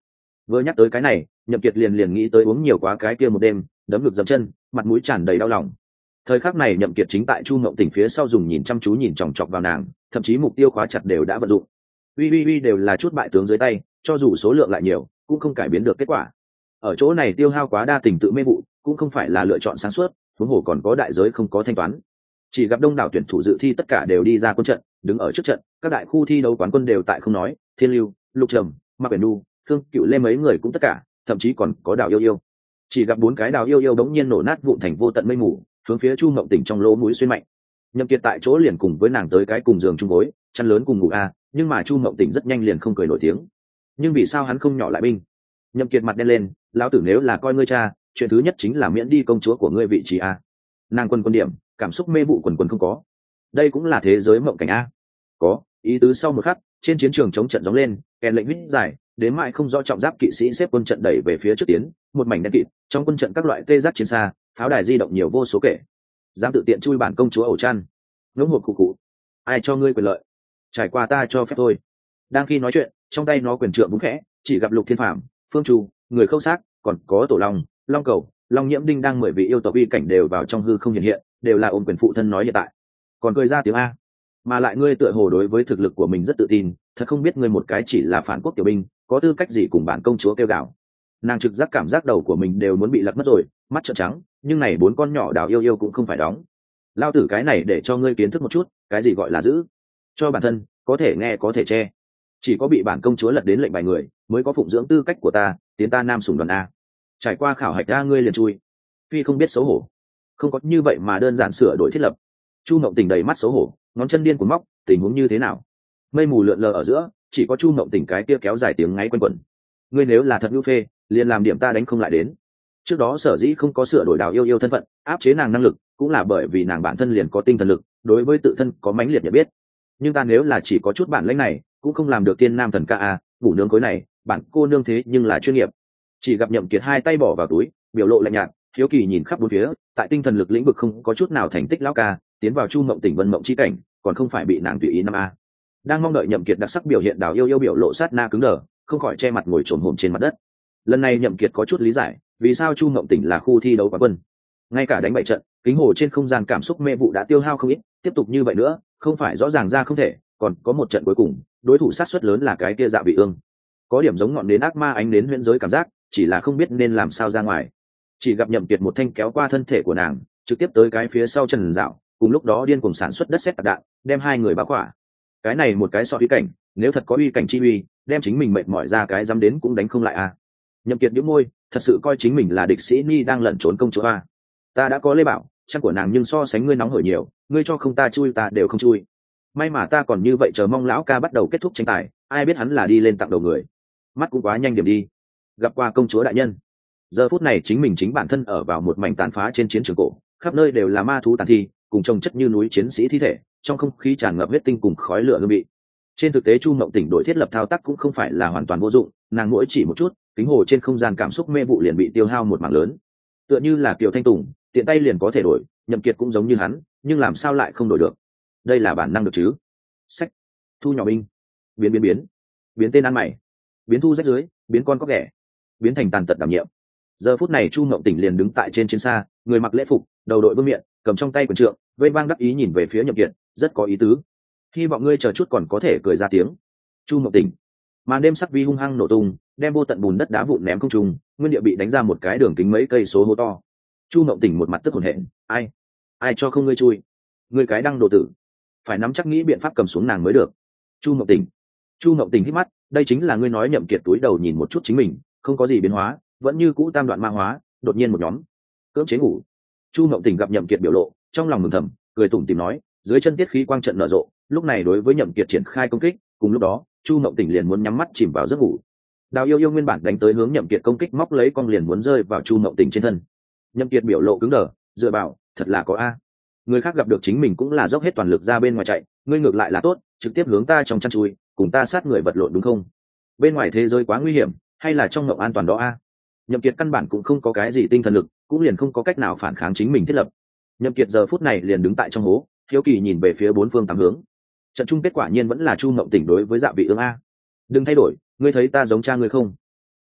Vừa nhắc tới cái này, Nhậm Kiệt liền liền nghĩ tới uống nhiều quá cái kia một đêm, đấm ngực dậm chân, mặt mũi tràn đầy đau lòng. Thời khắc này Nhậm Kiệt chính tại Chu Mộng Tỉnh phía sau dùng nhìn chăm chú nhìn chòng chọc vào nàng, thậm chí mục tiêu khóa chặt đều đã vận dụng. Uy uy uy đều là chút bại tướng dưới tay, cho dù số lượng lại nhiều, cũng không cải biến được kết quả. Ở chỗ này tiêu hao quá đa tình tự mê vụ, cũng không phải là lựa chọn sáng suốt, huống hồ còn có đại giới không có thanh toán. Chỉ gặp đông đảo tuyển thủ dự thi tất cả đều đi ra quân trận, đứng ở trước trận, các đại khu thi đấu quán quân đều tại không nói, Thiên Lưu, Lục Trầm, Mạc Uyển Nu, Khương Cựu Lê mấy người cũng tất cả, thậm chí còn có Đào Yêu Yêu. Chỉ gặp bốn cái Đào Yêu Yêu đống nhiên nổ nát vụn thành vô tận mây mù, hướng phía Chu Mộng Tỉnh trong lỗ mũi xuyên mạnh. Nhậm Kiệt tại chỗ liền cùng với nàng tới cái cùng giường chung gối, chăn lớn cùng ngủ a, nhưng mà Chu Mộng Tỉnh rất nhanh liền không cười nổi tiếng. Nhưng vì sao hắn không nhỏ lại binh? Nhậm Kiệt mặt đen lên, lão tử nếu là coi ngươi cha, chuyện thứ nhất chính là miễn đi công chúa của ngươi vị trí a. Nàng quân quân điểm, cảm xúc mê vụ quần quần không có. Đây cũng là thế giới mộng cảnh a. Có, ý tứ sau một khắc, trên chiến trường chống trận gióng lên, kèn lệnh huyết dài, đến mãi không rõ trọng giáp kỵ sĩ xếp quân trận đẩy về phía trước tiến, một mảnh đen kịt, trong quân trận các loại tê giác chiến xa, pháo đài di động nhiều vô số kể. Dám tự tiện chui bản công chúa ổ chăn. Ngỗng hộp cụ cụ. Ai cho ngươi quyền lợi? Trải qua ta cho phép thôi. Đang khi nói chuyện, trong tay nó quyền trượng búng khẽ, chỉ gặp Lục Thiên Phàm, Phương Chu, người khâu xác, còn có Tổ Long, Long Cầu, Long Nhiễm Đinh đang mười vị yêu tộc uy cảnh đều vào trong hư không hiện hiện, đều là ôm quyền phụ thân nói hiện tại. Còn cười ra tiếng a. Mà lại ngươi tựa hồ đối với thực lực của mình rất tự tin, thật không biết ngươi một cái chỉ là phản quốc tiểu binh, có tư cách gì cùng bản công chúa kêu gào. Nàng trực giác cảm giác đầu của mình đều muốn bị lật mất rồi, mắt trợn trắng, nhưng này bốn con nhỏ Đào Yêu Yêu cũng không phải đóng. Lao tử cái này để cho ngươi kiến thức một chút, cái gì gọi là giữ cho bản thân, có thể nghe có thể che. Chỉ có bị bản công chúa lật đến lệnh bài người, mới có phụng dưỡng tư cách của ta, tiến ta nam sủng đoàn a. Trải qua khảo hạch a ngươi liền chui. Phi không biết xấu hổ. Không có như vậy mà đơn giản sửa đổi thiết lập. Chu Mộng Tỉnh đầy mắt xấu hổ, ngón chân điên cuồng móc, tình huống như thế nào? Mây mù lượn lờ ở giữa, chỉ có Chu Mộng Tỉnh cái kia kéo dài tiếng ngáy quanh quẩn. Ngươi nếu là thật nhu phê, liền làm điểm ta đánh không lại đến. Trước đó sở dĩ không có sửa đổi Đào Yêu Yêu thân phận, áp chế nàng năng lực, cũng là bởi vì nàng bản thân liền có tinh thần lực, đối với tự thân có mãnh liệt nhận biết. Nhưng ta nếu là chỉ có chút bản lĩnh này, cũng không làm được tiên nam thần ca a, ngủ nướng khối này, bản cô nương thế nhưng là chuyên nghiệp. Chỉ gặp Nhậm Kiệt hai tay bỏ vào túi, biểu lộ lạnh nhạt, hiếu kỳ nhìn khắp bốn phía, tại tinh thần lực lĩnh vực không có chút nào thành tích lão ca, tiến vào Chu Mộng Tỉnh vân mộng chi cảnh, còn không phải bị nàng tùy ý năm a. Đang mong đợi Nhậm Kiệt đặc sắc biểu hiện Đào Yêu Yêu biểu lộ sát na cứng đờ, không khỏi che mặt ngồi trồm hổm trên mặt đất. Lần này Nhậm Kiệt có chút lý giải, vì sao Chu Mộng Tỉnh là khu thi đấu quán quân. Ngay cả đánh bảy trận, kính hồ trên không gian cảm xúc mê vụ đã tiêu hao không ít, tiếp tục như vậy nữa, không phải rõ ràng ra không thể, còn có một trận cuối cùng, đối thủ sát suất lớn là cái kia Dạ Vị Ương. Có điểm giống ngọn nến ác ma ánh đến huyễn giới cảm giác, chỉ là không biết nên làm sao ra ngoài. Chỉ gặp Nhậm Kiệt một thanh kéo qua thân thể của nàng, trực tiếp tới cái phía sau Trần Dạo, cùng lúc đó điên cuồng sản xuất đất sét tạc đạn, đem hai người bao khỏa. Cái này một cái so uy cảnh, nếu thật có uy cảnh chi uy, đem chính mình mệt mỏi ra cái dám đến cũng đánh không lại à. Nhậm Kiệt nhếch môi, thật sự coi chính mình là địch sĩ ni đang lẩn trốn công chúa a. Ta đã có Lê Bảo, chân của nàng nhưng so sánh ngươi nóng hổi nhiều, ngươi cho không ta chui ta đều không chui. May mà ta còn như vậy chờ mong lão ca bắt đầu kết thúc tranh tài, ai biết hắn là đi lên tặng đầu người. Mắt cũng quá nhanh điểm đi. Gặp qua công chúa đại nhân. Giờ phút này chính mình chính bản thân ở vào một mảnh tàn phá trên chiến trường cổ, khắp nơi đều là ma thú tàn thi, cùng chồng chất như núi chiến sĩ thi thể, trong không khí tràn ngập huyết tinh cùng khói lửa hương vị. Trên thực tế Chu Mộng Tỉnh đổi thiết lập thao tác cũng không phải là hoàn toàn vô dụng, nàng mỗi chỉ một chút, kính hồ trên không gian cảm xúc mê vụ liền bị tiêu hao một mảng lớn. Tựa như là Kiều Thanh Tùng, tiện tay liền có thể đổi, Nhậm Kiệt cũng giống như hắn, nhưng làm sao lại không đổi được? Đây là bản năng được chứ? Sách, thu nhỏ binh, biến biến biến, biến tên ăn mày, biến thu rách dưới, biến con có ghẻ, biến thành tàn tật đảm nhiệm. Giờ phút này Chu Mộng Tỉnh liền đứng tại trên chiến xa, người mặc lễ phục, đầu đội vương miện, cầm trong tay quyền trượng, vây vang đắc ý nhìn về phía Nhậm Kiệt, rất có ý tứ. Hy vọng ngươi chờ chút còn có thể cười ra tiếng. Chu Mộng Tỉnh. Màn đêm sắc vi hung hăng nổ tung, đem vô tận bùn đất đá vụn ném không trung, nguyên địa bị đánh ra một cái đường kính mấy cây số hố to. Chu Mộng Tỉnh một mặt tức hổn hển, ai, ai cho không ngươi chui, ngươi cái đăng đồ tử, phải nắm chắc nghĩ biện pháp cầm xuống nàng mới được. Chu Mộng Tỉnh. Chu Mộng Tỉnh hít mắt, đây chính là ngươi nói. Nhậm Kiệt túi đầu nhìn một chút chính mình, không có gì biến hóa, vẫn như cũ tam đoạn ma hóa. Đột nhiên một nhóm cưỡng chế ngủ. Chu Mộng Tỉnh gặp Nhậm Kiệt biểu lộ, trong lòng mừng thầm, cười tủm tỉm nói, dưới chân tiết khí quang trận nở rộ, lúc này đối với Nhậm Kiệt triển khai công kích. Cùng lúc đó, Chu Mộng Tỉnh liền muốn nhắm mắt chìm vào giấc ngủ. Đào Yêu Yêu nguyên bản đánh tới hướng Nhậm Kiệt công kích, móc lấy con liền muốn rơi vào Chu Mộng Tỉnh trên thân. Nhậm Kiệt biểu lộ cứng đờ, dựa vào, thật là có a. Người khác gặp được chính mình cũng là dốc hết toàn lực ra bên ngoài chạy, ngươi ngược lại là tốt, trực tiếp hướng ta trong chăn chui, cùng ta sát người vật lộn đúng không? Bên ngoài thế giới quá nguy hiểm, hay là trong ngộng an toàn đó a? Nhậm Kiệt căn bản cũng không có cái gì tinh thần lực, cũng liền không có cách nào phản kháng chính mình thiết lập. Nhậm Kiệt giờ phút này liền đứng tại trong hố, hiếu kỳ nhìn về phía bốn phương tám hướng. Trận chung kết quả nhiên vẫn là Chu Mộng Tỉnh đối với Dạ Vị Ương a. Đừng thay đổi, ngươi thấy ta giống cha ngươi không?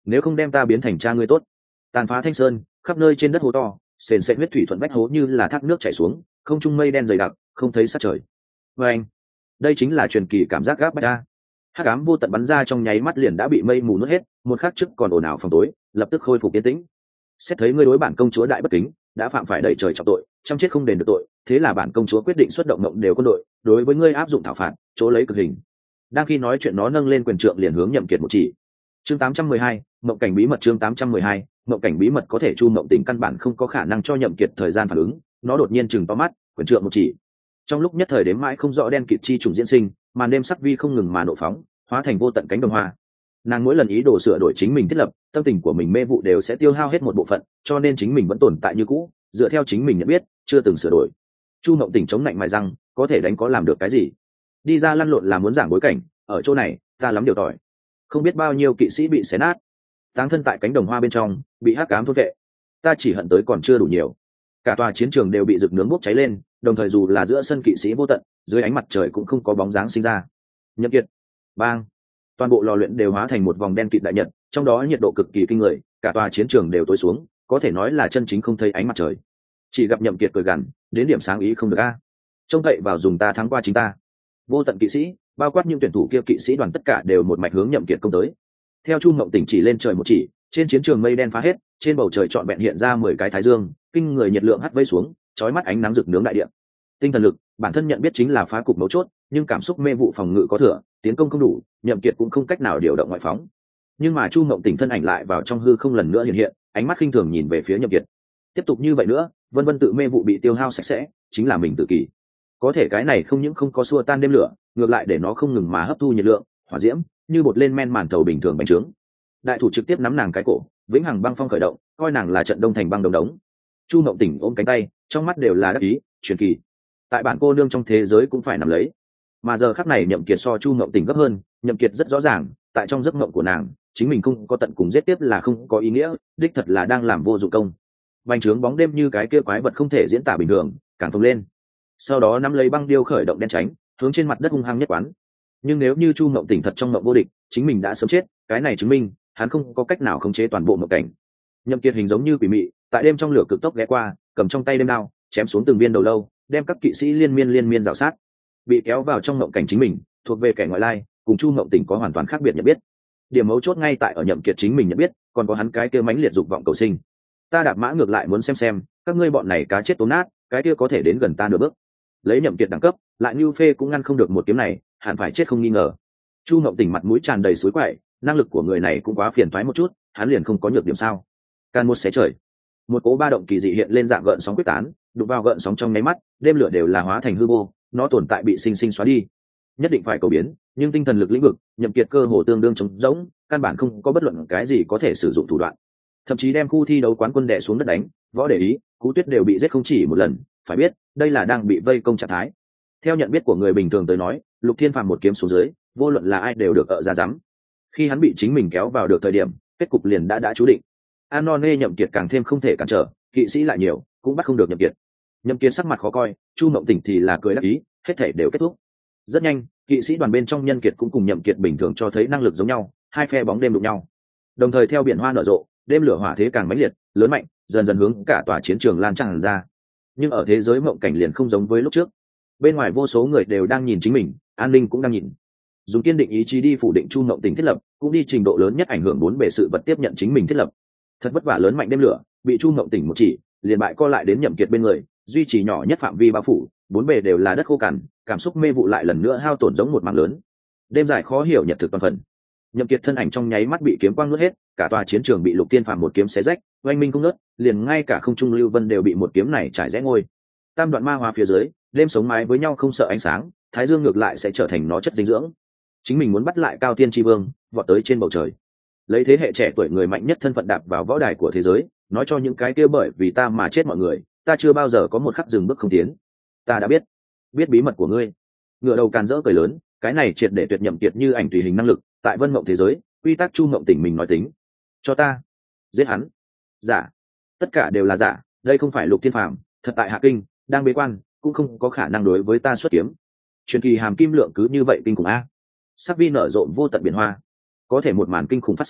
nếu không đem ta biến thành cha ngươi tốt. Tàn phá thanh sơn, khắp nơi trên đất hố to, sền sệt huyết thủy thuận vách hố như là thác nước chảy xuống, không trung mây đen dày đặc, không thấy sát trời. Và anh, đây chính là truyền kỳ cảm giác gáp bách ta. Hắc ám vô tận bắn ra trong nháy mắt liền đã bị mây mù nuốt hết, một khắc trước còn ồn ào phòng tối, lập tức khôi phục yên tĩnh. Xét thấy ngươi đối bản công chúa đại bất kính, đã phạm phải đẩy trời trọng tội, trăm chết không đền được tội, thế là bản công chúa quyết định xuất động mộng đều quân đội, đối với ngươi áp dụng thảo phạt, chỗ lấy cực hình. Đang khi nói chuyện nó nâng lên quyền trượng liền hướng Nhậm Kiệt một chỉ. Chương tám trăm mười hai, mộng cảnh bí mật. Chương tám trăm mười hai, mộng cảnh bí mật. Có thể Chu Mộng Tình căn bản không có khả năng cho Nhậm Kiệt thời gian phản ứng, nó đột nhiên chừng to mắt, quyền trượng một chỉ. Trong lúc nhất thời đến mãi không rõ đen kịt chi trùng diễn sinh, màn đêm sắc vi không ngừng mà nổ phóng, hóa thành vô tận cánh đồng hoa. Nàng mỗi lần ý đồ sửa đổi chính mình thiết lập, tâm tình của mình mê vụ đều sẽ tiêu hao hết một bộ phận, cho nên chính mình vẫn tồn tại như cũ, dựa theo chính mình nhận biết, chưa từng sửa đổi. Chu Mộng Tình chống lạnh mài răng, có thể đánh có làm được cái gì? Đi ra lăn lộn là muốn giảng bối cảnh, ở chỗ này, ta lắm điều tỏi. Không biết bao nhiêu kỵ sĩ bị xé nát, táng thân tại cánh đồng hoa bên trong, bị hắc ám thôn vệ. Ta chỉ hận tới còn chưa đủ nhiều. Cả tòa chiến trường đều bị rực nướng bốc cháy lên, đồng thời dù là giữa sân kỵ sĩ vô tận, dưới ánh mặt trời cũng không có bóng dáng sinh ra. Nhậm Kiệt, bang, toàn bộ lò luyện đều hóa thành một vòng đen kịt đại nhật, trong đó nhiệt độ cực kỳ kinh người, cả tòa chiến trường đều tối xuống, có thể nói là chân chính không thấy ánh mặt trời. Chỉ gặp Nhậm Kiệt cười gằn, đến điểm sáng ý không được a, trông cậy vào dùng ta thắng qua chính ta. Vô tận kỵ sĩ, bao quát những tuyển thủ kia kỵ sĩ đoàn tất cả đều một mạch hướng Nhậm Kiệt công tới. Theo Chu Mộng Tình chỉ lên trời một chỉ, trên chiến trường mây đen phá hết, trên bầu trời trọn vẹn hiện ra mười cái thái dương, kinh người nhiệt lượng hắt vây xuống, chói mắt ánh nắng rực nướng đại địa. Tinh thần lực, bản thân nhận biết chính là phá cục mấu chốt, nhưng cảm xúc mê vụ phòng ngự có thừa, tiến công không đủ, Nhậm Kiệt cũng không cách nào điều động ngoại phóng. Nhưng mà Chu Mộng Tình thân ảnh lại vào trong hư không lần nữa hiện hiện, ánh mắt khinh thường nhìn về phía Nhậm Kiệt. Tiếp tục như vậy nữa, vân vân tự mê vụ bị tiêu hao sạch sẽ, chính là mình tự kỷ. Có thể cái này không những không có xua tan đêm lửa, ngược lại để nó không ngừng mà hấp thu nhiệt lượng, hỏa diễm, như bột lên men màn thầu bình thường bành trướng. Đại thủ trực tiếp nắm nàng cái cổ, vĩnh hằng băng phong khởi động, coi nàng là trận đông thành băng đồng đống. Chu Mộng Tình ôm cánh tay, trong mắt đều là đắc ý, truyền kỳ. Tại bản cô nương trong thế giới cũng phải nắm lấy. Mà giờ khắc này Nhậm Kiệt so Chu Mộng Tình gấp hơn, Nhậm Kiệt rất rõ ràng, tại trong giấc mộng của nàng, chính mình không có tận cùng giết tiếp là không có ý nghĩa, đích thật là đang làm vô dụng công. Bành trướng bóng đêm như cái kia quái vật không thể diễn tả bình thường, càng phồng lên. Sau đó nắm lấy băng điêu khởi động đen tránh, hướng trên mặt đất hung hăng nhất quán. Nhưng nếu như Chu Mộng Tình thật trong mộng vô địch, chính mình đã sớm chết, cái này chứng minh hắn không có cách nào khống chế toàn bộ mộng cảnh. Nhậm Kiệt hình giống như quỷ mị, tại đêm trong lửa cực tốc ghé qua, cầm trong tay đêm đao, chém xuống từng viên đầu lâu, đem các kỵ sĩ liên miên liên miên rào sát. Bị kéo vào trong mộng cảnh chính mình, thuộc về kẻ ngoại lai, cùng Chu Mộng Tình có hoàn toàn khác biệt nhận biết. Điểm mấu chốt ngay tại ở Nhậm Kiệt chính mình nhận biết, còn có hắn cái kia mãnh liệt dục vọng cầu sinh. Ta đạp mã ngược lại muốn xem xem, các ngươi bọn này cá chết tốn nát, cái kia có thể đến gần ta nửa bước. Lấy Nhậm Kiệt đẳng cấp, lại Nưu Phê cũng ngăn không được một kiếm này, hẳn phải chết không nghi ngờ. Chu Mộng Tình mặt mũi tràn đầy suối quậy, năng lực của người này cũng quá phiền toái một chút, hắn liền không có nhược điểm sao? Can một xé trời, một cỗ ba động kỳ dị hiện lên dạng gợn sóng quyết tán, đụng vào gợn sóng trong nháy mắt, đêm lửa đều là hóa thành hư vô, nó tồn tại bị sinh sinh xóa đi. Nhất định phải cầu biến, nhưng tinh thần lực lĩnh vực, Nhậm Kiệt cơ hồ tương đương trống rỗng, căn bản không có bất luận cái gì có thể sử dụng thủ đoạn. Thậm chí đem khu thi đấu quán quân đè xuống đất đánh, võ để ý, Cú Tuyết đều bị giết không chỉ một lần, phải biết, đây là đang bị vây công trạng thái. Theo nhận biết của người bình thường tới nói, Lục Thiên Phàm một kiếm xuống dưới, vô luận là ai đều được ở ra dám. Khi hắn bị chính mình kéo vào được thời điểm, kết cục liền đã đã chú định. Anone Nhậm Kiệt càng thêm không thể cản trở, kỵ sĩ lại nhiều, cũng bắt không được Nhậm Kiệt. Nhậm Kiệt sắc mặt khó coi, Chu Mộng Tình thì là cười đắc ý, hết thảy đều kết thúc. Rất nhanh, kỵ sĩ đoàn bên trong Nhân Kiệt cũng cùng Nhậm Kiệt bình thường cho thấy năng lực giống nhau, hai phe bóng đêm đụng nhau. Đồng thời theo biển hoa nở rộ, đêm lửa hỏa thế càng mãnh liệt, lớn mạnh, dần dần hướng cả tòa chiến trường lan tràn ra. Nhưng ở thế giới mộng cảnh liền không giống với lúc trước. Bên ngoài vô số người đều đang nhìn chính mình, an ninh cũng đang nhìn. Dùng kiên định ý chí đi phủ định Chu Mộng Tình thiết lập, cũng đi trình độ lớn nhất ảnh hưởng bốn bề sự vật tiếp nhận chính mình thiết lập. Thật vất vả lớn mạnh đêm lửa, bị Chu Mộng Tình một chỉ, liền bại co lại đến Nhậm Kiệt bên người, duy trì nhỏ nhất phạm vi bao phủ, bốn bề đều là đất khô cằn, cảm xúc mê vụ lại lần nữa hao tổn giống một mảng lớn. Đêm dài khó hiểu nhật thực toàn phần. Nhậm Kiệt thân ảnh trong nháy mắt bị kiếm quang nuốt hết, cả tòa chiến trường bị Lục Tiên Phàm một kiếm xé rách, oanh minh không ngớt, liền ngay cả không trung lưu vân đều bị một kiếm này trải rẽ ngôi. Tam đoạn ma hóa phía dưới, đêm sống mái với nhau không sợ ánh sáng, thái dương ngược lại sẽ trở thành nó chất dinh dưỡng. Chính mình muốn bắt lại Cao Tiên Tri Vương, vọt tới trên bầu trời, lấy thế hệ trẻ tuổi người mạnh nhất thân phận đạp vào võ đài của thế giới, nói cho những cái kia bởi vì ta mà chết mọi người, ta chưa bao giờ có một khắc dừng bước không tiến. Ta đã biết, biết bí mật của ngươi. Ngựa đầu càn rỡ cười lớn, cái này triệt để tuyệt Nhậm Kiệt như ảnh tùy hình năng lực, tại Vân Mộng thế giới, quy tắc Chu Mộng Tình mình nói tính. Cho ta giết hắn. Giả, tất cả đều là giả, đây không phải Lục Thiên Phàm, thật tại Hạ Kinh, đang bế quan, cũng không có khả năng đối với ta xuất kiếm. Truyền kỳ hàm kim lượng cứ như vậy kinh khủng a. Sắc vi nở rộ vô tận biển hoa, có thể một màn kinh khủng phát sinh,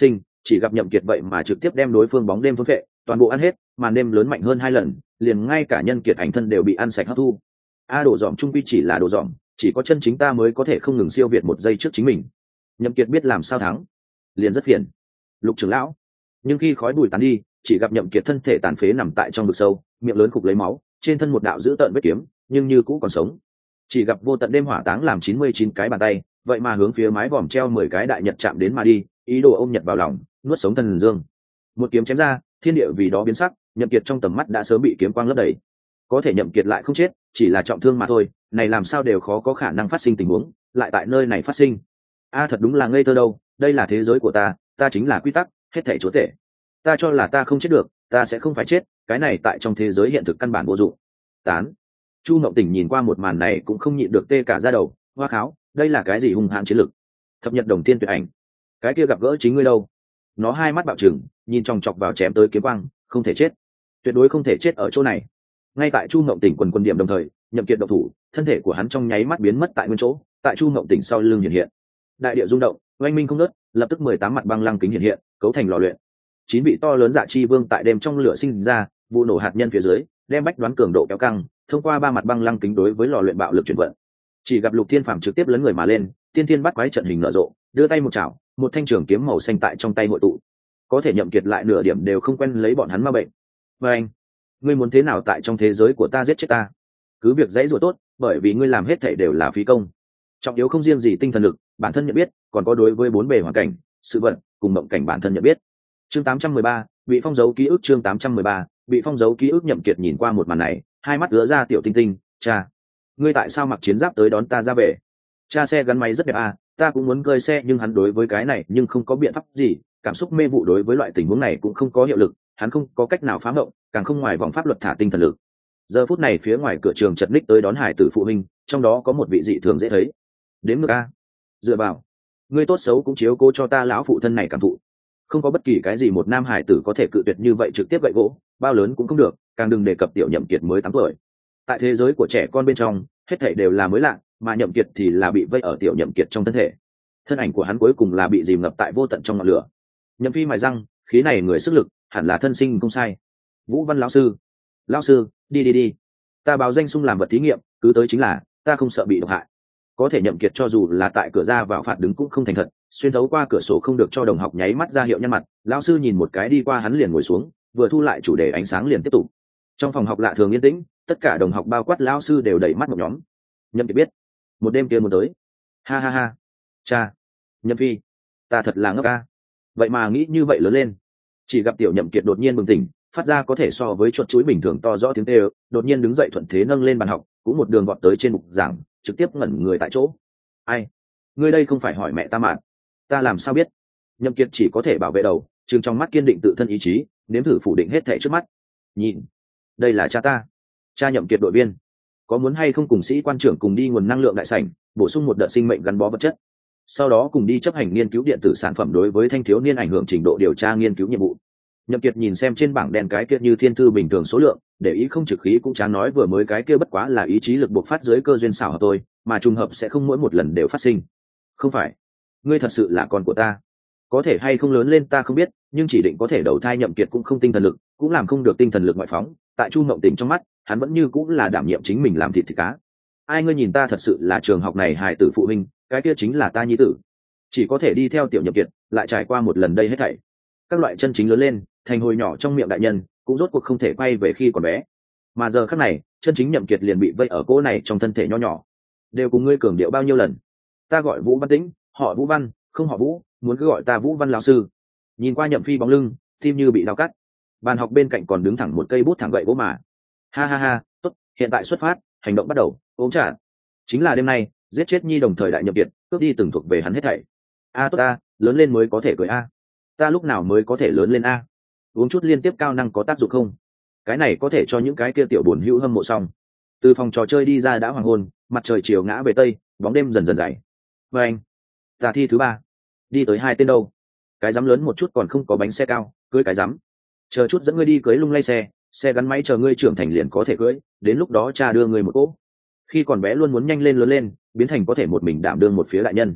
chỉ gặp Nhậm Kiệt vậy mà trực tiếp đem đối phương bóng đêm thôn phệ, toàn bộ ăn hết, màn đêm lớn mạnh hơn hai lần, liền ngay cả nhân kiệt ảnh thân đều bị ăn sạch hấp thu. A đồ dòm trung quy chỉ là đồ dòm, chỉ có chân chính ta mới có thể không ngừng siêu việt một giây trước chính mình. Nhậm Kiệt biết làm sao thắng, liền rất phiền. Lục trưởng lão, nhưng khi khói bụi tán đi, chỉ gặp Nhậm Kiệt thân thể tàn phế nằm tại trong vực sâu, miệng lớn cục lấy máu, trên thân một đạo dữ tợn vết kiếm, nhưng như cũ còn sống. Chỉ gặp vô tận đêm hỏa táng làm chín mươi chín cái bàn tay, vậy mà hướng phía mái vòm treo mười cái đại nhật chạm đến mà đi, ý đồ ôm nhật vào lòng, nuốt sống thần dương. Một kiếm chém ra, thiên địa vì đó biến sắc, Nhậm Kiệt trong tầm mắt đã sớm bị kiếm quang lấp đầy. Có thể Nhậm Kiệt lại không chết, chỉ là trọng thương mà thôi, này làm sao đều khó có khả năng phát sinh tình huống, lại tại nơi này phát sinh. A thật đúng là ngây thơ đâu, đây là thế giới của ta, ta chính là quy tắc, hết thảy chúa tể. Ta cho là ta không chết được, ta sẽ không phải chết, cái này tại trong thế giới hiện thực căn bản vô dụng. Tán. Chu Mộng Tỉnh nhìn qua một màn này cũng không nhịn được tê cả da đầu, hoa kháo, đây là cái gì hung hãn chiến lực? Thập nhật đồng tiên tuyệt ảnh, cái kia gặp gỡ chính ngươi đâu? Nó hai mắt bạo trừng, nhìn chòng chọc vào chém tới kiếm quang, không thể chết, tuyệt đối không thể chết ở chỗ này. Ngay tại Chu Mộng Tỉnh quần quần điểm đồng thời, Nhậm Kiệt độc thủ, thân thể của hắn trong nháy mắt biến mất tại nguyên chỗ, tại Chu Mộng Tỉnh sau lưng hiện hiện. Đại địa rung động, oanh minh không ngớt, lập tức mười tám mặt băng lăng kính hiện hiện, cấu thành lò luyện. Chín vị to lớn dạ chi vương tại đêm trong lửa sinh ra, vụ nổ hạt nhân phía dưới, đem bách đoán cường độ kéo căng, thông qua ba mặt băng lăng kính đối với lò luyện bạo lực chuyển vận. Chỉ gặp Lục Thiên Phàm trực tiếp lấn người mà lên, tiên thiên bắt quái trận hình nở rộ, đưa tay một chảo, một thanh trường kiếm màu xanh tại trong tay hội tụ. Có thể Nhậm Kiệt lại nửa điểm đều không quen lấy bọn hắn ma bệnh. Và anh, ngươi muốn thế nào tại trong thế giới của ta giết chết ta? Cứ việc dãy rủa tốt, bởi vì ngươi làm hết thảy đều là phí công. Trọng yếu không riêng gì tinh thần lực, bản thân nhận biết, còn có đối với bốn bề hoàn cảnh, sự vật, cùng mộng cảnh bản thân nhận biết. Chương tám trăm mười ba, bị phong dấu ký ức. Chương tám trăm mười ba, bị phong dấu ký ức. Nhậm Kiệt nhìn qua một màn này, hai mắt ứa ra tiểu tinh tinh, cha, ngươi tại sao mặc chiến giáp tới đón ta ra về? Cha xe gắn máy rất đẹp à, ta cũng muốn cơi xe, nhưng hắn đối với cái này nhưng không có biện pháp gì, cảm xúc mê vụ đối với loại tình huống này cũng không có hiệu lực, hắn không có cách nào phá mộng, càng không ngoài vòng pháp luật thả tinh thần lực. Giờ phút này phía ngoài cửa trường chật ních tới đón hải tử phụ huynh, trong đó có một vị dị thường dễ thấy. Đếm ngược a, dựa vào, ngươi tốt xấu cũng chiếu cố cho ta lão phụ thân này cảm thụ. Không có bất kỳ cái gì một nam hải tử có thể cự tuyệt như vậy trực tiếp gậy gỗ, bao lớn cũng không được, càng đừng đề cập tiểu Nhậm Kiệt mới tám tuổi. Tại thế giới của trẻ con bên trong, hết thảy đều là mới lạ, mà Nhậm Kiệt thì là bị vây ở tiểu Nhậm Kiệt trong thân thể. Thân ảnh của hắn cuối cùng là bị dìm ngập tại vô tận trong ngọn lửa. Nhậm Phi mài răng, khí này người sức lực, hẳn là thân sinh không sai. Vũ Văn lão sư, lão sư, đi đi đi, ta báo danh xung làm vật thí nghiệm, cứ tới chính là, ta không sợ bị độc hại. Có thể Nhậm Kiệt cho dù là tại cửa ra vào phạt đứng cũng không thành thật, xuyên thấu qua cửa sổ không được cho đồng học nháy mắt ra hiệu nhăn mặt. Lão sư nhìn một cái đi qua hắn liền ngồi xuống, vừa thu lại chủ đề ánh sáng liền tiếp tục. Trong phòng học lạ thường yên tĩnh, tất cả đồng học bao quát lão sư đều đẩy mắt một nhóm. Nhậm Kiệt biết, một đêm kia muốn tới. Ha ha ha, cha, Nhậm Phi, ta thật là ngốc a, vậy mà nghĩ như vậy lớn lên. Chỉ gặp tiểu Nhậm Kiệt đột nhiên bừng tỉnh, phát ra có thể so với chuột chuối bình thường to rõ tiếng kêu, đột nhiên đứng dậy thuận thế nâng lên bàn học, cũng một đường vọt tới trên bục giảng, trực tiếp ngẩn người tại chỗ. Ai, ngươi đây không phải hỏi mẹ ta mà? Ta làm sao biết? Nhậm Kiệt chỉ có thể bảo vệ đầu, trừng trong mắt kiên định tự thân ý chí, nếm thử phủ định hết thảy trước mắt. Nhìn, đây là cha ta, cha Nhậm Kiệt đội viên, có muốn hay không cùng sĩ quan trưởng cùng đi nguồn năng lượng đại sảnh, bổ sung một đợt sinh mệnh gắn bó vật chất, sau đó cùng đi chấp hành nghiên cứu điện tử sản phẩm đối với thanh thiếu niên ảnh hưởng trình độ điều tra nghiên cứu nhiệm vụ. Nhậm Kiệt nhìn xem trên bảng đen cái kia như thiên thư bình thường số lượng, để ý không trực khí cũng chán nói vừa mới cái kia bất quá là ý chí lực bộc phát dưới cơ duyên xảo hợp thôi, mà trùng hợp sẽ không mỗi một lần đều phát sinh. Không phải, ngươi thật sự là con của ta, có thể hay không lớn lên ta không biết, nhưng chỉ định có thể đầu thai. Nhậm Kiệt cũng không tinh thần lực, cũng làm không được tinh thần lực ngoại phóng, tại Chu Mộng Tỉnh trong mắt, hắn vẫn như cũng là đảm nhiệm chính mình làm thịt thịt cá. Ai ngươi nhìn ta thật sự là trường học này hài tử phụ huynh, cái kia chính là ta nhi tử, chỉ có thể đi theo tiểu Nhậm Kiệt, lại trải qua một lần đây hết thảy. Các loại chân chính lớn lên, thành hồi nhỏ trong miệng đại nhân, cũng rốt cuộc không thể quay về khi còn bé. Mà giờ khắc này, chân chính Nhậm Kiệt liền bị vây ở cỗ này trong thân thể nho nhỏ. Đều cùng ngươi cường điệu bao nhiêu lần? Ta gọi Vũ Văn Tĩnh, họ Vũ Văn, không họ Vũ, muốn cứ gọi ta Vũ Văn lão sư. Nhìn qua Nhậm Phi bóng lưng, tim như bị dao cắt. Bàn học bên cạnh còn đứng thẳng một cây bút thẳng gậy gỗ mà. Ha ha ha, tốt, hiện tại xuất phát, hành động bắt đầu, ôm trả. Chính là đêm nay, giết chết nhi đồng thời đại Nhậm Kiệt, cướp đi từng thuộc về hắn hết thảy. A tốt a, lớn lên mới có thể cười a. Ta lúc nào mới có thể lớn lên a? Uống chút liên tiếp cao năng có tác dụng không? Cái này có thể cho những cái kia tiểu buồn hữu hâm mộ xong. Từ phòng trò chơi đi ra đã hoàng hôn, mặt trời chiều ngã về tây, bóng đêm dần dần dày. Và anh, ta thi thứ ba, đi tới hai tên đâu? Cái dám lớn một chút còn không có bánh xe cao, cưới cái dám. Chờ chút dẫn ngươi đi cưới lung lay xe, xe gắn máy chờ ngươi trưởng thành liền có thể cưới, đến lúc đó cha đưa ngươi một cỗ. Khi còn bé luôn muốn nhanh lên lớn lên, biến thành có thể một mình đảm đương một phía đại nhân.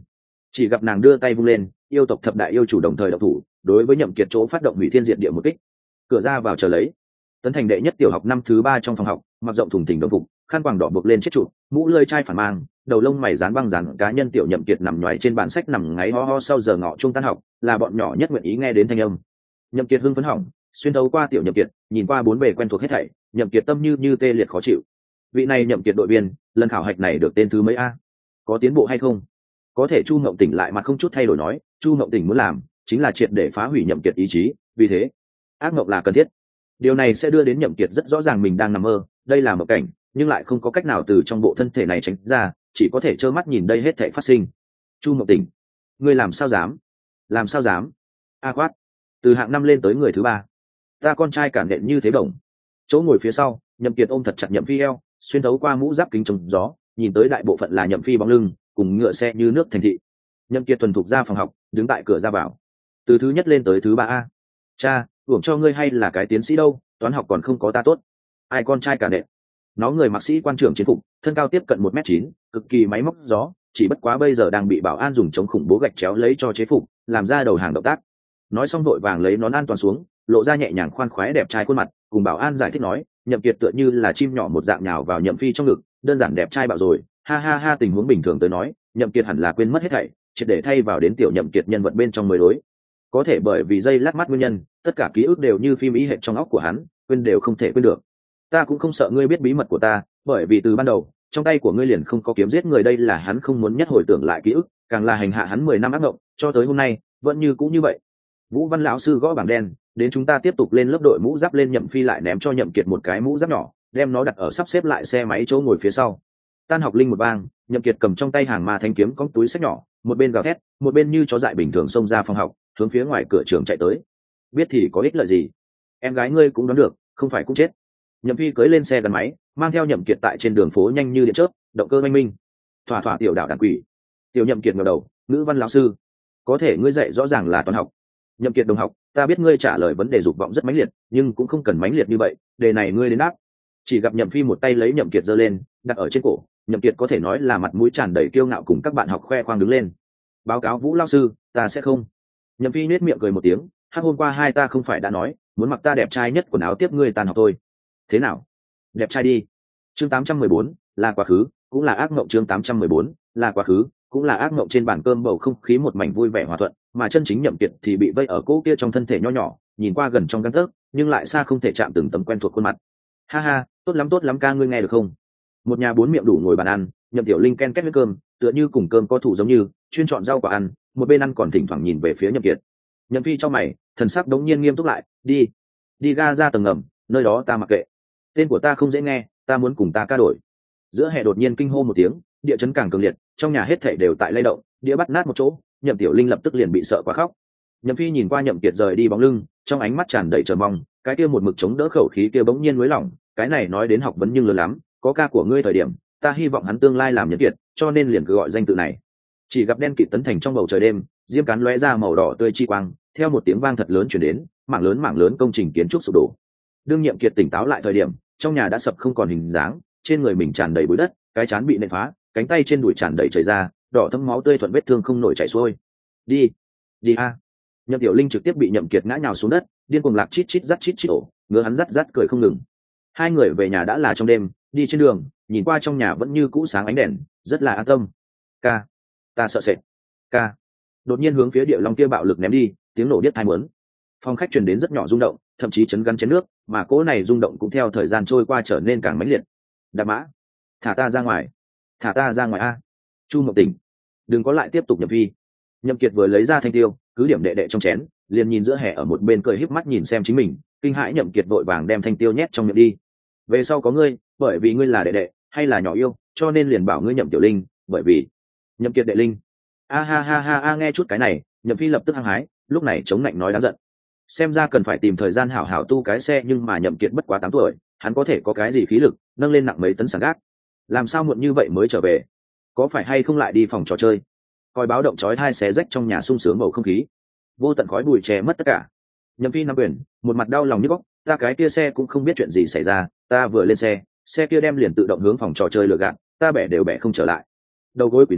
Chỉ gặp nàng đưa tay vung lên, yêu tộc thập đại yêu chủ đồng thời động thủ, đối với Nhậm Kiệt chỗ phát động hủy thiên diệt địa một kích. Cửa ra vào chờ lấy. Tấn thành đệ nhất tiểu học năm thứ ba trong phòng học, mặc rộng thùng thình đồng phục, khăn quàng đỏ buộc lên chết trụ, mũ lưỡi chai phản mang, đầu lông mày dán băng dán cá nhân tiểu Nhậm Kiệt nằm nhoài trên bàn sách nằm ngáy ho ho sau giờ ngọ trung tan học, là bọn nhỏ nhất nguyện ý nghe đến thanh âm. Nhậm Kiệt hưng phấn hỏng, xuyên thấu qua tiểu Nhậm Kiệt, nhìn qua bốn bề quen thuộc hết thảy, Nhậm Kiệt tâm như như tê liệt khó chịu. Vị này Nhậm Kiệt đội viên, lần khảo hạch này được tên thứ mấy a? Có tiến bộ hay không? Có thể Chu Ngộng Tỉnh lại mặt không chút thay đổi nói, Chu Ngộng Tỉnh muốn làm chính là triệt để phá hủy Nhậm Kiệt ý chí, vì thế ác mộng là cần thiết. Điều này sẽ đưa đến Nhậm Kiệt rất rõ ràng mình đang nằm mơ, đây là một cảnh, nhưng lại không có cách nào từ trong bộ thân thể này tránh ra, chỉ có thể trơ mắt nhìn đây hết thảy phát sinh. Chu Ngộng Tỉnh, ngươi làm sao dám? Làm sao dám? A quát, từ hạng năm lên tới người thứ ba, ta con trai cản nện như thế bổng. Chỗ ngồi phía sau, Nhậm Kiệt ôm thật chặt Nhậm Phi eo, xuyên thấu qua mũ giáp kính chống gió, nhìn tới đại bộ phận là Nhậm Phi bóng lưng, cùng ngựa xe như nước thành thị. Nhậm Kiệt thuần thục ra phòng học, đứng tại cửa ra vào, từ thứ nhất lên tới thứ ba a. Cha, uổng cho ngươi hay là cái tiến sĩ đâu, toán học còn không có ta tốt. Ai con trai cả nện. Nó người mặc sĩ quan trưởng chiến phục, thân cao tiếp cận một mét chín, cực kỳ máy móc gió, chỉ bất quá bây giờ đang bị bảo an dùng chống khủng bố gạch chéo lấy cho chế phục, làm ra đầu hàng động tác. Nói xong vội vàng lấy nón an toàn xuống, lộ ra nhẹ nhàng khoan khoái đẹp trai khuôn mặt, cùng bảo an giải thích nói, Nhậm Kiệt tựa như là chim nhỏ một dạng nhào vào Nhậm Phi trong ngực, đơn giản đẹp trai bạo rồi, ha ha ha. Tình huống bình thường tới nói, Nhậm Kiệt hẳn là quên mất hết thảy, triệt để thay vào đến tiểu Nhậm Kiệt nhân vật bên trong mới đối. Có thể bởi vì dây lát mắt nguyên nhân, tất cả ký ức đều như phim ý hệ trong óc của hắn, quên đều không thể quên được. Ta cũng không sợ ngươi biết bí mật của ta, bởi vì từ ban đầu, trong tay của ngươi liền không có kiếm giết người, đây là hắn không muốn nhất hồi tưởng lại ký ức, càng là hành hạ hắn mười năm ác mộng, cho tới hôm nay, vẫn như cũ như vậy. Vũ Văn lão sư gõ bảng đen, đến chúng ta tiếp tục lên lớp. Đội mũ giáp lên, Nhậm Phi lại ném cho Nhậm Kiệt một cái mũ giáp nhỏ, đem nó đặt ở sắp xếp lại xe máy chỗ ngồi phía sau. Tan học linh một bang, Nhậm Kiệt cầm trong tay hàng ma thanh kiếm cong túi sách nhỏ, một bên gào thét, một bên như chó dại bình thường xông ra phòng học, hướng phía ngoài cửa trường chạy tới. Biết thì có ích lợi gì? Em gái ngươi cũng đoán được, không phải cũng chết. Nhậm Phi cưỡi lên xe gắn máy, mang theo Nhậm Kiệt tại trên đường phố nhanh như điện chớp, động cơ oanh minh. Thỏa thỏa tiểu đạo đàn quỷ. Tiểu Nhậm Kiệt ngẩng đầu, ngữ văn lão sư, có thể ngươi dạy rõ ràng là toán học. Nhậm Kiệt đồng học, ta biết ngươi trả lời vấn đề dục vọng rất mãnh liệt, nhưng cũng không cần mãnh liệt như vậy, đề này ngươi đến đáp. Chỉ gặp Nhậm Phi một tay lấy Nhậm Kiệt giơ lên, đặt ở trên cổ, Nhậm Kiệt có thể nói là mặt mũi tràn đầy kiêu ngạo cùng các bạn học khoe khoang đứng lên. Báo cáo Vũ lão sư, ta sẽ không. Nhậm Phi nét miệng cười một tiếng, hắc hôm qua hai ta không phải đã nói, muốn mặc ta đẹp trai nhất quần áo tiếp ngươi tàn học thôi. Thế nào? Đẹp trai đi. Chương tám trăm mười bốn, là quá khứ, cũng là ác mộng. Chương tám trăm mười bốn, là quá khứ, cũng là ác mộng. Trên bàn cơm bầu không khí một mảnh vui vẻ hòa thuận, mà chân chính Nhậm Kiệt thì bị vây ở cỗ kia trong thân thể nho nhỏ, nhìn qua gần trong gang tấc, nhưng lại xa không thể chạm từng tấm quen thuộc khuôn mặt. Ha ha, tốt lắm tốt lắm ca, ngươi nghe được không? Một nhà bốn miệng đủ ngồi bàn ăn, Nhậm Tiểu Linh ken két với cơm, tựa như cùng cơm có thủ giống như, chuyên chọn rau quả ăn, một bên ăn còn thỉnh thoảng nhìn về phía Nhậm Kiệt. Nhậm Phi trong mày, thần sắc đống nhiên nghiêm túc lại, đi, đi ga ra tầng ngầm, nơi đó ta mặc kệ. Tên của ta không dễ nghe, ta muốn cùng ta ca đổi. Giữa hè đột nhiên kinh hô một tiếng, địa chấn càng cường liệt, trong nhà hết thảy đều tại lay động, đĩa bắt nát một chỗ, Nhậm Tiểu Linh lập tức liền bị sợ quá khóc. Nhậm Phi nhìn qua Nhậm Kiệt rời đi bóng lưng, trong ánh mắt tràn đầy chờ mong, cái kia một mực chống đỡ khẩu khí kia bỗng nhiên nới lỏng, cái này nói đến học vấn nhưng lớn lắm, có ca của ngươi thời điểm, ta hy vọng hắn tương lai làm nhân kiệt, cho nên liền cứ gọi danh tự này. Chỉ gặp đen kịt tấn thành trong bầu trời đêm, diêm cán lóe ra màu đỏ tươi chi quang, theo một tiếng vang thật lớn truyền đến, mảng lớn mảng lớn công trình kiến trúc sụp đổ. Đương Nhậm Kiệt tỉnh táo lại thời điểm, trong nhà đã sập không còn hình dáng, trên người mình tràn đầy bụi đất, cái trán bị nện phá, cánh tay trên đùi tràn đầy chảy ra, đỏ thẫm máu tươi thuận vết thương không nổi chảy xuôi. Đi, đi a! Nhậm Tiểu Linh trực tiếp bị Nhậm Kiệt ngã nhào xuống đất, điên cuồng lạc chít chít rắt chít chít ổ, ngứa hắn rắt rắt cười không ngừng. Hai người về nhà đã là trong đêm, đi trên đường, nhìn qua trong nhà vẫn như cũ sáng ánh đèn, rất là an tâm. Ca, ta sợ sệt. Ca. Đột nhiên hướng phía Địa Long kia bạo lực ném đi, tiếng nổ điếc tai muốn. Phòng khách truyền đến rất nhỏ rung động, thậm chí chấn gắn chén nước, mà cỗ này rung động cũng theo thời gian trôi qua trở nên càng mãnh liệt. Đạp mã, thả ta ra ngoài, thả ta ra ngoài a. Chu Mộng Tỉnh, đừng có lại tiếp tục nhập vi. Nhậm Kiệt vừa lấy ra thanh tiêu, cứ điểm đệ đệ trong chén, liền nhìn giữa hè ở một bên cười híp mắt nhìn xem chính mình, kinh hãi. Nhậm Kiệt vội vàng đem thanh tiêu nhét trong miệng đi. Về sau có ngươi, bởi vì ngươi là đệ đệ hay là nhỏ yêu, cho nên liền bảo ngươi Nhậm Tiểu Linh, bởi vì Nhậm Kiệt đệ linh. A ha ha ha a, nghe chút cái này, Nhậm Phi lập tức hăng hái, lúc này chống nạnh nói đáng giận. Xem ra cần phải tìm thời gian hảo hảo tu cái xe, nhưng mà Nhậm Kiệt bất quá tám tuổi, hắn có thể có cái gì khí lực nâng lên nặng mấy tấn sàng gác? Làm sao muộn như vậy mới trở về? Có phải hay không lại đi phòng trò chơi? Coi báo động chói tai xé rách trong nhà sung sướng bầu không khí, vô tận khói bụi che mất tất cả. Nhậm Phi nắm quyền, một mặt đau lòng nhức óc, ta cái kia xe cũng không biết chuyện gì xảy ra, ta vừa lên xe, xe kia đem liền tự động hướng phòng trò chơi lừa gạt, ta bẻ đều bẻ không trở lại. Đầu gối quỷ nát,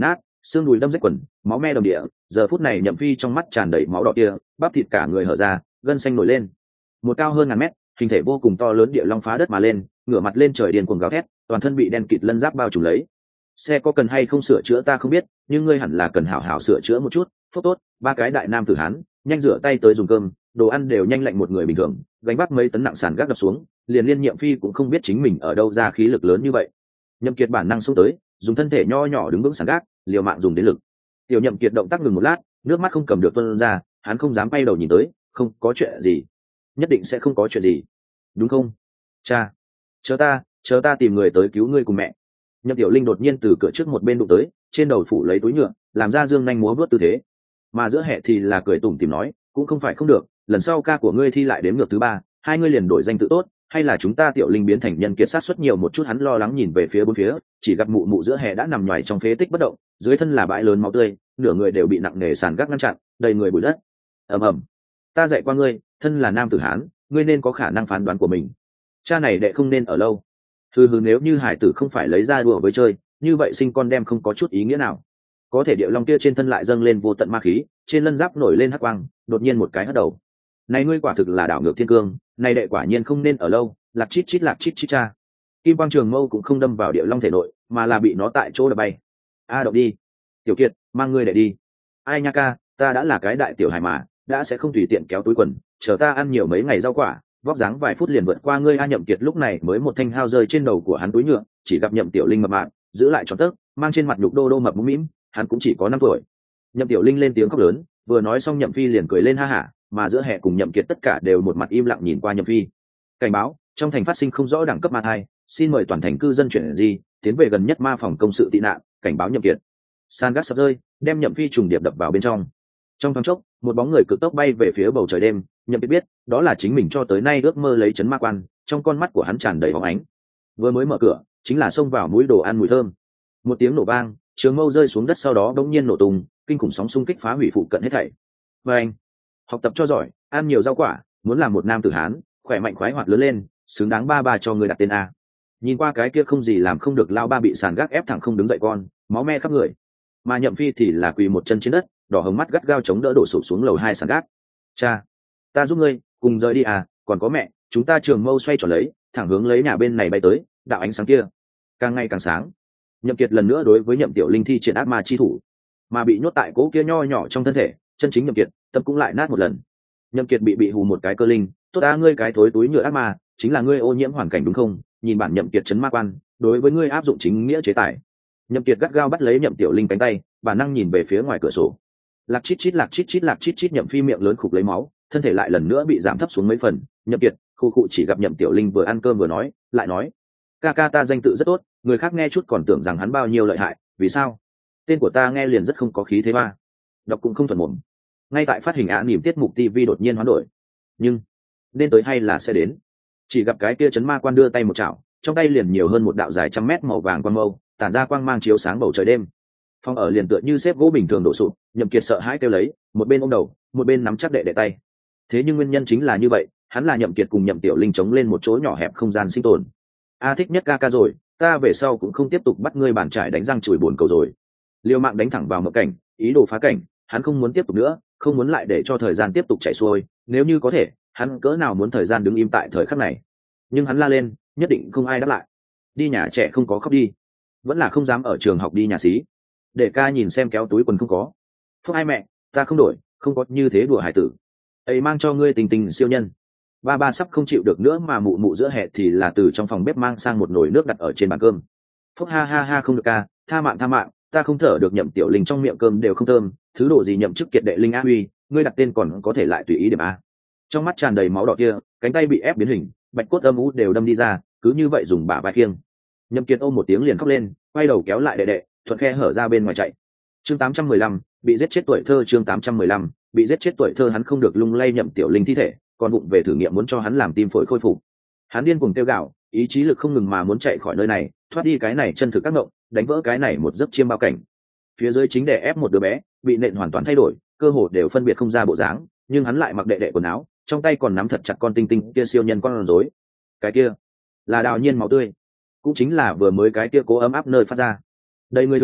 xương đùi đâm rách quần, máu me đồng địa. Giờ phút này Nhậm Phi trong mắt tràn đầy máu đỏ kia, bắp thịt cả người hở ra, gân xanh nổi lên. Một cao hơn ngàn mét, hình thể vô cùng to lớn địa long phá đất mà lên, ngửa mặt lên trời điên cuồng gào thét, toàn thân bị đen kịt lân giáp bao trùm lấy. Xe có cần hay không sửa chữa ta không biết, nhưng ngươi hẳn là cần hảo hảo sửa chữa một chút. Phúc tốt, ba cái đại nam tử hán, nhanh rửa tay tới dùng cơm, đồ ăn đều nhanh lạnh một người bình thường, gánh vác mấy tấn nặng sàn gác đập xuống, liền liên Nhiệm Phi cũng không biết chính mình ở đâu ra khí lực lớn như vậy. Nhậm Kiệt bản năng xông tới, dùng thân thể nho nhỏ đứng vững sàn gác, liều mạng dùng đến lực. Tiểu Nhậm Kiệt động tác ngừng một lát, nước mắt không cầm được tuôn ra, hắn không dám quay đầu nhìn tới, không có chuyện gì, nhất định sẽ không có chuyện gì, đúng không? Cha, chờ ta, chờ ta tìm người tới cứu ngươi cùng mẹ. Nhậm Tiểu Linh đột nhiên từ cửa trước một bên đụng tới, trên đầu phủ lấy túi nhựa, làm ra dương nhanh múa vuốt tư thế. Mà giữa hệ thì là cười tủm tỉm nói, cũng không phải không được, lần sau ca của ngươi thi lại đếm ngược thứ ba, hai ngươi liền đổi danh tự tốt, hay là chúng ta Tiểu Linh biến thành nhân kiệt sát suất nhiều một chút. Hắn lo lắng nhìn về phía bốn phía, chỉ gặp mụ mụ giữa hệ đã nằm nhoài trong phế tích bất động, dưới thân là bãi lớn máu tươi, nửa người đều bị nặng nề sàn gác ngăn chặn, đầy người bụi đất. Ầm ầm, ta dạy qua ngươi, thân là nam tử hán, ngươi nên có khả năng phán đoán của mình. Cha này đệ không nên ở lâu. Hừ hừ, nếu như hải tử không phải lấy ra đùa với chơi, như vậy sinh con đem không có chút ý nghĩa nào. Có thể địa long kia trên thân lại dâng lên vô tận ma khí, trên lân giáp nổi lên hắc quang, đột nhiên một cái hất đầu. Này ngươi quả thực là đảo ngược thiên cương, này đệ quả nhiên không nên ở lâu. Lạc chít chít lạc chít chít cha. Kim quang trường mâu cũng không đâm vào địa long thể nội, mà là bị nó tại chỗ đập bay. A động đi, Tiểu Kiệt, mang ngươi đệ đi. Ai nha ca, ta đã là cái đại tiểu hài mà, đã sẽ không tùy tiện kéo túi quần, chờ ta ăn nhiều mấy ngày rau quả, vóc dáng vài phút liền vượt qua ngươi. A Nhậm Kiệt lúc này mới một thanh hao rơi trên đầu của hắn túi nhựa, chỉ gặp Nhậm Tiểu Linh mập mạp, giữ lại tròn tấc, mang trên mặt nhục đô đô mập mũm mĩm, hắn cũng chỉ có năm tuổi. Nhậm Tiểu Linh lên tiếng khóc lớn, vừa nói xong Nhậm Phi liền cười lên ha hả, mà giữa hệ cùng Nhậm Kiệt tất cả đều một mặt im lặng nhìn qua Nhậm Phi. Cảnh báo, trong thành phát sinh không rõ đẳng cấp ma thai, xin mời toàn thành cư dân chuyển gì, tiến về gần nhất ma phòng công sự tị nạn, cảnh báo Nhậm Kiệt. San gác sập rơi, đem Nhậm Phi trùng điệp đập vào bên trong. Trong thoáng chốc, một bóng người cực tốc bay về phía bầu trời đêm. Nhậm Kiệt biết, đó là chính mình cho tới nay ước mơ lấy chấn ma quan, trong con mắt của hắn tràn đầy bóng ánh. Vừa mới mở cửa, chính là xông vào mũi đồ ăn mùi thơm. Một tiếng nổ vang, trường mâu rơi xuống đất, sau đó đống nhiên nổ tung, kinh khủng sóng xung kích phá hủy phụ cận hết thảy. Và anh, học tập cho giỏi, ăn nhiều rau quả, muốn làm một nam tử hán, khỏe mạnh khoái hoạt lớn lên, xứng đáng ba ba cho người đặt tên a. Nhìn qua cái kia không gì làm không được lao ba bị sàn gác ép thẳng không đứng dậy con, máu me khắp người. Mà Nhậm Phi thì là quỳ một chân trên đất, đỏ hồng mắt gắt gao chống đỡ đổ sụp xuống lầu hai sàn gác. Cha, ta giúp ngươi, cùng rời đi à, còn có mẹ. Chúng ta trường mâu xoay tròn lấy, thẳng hướng lấy nhà bên này bay tới, đạo ánh sáng kia càng ngày càng sáng. Nhậm Kiệt lần nữa đối với Nhậm Tiểu Linh thi triển ác ma chi thủ, mà bị nhốt tại cố kia nho nhỏ trong thân thể, chân chính Nhậm Kiệt tâm cũng lại nát một lần. Nhậm Kiệt bị bị hù một cái cơ linh, tốt a, ngươi cái thối túi nhựa ác ma, chính là ngươi ô nhiễm hoàn cảnh đúng không? Nhìn bản Nhậm Kiệt chấn ma quan, đối với ngươi áp dụng chính nghĩa chế tài. Nhậm Kiệt gắt gao bắt lấy Nhậm Tiểu Linh cánh tay, bản năng nhìn về phía ngoài cửa sổ. Lạc chít chít lạc chít chít lạc chít chít, Nhậm Phi miệng lớn khục lấy máu, thân thể lại lần nữa bị giảm thấp xuống mấy phần. Nhậm Kiệt khu cụ chỉ gặp Nhậm Tiểu Linh vừa ăn cơm vừa nói, lại nói, ca ca ta danh tự rất tốt, người khác nghe chút còn tưởng rằng hắn bao nhiêu lợi hại, vì sao? Tên của ta nghe liền rất không có khí thế ba. Đọc cũng không thuận mồm. Ngay tại phát hình án niềm tiết mục ti vi đột nhiên hoán đổi, nhưng nên tới hay là sẽ đến. Chỉ gặp cái kia chấn ma quan đưa tay một chảo, trong tay liền nhiều hơn một đạo dài trăm mét màu vàng quang mâu, tản ra quang mang chiếu sáng bầu trời đêm. Phòng ở liền tựa như xếp gỗ bình thường đổ sụp. Nhậm Kiệt sợ hãi kêu lấy, một bên ôm đầu, một bên nắm chắc đệ đệ tay. Thế nhưng nguyên nhân chính là như vậy, hắn là Nhậm Kiệt cùng Nhậm Tiểu Linh chống lên một chỗ nhỏ hẹp không gian sinh tồn. A thích nhất ca ca rồi, ta về sau cũng không tiếp tục bắt ngươi bàn trải đánh răng chửi buồn cầu rồi. Liêu mạng đánh thẳng vào mộng cảnh, ý đồ phá cảnh, hắn không muốn tiếp tục nữa, không muốn lại để cho thời gian tiếp tục chảy xuôi. Nếu như có thể, hắn cỡ nào muốn thời gian đứng im tại thời khắc này. Nhưng hắn la lên, nhất định không ai đáp lại. Đi nhà trẻ không có khóc đi, vẫn là không dám ở trường học đi nhà xí. Để ca nhìn xem kéo túi quần không có. Phúc ai mẹ, ta không đổi, không có như thế đùa hải tử. Ấy mang cho ngươi tình tình siêu nhân. Ba ba sắp không chịu được nữa, mà mụ mụ giữa hè thì là từ trong phòng bếp mang sang một nồi nước đặt ở trên bàn cơm. Phúc ha ha ha, không được ca, tha mạng tha mạng, ta không thở được. Nhậm Tiểu Linh trong miệng cơm đều không thơm, thứ đồ gì nhậm chức kiệt đệ linh a huy, ngươi đặt tên còn có thể lại tùy ý điểm a. Trong mắt tràn đầy máu đỏ kia, cánh tay bị ép biến hình, bạch cốt âm u đều đâm đi ra, cứ như vậy dùng bả vai khiêng. Nhậm Kiệt ôm một tiếng liền khóc lên, quay đầu kéo lại đệ đệ, thuận khe hở ra bên ngoài chạy. Chương tám trăm mười lăm, bị giết chết tuổi thơ. Chương tám trăm mười lăm, bị giết chết tuổi thơ. Hắn không được lung lay Nhậm Tiểu Linh thi thể, còn bụng về thử nghiệm muốn cho hắn làm tim phổi khôi phục. Hắn điên cuồng kêu gào, ý chí lực không ngừng mà muốn chạy khỏi nơi này, thoát đi cái này chân thực các ngộng, đánh vỡ cái này một giấc chiêm bao cảnh. Phía dưới chính đè ép một đứa bé, bị nện hoàn toàn thay đổi, cơ hồ đều phân biệt không ra bộ dáng, nhưng hắn lại mặc đệ đệ quần áo, trong tay còn nắm thật chặt con tinh tinh kia siêu nhân con rối. Cái kia là Đào Nhiên máu tươi, cũng chính là vừa mới cái kia cố ấm áp nơi phát ra. Đây người thương,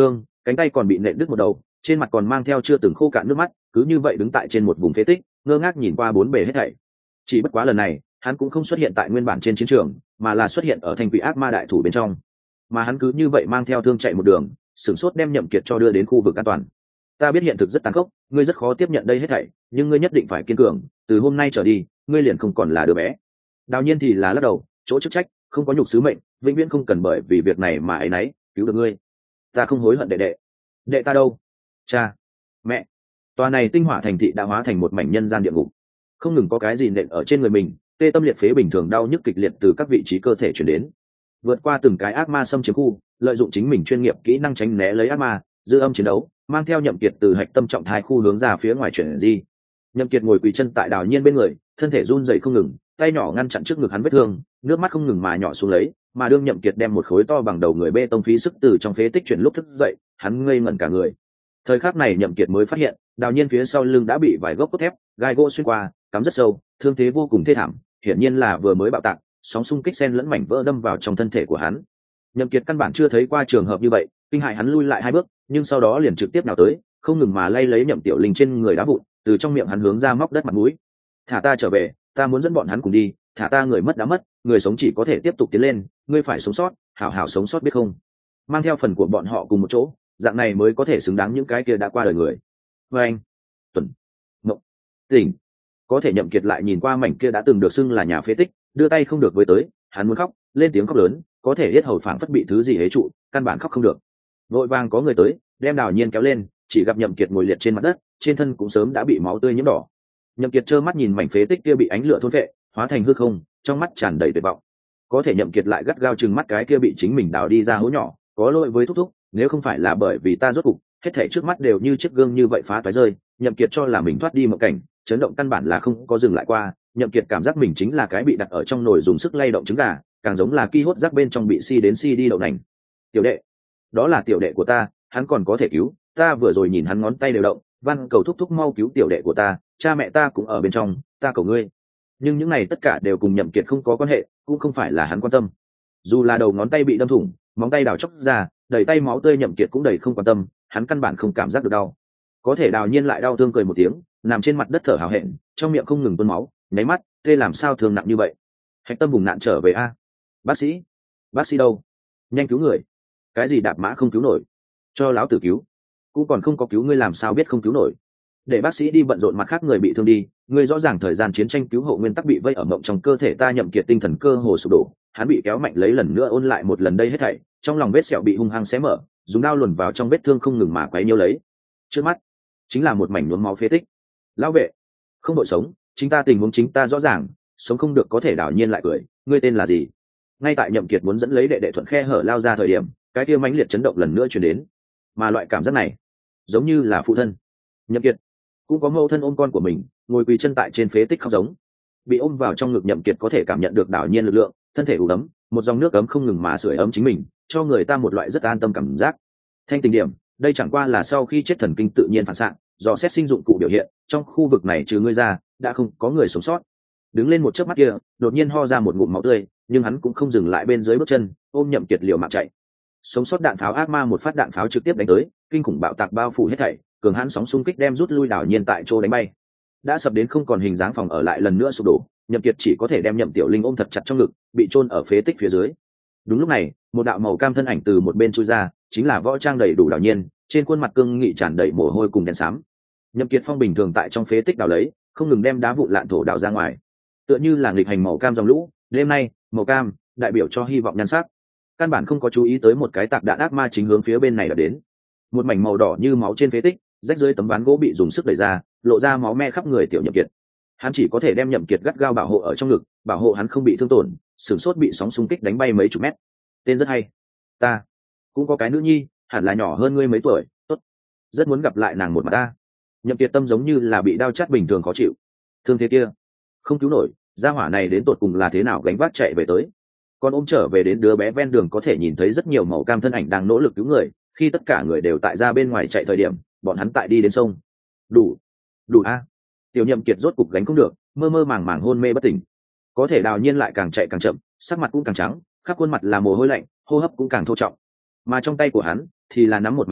cánh tay còn bị nện đứt một đầu, trên mặt còn mang theo chưa từng khô cạn nước mắt, cứ như vậy đứng tại trên một vùng phế tích, ngơ ngác nhìn qua bốn bề hết thảy. Chỉ bất quá lần này hắn cũng không xuất hiện tại nguyên bản trên chiến trường, mà là xuất hiện ở thanh quỷ ác ma đại thủ bên trong. Mà hắn cứ như vậy mang theo thương chạy một đường, sửng sốt đem Nhậm Kiệt cho đưa đến khu vực an toàn. Ta biết hiện thực rất tàn khốc, ngươi rất khó tiếp nhận đây hết thảy, nhưng ngươi nhất định phải kiên cường, từ hôm nay trở đi ngươi liền không còn là đứa bé. Đào Nhiên thì là lắc đầu, chỗ chức trách không có nhục sứ mệnh, vĩnh viễn không cần bởi vì việc này mà ấy nấy, cứu được ngươi. Ta không hối hận đệ đệ. Đệ ta đâu? Cha, mẹ. Tòa này tinh hỏa thành thị đã hóa thành một mảnh nhân gian địa ngục, không ngừng có cái gì nện ở trên người mình, tê tâm liệt phế bình thường đau nhức kịch liệt từ các vị trí cơ thể chuyển đến. Vượt qua từng cái ác ma xâm chiếm khu, lợi dụng chính mình chuyên nghiệp kỹ năng tránh né lấy ác ma, dư âm chiến đấu, mang theo Nhậm Kiệt từ hạch tâm trọng thai khu hướng ra phía ngoài chuyển di. Nhậm Kiệt ngồi quỳ chân tại Đào Nhiên bên người, thân thể run rẩy không ngừng, tay nhỏ ngăn chặn trước ngực hắn vết thương, nước mắt không ngừng mà nhỏ xuống lấy, mà đương Nhậm Kiệt đem một khối to bằng đầu người bê tông phí sức từ trong phế tích chuyển lúc thức dậy, hắn ngây ngẩn cả người. Thời khắc này Nhậm Kiệt mới phát hiện, Đào Nhiên phía sau lưng đã bị vài gốc cốt thép, gai gỗ xuyên qua, cắm rất sâu, thương thế vô cùng thê thảm, hiển nhiên là vừa mới bạo tạc, sóng xung kích xen lẫn mảnh vỡ đâm vào trong thân thể của hắn. Nhậm Kiệt căn bản chưa thấy qua trường hợp như vậy, kinh hại hắn lui lại hai bước, nhưng sau đó liền trực tiếp nào tới, không ngừng mà lay lấy Nhậm Tiểu Linh trên người đá vụn, từ trong miệng hắn hướng ra móc đất mặt mũi. Thả ta trở về, ta muốn dẫn bọn hắn cùng đi, thả ta, người mất đã mất, người sống chỉ có thể tiếp tục tiến lên, ngươi phải sống sót, hảo hảo sống sót biết không? Mang theo phần của bọn họ cùng một chỗ, dạng này mới có thể xứng đáng những cái kia đã qua đời người. Và anh, Tuần, Mộng, Tỉnh, có thể Nhậm Kiệt lại nhìn qua mảnh kia đã từng được xưng là nhà phế tích, đưa tay không được với tới, hắn muốn khóc, lên tiếng khóc lớn, có thể yết hầu phảng phất bị thứ gì hế trụ, căn bản khóc không được. Vội vàng có người tới, đem Đào Nhiên kéo lên, chỉ gặp Nhậm Kiệt ngồi liệt trên mặt đất, trên thân cũng sớm đã bị máu tươi nhiễm đỏ. Nhậm Kiệt trơ mắt nhìn mảnh phế tích kia bị ánh lửa thôn phệ, hóa thành hư không, trong mắt tràn đầy tuyệt vọng. Có thể Nhậm Kiệt lại gắt gao trừng mắt cái kia bị chính mình đào đi ra hố nhỏ, có lỗi với thúc thúc, nếu không phải là bởi vì ta rốt cục, hết thảy trước mắt đều như chiếc gương như vậy phá toái rơi. Nhậm Kiệt cho là mình thoát đi một cảnh, chấn động căn bản là không có dừng lại qua. Nhậm Kiệt cảm giác mình chính là cái bị đặt ở trong nồi dùng sức lay động trứng gà, càng giống là ki hốt rác bên trong bị si đến si đi đậu nành. Tiểu đệ, đó là tiểu đệ của ta, hắn còn có thể cứu, ta vừa rồi nhìn hắn ngón tay đều động, van cầu thúc thúc mau cứu tiểu đệ của ta, cha mẹ ta cũng ở bên trong, ta cầu ngươi. Nhưng những này tất cả đều cùng Nhậm Kiệt không có quan hệ, cũng không phải là hắn quan tâm. Dù là đầu ngón tay bị đâm thủng, móng tay đào chóc ra, đầy tay máu tươi, Nhậm Kiệt cũng đầy không quan tâm, hắn căn bản không cảm giác được đau. Có thể Đào Nhiên lại đau thương cười một tiếng, nằm trên mặt đất thở hào hẹn, trong miệng không ngừng tuôn máu, nháy mắt, tê làm sao thương nặng như vậy? Hạch tâm vùng nạn trở về a. Bác sĩ, bác sĩ đâu? Nhanh cứu người. Cái gì đạp mã không cứu nổi, cho lão tử cứu. Cũng còn không có cứu, ngươi làm sao biết không cứu nổi? Để bác sĩ đi bận rộn, mặt khác người bị thương đi, ngươi rõ ràng thời gian chiến tranh cứu hộ nguyên tắc bị vây ở mộng trong cơ thể ta. Nhậm Kiệt tinh thần cơ hồ sụp đổ, hắn bị kéo mạnh lấy lần nữa ôn lại một lần đây hết thảy, trong lòng vết sẹo bị hung hăng xé mở, dùng dao luồn vào trong vết thương không ngừng mà quấy nhiễu lấy. Trước mắt chính là một mảnh nhuốm máu phế tích. Lão vệ, không đội sống, chính ta tình huống chính ta rõ ràng, sống không được. Có thể Đào Nhiên lại cười, ngươi tên là gì? Ngay tại Nhậm Kiệt muốn dẫn lấy đệ đệ thuận khe hở lao ra thời điểm, cái kia mãnh liệt chấn động lần nữa truyền đến, mà loại cảm giác này giống như là phụ thân. Nhậm Kiệt cũng có mẫu thân ôm con của mình, ngồi quỳ chân tại trên phế tích khóc giống. Bị ôm vào trong ngực Nhậm Kiệt có thể cảm nhận được Đào Nhiên lực lượng, thân thể đủ ấm, một dòng nước ấm không ngừng mà sưởi ấm chính mình, cho người ta một loại rất an tâm cảm giác. Thanh tình điểm, đây chẳng qua là sau khi chết thần kinh tự nhiên phản xạ, do xét sinh dụng cụ biểu hiện, trong khu vực này trừ ngươi ra, đã không có người sống sót. Đứng lên một chớp mắt kia, đột nhiên ho ra một ngụm máu tươi, nhưng hắn cũng không dừng lại bên dưới bước chân, ôm Nhậm Kiệt liều mạng chạy. Sống sót đạn pháo ác ma, một phát đạn pháo trực tiếp đánh tới, kinh khủng bạo tạc bao phủ hết thảy, cường hãn sóng xung kích đem rút lui Đào Nhiên tại chỗ đánh bay. Đã sập đến không còn hình dáng phòng ở lại lần nữa sụp đổ, Nhậm Kiệt chỉ có thể đem Nhậm Tiểu Linh ôm thật chặt trong ngực, bị chôn ở phế tích phía dưới. Đúng lúc này, một đạo màu cam thân ảnh từ một bên chui ra, chính là võ trang đầy đủ Đào Nhiên, trên khuôn mặt cương nghị tràn đầy mồ hôi cùng đen xám. Nhậm Kiệt phong bình thường tại trong phế tích đào lấy, không ngừng đem đá vụn lạn thổ đào ra ngoài, tựa như là nghịch hành màu cam dòng lũ. Đêm nay, màu cam đại biểu cho hy vọng nhan sắc. Căn bản không có chú ý tới một cái tạc đạn ác ma chính hướng phía bên này đã đến. Một mảnh màu đỏ như máu trên phế tích, rách dưới tấm ván gỗ bị dùng sức đẩy ra, lộ ra máu me khắp người tiểu Nhậm Kiệt. Hắn chỉ có thể đem Nhậm Kiệt gắt gao bảo hộ ở trong ngực, bảo hộ hắn không bị thương tổn, sửng sốt bị sóng xung kích đánh bay mấy chục mét. Tên rất hay. Ta cũng có cái nữ nhi, hẳn là nhỏ hơn ngươi mấy tuổi, tốt. Rất muốn gặp lại nàng một mặt ta. Nhậm Kiệt tâm giống như là bị đao chát bình thường khó chịu. Thương thế kia không cứu nổi, gia hỏa này đến tột cùng là thế nào gánh vác chạy về tới. Còn ôm trở về đến đứa bé ven đường có thể nhìn thấy rất nhiều màu cam thân ảnh đang nỗ lực cứu người, khi tất cả người đều tại ra bên ngoài chạy thời điểm, bọn hắn tại đi đến sông. Đủ, đủ a. Tiểu Nhậm Kiệt rốt cục gánh không được, mơ mơ màng màng hôn mê bất tỉnh. Có thể Đào Nhiên lại càng chạy càng chậm, sắc mặt cũng càng trắng, khắp khuôn mặt là mồ hôi lạnh, hô hấp cũng càng thô trọng. Mà trong tay của hắn thì là nắm một mảnh vụn,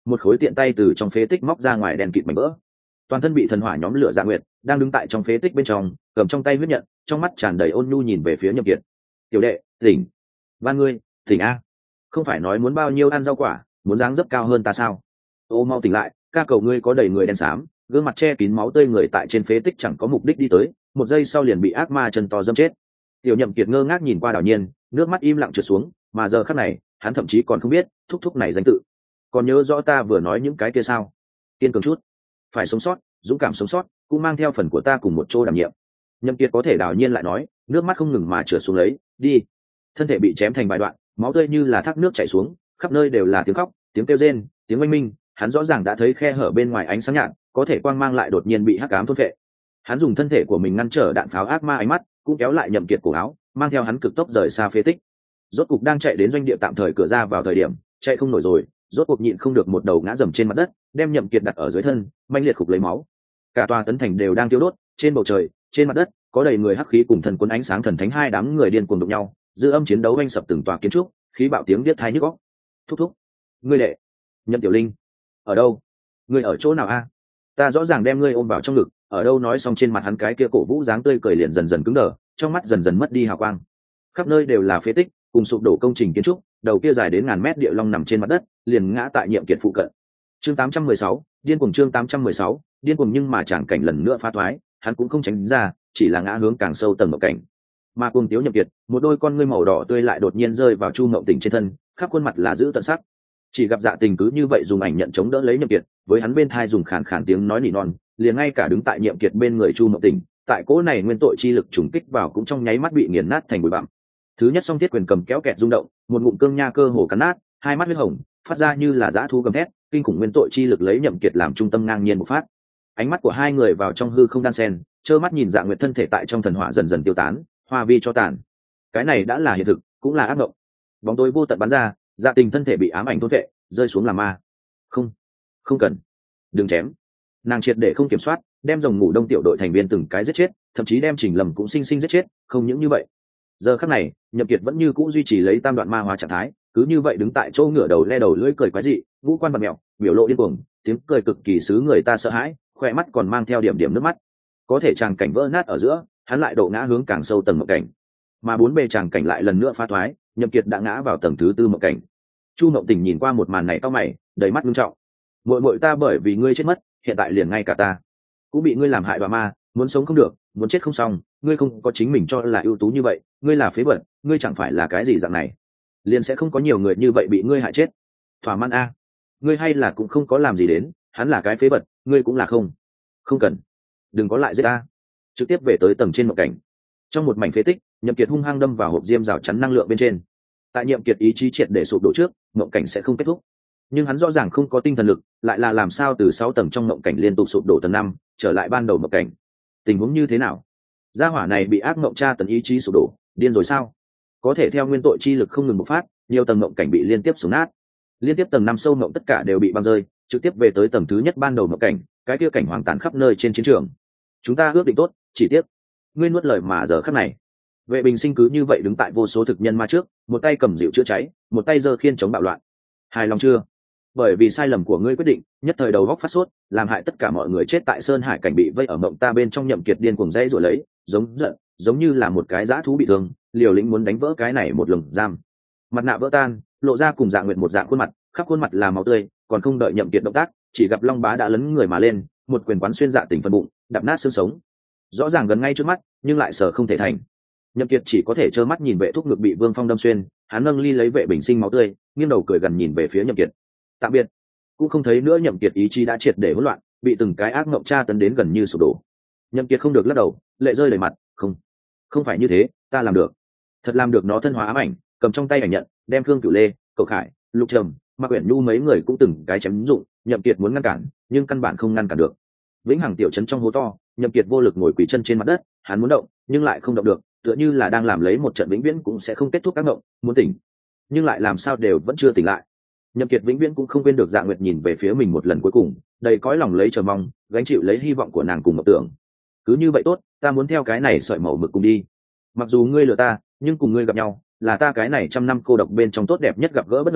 một khối tiện tay từ trong phế tích móc ra ngoài đèn kịt mảnh vỡ. Toàn thân bị thần hỏa nhóm lửa Dạ Nguyệt đang đứng tại trong phế tích bên trong, cầm trong tay huyết nhận, trong mắt tràn đầy ôn nhu nhìn về phía Nhậm Kiệt. Tiểu đệ, tỉnh, van ngươi, tỉnh a, không phải nói muốn bao nhiêu ăn rau quả, muốn dáng dấp cao hơn ta sao? Ô mau tỉnh lại, ca cầu ngươi có đầy người đen xám, gương mặt che kín máu tươi người tại trên phế tích chẳng có mục đích đi tới, một giây sau liền bị ác ma chân to dâm chết. Tiểu Nhậm Kiệt ngơ ngác nhìn qua Đào Nhiên, nước mắt im lặng trượt xuống, mà giờ khắc này, hắn thậm chí còn không biết thúc thúc này danh tự. Còn nhớ rõ ta vừa nói những cái kia sao? Kiên cường chút, phải sống sót, dũng cảm sống sót, cũng mang theo phần của ta cùng một chỗ đảm nhiệm. Nhậm Kiệt có thể Đào Nhiên lại nói, nước mắt không ngừng mà trượt xuống lấy, đi. Thân thể bị chém thành vài đoạn, máu tươi như là thác nước chảy xuống, khắp nơi đều là tiếng khóc, tiếng kêu rên, tiếng oanh minh. Hắn rõ ràng đã thấy khe hở bên ngoài ánh sáng nhạt, có thể quang mang lại đột nhiên bị hắc ám thôn phệ. Hắn dùng thân thể của mình ngăn trở đạn pháo ác ma ánh mắt, cũng kéo lại Nhậm Kiệt cổ áo, mang theo hắn cực tốc rời xa phế tích. Rốt cục đang chạy đến doanh địa tạm thời cửa ra vào thời điểm, chạy không nổi rồi, rốt cuộc nhịn không được một đầu ngã dầm trên mặt đất, đem Nhậm Kiệt đặt ở dưới thân, manh liệt khục lấy máu. Cả tòa tấn thành đều đang thiêu đốt, trên bầu trời, trên mặt đất, có đầy người hắc khí cùng thần quân ánh sáng thần thánh hai đám người điên cuồng đụng nhau, dư âm chiến đấu vang sập từng tòa kiến trúc, khí bạo tiếng biết tai nhức óc. Thúc thúc, ngươi đệ, Nhậm Tiểu Linh, ở đâu? Ngươi ở chỗ nào a? Ta rõ ràng đem ngươi ôm vào trong ngực, ở đâu? Nói xong trên mặt hắn cái kia cổ vũ dáng tươi cười liền dần dần cứng đờ, trong mắt dần dần mất đi hào quang. Khắp nơi đều là phế tích, cùng sụp đổ công trình kiến trúc, đầu kia dài đến ngàn mét địa long nằm trên mặt đất, liền ngã tại Nhiệm Kiệt phụ cận. Chương tám trăm mười sáu, điên cuồng chương tám trăm mười sáu, điên cuồng nhưng mà chẳng cảnh lần nữa phá thoái, hắn cũng không tránh ra, chỉ là ngã hướng càng sâu tầng mộng cảnh. Mà cuồng tiếu Nhậm Kiệt, một đôi con ngươi màu đỏ tươi lại đột nhiên rơi vào Chu Mộng Tình trên thân, khắp khuôn mặt là giữ tận sắc. Chỉ gặp Dạ Tình cứ như vậy dùng ảnh nhận chống đỡ lấy Nhậm Kiệt, với hắn bên thai dùng khàn khàn tiếng nói nỉ non, liền ngay cả đứng tại Nhiệm Kiệt bên người Chu Mộng Tình, tại cỗ này nguyên tội chi lực trùng kích vào cũng trong nháy mắt bị nghiền nát thành bụi bặm. Thứ nhất song thiết quyền cầm kéo kẹt rung động, một ngụm cương nha cơ hồ cắn nát, hai mắt huyết hồng, phát ra như là dã thú gầm thét, kinh khủng nguyên tội chi lực lấy Nhậm Kiệt làm trung tâm ngang nhiên một phát. Ánh mắt của hai người vào trong hư không đan xen, trơ mắt nhìn Dạ Nguyệt thân thể tại trong thần hỏa dần dần tiêu tán, hoa vi cho tàn. Cái này đã là hiện thực, cũng là ác mộng. Bóng tối vô tận bắn ra, Dạ Tình thân thể bị ám ảnh thôn vệ, rơi xuống làm ma. Không, không cần, đừng chém. Nàng triệt để không kiểm soát, đem rồng ngủ đông tiểu đội thành viên từng cái giết chết, thậm chí đem Trình Lầm cũng sinh sinh giết chết. Không những như vậy, giờ khắc này Nhậm Kiệt vẫn như cũ duy trì lấy tam đoạn ma hóa trạng thái, cứ như vậy đứng tại chỗ ngửa đầu le đầu lưỡi cười quái dị, ngũ quan bặm mèo, biểu lộ điên cuồng, tiếng cười cực kỳ xứ người ta sợ hãi, khoe mắt còn mang theo điểm điểm nước mắt. Có thể tràng cảnh vỡ nát ở giữa, hắn lại độ ngã hướng càng sâu tầng mộng cảnh, mà bốn bề tràng cảnh lại lần nữa phá thoái, Nhậm Kiệt đã ngã vào tầng thứ tư mộng cảnh. Chu Mộng Tình nhìn qua một màn này cau mày, đầy mắt nghiêm trọng. Muội muội ta bởi vì ngươi chết mất, hiện tại liền ngay cả ta cũng bị ngươi làm hại bà ma, muốn sống không được, muốn chết không xong, ngươi không có chính mình cho là ưu tú như vậy, ngươi là phế vật, ngươi chẳng phải là cái gì dạng này, liền sẽ không có nhiều người như vậy bị ngươi hại chết. Thỏa mãn a, ngươi hay là cũng không có làm gì đến, hắn là cái phế vật, ngươi cũng là không. Không cần, đừng có lại giết ta. Trực tiếp về tới tầng trên mộng cảnh. Trong một mảnh phế tích, Nhậm Kiệt hung hăng đâm vào hộp diêm rào chắn năng lượng bên trên. Tại Nhậm Kiệt ý chí triệt để sụp đổ trước, mộng cảnh sẽ không kết thúc. Nhưng hắn rõ ràng không có tinh thần lực, lại là làm sao từ sáu tầng trong mộng cảnh liên tục sụp đổ tầng năm, trở lại ban đầu mộng cảnh. Tình huống như thế nào? Gia hỏa này bị ác mộng tra tấn ý chí sụp đổ, điên rồi sao? Có thể theo nguyên tội chi lực không ngừng bộc phát, nhiều tầng mộng cảnh bị liên tiếp xuống nát. Liên tiếp tầng năm sâu mộng tất cả đều bị băng rơi, trực tiếp về tới tầng thứ nhất ban đầu mộng cảnh, cái kia cảnh hoàng tàn khắp nơi trên chiến trường. Chúng ta ước định tốt, chỉ tiếc ngươi nuốt lời mà giờ khắc này. Vệ Bình Sinh cứ như vậy đứng tại vô số thực nhân ma trước, một tay cầm dịu chữa cháy, một tay giơ khiên chống bạo loạn. Hài lòng chưa? Bởi vì sai lầm của ngươi quyết định, nhất thời đầu góc phát sốt, làm hại tất cả mọi người chết tại Sơn Hải cảnh bị vây ở mộng ta bên trong. Nhậm Kiệt điên cuồng dây rồi lấy, giống giận, giống như là một cái dã thú bị thương, liều lĩnh muốn đánh vỡ cái này một lồng giam. Mặt nạ vỡ tan, lộ ra cùng Dạ Nguyệt một dạng khuôn mặt, khắp khuôn mặt là máu tươi, còn không đợi Nhậm Kiệt động tác, chỉ gặp Long Bá đã lấn người mà lên, một quyền quán xuyên Dạ Tình phần bụng, đập nát xương sống. Rõ ràng gần ngay trước mắt, nhưng lại sở không thể thành. Nhậm Kiệt chỉ có thể trơ mắt nhìn vệ thuốc ngực bị Vương Phong đâm xuyên, hắn nâng ly lấy Vệ Bình Sinh máu tươi, nghiêng đầu cười gần nhìn về phía Nhậm Kiệt. Tạm biệt. Cũng không thấy nữa. Nhậm Kiệt ý chí đã triệt để hỗn loạn, bị từng cái ác mộng tra tấn đến gần như sụp đổ. Nhậm Kiệt không được lắc đầu, lệ rơi đầy mặt. Không, không phải như thế, ta làm được, thật làm được. Nó thân hóa ám ảnh, cầm trong tay ảnh nhận, đem Khương Cửu Lê, Cậu Khải, Lục Trầm, Mạc Uyển Nhu mấy người cũng từng cái chém dụng. Nhậm Kiệt muốn ngăn cản, nhưng căn bản không ngăn cản được. Vĩnh Hằng tiểu trấn trong hố to, Nhậm Kiệt vô lực ngồi quỳ chân trên mặt đất, hắn muốn động, nhưng lại không động được, tựa như là đang làm lấy một trận vĩnh viễn cũng sẽ không kết thúc các động, muốn tỉnh, nhưng lại làm sao đều vẫn chưa tỉnh lại. Nhậm Kiệt vĩnh viễn cũng không quên được Dạ Nguyệt nhìn về phía mình một lần cuối cùng, đầy cõi lòng lấy chờ mong, gánh chịu lấy hy vọng của nàng cùng mộng tưởng. Cứ như vậy tốt, ta muốn theo cái này sợi màu mực cùng đi. Mặc dù ngươi lừa ta, nhưng cùng ngươi gặp nhau, là ta cái này trăm năm cô độc bên trong tốt đẹp nhất gặp gỡ bất ngờ.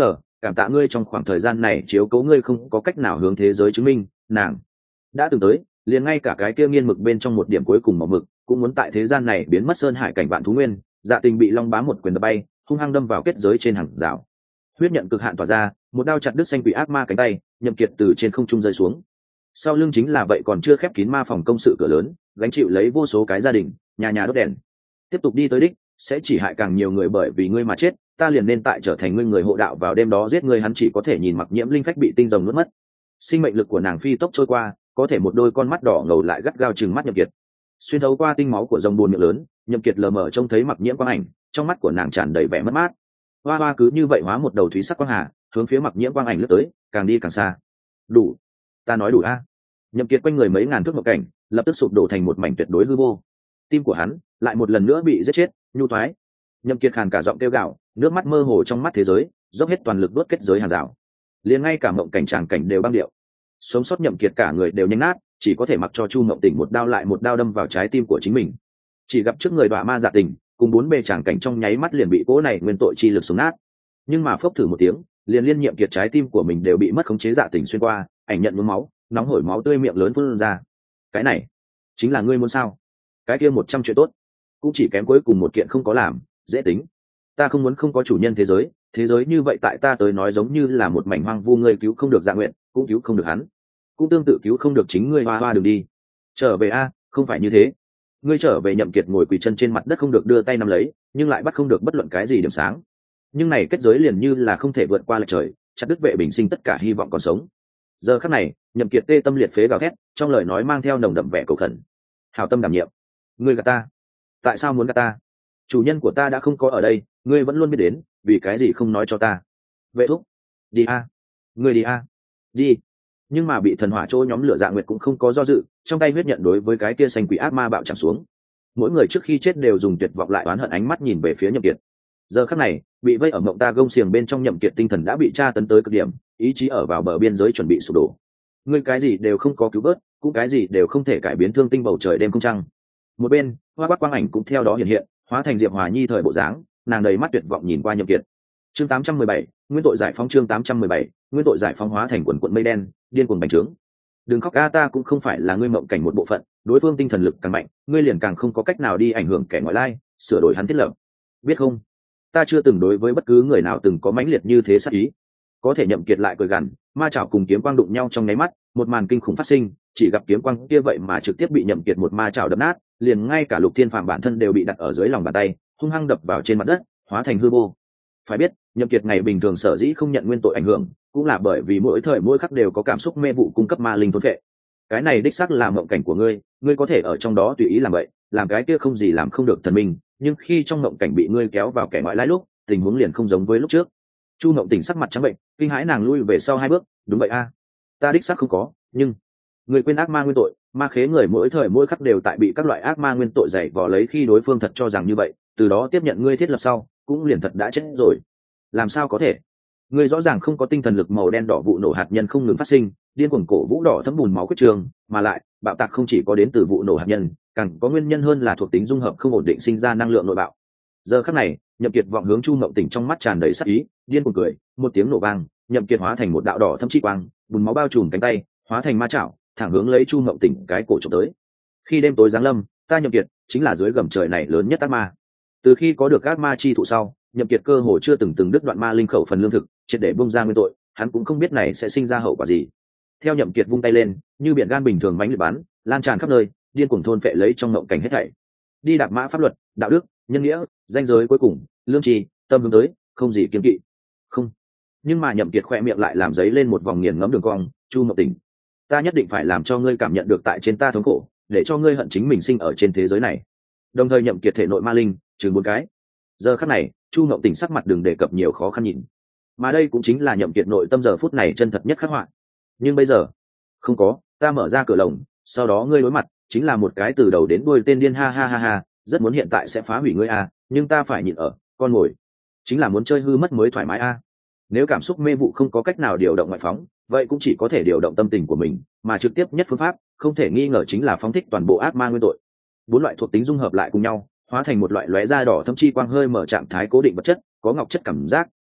cảm tạ ngươi trong khoảng thời gian này chiếu cố ngươi không có cách nào hướng thế giới chứng minh nàng đã từng tới liền ngay cả cái kia nghiên mực bên trong một điểm cuối cùng màu mực cũng muốn tại thế gian này biến mất sơn hải cảnh vạn thú nguyên. Dạ Tình bị long bá một quyền đập bay, hung hăng đâm vào kết giới trên hàng rào, huyết nhận cực hạn tỏa ra, một đao chặt đứt xanh quỷ ác ma cánh tay. Nhậm Kiệt từ trên không trung rơi xuống, sau lưng chính là vậy còn chưa khép kín ma phòng công sự cửa lớn, gánh chịu lấy vô số cái gia đình, nhà nhà đốt đèn. Tiếp tục đi tới đích sẽ chỉ hại càng nhiều người, bởi vì ngươi mà chết ta liền nên tại trở thành ngươi người hộ đạo vào đêm đó giết ngươi. Hắn chỉ có thể nhìn Mặc Nhiễm linh phách bị tinh rồng nuốt mất, sinh mệnh lực của nàng phi tốc trôi qua, có thể một đôi con mắt đỏ ngầu lại gắt gao chừng mắt Nhậm Kiệt. Xuyên thấu qua tinh máu của rồng buồn miệng lớn, Nhậm Kiệt lờ mờ trông thấy Mặc Nhiễm quang ảnh, trong mắt của nàng tràn đầy vẻ mất mát. Hoa hoa cứ như vậy hóa một đầu thúy sắc quang hà, hướng phía Mặc Nhiễm quang ảnh lướt tới, càng đi càng xa. Đủ, ta nói đủ a. À. Nhậm Kiệt quanh người mấy ngàn thước mộng cảnh lập tức sụp đổ thành một mảnh tuyệt đối hư vô, tim của hắn lại một lần nữa bị giết chết, nhu thoái. Nhậm Kiệt khàn cả giọng kêu gào, nước mắt mơ hồ trong mắt thế giới, dốc hết toàn lực đốt kết giới hàng rào, liền ngay cả mộng cảnh tràng cảnh đều băng điệu. Sống sót Nhậm Kiệt cả người đều nhanh nát, chỉ có thể mặc cho Chu Mộng Tỉnh một đao lại một đao đâm vào trái tim của chính mình. Chỉ gặp trước người đọa ma Dạ Tình cùng bốn bề tràng cảnh trong nháy mắt liền bị cỗ này nguyên tội chi lực sống nát. Nhưng mà phốc thử một tiếng, liền liên Nhậm Kiệt trái tim của mình đều bị mất khống chế Dạ Tình xuyên qua, ảnh nhận nhuốm máu, nóng hổi máu tươi miệng lớn phun ra. Cái này chính là ngươi muốn sao? Cái kia một trăm chuyện tốt cũng chỉ kém cuối cùng một kiện không có làm, dễ tính. Ta không muốn không có chủ nhân thế giới, thế giới như vậy tại ta tới nói giống như là một mảnh hoang vu, ngươi cứu không được Dạ Nguyện, cũng cứu không được hắn, cũng tương tự cứu không được chính ngươi. Hoa hoa đừng đi, trở về a. Không phải như thế, ngươi trở về. Nhậm Kiệt ngồi quỳ chân trên mặt đất, không được đưa tay nắm lấy, nhưng lại bắt không được bất luận cái gì điểm sáng. Nhưng này kết giới liền như là không thể vượt qua lệch trời, chặt đứt vệ bình sinh tất cả hy vọng còn sống. Giờ khắc này, Nhậm Kiệt tê tâm liệt phế gào thét, trong lời nói mang theo nồng đậm vẻ cầu khẩn. Hảo tâm đảm nhiệm, ngươi gạt ta, tại sao muốn gạt ta? Chủ nhân của ta đã không có ở đây, ngươi vẫn luôn biết đến, vì cái gì không nói cho ta? Vệ thúc, đi a, ngươi đi a, đi. Nhưng mà bị thần hỏa chỗ nhóm lửa Dạ Nguyệt cũng không có do dự, trong tay huyết nhận đối với cái kia xanh quỷ ác ma bạo chạm xuống. Mỗi người trước khi chết đều dùng tuyệt vọng lại oán hận ánh mắt nhìn về phía Nhậm Kiệt. Giờ khắc này, bị vây ở mộng ta gông xiềng bên trong Nhậm Kiệt tinh thần đã bị tra tấn tới cực điểm, ý chí ở vào bờ biên giới chuẩn bị sụp đổ. Ngươi cái gì đều không có cứu vớt, cũng cái gì đều không thể cải biến thương tinh bầu trời đêm không trăng. Một bên, hoa quát quang ảnh cũng theo đó hiện hiện, hóa thành Diệp Hòa Nhi thời bộ dáng, nàng đầy mắt tuyệt vọng nhìn qua Nhậm Kiệt. Chương tám trăm mười bảy, nguyên tội giải phóng. Chương tám trăm mười bảy, nguyên tội giải phóng. Hóa thành quần quần mây đen, điên cuồng bành trướng. Đừng khóc a, ta cũng không phải là ngươi mộng cảnh một bộ phận, đối phương tinh thần lực càng mạnh, ngươi liền càng không có cách nào đi ảnh hưởng kẻ ngoại lai, sửa đổi hắn thiết lập, biết không? Ta chưa từng đối với bất cứ người nào từng có mãnh liệt như thế sát ý. Có thể Nhậm Kiệt lại cười gằn, ma chảo cùng kiếm quang đụng nhau trong nháy mắt, một màn kinh khủng phát sinh, chỉ gặp kiếm quang kia vậy mà trực tiếp bị Nhậm Kiệt một ma chảo đập nát, liền ngay cả Lục Thiên Phàm bản thân đều bị đặt ở dưới lòng bàn tay, hung hăng đập vào trên mặt đất, hóa thành hư vô. Phải biết, Nhậm Kiệt ngày bình thường sở dĩ không nhận nguyên tội ảnh hưởng, cũng là bởi vì mỗi thời mỗi khắc đều có cảm xúc mê vụ cung cấp ma linh thôn phệ. Cái này đích xác là mộng cảnh của ngươi, ngươi có thể ở trong đó tùy ý làm vậy, làm cái kia không gì làm không được thần minh, nhưng khi trong mộng cảnh bị ngươi kéo vào kẻ ngoại lai lúc, tình huống liền không giống với lúc trước. Chu Mộng Tỉnh sắc mặt trắng bệnh, kinh hãi nàng lui về sau hai bước. Đúng vậy a, ta đích xác không có, nhưng người quên ác ma nguyên tội, ma khế người mỗi thời mỗi khắc đều tại bị các loại ác ma nguyên tội dày vò lấy, khi đối phương thật cho rằng như vậy, từ đó tiếp nhận ngươi thiết lập sau, cũng liền thật đã chết rồi. Làm sao có thể? Ngươi rõ ràng không có tinh thần lực màu đen đỏ vụ nổ hạt nhân không ngừng phát sinh, điên cuồng cổ vũ đỏ thấm bùn máu quyết trường, mà lại bạo tạc không chỉ có đến từ vụ nổ hạt nhân, càng có nguyên nhân hơn là thuộc tính dung hợp không ổn định sinh ra năng lượng nội bạo. Giờ khắc này, Nhậm Kiệt vọng hướng Chu Mộng Tỉnh trong mắt tràn đầy sát ý, điên cuồng cười, một tiếng nổ vang, Nhậm Kiệt hóa thành một đạo đỏ thâm chi quang, bùn máu bao trùm cánh tay, hóa thành ma chảo, thẳng hướng lấy Chu Mộng Tỉnh cái cổ chụp tới. Khi đêm tối giáng lâm, ta Nhậm Kiệt chính là dưới gầm trời này lớn nhất ác ma. Từ khi có được ác ma chi thụ sau, Nhậm Kiệt cơ hồ chưa từng từng đứt đoạn ma linh khẩu phần lương thực, triệt để bung ra nguyên tội, hắn cũng không biết này sẽ sinh ra hậu quả gì. Theo Nhậm Kiệt vung tay lên, như biển gan bình thường mãnh liệt bắn, lan tràn khắp nơi, điên cuồng thôn phệ lấy trong mộng cảnh hết thảy. Đi đạp mã pháp luật, đạo đức, nhân nghĩa, danh giới cuối cùng, lương tri, tâm hướng tới, không gì kiêng kỵ. Không. Nhưng mà Nhậm Kiệt khẽ miệng lại làm giấy lên một vòng nghiền ngẫm đường cong, Chu Mộng Tỉnh, ta nhất định phải làm cho ngươi cảm nhận được tại trên ta thống khổ, để cho ngươi hận chính mình sinh ở trên thế giới này. Đồng thời Nhậm Kiệt thể nội ma linh, chừng một cái. Giờ khắc này, Chu Mộng Tỉnh sắc mặt đừng đề cập nhiều khó khăn nhìn. Mà đây cũng chính là Nhậm Kiệt nội tâm giờ phút này chân thật nhất khắc họa. Nhưng bây giờ, không có, ta mở ra cửa lồng, sau đó ngươi đối mặt chính là một cái từ đầu đến đuôi tên điên, ha ha ha ha, rất muốn hiện tại sẽ phá hủy ngươi a, nhưng ta phải nhịn ở, con ngồi, chính là muốn chơi hư mất mới thoải mái a. Nếu cảm xúc mê vụ không có cách nào điều động ngoại phóng, vậy cũng chỉ có thể điều động tâm tình của mình, mà trực tiếp nhất phương pháp, không thể nghi ngờ chính là phóng thích toàn bộ ác ma nguyên tội. Bốn loại thuộc tính dung hợp lại cùng nhau, hóa thành một loại lóe da đỏ thâm chi quang hơi mở trạng thái cố định vật chất, có ngọc chất cảm giác,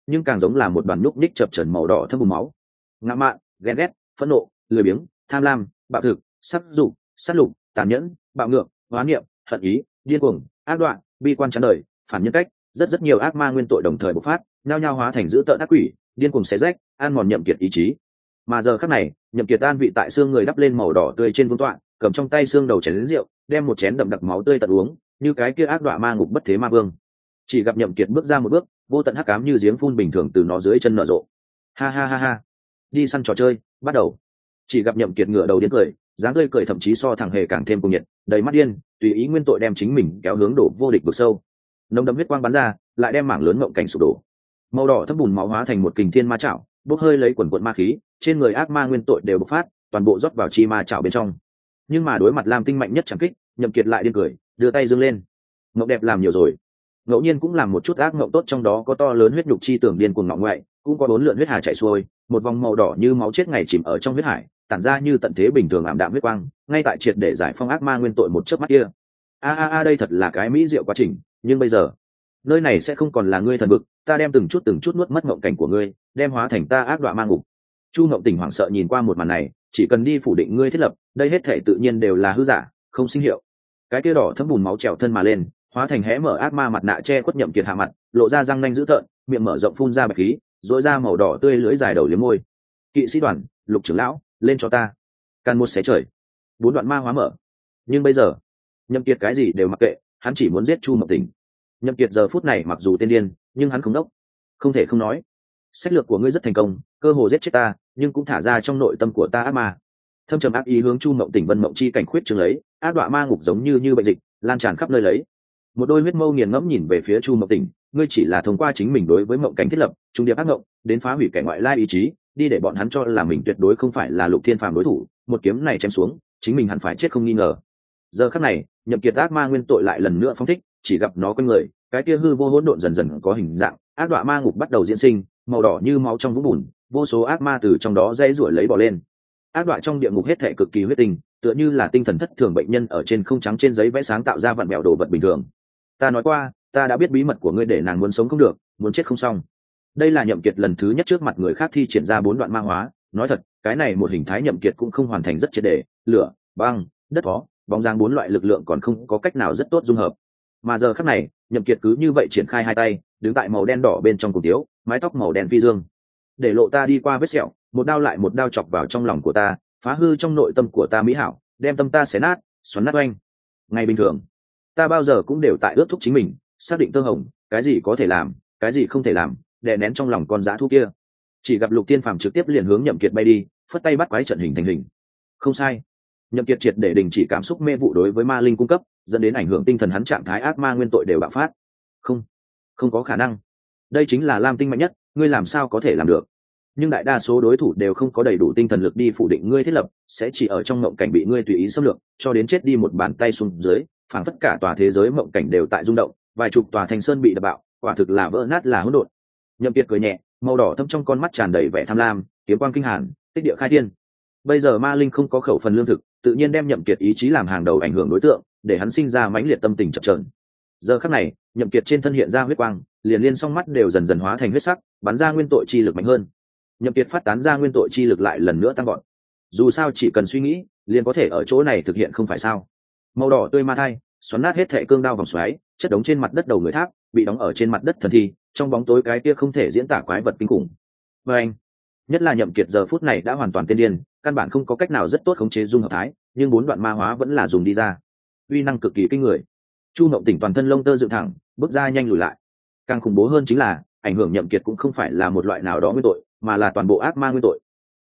nhưng càng giống là một đoàn núc ních chập trần màu đỏ thâm bùn máu. Ngã mạn, ghen ghét, phẫn nộ, lười biếng, tham lam, bạo thực, sắc dục, sát lục, tàn nhẫn, bạo ngược, hóa niệm, hận ý, điên cuồng, ác đoạn, bi quan chán đời, phản nhân cách, rất rất nhiều ác ma nguyên tội đồng thời bộc phát, nhao nhao hóa thành dữ tợn ác quỷ, điên cuồng xé rách, ăn mòn Nhậm Kiệt ý chí. Mà giờ khắc này, Nhậm Kiệt an vị tại xương người đắp lên màu đỏ tươi trên vương tọa, cầm trong tay xương đầu chén lớn rượu, đem một chén đậm đặc máu tươi tận uống, như cái kia ác đọa ma ngục bất thế ma vương. Chỉ gặp Nhậm Kiệt bước ra một bước, vô tận hắc ám như giếng phun bình thường từ nó dưới chân nở rộ. Ha ha ha ha, đi săn trò chơi, bắt đầu. Chỉ gặp Nhậm Kiệt ngửa đầu điên cười, dáng tươi cười thậm chí so thằng hề càng thêm cuồng nhiệt, đầy mắt điên, tùy ý nguyên tội đem chính mình kéo hướng đổ vô địch vực sâu. Nồng đậm huyết quang bắn ra, lại đem mảng lớn ngộng cảnh sụp đổ. Màu đỏ thấm bùn máu hóa thành một kình thiên ma chảo, bốc hơi lấy quần quần ma khí, trên người ác ma nguyên tội đều bộc phát, toàn bộ rót vào chi ma chảo bên trong. Nhưng mà đối mặt Lam Tinh mạnh nhất chẳng kích, Nhậm Kiệt lại điên cười, đưa tay giương lên. Ngộng đẹp làm nhiều rồi, ngẫu nhiên cũng làm một chút ác ngộng tốt, trong đó có to lớn huyết nhục chi tưởng điên cuồng ngọ ngoại, cũng có bốn lượn huyết hà chảy xuôi, một vòng màu đỏ như máu chết ngày chìm ở trong huyết hải, tản ra như tận thế bình thường ảm đạm huyết quang, ngay tại triệt để giải phong ác ma nguyên tội một chớp mắt kia. A a a, đây thật là cái mỹ diệu quá trình, nhưng bây giờ, nơi này sẽ không còn là ngươi thần vực, ta đem từng chút từng chút nuốt mất ngộng cảnh của ngươi, đem hóa thành ta ác đọa ma ngục. Chu Ngộng Tỉnh hoảng sợ nhìn qua một màn này, chỉ cần đi phủ định ngươi thiết lập, đây hết thể tự nhiên đều là hư giả, không sinh hiệu. Cái kia đỏ thấm bùn máu trèo thân mà lên, hóa thành hé mở ác ma mặt nạ che khuất Nhậm Kiệt hạ mặt, lộ ra răng nanh dữ tợn, miệng mở rộng phun ra bạch khí, rỗi ra màu đỏ tươi lưỡi dài đầu liếm môi. Kỵ sĩ đoàn, Lục trưởng lão, lên cho ta. Càn một xé trời, bốn đoạn ma hóa mở. Nhưng bây giờ, Nhậm Kiệt cái gì đều mặc kệ, hắn chỉ muốn giết Chu Ngộng Tỉnh. Nhậm Kiệt giờ phút này mặc dù tên điên, nhưng hắn không đốc, không thể không nói, sách lược của ngươi rất thành công, cơ hồ giết chết ta, nhưng cũng thả ra trong nội tâm của ta ác ma. Thâm trầm ác ý hướng Chu Ngộng Tỉnh Vân Mộng chi cảnh khuyết trường lấy, ác đọa ma ngục giống như như bệnh dịch, lan tràn khắp nơi lấy. Một đôi huyết mâu nghiền ngẫm nhìn về phía Chu Ngộng Tỉnh, ngươi chỉ là thông qua chính mình đối với mộng cảnh thiết lập, trung điệp ác ngộng, đến phá hủy kẻ ngoại lai ý chí, đi để bọn hắn cho là mình tuyệt đối không phải là Lục Thiên Phàm đối thủ, một kiếm này chém xuống, chính mình hẳn phải chết không nghi ngờ. Giờ khắc này, Nhậm Kiệt ác ma nguyên tội lại lần nữa phóng thích, chỉ gặp nó quanh người, cái kia hư vô hỗn độn dần dần có hình dạng, ác đọa ma ngục bắt đầu diễn sinh, màu đỏ như máu trong vũng bùn, vô số ác ma từ trong đó dãy rủa lấy bò lên. Ác đọa trong địa ngục hết thảy cực kỳ huyết tinh, tựa như là tinh thần thất thường bệnh nhân ở trên không trắng trên giấy vẽ sáng tạo ra vặn vẹo đồ vật bình thường. Ta nói qua, ta đã biết bí mật của ngươi, để nàng muốn sống không được, muốn chết không xong. Đây là Nhậm Kiệt lần thứ nhất trước mặt người khác thi triển ra bốn đoạn ma hóa, nói thật, cái này một hình thái Nhậm Kiệt cũng không hoàn thành rất triệt để, lửa, băng, đất phó, bóng dáng bốn loại lực lượng còn không có cách nào rất tốt dung hợp. Mà giờ khắc này, Nhậm Kiệt cứ như vậy triển khai hai tay, đứng tại màu đen đỏ bên trong cùng tiếu, mái tóc màu đen phi dương, để lộ ta đi qua vết sẹo, một đao lại một đao chọc vào trong lòng của ta, phá hư trong nội tâm của ta mỹ hảo, đem tâm ta xé nát, xoắn nát oanh. Ngày bình thường, ta bao giờ cũng đều tại ước thúc chính mình, xác định tơ hồng, cái gì có thể làm, cái gì không thể làm, đè nén trong lòng con dã thú kia. Chỉ gặp Lục Thiên Phàm trực tiếp liền hướng Nhậm Kiệt bay đi, phất tay bắt quái trận hình thành hình. Không sai, Nhậm Kiệt triệt để đình chỉ cảm xúc mê vụ đối với ma linh cung cấp, dẫn đến ảnh hưởng tinh thần hắn, trạng thái ác ma nguyên tội đều bạo phát. Không, không có khả năng. Đây chính là Lam Tinh mạnh nhất, ngươi làm sao có thể làm được? Nhưng đại đa số đối thủ đều không có đầy đủ tinh thần lực đi phủ định ngươi thiết lập, sẽ chỉ ở trong mộng cảnh bị ngươi tùy ý xâm lược, cho đến chết đi một bàn tay xuống dưới, phảng phất cả tòa thế giới mộng cảnh đều tại rung động, vài chục tòa thành sơn bị đập bạo, quả thực là vỡ nát là hỗn độn. Nhậm Kiệt cười nhẹ, màu đỏ thâm trong con mắt tràn đầy vẻ tham lam, kiếm quang kinh hàn, tích địa khai thiên. Bây giờ ma linh không có khẩu phần lương thực, tự nhiên đem Nhậm Kiệt ý chí làm hàng đầu ảnh hưởng đối tượng, để hắn sinh ra mãnh liệt tâm tình chập chờn. Giờ khắc này, Nhậm Kiệt trên thân hiện ra huyết quang, liền liên song mắt đều dần dần hóa thành huyết sắc, bắn ra nguyên tội chi lực mạnh hơn. Nhậm Kiệt phát tán ra nguyên tội chi lực lại lần nữa tăng vọt. Dù sao chỉ cần suy nghĩ, liền có thể ở chỗ này thực hiện không phải sao? Màu đỏ tươi ma thai, xoắn nát hết thệ cương đao vòng xoáy, chất đống trên mặt đất đầu người tháp, bị đóng ở trên mặt đất thần thi, trong bóng tối cái kia không thể diễn tả quái vật kinh khủng. Và anh, nhất là Nhậm Kiệt giờ phút này đã hoàn toàn tiên điên, căn bản không có cách nào rất tốt khống chế dung hợp thái, nhưng bốn đoạn ma hóa vẫn là dùng đi ra, uy năng cực kỳ kinh người. Chu Mộng Tỉnh toàn thân lông tơ dựng thẳng, bước ra nhanh lùi lại. Càng khủng bố hơn chính là, ảnh hưởng Nhậm Kiệt cũng không phải là một loại nào đó nguyên tội, mà là toàn bộ ác ma nguyên tội,